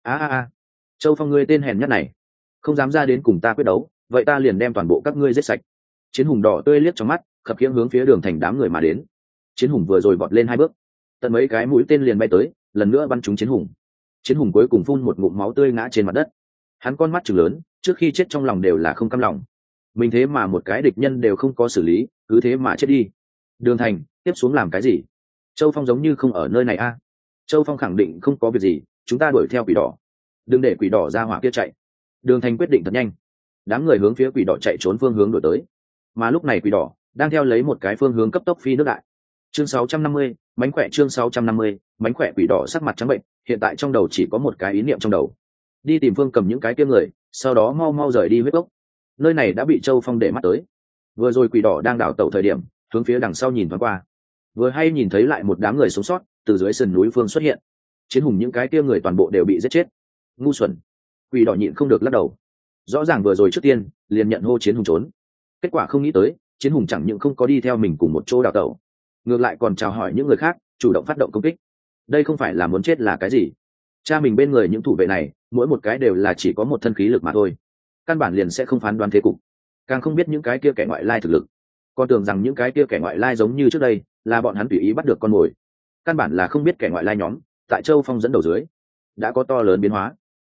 [SPEAKER 1] Châu Phong, ngươi tên hèn nhát này, không dám ra đến cùng ta quyết đấu, vậy ta liền đem toàn bộ các ngươi giết sạch. Chiến Hùng đỏ tươi liếc trong mắt, khập khiễng hướng phía Đường Thành đám người mà đến. Chiến Hùng vừa rồi vọt lên 2 bước, tận mấy cái mũi tên liền bay tới, lần nữa bắn trúng Chiến Hùng. Chiến Hùng cuối cùng phun một ngụm máu tươi ngã trên mặt đất. Hắn con mắt trừng lớn, trước khi chết trong lòng đều là không cam lòng. Mình thế mà một cái địch nhân đều không có xử lý, cứ thế mà chết đi. Đường Thành, tiếp xuống làm cái gì? Châu Phong giống như không ở nơi này a. Châu Phong khẳng định không có việc gì, chúng ta đuổi theo Quỷ Đỏ, đừng để Quỷ Đỏ ra hỏa kia chạy. Đường Thành quyết định thật nhanh, đám người hướng phía Quỷ Đỏ chạy trốn phương hướng đuổi tới. Mà lúc này Quỷ Đỏ đang theo lấy một cái phương hướng cấp tốc phi nước đại. Chương 650, mánh khỏe. Chương 650, mánh khỏe. Quỷ Đỏ sắc mặt trắng bệnh, hiện tại trong đầu chỉ có một cái ý niệm trong đầu: đi tìm Phương Cầm những cái kia người, sau đó mau mau rời đi huyết gốc. Nơi này đã bị Châu Phong để mắt tới. Vừa rồi Quỷ Đỏ đang đảo tẩu thời điểm, hướng phía đằng sau nhìn thoáng qua, vừa hay nhìn thấy lại một đám người sống sót từ dưới sườn núi phương xuất hiện. Chiến Hùng những cái kia người toàn bộ đều bị giết chết. Ngu xuẩn. Quỷ Đỏ nhịn không được lắc đầu. Rõ ràng vừa rồi trước tiên liền nhận hô Chiến Hùng trốn, kết quả không nghĩ tới Chiến Hùng chẳng những không có đi theo mình cùng một chỗ đào tẩu, ngược lại còn chào hỏi những người khác, chủ động phát động công kích. Đây không phải là muốn chết là cái gì? Cha mình bên người những thủ vệ này, mỗi một cái đều là chỉ có một thân khí lực mà thôi, căn bản liền sẽ không phán đoán thế cục, càng không biết những cái kia kẻ ngoại lai thực lực. Con tưởng rằng những cái kia kẻ ngoại lai giống như trước đây là bọn hắn tùy ý bắt được con mồi, căn bản là không biết kẻ ngoại lai nhóm tại Châu Phong dẫn đầu dưới đã có to lớn biến hóa.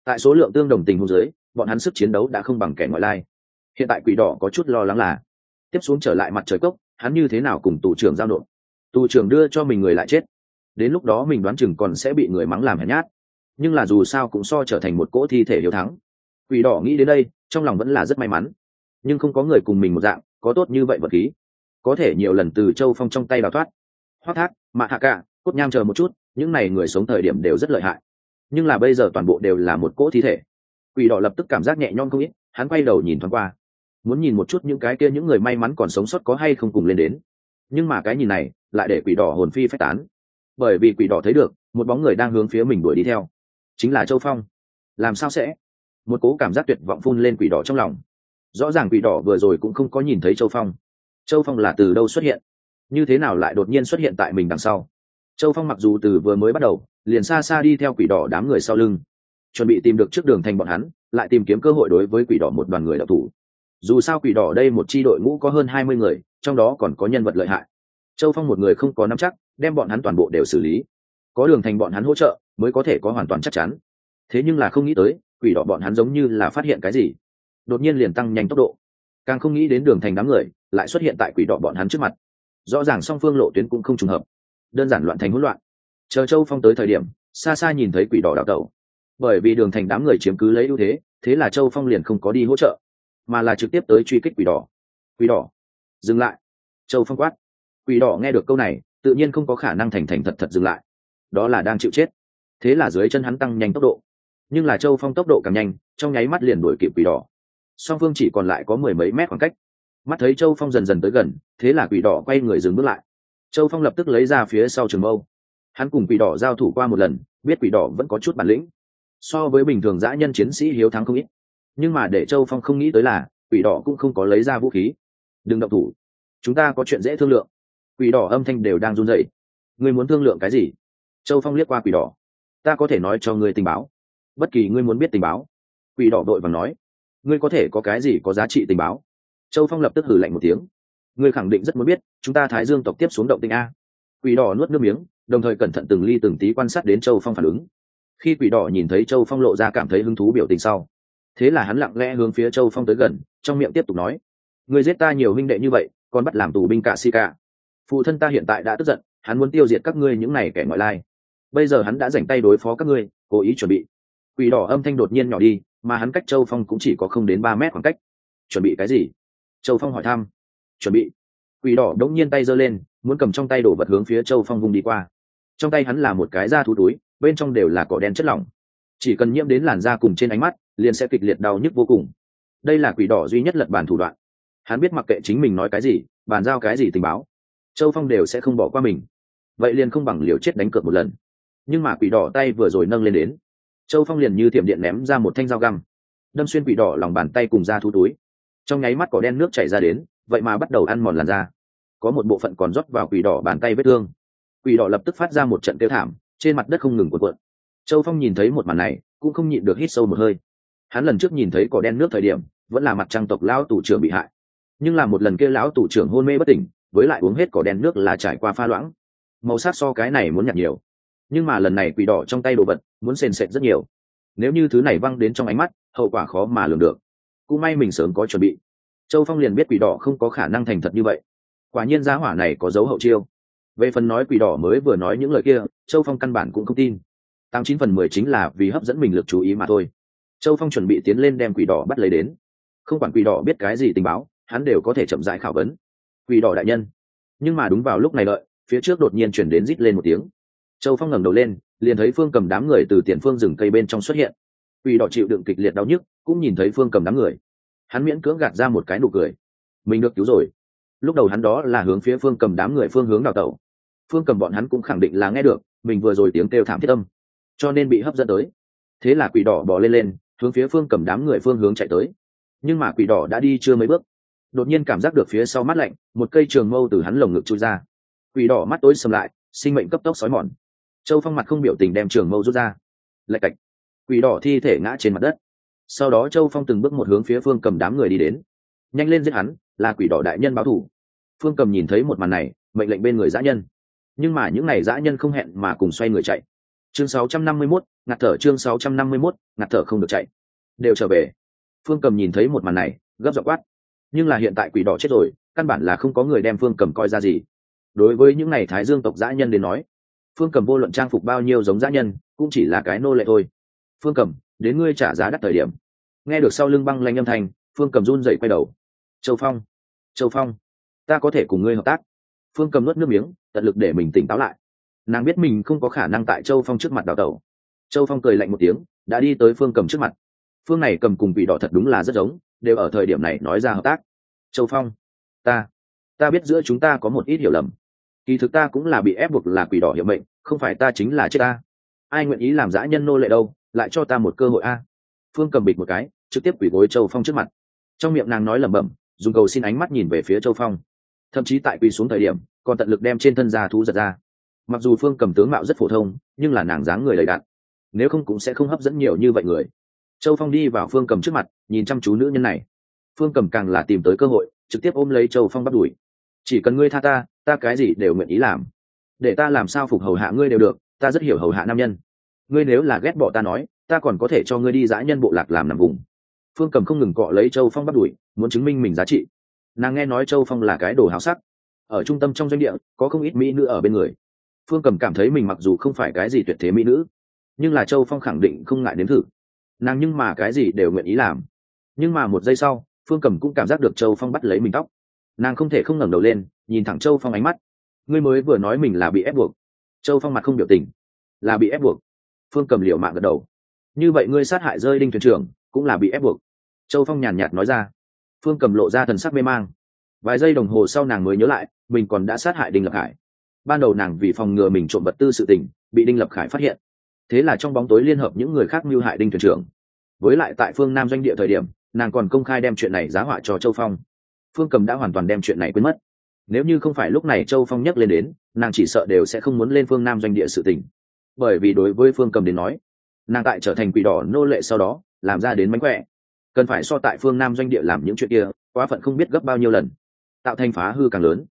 [SPEAKER 1] Tại số lượng tương đồng tình huống dưới, bọn hắn sức chiến đấu đã không bằng kẻ ngoại lai. Hiện tại quỷ đỏ có chút lo lắng là tiếp xuống trở lại mặt trời cốc, hắn như thế nào cùng tù trưởng giao nộp. Tù trưởng đưa cho mình người lại chết, đến lúc đó mình đoán chừng còn sẽ bị người mắng làm hèn nhát, nhưng là dù sao cũng so trở thành một cỗ thi thể hiếu thắng. Quỷ đỏ nghĩ đến đây, trong lòng vẫn là rất may mắn, nhưng không có người cùng mình một dạng có tốt như vậy vật khí, có thể nhiều lần từ Châu Phong trong tay đào thoát. Hoắc Thác, Mạ Hạ Cả, Cốt Nham chờ một chút, những này người sống thời điểm đều rất lợi hại, nhưng là bây giờ toàn bộ đều là một cỗ thi thể. Quỷ đỏ lập tức cảm giác nhẹ nhõm không ít, hắn quay đầu nhìn thoáng qua, muốn nhìn một chút những cái kia những người may mắn còn sống sót có hay không cùng lên đến, nhưng mà cái nhìn này lại để quỷ đỏ hồn phi phách tán, bởi vì quỷ đỏ thấy được một bóng người đang hướng phía mình đuổi đi theo, chính là Châu Phong. Làm sao sẽ? Một cố cảm giác tuyệt vọng phun lên quỷ đỏ trong lòng. Rõ ràng quỷ đỏ vừa rồi cũng không có nhìn thấy Châu Phong. Châu Phong là từ đâu xuất hiện? Như thế nào lại đột nhiên xuất hiện tại mình đằng sau? Châu Phong mặc dù từ vừa mới bắt đầu liền xa xa đi theo quỷ đỏ đám người sau lưng, chuẩn bị tìm được trước đường thành bọn hắn, lại tìm kiếm cơ hội đối với quỷ đỏ một đoàn người đạo thủ. Dù sao quỷ đỏ đây một chi đội ngũ có hơn 20 người, trong đó còn có nhân vật lợi hại. Châu Phong một người không có nắm chắc đem bọn hắn toàn bộ đều xử lý, có đường thành bọn hắn hỗ trợ mới có thể có hoàn toàn chắc chắn. Thế nhưng là không nghĩ tới quỷ đỏ bọn hắn giống như là phát hiện cái gì, đột nhiên liền tăng nhanh tốc độ, càng không nghĩ đến đường thành đám người lại xuất hiện tại quỷ đỏ bọn hắn trước mặt. Rõ ràng song phương lộ tuyến cũng không trùng hợp, đơn giản loạn thành hỗn loạn. Chờ Châu Phong tới thời điểm, xa xa nhìn thấy quỷ đỏ đảo tẩu, bởi vì đường thành đám người chiếm cứ lấy ưu thế, thế là Châu Phong liền không có đi hỗ trợ, mà là trực tiếp tới truy kích quỷ đỏ. Quỷ đỏ, dừng lại! Châu Phong quát. Quỷ đỏ nghe được câu này tự nhiên không có khả năng thành thành thật thật dừng lại, đó là đang chịu chết. Thế là dưới chân hắn tăng nhanh tốc độ, nhưng là Châu Phong tốc độ càng nhanh, trong nháy mắt liền đuổi kịp quỷ đỏ. Song phương chỉ còn lại có mười mấy mét khoảng cách. Mắt thấy Châu Phong dần dần tới gần, thế là quỷ đỏ quay người dừng bước lại. Châu Phong lập tức lấy ra phía sau trường mâu. Hắn cùng quỷ đỏ giao thủ qua một lần, biết quỷ đỏ vẫn có chút bản lĩnh, so với bình thường dã nhân chiến sĩ hiếu thắng không ít. Nhưng mà để Châu Phong không nghĩ tới là quỷ đỏ cũng không có lấy ra vũ khí. Đừng động thủ, chúng ta có chuyện dễ thương lượng. Quỷ đỏ âm thanh đều đang run rẩy. Ngươi muốn thương lượng cái gì? Châu Phong liếc qua quỷ đỏ. Ta có thể nói cho ngươi tình báo, bất kỳ ngươi muốn biết tình báo. Quỷ đỏ vội vàng nói. Ngươi có thể có cái gì có giá trị tình báo? Châu Phong lập tức hừ lạnh một tiếng. Ngươi khẳng định rất muốn biết chúng ta Thái Dương tộc tiếp xuống động tĩnh a. Quỷ đỏ nuốt nước miếng, đồng thời cẩn thận từng ly từng tí quan sát đến Châu Phong phản ứng. Khi quỷ đỏ nhìn thấy Châu Phong lộ ra cảm thấy hứng thú biểu tình sau, thế là hắn lặng lẽ hướng phía Châu Phong tới gần, trong miệng tiếp tục nói. Ngươi giết ta nhiều huynh đệ như vậy, còn bắt làm tù binh cả si cả. Phụ thân ta hiện tại đã tức giận, hắn muốn tiêu diệt các ngươi những này kẻ ngoại lai. Bây giờ hắn đã rảnh tay đối phó các ngươi, cố ý chuẩn bị. Quỷ đỏ âm thanh đột nhiên nhỏ đi, mà hắn cách Châu Phong cũng chỉ có không đến 3 mét khoảng cách. Chuẩn bị cái gì? Châu Phong hỏi thăm. Chuẩn bị. Quỷ đỏ đống nhiên tay giơ lên, muốn cầm trong tay đổ vật hướng phía Châu Phong vung đi qua. Trong tay hắn là một cái da thú túi, bên trong đều là cỏ đen chất lỏng, chỉ cần nhiễm đến làn da cùng trên ánh mắt liền sẽ kịch liệt đau nhức vô cùng. Đây là quỷ đỏ duy nhất lật bàn thủ đoạn. Hắn biết mặc kệ chính mình nói cái gì, bàn giao cái gì tình báo, Châu Phong đều sẽ không bỏ qua mình, vậy liền không bằng liều chết đánh cược một lần. Nhưng mà quỷ đỏ tay vừa rồi nâng lên đến, Châu Phong liền như thiểm điện ném ra một thanh dao găm, đâm xuyên quỷ đỏ lòng bàn tay cùng da thú túi. Trong nháy mắt cỏ đen nước chảy ra đến, vậy mà bắt đầu ăn mòn làn da, có một bộ phận còn rót vào quỷ đỏ bàn tay vết thương. Quỷ đỏ lập tức phát ra một trận kêu thảm, trên mặt đất không ngừng cuộn cuộn. Châu Phong nhìn thấy một màn này cũng không nhịn được hít sâu một hơi. Hắn lần trước nhìn thấy cỏ đen nước thời điểm vẫn là mặt trăng tộc lão tù trưởng bị hại, nhưng là một lần kia lão tù trưởng hôn mê bất tỉnh, với lại uống hết cỏ đen nước là trải qua pha loãng, màu sắc so cái này muốn nhạt nhiều. Nhưng mà lần này quỷ đỏ trong tay đồ vật muốn sền sệt rất nhiều, nếu như thứ này văng đến trong ánh mắt, hậu quả khó mà lường được. Cũng may mình sớm có chuẩn bị. Châu Phong liền biết quỷ đỏ không có khả năng thành thật như vậy, quả nhiên giá hỏa này có dấu hậu chiêu. Về phần nói quỷ đỏ mới vừa nói những lời kia, Châu Phong căn bản cũng không tin. 89/10 chính là vì hấp dẫn mình lực chú ý mà thôi. Châu Phong chuẩn bị tiến lên đem quỷ đỏ bắt lấy đến, không quản quỷ đỏ biết cái gì tình báo, hắn đều có thể chậm rãi khảo vấn. Quỷ đỏ đại nhân. Nhưng mà đúng vào lúc này đợi, phía trước đột nhiên chuyển đến rít lên một tiếng. Châu Phong ngẩng đầu lên, liền thấy Phương Cầm đám người từ tiền phương rừng cây bên trong xuất hiện. Quỷ đỏ chịu đựng kịch liệt đau nhức, cũng nhìn thấy Phương Cầm đám người, hắn miễn cưỡng gạt ra một cái nụ cười. Mình được cứu rồi. Lúc đầu hắn đó là hướng phía Phương Cầm đám người phương hướng đào tẩu. Phương Cầm bọn hắn cũng khẳng định là nghe được mình vừa rồi tiếng kêu thảm thiết âm, cho nên bị hấp dẫn tới. Thế là quỷ đỏ bò lên hướng phía Phương Cầm đám người phương hướng chạy tới. Nhưng mà quỷ đỏ đã đi chưa mấy bước, đột nhiên cảm giác được phía sau mát lạnh, một cây trường mâu từ hắn lồng ngực chui ra. Quỷ đỏ mắt tối sầm lại, sinh mệnh cấp tốc xói mòn. Châu Phong mặt không biểu tình đem trường mâu rút ra. Lạch cạch, quỷ đỏ thi thể ngã trên mặt đất. Sau đó Châu Phong từng bước một hướng phía Phương Cầm đám người đi đến. Nhanh lên giết hắn, là quỷ đỏ đại nhân báo thù. Phương Cầm nhìn thấy một màn này, mệnh lệnh bên người dã nhân. Nhưng mà những này dã nhân không hẹn mà cùng xoay người chạy. chương 651, ngạt thở. Chương 651, ngạt thở không được chạy, đều trở về. Phương Cầm nhìn thấy một màn này gấp giọng quát, nhưng là hiện tại quỷ đỏ chết rồi, căn bản là không có người đem Phương Cầm coi ra gì. Đối với những này Thái Dương tộc dã nhân đến nói, Phương Cầm vô luận trang phục bao nhiêu giống dã nhân cũng chỉ là cái nô lệ thôi. Phương Cầm, đến ngươi trả giá đắt thời điểm. Nghe được sau lưng băng lanh âm thanh, Phương Cầm run dậy quay đầu. Châu Phong, Châu Phong, ta có thể cùng ngươi hợp tác. Phương Cầm nuốt nước miếng, tận lực để mình tỉnh táo lại. Nàng biết mình không có khả năng tại Châu Phong trước mặt đào tẩu. Châu Phong cười lạnh một tiếng, đã đi tới Phương Cầm trước mặt. Phương này cầm cùng quỷ đỏ thật đúng là rất giống, đều ở thời điểm này nói ra hợp tác. Châu Phong, ta biết giữa chúng ta có một ít hiểu lầm. Kỳ thực ta cũng là bị ép buộc là quỷ đỏ hiệu mệnh, không phải ta chính là chết ta. Ai nguyện ý làm dã nhân nô lệ đâu, lại cho ta một cơ hội a. Phương Cầm bịch một cái, trực tiếp quỷ gối Châu Phong trước mặt. Trong miệng nàng nói lẩm bẩm, dùng cầu xin ánh mắt nhìn về phía Châu Phong. Thậm chí tại quỳ xuống thời điểm, còn tận lực đem trên thân da thú giật ra. Mặc dù Phương Cầm tướng mạo rất phổ thông, nhưng là nàng dáng người đầy đặn, nếu không cũng sẽ không hấp dẫn nhiều như vậy người. Châu Phong đi vào Phương Cầm trước mặt, nhìn chăm chú nữ nhân này. Phương Cầm càng là tìm tới cơ hội, trực tiếp ôm lấy Châu Phong bắt đuổi. Chỉ cần ngươi tha ta, ta cái gì đều nguyện ý làm. Để ta làm sao phục hầu hạ ngươi đều được, ta rất hiểu hầu hạ nam nhân. Ngươi nếu là ghét bỏ ta nói, ta còn có thể cho ngươi đi dã nhân bộ lạc làm nằm vùng. Phương Cầm không ngừng cọ lấy Châu Phong bắt đuổi, muốn chứng minh mình giá trị. Nàng nghe nói Châu Phong là cái đồ háo sắc, ở trung tâm trong doanh địa có không ít mỹ nữ ở bên người. Phương Cầm cảm thấy mình mặc dù không phải cái gì tuyệt thế mỹ nữ, nhưng là Châu Phong khẳng định không ngại nếm thử. Nàng nhưng mà cái gì đều nguyện ý làm. Nhưng mà một giây sau, Phương Cầm cũng cảm giác được Châu Phong bắt lấy mình tóc. Nàng không thể không ngẩng đầu lên, nhìn thẳng Châu Phong ánh mắt. Ngươi mới vừa nói mình là bị ép buộc. Châu Phong mặt không biểu tình. Là bị ép buộc. Phương Cầm liều mạng gật đầu. Như vậy ngươi sát hại rơi đinh thuyền trưởng cũng là bị ép buộc. Châu Phong nhàn nhạt nói ra. Phương Cầm lộ ra thần sắc mê mang. Vài giây đồng hồ sau nàng mới nhớ lại, mình còn đã sát hại Đinh Lập Khải. Ban đầu nàng vì phòng ngừa mình trộm vật tư sự tình, bị Đinh Lập Khải phát hiện. Thế là trong bóng tối liên hợp những người khác mưu hại Đinh thuyền trưởng. Với lại tại phương Nam doanh địa thời điểm, nàng còn công khai đem chuyện này giá họa cho Châu Phong. Phương Cầm đã hoàn toàn đem chuyện này quên mất. Nếu như không phải lúc này Châu Phong nhắc lên đến, nàng chỉ sợ đều sẽ không muốn lên phương Nam doanh địa sự tình. Bởi vì đối với Phương Cầm đến nói, nàng tại trở thành quỷ đỏ nô lệ sau đó, làm ra đến mánh khỏe, cần phải so tại phương Nam doanh địa làm những chuyện kia, quá phận không biết gấp bao nhiêu lần, tạo thành phá hư càng lớn.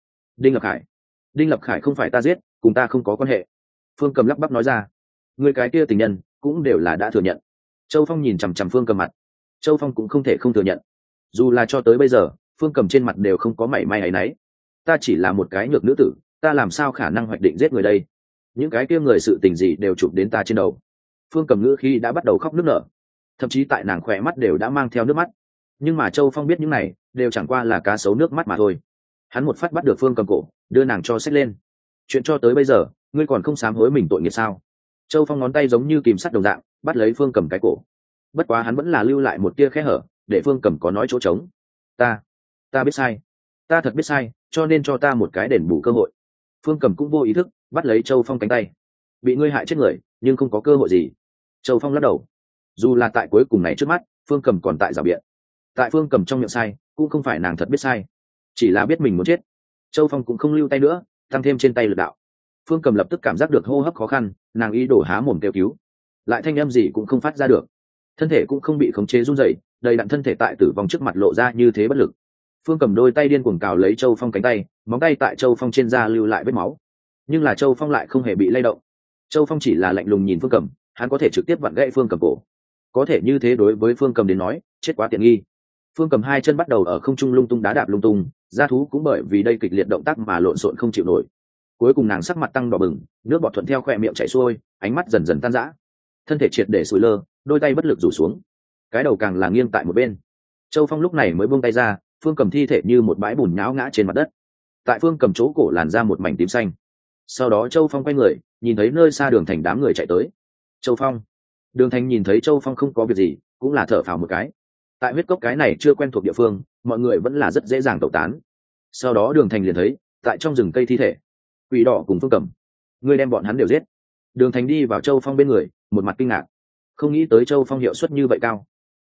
[SPEAKER 1] Đinh Lập Khải không phải ta giết, cùng ta không có quan hệ. Phương Cầm lắp bắp nói ra. Người cái kia tình nhân cũng đều là đã thừa nhận. Châu Phong nhìn chằm chằm Phương Cầm mặt. Châu Phong cũng không thể không thừa nhận. Dù là cho tới bây giờ, Phương Cầm trên mặt đều không có mảy may áy náy. Ta chỉ là một cái nhược nữ tử, ta làm sao khả năng hoạch định giết người đây? Những cái kia người sự tình gì đều chụp đến ta trên đầu. Phương Cầm ngữ khi đã bắt đầu khóc nức nở, thậm chí tại nàng khỏe mắt đều đã mang theo nước mắt. Nhưng mà Châu Phong biết những này đều chẳng qua là cá sấu nước mắt mà thôi. Hắn một phát bắt được Phương Cầm cổ, đưa nàng cho xách lên. Chuyện cho tới bây giờ, ngươi còn không sám hối mình tội nghiệp sao? Châu Phong ngón tay giống như kìm sắt đồng dạng, bắt lấy Phương Cầm cái cổ. Bất quá hắn vẫn là lưu lại một tia khe hở, để Phương Cầm có nói chỗ trống. Ta biết sai, ta thật biết sai, cho nên cho ta một cái đền bù cơ hội. Phương Cầm cũng vô ý thức bắt lấy Châu Phong cánh tay. Bị ngươi hại chết người, nhưng không có cơ hội gì. Châu Phong lắc đầu. Dù là tại cuối cùng này trước mắt, Phương Cầm còn tại rào biện. Tại Phương Cầm trong miệng sai, cũng không phải nàng thật biết sai, chỉ là biết mình muốn chết. Châu Phong cũng không lưu tay nữa, tăng thêm trên tay lực đạo. Phương Cầm lập tức cảm giác được hô hấp khó khăn, nàng ý đồ há mồm kêu cứu, lại thanh âm gì cũng không phát ra được, thân thể cũng không bị khống chế run rẩy, đầy đặn thân thể tại tử vong trước mặt lộ ra như thế bất lực. Phương Cầm đôi tay điên cuồng cào lấy Châu Phong cánh tay, móng tay tại Châu Phong trên da lưu lại vết máu, nhưng là Châu Phong lại không hề bị lay động. Châu Phong chỉ là lạnh lùng nhìn Phương Cầm, hắn có thể trực tiếp vặn gãy Phương Cầm cổ, có thể như thế đối với Phương Cầm đến nói, chết quá tiện nghi. Phương Cầm hai chân bắt đầu ở không trung lung tung đá đạp lung tung, da thú cũng bởi vì đây kịch liệt động tác mà lộn xộn không chịu nổi. Cuối cùng nàng sắc mặt tăng đỏ bừng, nước bọt thuận theo khỏe miệng chảy xuôi, ánh mắt dần dần tan rã, thân thể triệt để sủi lơ, đôi tay bất lực rủ xuống, cái đầu càng là nghiêng tại một bên. Châu Phong lúc này mới buông tay ra, Phương Cầm thi thể như một bãi bùn nhão ngã trên mặt đất. Tại Phương Cầm chỗ cổ làn ra một mảnh tím xanh. Sau đó Châu Phong quay người, nhìn thấy nơi xa Đường Thành đám người chạy tới. Châu Phong. Đường Thành nhìn thấy Châu Phong không có việc gì, cũng là thở phào một cái. Tại huyết cốc cái này chưa quen thuộc địa phương, mọi người vẫn là rất dễ dàng tẩu tán. Sau đó Đường Thành liền thấy, tại trong rừng cây thi thể, Quỷ Đỏ cùng Phương Cầm, ngươi đem bọn hắn đều giết. Đường Thành đi vào Châu Phong bên người, một mặt kinh ngạc, không nghĩ tới Châu Phong hiệu suất như vậy cao.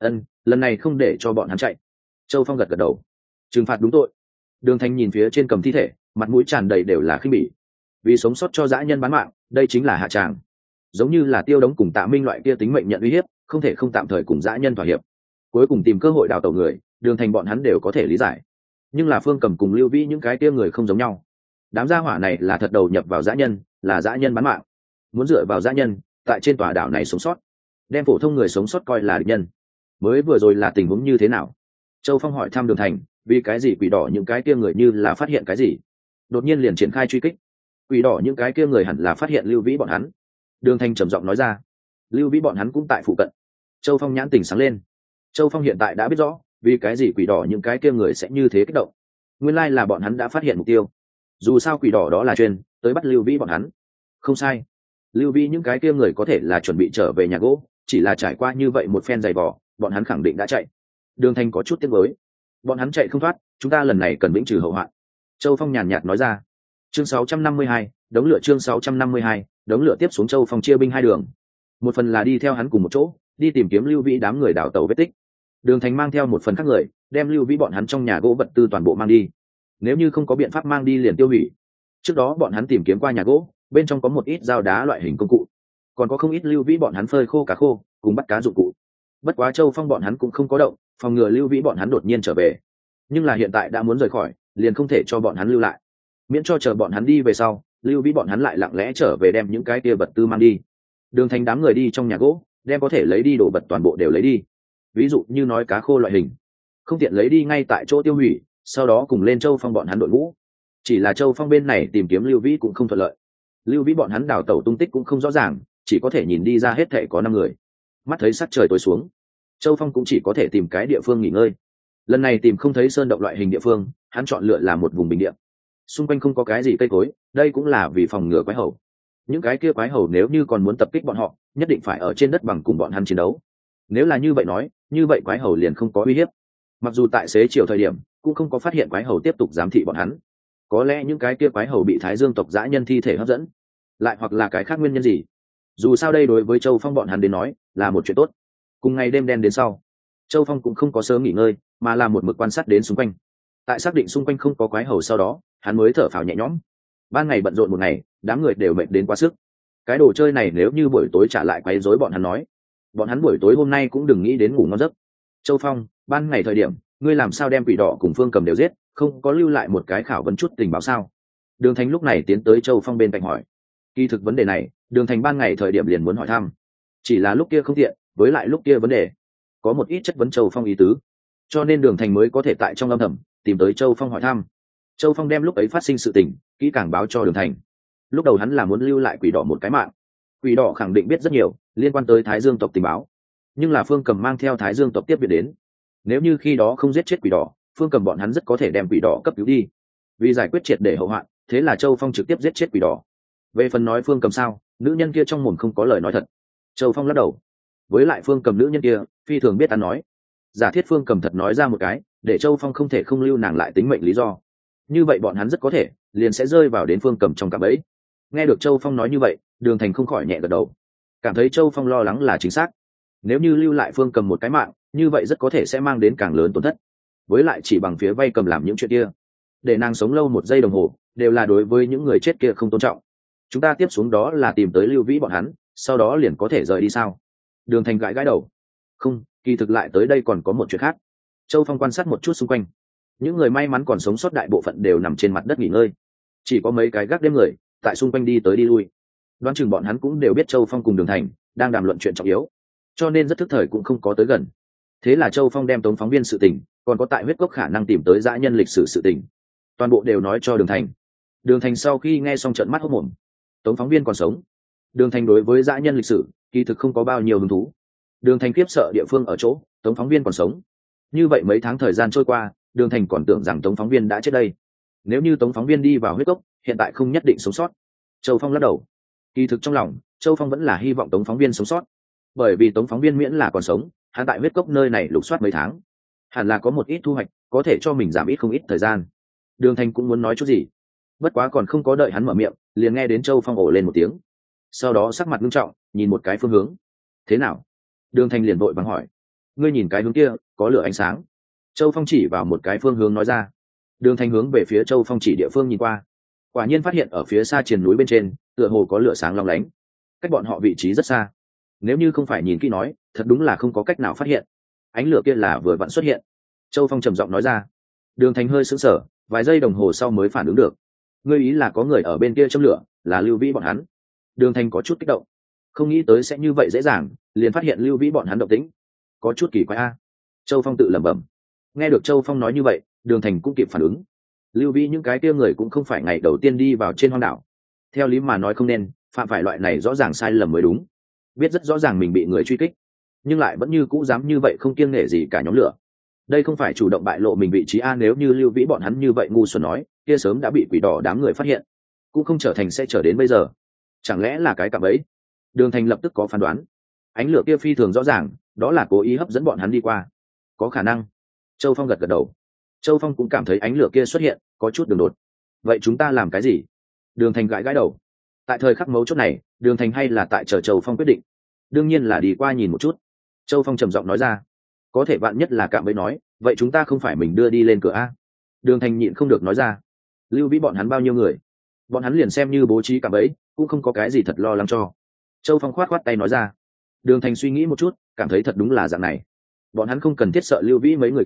[SPEAKER 1] Lần này không để cho bọn hắn chạy. Châu Phong gật gật đầu. Trừng phạt đúng tội. Đường Thành nhìn phía trên Cầm thi thể, mặt mũi tràn đầy đều là khinh bỉ. Vì sống sót cho dã nhân bán mạng, đây chính là hạ tràng. Giống như là Tiêu Đống cùng Tạ Minh loại kia tính mệnh nhận uy hiếp, không thể không tạm thời cùng dã nhân thỏa hiệp. Cuối cùng tìm cơ hội đào tẩu người, Đường Thành bọn hắn đều có thể lý giải. Nhưng là Phương Cầm cùng Lưu Vĩ những cái kia người không giống nhau. Đám gia hỏa này là thật đầu nhập vào dã nhân, là dã nhân bán mạng. Muốn dựa vào dã nhân, tại trên tòa đảo này sống sót, đem phổ thông người sống sót coi là địch nhân. Mới vừa rồi là tình huống như thế nào? Châu Phong hỏi thăm Đường Thành, vì cái gì quỷ đỏ những cái kia người như là phát hiện cái gì, đột nhiên liền triển khai truy kích. Quỷ đỏ những cái kia người hẳn là phát hiện Lưu Vĩ bọn hắn. Đường Thành trầm giọng nói ra. Lưu Vĩ bọn hắn cũng tại phụ cận. Châu Phong nhãn tỉnh sáng lên. Châu Phong hiện tại đã biết rõ vì cái gì quỷ đỏ những cái kia người sẽ như thế kích động. Nguyên lai là bọn hắn đã phát hiện mục tiêu. Dù sao quỷ đỏ đó là chuyên tới bắt Lưu Vĩ bọn hắn. Không sai. Lưu Vĩ những cái kia người có thể là chuẩn bị trở về nhà gỗ, chỉ là trải qua như vậy một phen dày vò, bọn hắn khẳng định đã chạy. Đường Thành có chút tiếc nuối. Bọn hắn chạy không thoát, chúng ta lần này cần vĩnh trừ hậu hoạn. Châu Phong nhàn nhạt nói ra. Chương 652, đống lửa. Chương 652, đống lửa. Tiếp xuống Châu Phong chia binh hai đường. Một phần là đi theo hắn cùng một chỗ, đi tìm kiếm Lưu Vĩ đám người đào tẩu vết tích. Đường Thành mang theo một phần khác người, đem Lưu Vĩ bọn hắn trong nhà gỗ vật tư toàn bộ mang đi. Nếu như không có biện pháp mang đi liền tiêu hủy. Trước đó bọn hắn tìm kiếm qua nhà gỗ, bên trong có một ít dao đá loại hình công cụ, còn có không ít Lưu Vĩ bọn hắn phơi khô cá khô cùng bắt cá dụng cụ. Bất quá Châu Phong bọn hắn cũng không có động, phòng ngừa Lưu Vĩ bọn hắn đột nhiên trở về. Nhưng là hiện tại đã muốn rời khỏi, liền không thể cho bọn hắn lưu lại, miễn cho chờ bọn hắn đi về sau, Lưu Vĩ bọn hắn lại lặng lẽ trở về đem những cái kia vật tư mang đi. Đường Thành đám người đi trong nhà gỗ, đem có thể lấy đi đồ vật toàn bộ đều lấy đi. Ví dụ như nói cá khô loại hình, không tiện lấy đi ngay tại chỗ tiêu hủy, sau đó cùng lên Châu Phong bọn hắn đội ngũ. Chỉ là Châu Phong bên này tìm kiếm Lưu Vĩ cũng không thuận lợi. Lưu Vĩ bọn hắn đào tẩu tung tích cũng không rõ ràng, chỉ có thể nhìn đi ra hết thảy có 5 người. Mắt thấy sắc trời tối xuống, Châu Phong cũng chỉ có thể tìm cái địa phương nghỉ ngơi. Lần này tìm không thấy sơn động loại hình địa phương, hắn chọn lựa là một vùng bình địa. Xung quanh không có cái gì cây cối, đây cũng là vì phòng ngừa quái hầu. Những cái kia quái hầu nếu như còn muốn tập kích bọn họ, nhất định phải ở trên đất bằng cùng bọn hắn chiến đấu. Nếu là như vậy nói, như vậy quái hầu liền không có uy hiếp. Mặc dù tại xế chiều thời điểm, cũng không có phát hiện quái hầu tiếp tục giám thị bọn hắn. Có lẽ những cái kia quái hầu bị Thái Dương tộc dã nhân thi thể hấp dẫn, lại hoặc là cái khác nguyên nhân gì. Dù sao đây đối với Châu Phong bọn hắn đến nói, là một chuyện tốt. Cùng ngày đêm đen đến sau, Châu Phong cũng không có sớm nghỉ ngơi, mà là một mực quan sát đến xung quanh. Tại xác định xung quanh không có quái hầu sau đó, hắn mới thở phào nhẹ nhõm. Ban ngày bận rộn một ngày, đám người đều mệt đến quá sức. Cái đồ chơi này nếu như buổi tối trả lại quấy rối bọn hắn nói, bọn hắn buổi tối hôm nay cũng đừng nghĩ đến ngủ ngon giấc. Châu Phong, ban ngày thời điểm, ngươi làm sao đem quỷ đỏ cùng Phương Cầm đều giết, không có lưu lại một cái khảo vấn chút tình báo sao? Đường Thành lúc này tiến tới Châu Phong bên cạnh hỏi. Kỳ thực vấn đề này, Đường Thành ban ngày thời điểm liền muốn hỏi thăm, chỉ là lúc kia không tiện, với lại lúc kia vấn đề có một ít chất vấn Châu Phong ý tứ, cho nên Đường Thành mới có thể tại trong âm thầm tìm tới Châu Phong hỏi thăm. Châu Phong đem lúc ấy phát sinh sự tình kỹ càng báo cho Đường Thành. Lúc đầu hắn là muốn lưu lại quỷ đỏ một cái mạng. Quỷ đỏ khẳng định biết rất nhiều liên quan tới Thái Dương tộc tình báo, nhưng là Phương Cầm mang theo Thái Dương tộc tiếp viện đến, nếu như khi đó không giết chết quỷ đỏ, Phương Cầm bọn hắn rất có thể đem quỷ đỏ cấp cứu đi. Vì giải quyết triệt để hậu hoạn, thế là Châu Phong trực tiếp giết chết quỷ đỏ. Về phần nói Phương Cầm sao, nữ nhân kia trong mồm không có lời nói thật. Châu Phong lắc đầu. Với lại Phương Cầm nữ nhân kia phi thường biết ăn nói. Giả thiết Phương Cầm thật nói ra một cái, để Châu Phong không thể không lưu nàng lại tính mệnh lý do, như vậy bọn hắn rất có thể liền sẽ rơi vào đến Phương Cầm trong cạm bẫy. Nghe được Châu Phong nói như vậy, Đường Thành không khỏi nhẹ gật đầu, cảm thấy Châu Phong lo lắng là chính xác. Nếu như lưu lại Phương Cầm một cái mạng, như vậy rất có thể sẽ mang đến càng lớn tổn thất. Với lại chỉ bằng phía vay cầm làm những chuyện kia, để nàng sống lâu 1 giây đồng hồ, đều là đối với những người chết kia không tôn trọng. Chúng ta tiếp xuống đó là tìm tới Lưu Vĩ bọn hắn, sau đó liền có thể rời đi sao? Đường Thành gãi gãi đầu. Không, kỳ thực lại tới đây còn có một chuyện khác. Châu Phong quan sát một chút xung quanh. Những người may mắn còn sống sót đại bộ phận đều nằm trên mặt đất nghỉ ngơi, chỉ có mấy cái gác đêm người tại xung quanh đi tới đi lui. Đoán chừng bọn hắn cũng đều biết Châu Phong cùng Đường Thành đang đàm luận chuyện trọng yếu, cho nên rất thức thời cũng không có tới gần. Thế là Châu Phong đem Tống phóng viên sự tình, còn có tại huyết cốc khả năng tìm tới dã nhân lịch sử sự tình, toàn bộ đều nói cho Đường Thành. Đường Thành sau khi nghe xong trợn mắt hốt mồm. Tống phóng viên còn sống. Đường Thành đối với dã nhân lịch sử kỳ thực không có bao nhiêu hứng thú. Đường Thành khiếp sợ địa phương ở chỗ Tống phóng viên còn sống. Như vậy mấy tháng thời gian trôi qua, Đường Thành còn tưởng rằng Tống phóng viên đã chết đây. Nếu như Tống phóng viên đi vào huyết cốc, hiện tại không nhất định sống sót. Châu Phong lắc đầu. Kỳ thực trong lòng Châu Phong vẫn là hy vọng Tống phóng viên sống sót, bởi vì Tống phóng viên miễn là còn sống, hắn tại huyết cốc nơi này lục soát mấy tháng, hẳn là có một ít thu hoạch, có thể cho mình giảm ít không ít thời gian. Đường Thành cũng muốn nói chút gì, bất quá còn không có đợi hắn mở miệng, liền nghe đến Châu Phong ồ lên một tiếng, sau đó sắc mặt nghiêm trọng nhìn một cái phương hướng. Thế nào? Đường Thành liền vội vàng hỏi. Ngươi nhìn cái hướng kia có lửa ánh sáng. Châu Phong chỉ vào một cái phương hướng nói ra. Đường Thành hướng về phía Châu Phong chỉ địa phương nhìn qua, quả nhiên phát hiện ở phía xa triền núi bên trên tựa hồ có lửa sáng long lánh, cách bọn họ vị trí rất xa. Nếu như không phải nhìn kỹ nói, thật đúng là không có cách nào phát hiện ánh lửa kia là vừa vặn xuất hiện. Châu Phong trầm giọng nói ra. Đường Thành hơi sững sờ, vài giây đồng hồ sau mới phản ứng được. Ngươi ý là có người ở bên kia châm lửa, là Lưu Vĩ bọn hắn? Đường Thành có chút kích động. không nghĩ tới sẽ như vậy dễ dàng liền phát hiện lưu vĩ bọn hắn động tĩnh, có chút kỳ quái a. Châu Phong tự lẩm bẩm. Nghe được Châu Phong nói như vậy, Đường Thành cũng kịp phản ứng. Lưu vĩ những cái kia người cũng không phải ngày đầu tiên đi vào trên hoang đảo, theo lý mà nói không nên phạm phải loại này rõ ràng sai lầm mới đúng. Biết rất rõ ràng mình bị người truy kích, nhưng lại vẫn như cũ dám như vậy không kiêng nể gì cả nhóm lửa. Đây không phải chủ động bại lộ mình vị trí a, nếu như lưu vĩ bọn hắn như vậy ngu xuẩn nói, kia sớm đã bị quỷ đỏ đám người phát hiện, cũng không trở thành sẽ trở đến bây giờ. Chẳng lẽ là cái cạm bẫy? Đường Thành lập tức có phán đoán. Ánh lửa kia phi thường rõ ràng, đó là cố ý hấp dẫn bọn hắn đi qua. Có khả năng. Châu Phong gật gật đầu. Châu Phong cũng cảm thấy ánh lửa kia xuất hiện có chút đường đột. Vậy chúng ta làm cái gì? Đường Thành gãi gãi đầu. Tại thời khắc mấu chốt này, Đường Thành hay là tại chờ Châu Phong quyết định? Đương nhiên là đi qua nhìn một chút. Châu Phong trầm giọng nói ra. Có thể vạn nhất là cạm bẫy nói, vậy chúng ta không phải mình đưa đi lên cửa a? Đường Thành nhịn không được nói ra. Lưu vĩ bọn hắn bao nhiêu người? Bọn hắn liền xem như bố trí cạm bẫy, cũng không có cái gì thật lo lắng cho. Châu Phong khoát khoát tay nói ra. Đường Thành suy nghĩ một chút, cảm thấy thật đúng là dạng này. Bọn hắn không cần thiết sợ lưu vĩ mấy người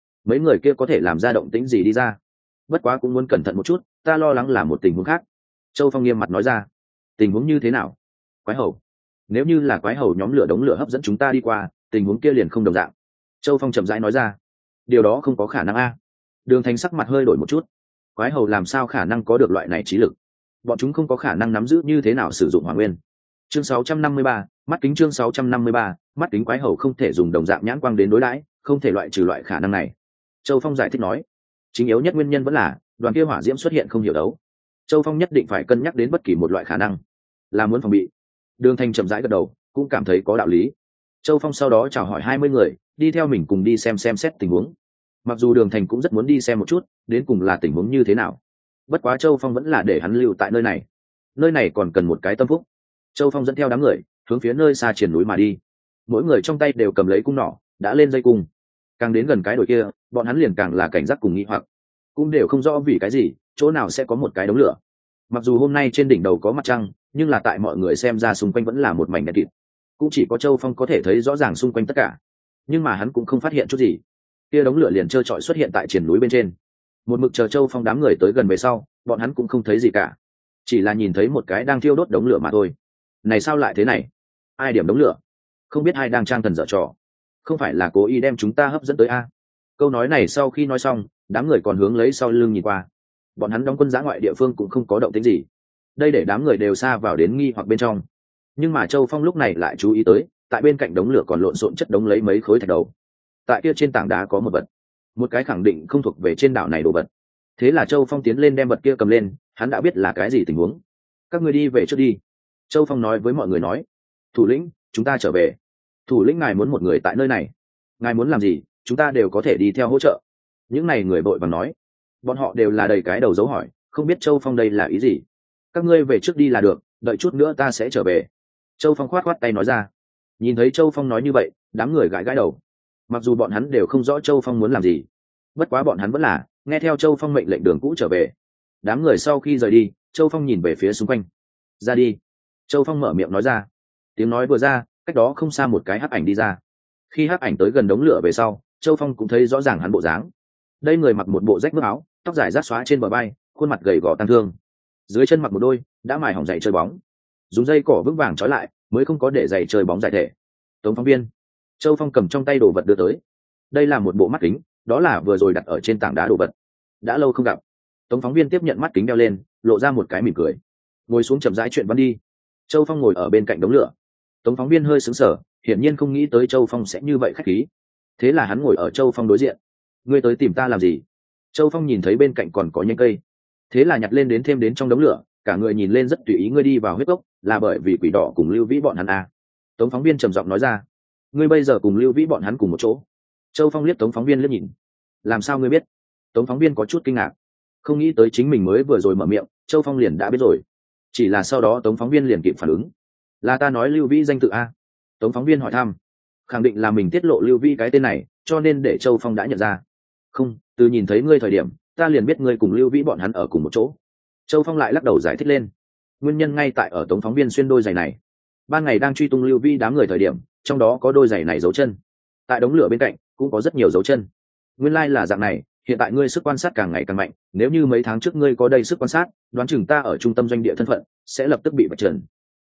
[SPEAKER 1] kia có thể làm ra động tĩnh gì đi ra. Bất quá cũng muốn cẩn thận một chút, ta lo lắng là một tình huống khác. Châu Phong nghiêm mặt nói ra. Tình huống như thế nào? Quái hầu. Nếu như là quái hầu nhóm lửa đống lửa hấp dẫn chúng ta đi qua, tình huống kia liền không đồng dạng. Châu Phong chậm rãi nói ra. Điều đó không có khả năng a. Đường Thành sắc mặt hơi đổi một chút. Quái hầu làm sao khả năng có được loại này trí lực? Bọn chúng không có khả năng nắm giữ như thế nào sử dụng hỏa nguyên. Chương 653, mắt kính. Chương 653, mắt kính. Quái hầu không thể dùng đồng dạng nhãn quang đến đối đãi, không thể loại trừ loại khả năng này. Châu Phong giải thích nói. Chính yếu nhất nguyên nhân vẫn là đoàn kia hỏa diễm xuất hiện không hiểu đấu. Châu Phong nhất định phải cân nhắc đến bất kỳ một loại khả năng, là muốn phòng bị. Đường Thành chậm rãi gật đầu, cũng cảm thấy có đạo lý. Châu Phong sau đó chào hỏi 20 người, đi theo mình cùng đi xem xét tình huống. Mặc dù Đường Thành cũng rất muốn đi xem một chút, đến cùng là tình huống như thế nào. Bất quá Châu Phong vẫn là để hắn lưu tại nơi này. Nơi này còn cần một cái tâm phúc. Châu Phong dẫn theo đám người, hướng phía nơi xa triển núi mà đi. Mỗi người trong tay đều cầm lấy cung nỏ, đã lên dây cung. Càng đến gần cái đồi kia, bọn hắn liền càng là cảnh giác cùng nghi hoặc, cũng đều không rõ vì cái gì, chỗ nào sẽ có một cái đống lửa. Mặc dù hôm nay trên đỉnh đầu có mặt trăng, nhưng là tại mọi người xem ra xung quanh vẫn là một mảnh đen kịt. Cũng chỉ có Châu Phong có thể thấy rõ ràng xung quanh tất cả, nhưng mà hắn cũng không phát hiện chút gì. Kia đống lửa liền trơ trọi xuất hiện tại triển núi bên trên. Một mực chờ Châu Phong đám người tới gần về sau, bọn hắn cũng không thấy gì cả, chỉ là nhìn thấy một cái đang thiêu đốt đống lửa mà thôi. Này sao lại thế này? Ai điểm đống lửa? Không biết ai đang trang thần dở trò? Không phải là cố ý đem chúng ta hấp dẫn tới a? Câu nói này sau khi nói xong, đám người còn hướng lấy sau lưng nhìn qua. Bọn hắn đóng quân giã ngoại địa phương cũng không có động tĩnh gì, đây để đám người đều xa vào đến nghi hoặc bên trong. Nhưng mà Châu Phong lúc này lại chú ý tới, tại bên cạnh đống lửa còn lộn xộn chất đống lấy mấy khối thạch đầu. Tại kia trên tảng đá có một vật, một cái khẳng định không thuộc về trên đảo này đồ vật. Thế là Châu Phong tiến lên đem vật kia cầm lên, hắn đã biết là cái gì tình huống. Các người đi về trước đi. Châu Phong nói với mọi người nói. Thủ lĩnh, chúng ta trở về. Thủ lĩnh ngài muốn một người tại nơi này, ngài muốn làm gì chúng ta đều có thể đi theo hỗ trợ. Những này người vội vàng nói. Bọn họ đều là đầy cái đầu dấu hỏi, không biết Châu Phong đây là ý gì. Các ngươi về trước đi là được, đợi chút nữa ta sẽ trở về. Châu Phong khoát khoát tay nói ra. Nhìn thấy Châu Phong nói như vậy, đám người gãi gãi đầu. Mặc dù bọn hắn đều không rõ Châu Phong muốn làm gì, bất quá bọn hắn vẫn là nghe theo Châu Phong mệnh lệnh đường cũ trở về. Đám người sau khi rời đi, Châu Phong nhìn về phía xung quanh. Ra đi. Châu Phong mở miệng nói ra. Tiếng nói vừa ra, cách đó không xa một cái hắc ảnh đi ra. Khi hắc ảnh tới gần đống lửa về sau, Châu Phong cũng thấy rõ ràng hắn bộ dáng. Đây người mặc một bộ rách mướp áo, tóc dài rác xóa trên bờ vai, khuôn mặt gầy gò tăng thương. Dưới chân mặc một đôi đã mài hỏng giày chơi bóng, dùng dây cỏ vững vàng trói lại, mới không có để giày chơi bóng giải thể. Tống phóng viên. Châu Phong cầm trong tay đồ vật đưa tới. Đây là một bộ mắt kính, đó là vừa rồi đặt ở trên tảng đá đồ vật. Đã lâu không gặp. Tống phóng viên tiếp nhận mắt kính đeo lên, lộ ra một cái mỉm cười, ngồi xuống chậm rãi chuyện văn đi. Châu Phong ngồi ở bên cạnh đống lửa. Tống phóng viên hơi sững sờ, hiển nhiên không nghĩ tới Châu Phong sẽ như vậy khách khí. Thế là hắn ngồi ở Châu Phong đối diện. Ngươi tới tìm ta làm gì? Châu Phong nhìn thấy bên cạnh còn có nhánh cây, thế là nhặt lên đến thêm đến trong đống lửa. Cả người nhìn lên rất tùy ý. Ngươi đi vào huyết cốc là bởi vì quỷ đỏ cùng Lưu Vĩ bọn hắn à? Tống phóng viên trầm giọng nói ra. Ngươi bây giờ cùng Lưu Vĩ bọn hắn cùng một chỗ? Châu Phong liếc Tống phóng viên liếc nhìn. Làm sao ngươi biết? Tống phóng viên có chút kinh ngạc, không nghĩ tới chính mình mới vừa rồi mở miệng, Châu Phong liền đã biết rồi. Chỉ là sau đó Tống phóng viên liền kịp phản ứng. Là ta nói Lưu Vĩ danh tự a? Tống phóng viên hỏi thăm. Khẳng định là mình tiết lộ Lưu Vĩ cái tên này, cho nên để Châu Phong đã nhận ra. Không, từ nhìn thấy ngươi thời điểm, ta liền biết ngươi cùng Lưu Vĩ bọn hắn ở cùng một chỗ. Châu Phong lại lắc đầu giải thích lên. Nguyên nhân ngay tại ở Tống phóng viên xuyên đôi giày này. Ban ngày đang truy tung Lưu Vĩ đám người thời điểm, trong đó có đôi giày này dấu chân. Tại đống lửa bên cạnh cũng có rất nhiều dấu chân. Nguyên lai là dạng này. Hiện tại ngươi sức quan sát càng ngày càng mạnh, nếu như mấy tháng trước ngươi có đầy sức quan sát, đoán chừng ta ở trung tâm doanh địa thân phận sẽ lập tức bị vạch trần.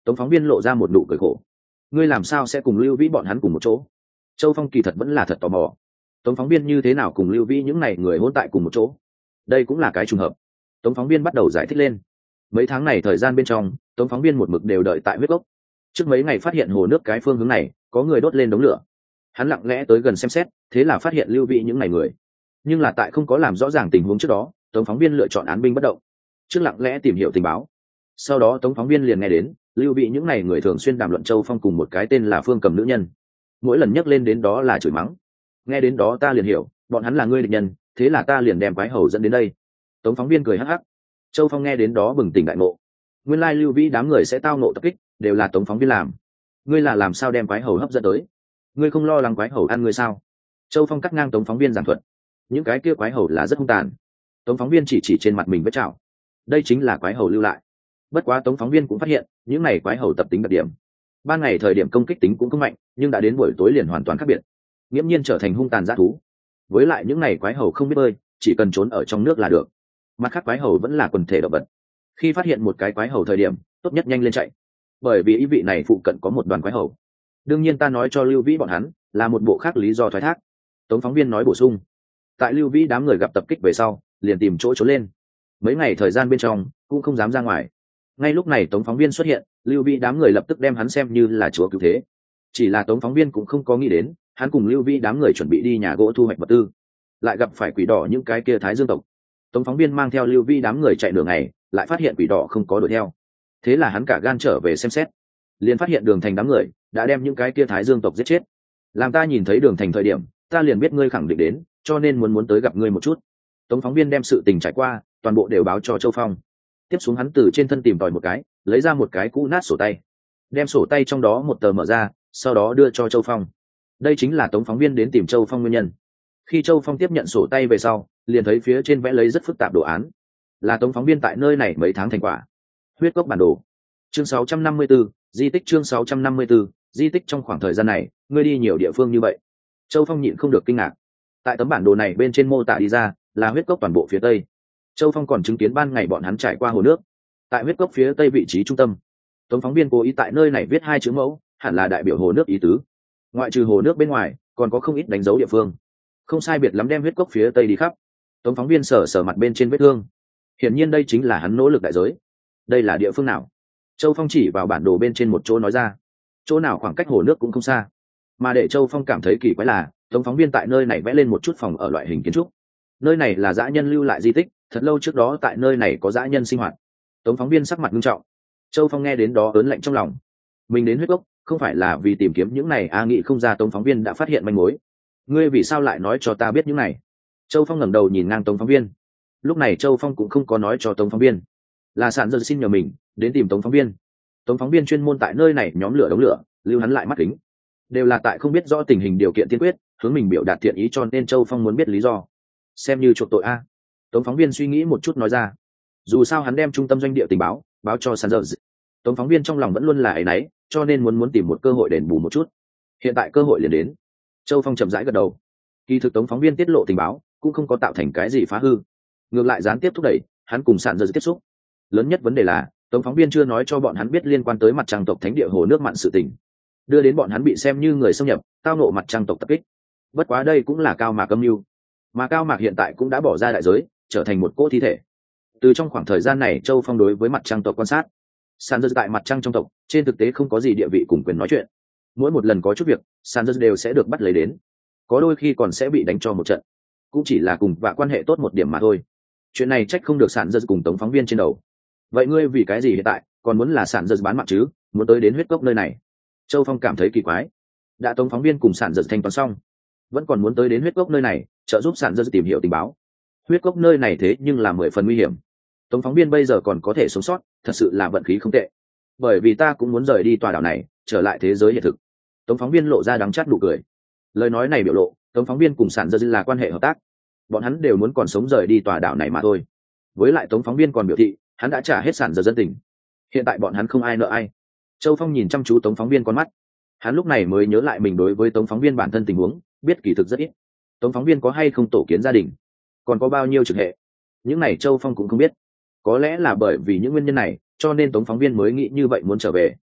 [SPEAKER 1] Tống phóng viên lộ ra một nụ cười khổ. Ngươi làm sao sẽ cùng Lưu Vĩ bọn hắn cùng một chỗ? Châu Phong kỳ thật vẫn là thật tò mò. Tống phóng viên như thế nào cùng Lưu Vĩ những này người hôn tại cùng một chỗ? Đây cũng là cái trùng hợp. Tống phóng viên bắt đầu giải thích lên. Mấy tháng này thời gian bên trong, Tống phóng viên một mực đều đợi tại huyết gốc. Trước mấy ngày phát hiện hồ nước cái phương hướng này có người đốt lên đống lửa, hắn lặng lẽ tới gần xem xét, thế là phát hiện Lưu Vĩ những ngày người. Nhưng là tại không có làm rõ ràng tình huống trước đó, Tống phóng viên lựa chọn án binh bất động, trước lặng lẽ tìm hiểu tình báo. Sau đó Tống phóng viên liền nghe đến Lưu Vĩ những ngày người thường xuyên đàm luận Châu Phong cùng một cái tên là Phương Cầm nữ nhân, mỗi lần nhắc lên đến đó là chửi mắng. Nghe đến đó ta liền hiểu, bọn hắn là ngươi địch nhân, thế là ta liền đem quái hầu dẫn đến đây. Tống phóng viên cười hắc hắc. Châu Phong nghe đến đó bừng tỉnh đại ngộ, nguyên lai Lưu Vĩ đám người sẽ tao ngộ tập kích đều là Tống phóng viên làm. Ngươi là làm sao đem quái hầu hấp dẫn tới? Ngươi không lo lắng quái hầu ăn ngươi sao? Châu Phong cắt ngang Tống phóng viên giảng thuật. Những cái kia quái hầu là rất hung tàn. Tống phóng viên chỉ trên mặt mình vết chảo. Đây chính là quái hầu lưu lại. Bất quá Tống phóng viên cũng phát hiện những này quái hầu tập tính đặc điểm. Ban ngày thời điểm công kích tính cũng không mạnh, nhưng đã đến buổi tối liền hoàn toàn khác biệt, nghiễm nhiên trở thành hung tàn dã thú. Với lại những này quái hầu không biết bơi, chỉ cần trốn ở trong nước là được. Mặt khác quái hầu vẫn là quần thể động vật. Khi phát hiện một cái quái hầu thời điểm, tốt nhất nhanh lên chạy, bởi vì ý vị này phụ cận có một đoàn quái hầu. Đương nhiên ta nói cho Lưu Vĩ bọn hắn là một bộ khác lý do thoái thác. Tống phóng viên nói bổ sung. Tại Lưu Vĩ đám người gặp tập kích về sau, liền tìm chỗ trốn lên. Mấy ngày thời gian bên trong cũng không dám ra ngoài. Ngay lúc này Tống phóng viên xuất hiện, Lưu Vĩ đám người lập tức đem hắn xem như là chúa cứu thế. Chỉ là Tống phóng viên cũng không có nghĩ đến, hắn cùng Lưu Vĩ đám người chuẩn bị đi nhà gỗ thu hoạch vật tư, lại gặp phải quỷ đỏ những cái kia Thái Dương tộc. Tống phóng viên mang theo Lưu Vĩ đám người chạy đường này, lại phát hiện quỷ đỏ không có đuổi theo. Thế là hắn cả gan trở về xem xét, liền phát hiện Đường Thành đám người đã đem những cái kia Thái Dương tộc giết chết. Làm ta nhìn thấy Đường Thành thời điểm, ta liền biết ngươi khẳng định đến, cho nên muốn tới gặp ngươi một chút. Tống phóng viên đem sự tình trải qua toàn bộ đều báo cho Châu Phong. Tiếp xuống hắn từ trên thân tìm tòi một cái, lấy ra một cái cũ nát sổ tay, đem sổ tay trong đó một tờ mở ra, sau đó đưa cho Châu Phong. Đây chính là Tống phóng viên đến tìm Châu Phong nguyên nhân. Khi Châu Phong tiếp nhận sổ tay về sau, liền thấy phía trên vẽ lấy rất phức tạp đồ án, là Tống phóng viên tại nơi này mấy tháng thành quả. Huyết cốc bản đồ. Chương 654, di tích. Chương 654, di tích. Trong khoảng thời gian này, ngươi đi nhiều địa phương như vậy. Châu Phong nhịn không được kinh ngạc. Tại tấm bản đồ này bên trên mô tả đi ra là huyết cốc toàn bộ phía tây. Châu Phong còn chứng kiến ban ngày bọn hắn trải qua hồ nước. Tại huyết cốc phía tây vị trí trung tâm, Tống phóng viên cố ý tại nơi này viết hai chữ mẫu, hẳn là đại biểu hồ nước ý tứ. Ngoại trừ hồ nước bên ngoài, còn có không ít đánh dấu địa phương. Không sai biệt lắm đem huyết cốc phía tây đi khắp. Tống phóng viên sờ mặt bên trên vết thương. Hiển nhiên đây chính là hắn nỗ lực đại giới. Đây là địa phương nào? Châu Phong chỉ vào bản đồ bên trên một chỗ nói ra. Chỗ nào khoảng cách hồ nước cũng không xa. Mà để Châu Phong cảm thấy kỳ quái là, Tống phóng viên tại nơi này vẽ lên một chút phòng ở loại hình kiến trúc. Nơi này là dã nhân lưu lại di tích, thật lâu trước đó tại nơi này có dã nhân sinh hoạt. Tống phóng viên sắc mặt nghiêm trọng. Châu Phong nghe đến đó ớn lạnh trong lòng. Mình đến huyết cốc không phải là vì tìm kiếm những này, nghĩ không ra Tống phóng viên đã phát hiện manh mối. Ngươi vì sao lại nói cho ta biết những này? Châu Phong ngẩng đầu nhìn ngang Tống phóng viên. Lúc này Châu Phong cũng không có nói cho Tống phóng viên, là Sản Dơ xin nhờ mình đến tìm Tống phóng viên. Tống phóng viên chuyên môn tại nơi này nhóm lửa đống lửa, lưu hắn lại mắt kính, đều là tại không biết rõ tình hình điều kiện tiên quyết, hướng mình biểu đạt thiện ý, cho nên Châu Phong muốn biết lý do, xem như chuộc tội a. Tống phóng viên suy nghĩ một chút nói ra. Dù sao hắn đem trung tâm doanh địa tình báo báo cho Sản Dơ. Tống phóng viên trong lòng vẫn luôn là áy náy, cho nên muốn tìm một cơ hội đền bù một chút. Hiện tại cơ hội liền đến. Châu Phong chậm rãi gật đầu. Kỳ thực Tống phóng viên tiết lộ tình báo cũng không có tạo thành cái gì phá hư, ngược lại gián tiếp thúc đẩy hắn cùng Sản Dơ tiếp xúc. Lớn nhất vấn đề là Tống phóng viên chưa nói cho bọn hắn biết liên quan tới mặt trăng tộc thánh địa hồ nước mặn sự tình, đưa đến bọn hắn bị xem như người xâm nhập, tao nộ mặt trăng tộc tập kích. Bất quá đây cũng là Cao Mạc âm mưu, mà Cao Mạc hiện tại cũng đã bỏ ra đại giới, trở thành một cỗ thi thể. Từ trong khoảng thời gian này Châu Phong đối với mặt trăng tộc quan sát, Sản Dơ tại mặt trăng trong tộc trên thực tế không có gì địa vị cùng quyền nói chuyện. Mỗi một lần có chút việc, Sản Dơ đều sẽ được bắt lấy đến, có đôi khi còn sẽ bị đánh cho một trận, cũng chỉ là cùng vạ quan hệ tốt một điểm mà thôi. Chuyện này trách không được Sản Dơ cùng Tống phóng viên trên đầu. Vậy ngươi vì cái gì hiện tại còn muốn là Sản Dơ bán mạng chứ, muốn tới đến huyết cốc nơi này? Châu Phong cảm thấy kỳ quái. Đã Tống phóng viên cùng Sản Dơ thanh toán xong, vẫn còn muốn tới đến huyết cốc nơi này trợ giúp Sản Dơ tìm hiểu tình báo. Huyết cốc nơi này thế nhưng là 10 phần nguy hiểm. Tống phóng viên bây giờ còn có thể sống sót, thật sự là vận khí không tệ. Bởi vì ta cũng muốn rời đi tòa đảo này, trở lại thế giới hiện thực. Tống phóng viên lộ ra đắng chát nụ cười. Lời nói này biểu lộ Tống phóng viên cùng Sản Dơ là quan hệ hợp tác, bọn hắn đều muốn còn sống rời đi tòa đảo này mà thôi. Với lại Tống phóng viên còn biểu thị hắn đã trả hết Sản Dơ dân tình, hiện tại bọn hắn không ai nợ ai. Châu Phong nhìn chăm chú Tống phóng viên con mắt, hắn lúc này mới nhớ lại mình đối với Tống phóng viên bản thân tình huống biết kỳ thực rất ít. Tống phóng viên có hay không tổ kiến gia đình, còn có bao nhiêu trực hệ, những này Châu Phong cũng không biết. Có lẽ là bởi vì những nguyên nhân này cho nên Tống phóng viên mới nghĩ như vậy muốn trở về.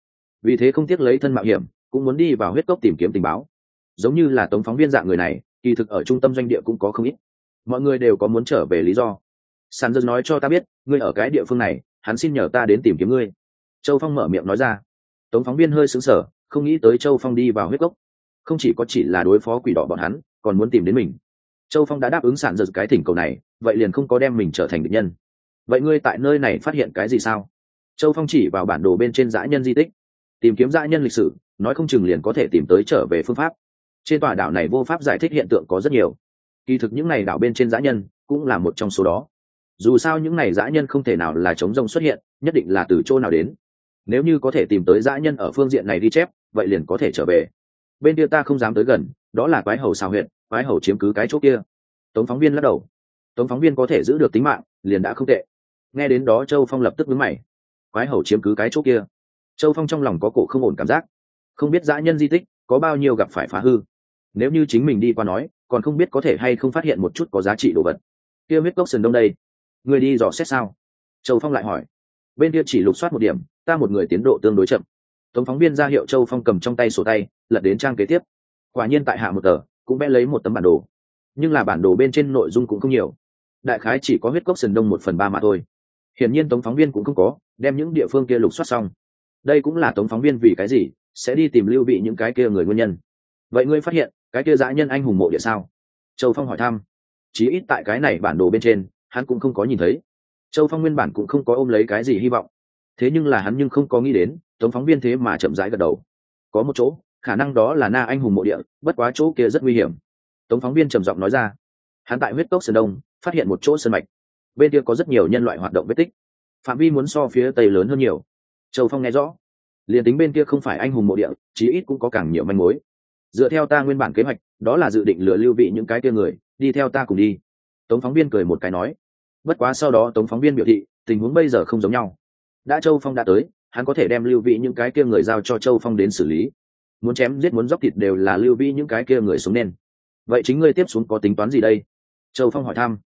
[SPEAKER 1] vì thế không tiếc lấy thân mạo hiểm cũng muốn đi vào huyết cốc tìm kiếm tình báo. Giống như là tống phóng viên dạng người này kỳ thực ở trung tâm doanh địa cũng có không ít, mọi người đều có muốn trở về lý do. Sàn dân nói cho ta biết ngươi ở cái địa phương này, hắn xin nhờ ta đến tìm kiếm ngươi. Châu Phong mở miệng nói ra. Tống phóng viên hơi sững sờ, không nghĩ tới Châu Phong đi vào huyết cốc không chỉ là đối phó quỷ đỏ bọn hắn, còn muốn tìm đến mình. Châu Phong đã đáp ứng Sàn giật cái thỉnh cầu này, vậy liền không có đem mình trở thành địch nhân. Vậy ngươi tại nơi này phát hiện cái gì sao? Châu Phong chỉ vào bản đồ bên trên dã nhân di tích. Tìm kiếm dã nhân lịch sử, nói không chừng liền có thể tìm tới trở về phương pháp. Trên tòa đảo này vô pháp giải thích hiện tượng có rất nhiều, kỳ thực những này đảo bên trên dã nhân cũng là một trong số đó. Dù sao những này dã nhân không thể nào là chống rông xuất hiện, nhất định là từ chỗ nào đến. Nếu như có thể tìm tới dã nhân ở phương diện này ghi chép, vậy liền có thể trở về. Bên kia ta không dám tới gần, đó là quái hầu xào huyện, quái hầu chiếm cứ cái chỗ kia. Tống phóng viên lắc đầu. Tống phóng viên có thể giữ được tính mạng liền đã không tệ. Nghe đến đó Châu Phong lập tức nhướng mày. Quái hầu chiếm cứ cái chỗ kia. Châu Phong trong lòng có cổ không ổn cảm giác, không biết dã nhân di tích có bao nhiêu gặp phải phá hư. Nếu như chính mình đi qua nói, còn không biết có thể hay không phát hiện một chút có giá trị đồ vật. Kia huyết cốc sườn đông đây, người đi dò xét sao? Châu Phong lại hỏi. Bên kia chỉ lục soát một điểm, ta một người tiến độ tương đối chậm. Tống phóng viên ra hiệu Châu Phong cầm trong tay sổ tay, lật đến trang kế tiếp. Quả nhiên tại hạ một tờ, cũng vẽ lấy một tấm bản đồ, nhưng là bản đồ bên trên nội dung cũng không nhiều, đại khái chỉ có huyết cốc sườn đông 1/3 mà thôi. Hiển nhiên Tống phóng viên cũng không có đem những địa phương kia lục soát xong. Đây cũng là Tống phóng viên vì cái gì sẽ đi tìm lưu vị những cái kia người nguyên nhân. Vậy ngươi phát hiện cái kia dã nhân anh hùng mộ địa sao? Châu Phong hỏi thăm. Chí ít tại cái này bản đồ bên trên hắn cũng không có nhìn thấy. Châu Phong nguyên bản cũng không có ôm lấy cái gì hy vọng, thế nhưng là hắn không có nghĩ đến Tống phóng viên thế mà chậm rãi gật đầu. Có một chỗ khả năng đó là Na anh hùng mộ địa, bất quá chỗ kia rất nguy hiểm. Tống phóng viên trầm giọng nói ra. Hắn tại huyết cốc sơn đông phát hiện một chỗ sơn mạch, bên kia có rất nhiều nhân loại hoạt động vết tích, phạm vi muốn so phía tây lớn hơn nhiều. Châu Phong nghe rõ, liền tính bên kia không phải anh hùng mộ địa, chí ít cũng có càng nhiều manh mối. Dựa theo ta nguyên bản kế hoạch, đó là dự định lừa lưu vị những cái kia người đi theo ta cùng đi. Tống phóng viên cười một cái nói. Bất quá sau đó Tống phóng viên biểu thị tình huống bây giờ không giống nhau. Đã Châu Phong đã tới, hắn có thể đem lưu vị những cái kia người giao cho Châu Phong đến xử lý. Muốn chém giết muốn dốc thịt đều là lưu vị những cái kia người xuống nên. Vậy chính ngươi tiếp xuống có tính toán gì đây? Châu Phong hỏi thăm.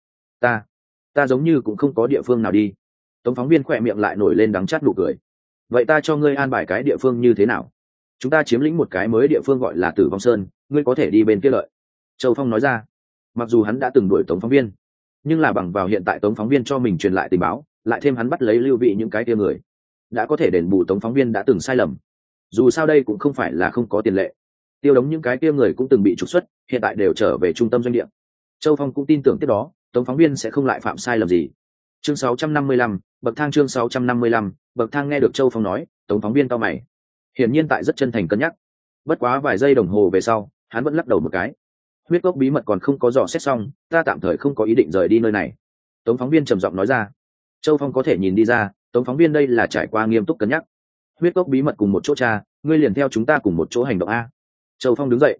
[SPEAKER 1] Ta giống như cũng không có địa phương nào đi. Tống phóng viên khỏe miệng lại nổi lên đắng chát nụ cười. Vậy ta cho ngươi an bài cái địa phương như thế nào? Chúng ta chiếm lĩnh một cái mới địa phương gọi là Tử Vong Sơn, ngươi có thể đi bên kia lợi. Châu Phong nói ra. Mặc dù hắn đã từng đuổi Tống phóng viên, nhưng là bằng vào hiện tại Tống phóng viên cho mình truyền lại tình báo, lại thêm hắn bắt lấy lưu vị những cái kia người, đã có thể đền bù Tống phóng viên đã từng sai lầm. Dù sao đây cũng không phải là không có tiền lệ, tiêu đống những cái kia người cũng từng bị trục xuất, hiện tại đều trở về trung tâm doanh địa. Châu Phong cũng tin tưởng tiếp đó Tống phóng viên sẽ không lại phạm sai lầm gì. Chương 655, bậc thang. Chương 655, bậc thang. Nghe được Châu Phong nói, Tống phóng viên cau mày, hiển nhiên tại rất chân thành cân nhắc. Bất quá vài giây đồng hồ về sau, hắn vẫn lắc đầu một cái. Huyết cốc bí mật còn không có dò xét xong, ta tạm thời không có ý định rời đi nơi này. Tống phóng viên trầm giọng nói ra. Châu Phong có thể nhìn đi ra, Tống phóng viên đây là trải qua nghiêm túc cân nhắc. Huyết cốc bí mật cùng một chỗ cha, ngươi liền theo chúng ta cùng một chỗ hành động a. Châu Phong đứng dậy.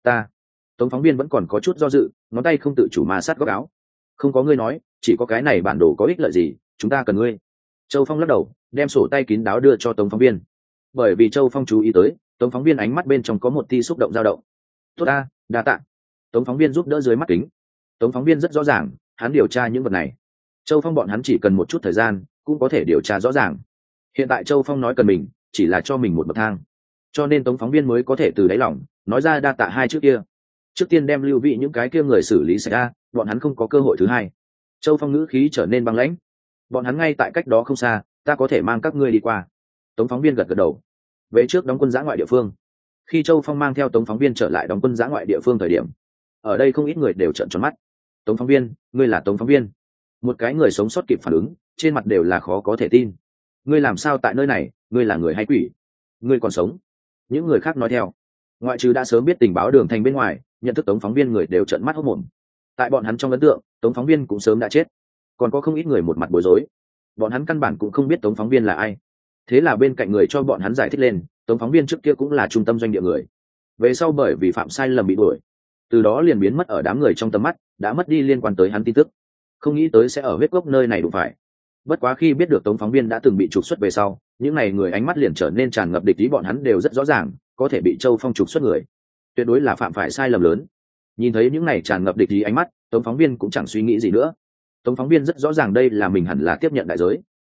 [SPEAKER 1] Tống phóng viên vẫn còn có chút do dự, ngón tay không tự chủ mà sát góc áo. Không có ngươi nói, chỉ có cái này bản đồ có ích lợi gì, chúng ta cần ngươi. Châu Phong lắc đầu, đem sổ tay kín đáo đưa cho Tống phóng viên. Bởi vì Châu Phong chú ý tới, Tống phóng viên ánh mắt bên trong có một tia xúc động dao động. Tốt a, đa tạ. Tống phóng viên giúp đỡ dưới mắt kính. Tống phóng viên rất rõ ràng, hắn điều tra những vật này. Châu Phong bọn hắn chỉ cần một chút thời gian, cũng có thể điều tra rõ ràng. Hiện tại Châu Phong nói cần mình, chỉ là cho mình một bậc thang, cho nên Tống phóng viên mới có thể từ đáy lòng nói ra đa tạ hai chữ kia. Trước tiên đem lưu vị những cái kia người xử lý sạch ra, bọn hắn không có cơ hội thứ hai. Châu Phong ngữ khí trở nên băng lãnh. Bọn hắn ngay tại cách đó không xa, ta có thể mang các ngươi đi qua. Tống phóng viên gật gật đầu. Về trước đóng quân giã ngoại địa phương. Khi Châu Phong mang theo Tống phóng viên trở lại đóng quân giã ngoại địa phương thời điểm, ở đây không ít người đều trợn tròn mắt. Tống phóng viên, ngươi là Tống phóng viên? Một cái người sống sót kịp phản ứng, trên mặt đều là khó có thể tin. Ngươi làm sao tại nơi này, ngươi là người hay quỷ? Ngươi còn sống? Những người khác nói theo. Ngoại trừ đã sớm biết tình báo Đường Thành bên ngoài, nhận thức Tống phóng viên người đều trợn mắt hốt mồm. Tại bọn hắn trong ấn tượng, Tống phóng viên cũng sớm đã chết. Còn có không ít người một mặt bối rối. Bọn hắn căn bản cũng không biết Tống phóng viên là ai. Thế là bên cạnh người cho bọn hắn giải thích lên, Tống phóng viên trước kia cũng là trung tâm doanh địa người. Về sau bởi vì phạm sai lầm bị đuổi, từ đó liền biến mất ở đám người trong tầm mắt, đã mất đi liên quan tới hắn tin tức. Không nghĩ tới sẽ ở huyết cốc nơi này đụng phải. Bất quá khi biết được Tống phóng viên đã từng bị trục xuất về sau, những này người ánh mắt liền trở nên tràn ngập địch ý. Bọn hắn đều rất rõ ràng, có thể bị Châu Phong trục xuất người, tuyệt đối là phạm phải sai lầm lớn. Nhìn thấy những này tràn ngập địch ý ánh mắt, Tống phóng viên cũng chẳng suy nghĩ gì nữa. Tống phóng viên rất rõ ràng đây là mình hẳn là tiếp nhận đại giới.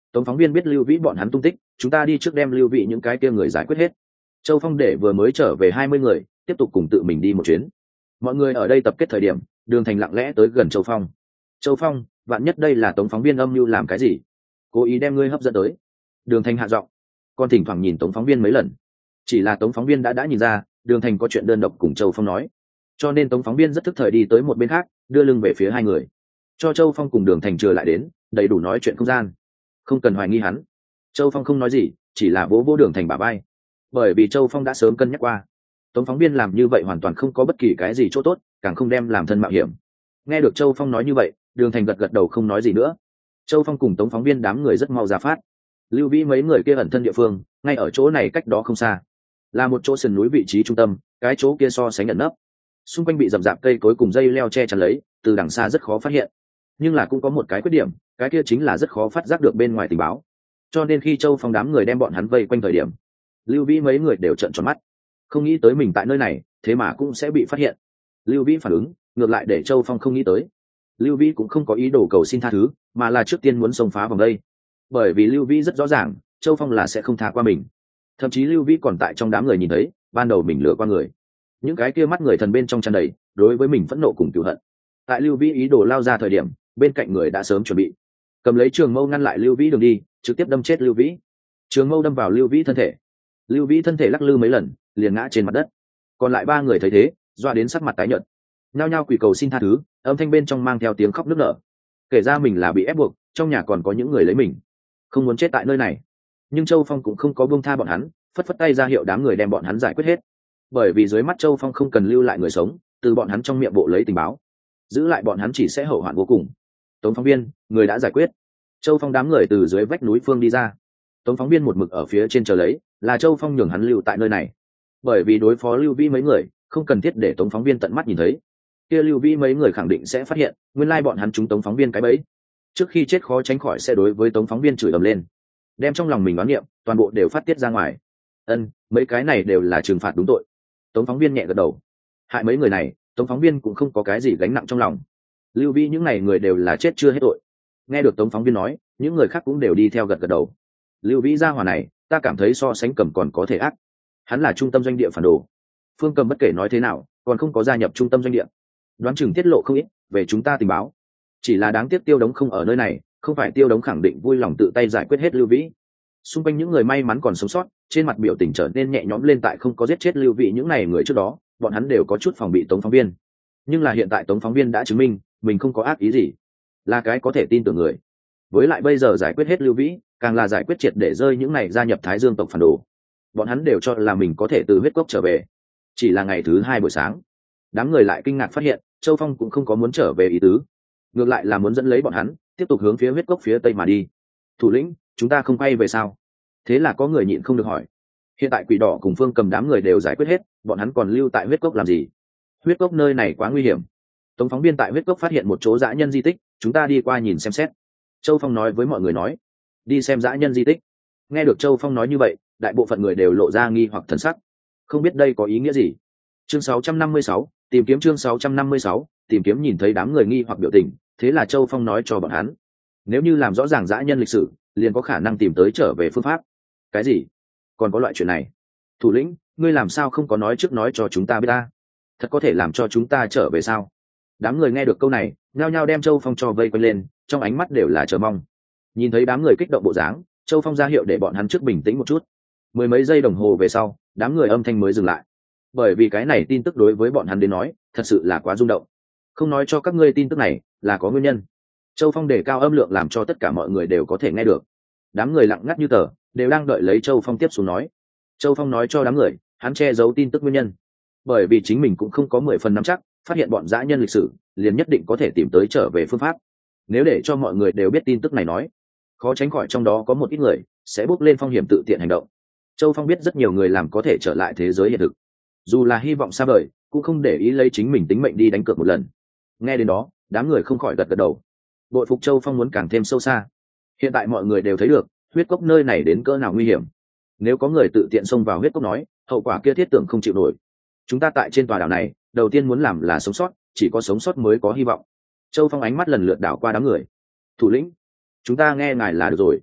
[SPEAKER 1] Tống phóng viên biết Lưu Vĩ bọn hắn tung tích, chúng ta đi trước đem Lưu Vĩ những cái kia người giải quyết hết. Châu Phong để vừa mới trở về 20 người tiếp tục cùng tự mình đi một chuyến. Mọi người ở đây tập kết thời điểm, Đường Thành lặng lẽ tới gần Châu Phong. Châu Phong, vạn nhất đây là Tống phóng viên âm mưu làm cái gì, cố ý đem ngươi hấp dẫn tới. Đường Thành hạ giọng, còn thỉnh thoảng nhìn Tống phóng viên mấy lần. Chỉ là Tống phóng viên đã nhìn ra Đường Thành có chuyện đơn độc cùng Châu Phong nói, cho nên Tống phóng viên rất thức thời đi tới một bên khác, đưa lưng về phía hai người, cho Châu Phong cùng Đường Thành trở lại đến đầy đủ nói chuyện không gian, không cần hoài nghi hắn. Châu Phong không nói gì, chỉ là vỗ vỗ Đường Thành bả vai, bởi vì Châu Phong đã sớm cân nhắc qua, Tống phóng viên làm như vậy hoàn toàn không có bất kỳ cái gì chỗ tốt, càng không đem làm thân mạo hiểm. Nghe được Châu Phong nói như vậy, Đường Thành gật gật đầu không nói gì nữa. Châu Phong cùng Tống phóng viên đám người rất mau ra phát. Lưu Vĩ mấy người kia ẩn thân địa phương ngay ở chỗ này, cách đó không xa là một chỗ sườn núi vị trí trung tâm, cái chỗ kia so sánh ẩn nấp, xung quanh bị rậm rạp cây cối cùng dây leo che chắn lấy, từ đằng xa rất khó phát hiện. Nhưng là cũng có một cái khuyết điểm, cái kia chính là rất khó phát giác được bên ngoài tình báo. Cho nên khi Châu Phong đám người đem bọn hắn vây quanh thời điểm, Lưu Vĩ mấy người đều trợn tròn mắt, không nghĩ tới mình tại nơi này thế mà cũng sẽ bị phát hiện. Lưu Vĩ phản ứng ngược lại để Châu Phong không nghĩ tới. Lưu Vĩ cũng không có ý đồ cầu xin tha thứ, mà là trước tiên muốn xông phá vòng đây, bởi vì Lưu Vĩ rất rõ ràng Châu Phong là sẽ không tha qua mình. Thậm chí Lưu Vĩ còn tại trong đám người nhìn thấy ban đầu mình lừa qua người, những cái kia mắt người thần bên trong tràn đầy đối với mình phẫn nộ cùng cựu hận. Tại Lưu Vĩ ý đồ lao ra thời điểm, bên cạnh người đã sớm chuẩn bị cầm lấy trường mâu ngăn lại Lưu Vĩ đường đi, trực tiếp đâm chết Lưu Vĩ. Trường mâu đâm vào Lưu Vĩ thân thể, Lưu Vĩ thân thể lắc lư mấy lần liền ngã trên mặt đất. Còn lại ba người thấy thế doa đến sắc mặt tái nhợt, nhao nhao quỳ cầu xin tha thứ, âm thanh bên trong mang theo tiếng khóc nức nở, kể ra mình là bị ép buộc, trong nhà còn có những người lấy mình, không muốn chết tại nơi này. Nhưng Châu Phong cũng không có buông tha bọn hắn, phất phất tay ra hiệu đám người đem bọn hắn giải quyết hết, bởi vì dưới mắt Châu Phong không cần lưu lại người sống, từ bọn hắn trong miệng bộ lấy tình báo, giữ lại bọn hắn chỉ sẽ hậu hoạn vô cùng. Tống phóng viên, người đã giải quyết. Châu Phong đám người từ dưới vách núi phương đi ra. Tống phóng viên một mực ở phía trên chờ lấy, là Châu Phong nhường hắn lưu tại nơi này, bởi vì đối phó Lưu Vĩ mấy người không cần thiết để Tống phóng viên tận mắt nhìn thấy, kia Lưu Vĩ mấy người khẳng định sẽ phát hiện nguyên lai bọn hắn trúng Tống phóng viên cái bẫy, trước khi chết khó tránh khỏi sẽ đối với Tống phóng viên chửi ầm lên, đem trong lòng mình đoán niệm toàn bộ đều phát tiết ra ngoài. Mấy cái này đều là trừng phạt đúng tội. Tống phóng viên nhẹ gật đầu. Hại mấy người này, Tống phóng viên cũng không có cái gì gánh nặng trong lòng. Lưu Vĩ những này người đều là chết chưa hết tội. Nghe được Tống phóng viên nói, những người khác cũng đều đi theo gật gật đầu. Lưu Vĩ gia hỏa này, ta cảm thấy so sánh Cầm còn có thể ác. Hắn là trung tâm doanh địa phản đồ. Phương Cầm bất kể nói thế nào, còn không có gia nhập trung tâm doanh địa, đoán chừng tiết lộ không ít về chúng ta tình báo. Chỉ là đáng tiếc Tiêu Đống không ở nơi này, không phải Tiêu Đống khẳng định vui lòng tự tay giải quyết hết Lưu Vĩ. Xung quanh những người may mắn còn sống sót, trên mặt biểu tình trở nên nhẹ nhõm lên, tại không có giết chết Lưu Vĩ những này người trước đó, bọn hắn đều có chút phòng bị Tống phóng viên. Nhưng là hiện tại Tống phóng viên đã chứng minh mình không có ác ý gì, là cái có thể tin tưởng người. Với lại bây giờ giải quyết hết Lưu Vĩ, càng là giải quyết triệt để rơi những này gia nhập Thái Dương tộc phản đồ. Bọn hắn đều cho là mình có thể từ huyết cốc trở về. Chỉ là ngày thứ 2 buổi sáng, đám người lại kinh ngạc phát hiện Châu Phong cũng không có muốn trở về ý tứ, ngược lại là muốn dẫn lấy bọn hắn tiếp tục hướng phía huyết cốc phía tây mà đi. Thủ lĩnh, chúng ta không quay về sao? Thế là có người nhịn không được hỏi. Hiện tại Quỷ Đỏ cùng Phương Cầm đám người đều giải quyết hết, bọn hắn còn lưu tại huyết cốc làm gì? Huyết cốc nơi này quá nguy hiểm. Tống phóng viên tại huyết cốc phát hiện một chỗ dã nhân di tích, chúng ta đi qua nhìn xem xét. Châu Phong nói với mọi người nói. Đi xem dã nhân di tích. Nghe được Châu Phong nói như vậy, đại bộ phận người đều lộ ra nghi hoặc thần sắc, không biết đây có ý nghĩa gì. Chương 656, tìm kiếm. Chương 656, tìm kiếm. Nhìn thấy đám người nghi hoặc biểu tình, thế là Châu Phong nói cho bọn hắn, nếu như làm rõ ràng dã nhân lịch sử, liền có khả năng tìm tới trở về phương pháp. Cái gì? Còn có loại chuyện này? Thủ lĩnh, ngươi làm sao không có nói trước nói cho chúng ta biết ta? Thật có thể làm cho chúng ta trở về sao? Đám người nghe được câu này, nhao nhao đem Châu Phong cho vây quanh lên, trong ánh mắt đều là chờ mong. Nhìn thấy đám người kích động bộ dáng, Châu Phong ra hiệu để bọn hắn trước bình tĩnh một chút. Mười mấy giây đồng hồ về sau, đám người âm thanh mới dừng lại, bởi vì cái này tin tức đối với bọn hắn đến nói thật sự là quá rung động. Không nói cho các ngươi tin tức này là có nguyên nhân. Châu Phong đề cao âm lượng làm cho tất cả mọi người đều có thể nghe được. Đám người lặng ngắt như tờ, đều đang đợi lấy Châu Phong tiếp xuống nói. Châu Phong nói cho đám người hắn che giấu tin tức nguyên nhân, bởi vì chính mình cũng không có 10 phần nắm chắc phát hiện bọn dã nhân lịch sử liền nhất định có thể tìm tới trở về phương pháp. Nếu để cho mọi người đều biết tin tức này nói, khó tránh khỏi trong đó có một ít người sẽ bước lên phong hiểm tự tiện hành động. Châu Phong biết rất nhiều người làm có thể trở lại thế giới hiện thực, dù là hy vọng xa vời cũng không để ý lấy chính mình tính mệnh đi đánh cược một lần. Nghe đến đó, đám người không khỏi gật gật đầu. Bội phục Châu Phong muốn càng thêm sâu xa. Hiện tại mọi người đều thấy được huyết cốc nơi này đến cỡ nào nguy hiểm. Nếu có người tự tiện xông vào huyết cốc nói, hậu quả kia thiết tưởng không chịu nổi. Chúng ta tại trên tòa đảo này, đầu tiên muốn làm là sống sót, chỉ có sống sót mới có hy vọng. Châu Phong ánh mắt lần lượt đảo qua đám người. Thủ lĩnh, chúng ta nghe ngài là được rồi.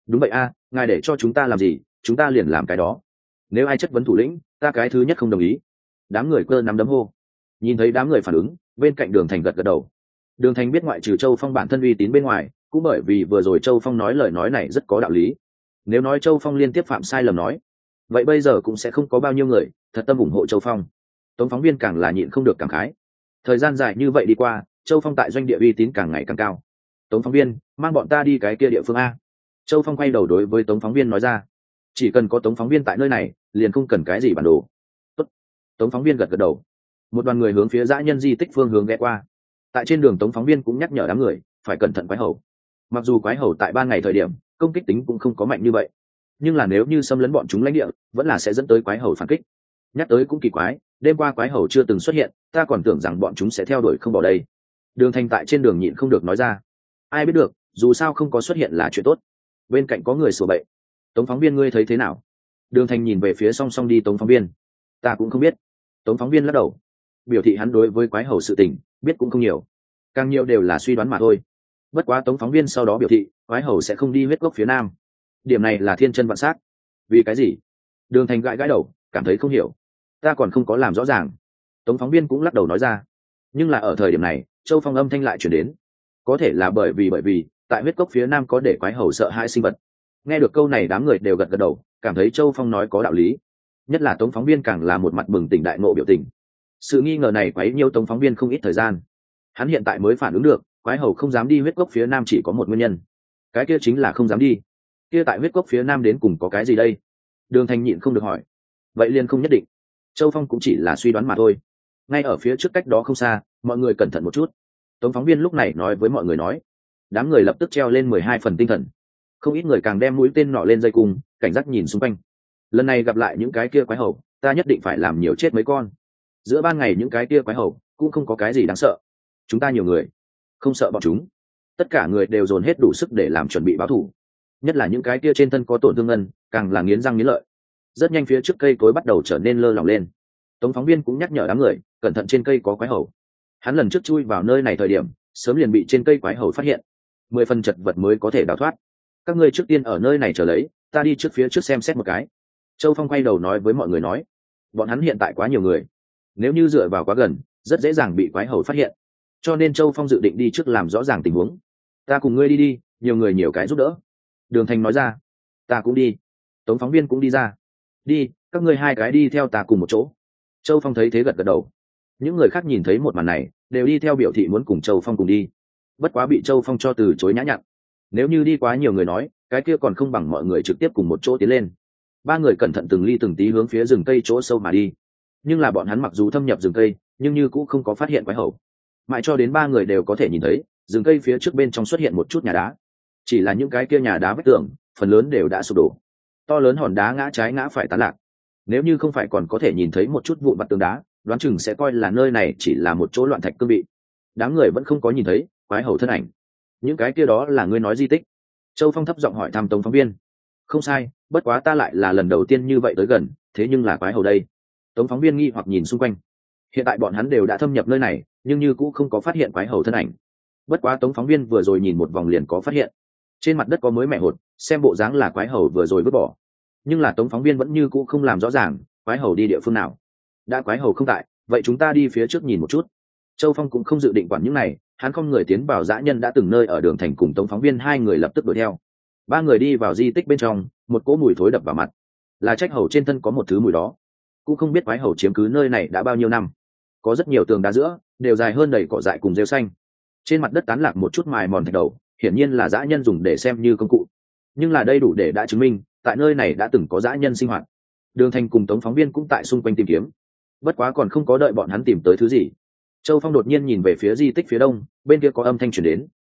[SPEAKER 1] đúng vậy a, ngài để cho chúng ta làm gì chúng ta liền làm cái đó. Nếu ai chất vấn thủ lĩnh, ta cái thứ nhất không đồng ý. Đám người cơ nắm đấm hô. Nhìn thấy đám người phản ứng, bên cạnh Đường Thành gật gật đầu. Đường Thành biết ngoại trừ Châu Phong bản thân uy tín bên ngoài, cũng bởi vì vừa rồi Châu Phong nói lời nói này rất có đạo lý. Nếu nói Châu Phong liên tiếp phạm sai lầm nói, vậy bây giờ cũng sẽ không có bao nhiêu người thật tâm ủng hộ Châu Phong. Tống phóng viên càng là nhịn không được cảm khái. Thời gian dài như vậy đi qua, Châu Phong tại doanh địa uy tín càng ngày càng cao. Tống phóng viên, mang bọn ta đi cái kia địa phương a. Châu Phong quay đầu đối với Tống phóng viên nói ra. Chỉ cần có Tống phóng viên tại nơi này, liền không cần cái gì bản đồ. Tốt. Tống phóng viên gật gật đầu. Một đoàn người hướng phía dã nhân di tích phương hướng ghé qua. Tại trên đường Tống phóng viên cũng nhắc nhở đám người phải cẩn thận quái hầu. Mặc dù quái hầu tại ban ngày thời điểm công kích tính cũng không có mạnh như vậy, nhưng là nếu như xâm lấn bọn chúng lãnh địa, vẫn là sẽ dẫn tới quái hầu phản kích. Nhắc tới cũng kỳ quái, đêm qua quái hầu chưa từng xuất hiện, ta còn tưởng rằng bọn chúng sẽ theo đuổi không bỏ đây. Đường Thành tại trên đường nhịn không được nói ra. Ai biết được, dù sao không có xuất hiện là chuyện tốt. Bên cạnh có người sủa bậy. Tống phóng viên ngươi thấy thế nào? Đường Thành nhìn về phía song song đi Tống phóng viên. Ta cũng không biết. Tống phóng viên lắc đầu, biểu thị hắn đối với quái hầu sự tình biết cũng không nhiều, càng nhiều đều là suy đoán mà thôi. Bất quá Tống phóng viên sau đó biểu thị quái hầu sẽ không đi huyết cốc phía nam, điểm này là thiên chân vạn s á c. Vì cái gì? Đường Thành gãi gãi đầu, cảm thấy không hiểu. Ta còn không có làm rõ ràng. Tống phóng viên cũng lắc đầu nói ra. Nhưng là ở thời điểm này Châu Phong âm thanh lại chuyển đến. Có thể là bởi vì tại huyết cốc phía nam có để quái hầu sợ hãi sinh vật. Nghe được câu này đám người đều gật gật đầu, cảm thấy Châu Phong nói có đạo lý. Nhất là Tống phóng viên càng là một mặt bừng tỉnh đại ngộ biểu tình. Sự nghi ngờ này quấy nhiêu Tống phóng viên không ít thời gian. Hắn hiện tại mới phản ứng được, quái hầu không dám đi huyết cốc phía nam chỉ có một nguyên nhân. Cái kia chính là không dám đi. Kia tại huyết cốc phía nam đến cùng có cái gì đây? Đường Thành nhịn không được hỏi. Vậy liền không nhất định. Châu Phong cũng chỉ là suy đoán mà thôi. Ngay ở phía trước cách đó không xa, mọi người cẩn thận một chút. Tống phóng viên lúc này nói với mọi người nói. Đám người lập tức treo lên 12 phần tinh thần. Không ít người càng đem mũi tên nọ lên dây cung, cảnh giác nhìn xung quanh. Lần này gặp lại những cái kia quái hầu, ta nhất định phải làm nhiều chết mấy con. Giữa ban ngày những cái kia quái hầu cũng không có cái gì đáng sợ. Chúng ta nhiều người, không sợ bọn chúng. Tất cả người đều dồn hết đủ sức để làm chuẩn bị báo thù. Nhất là những cái kia trên thân có tổn thương ngân, càng là nghiến răng nghiến lợi. Rất nhanh phía trước cây cối bắt đầu trở nên lơ lỏng lên. Tống phóng viên cũng nhắc nhở đám người cẩn thận, trên cây có quái hầu. Hắn lần trước chui vào nơi này thời điểm sớm liền bị trên cây quái hầu phát hiện, 10 phần chật vật mới có thể đào thoát. Các ngươi trước tiên ở nơi này chờ lấy, ta đi trước phía trước xem xét một cái. Châu Phong quay đầu nói với mọi người nói. Bọn hắn hiện tại quá nhiều người, nếu như dựa vào quá gần rất dễ dàng bị quái hầu phát hiện, cho nên Châu Phong dự định đi trước làm rõ ràng tình huống. Ta cùng ngươi đi, nhiều người nhiều cái giúp đỡ. Đường Thành nói ra. Ta cũng đi. Tống phóng viên cũng đi ra. Đi, các ngươi hai cái đi theo ta cùng một chỗ. Châu Phong thấy thế gật gật đầu. Những người khác nhìn thấy một màn này đều đi theo biểu thị muốn cùng Châu Phong cùng đi. Bất quá bị Châu Phong cho từ chối nhã nhặn. Nếu như đi quá nhiều người nói, cái kia còn không bằng mọi người trực tiếp cùng một chỗ tiến lên. Ba người cẩn thận từng ly từng tí hướng phía rừng cây chỗ sâu mà đi. Nhưng là bọn hắn mặc dù thâm nhập rừng cây, nhưng như cũng không có phát hiện quái hầu. Mãi cho đến ba người đều có thể nhìn thấy rừng cây phía trước bên trong xuất hiện một chút nhà đá. Chỉ là những cái kia nhà đá vách tường phần lớn đều đã sụp đổ, to lớn hòn đá ngã trái ngã phải tán lạc. Nếu như không phải còn có thể nhìn thấy một chút vụn vặt tường đá, đoán chừng sẽ coi là nơi này chỉ là một chỗ loạn thạch cương bị. Đám người vẫn không có nhìn thấy quái hầu thân ảnh. Những cái kia đó là ngươi nói di tích? Châu Phong thấp giọng hỏi thăm Tống phóng viên. Không sai, bất quá ta lại là lần đầu tiên như vậy tới gần, thế nhưng là quái hầu đây. Tống phóng viên nghi hoặc nhìn xung quanh. Hiện tại bọn hắn đều đã thâm nhập nơi này, nhưng như cũng không có phát hiện quái hầu thân ảnh. Bất quá Tống phóng viên vừa rồi nhìn một vòng liền có phát hiện, trên mặt đất có mới mẹ hột, xem bộ dáng là quái hầu vừa rồi vứt bỏ. Nhưng là Tống phóng viên vẫn như cũ không làm rõ ràng quái hầu đi địa phương nào. Đã quái hầu không tại, vậy chúng ta đi phía trước nhìn một chút. Châu Phong cũng không dự định quản những này, hắn không người tiến vào dã nhân đã từng nơi ở Đường Thành cùng Tống phóng viên hai người lập tức đuổi theo. Ba người đi vào di tích bên trong, một cỗ mùi thối đập vào mặt. Là trách hầu trên thân có một thứ mùi đó. Cũng không biết quái hầu chiếm cứ nơi này đã bao nhiêu năm. Có rất nhiều tường đá giữa đều dài hơn đầy cỏ dại cùng rêu xanh. Trên mặt đất tán lạc một chút mài mòn thạch đầu, hiển nhiên là dã nhân dùng để xem như công cụ. Nhưng là đây đủ để đã chứng minh tại nơi này đã từng có dã nhân sinh hoạt. Đường Thành cùng Tống phóng viên cũng tại xung quanh tìm kiếm. Bất quá còn không có đợi bọn hắn tìm tới thứ gì, Châu Phong đột nhiên nhìn về phía di tích phía đông, bên kia có âm thanh truyền đến.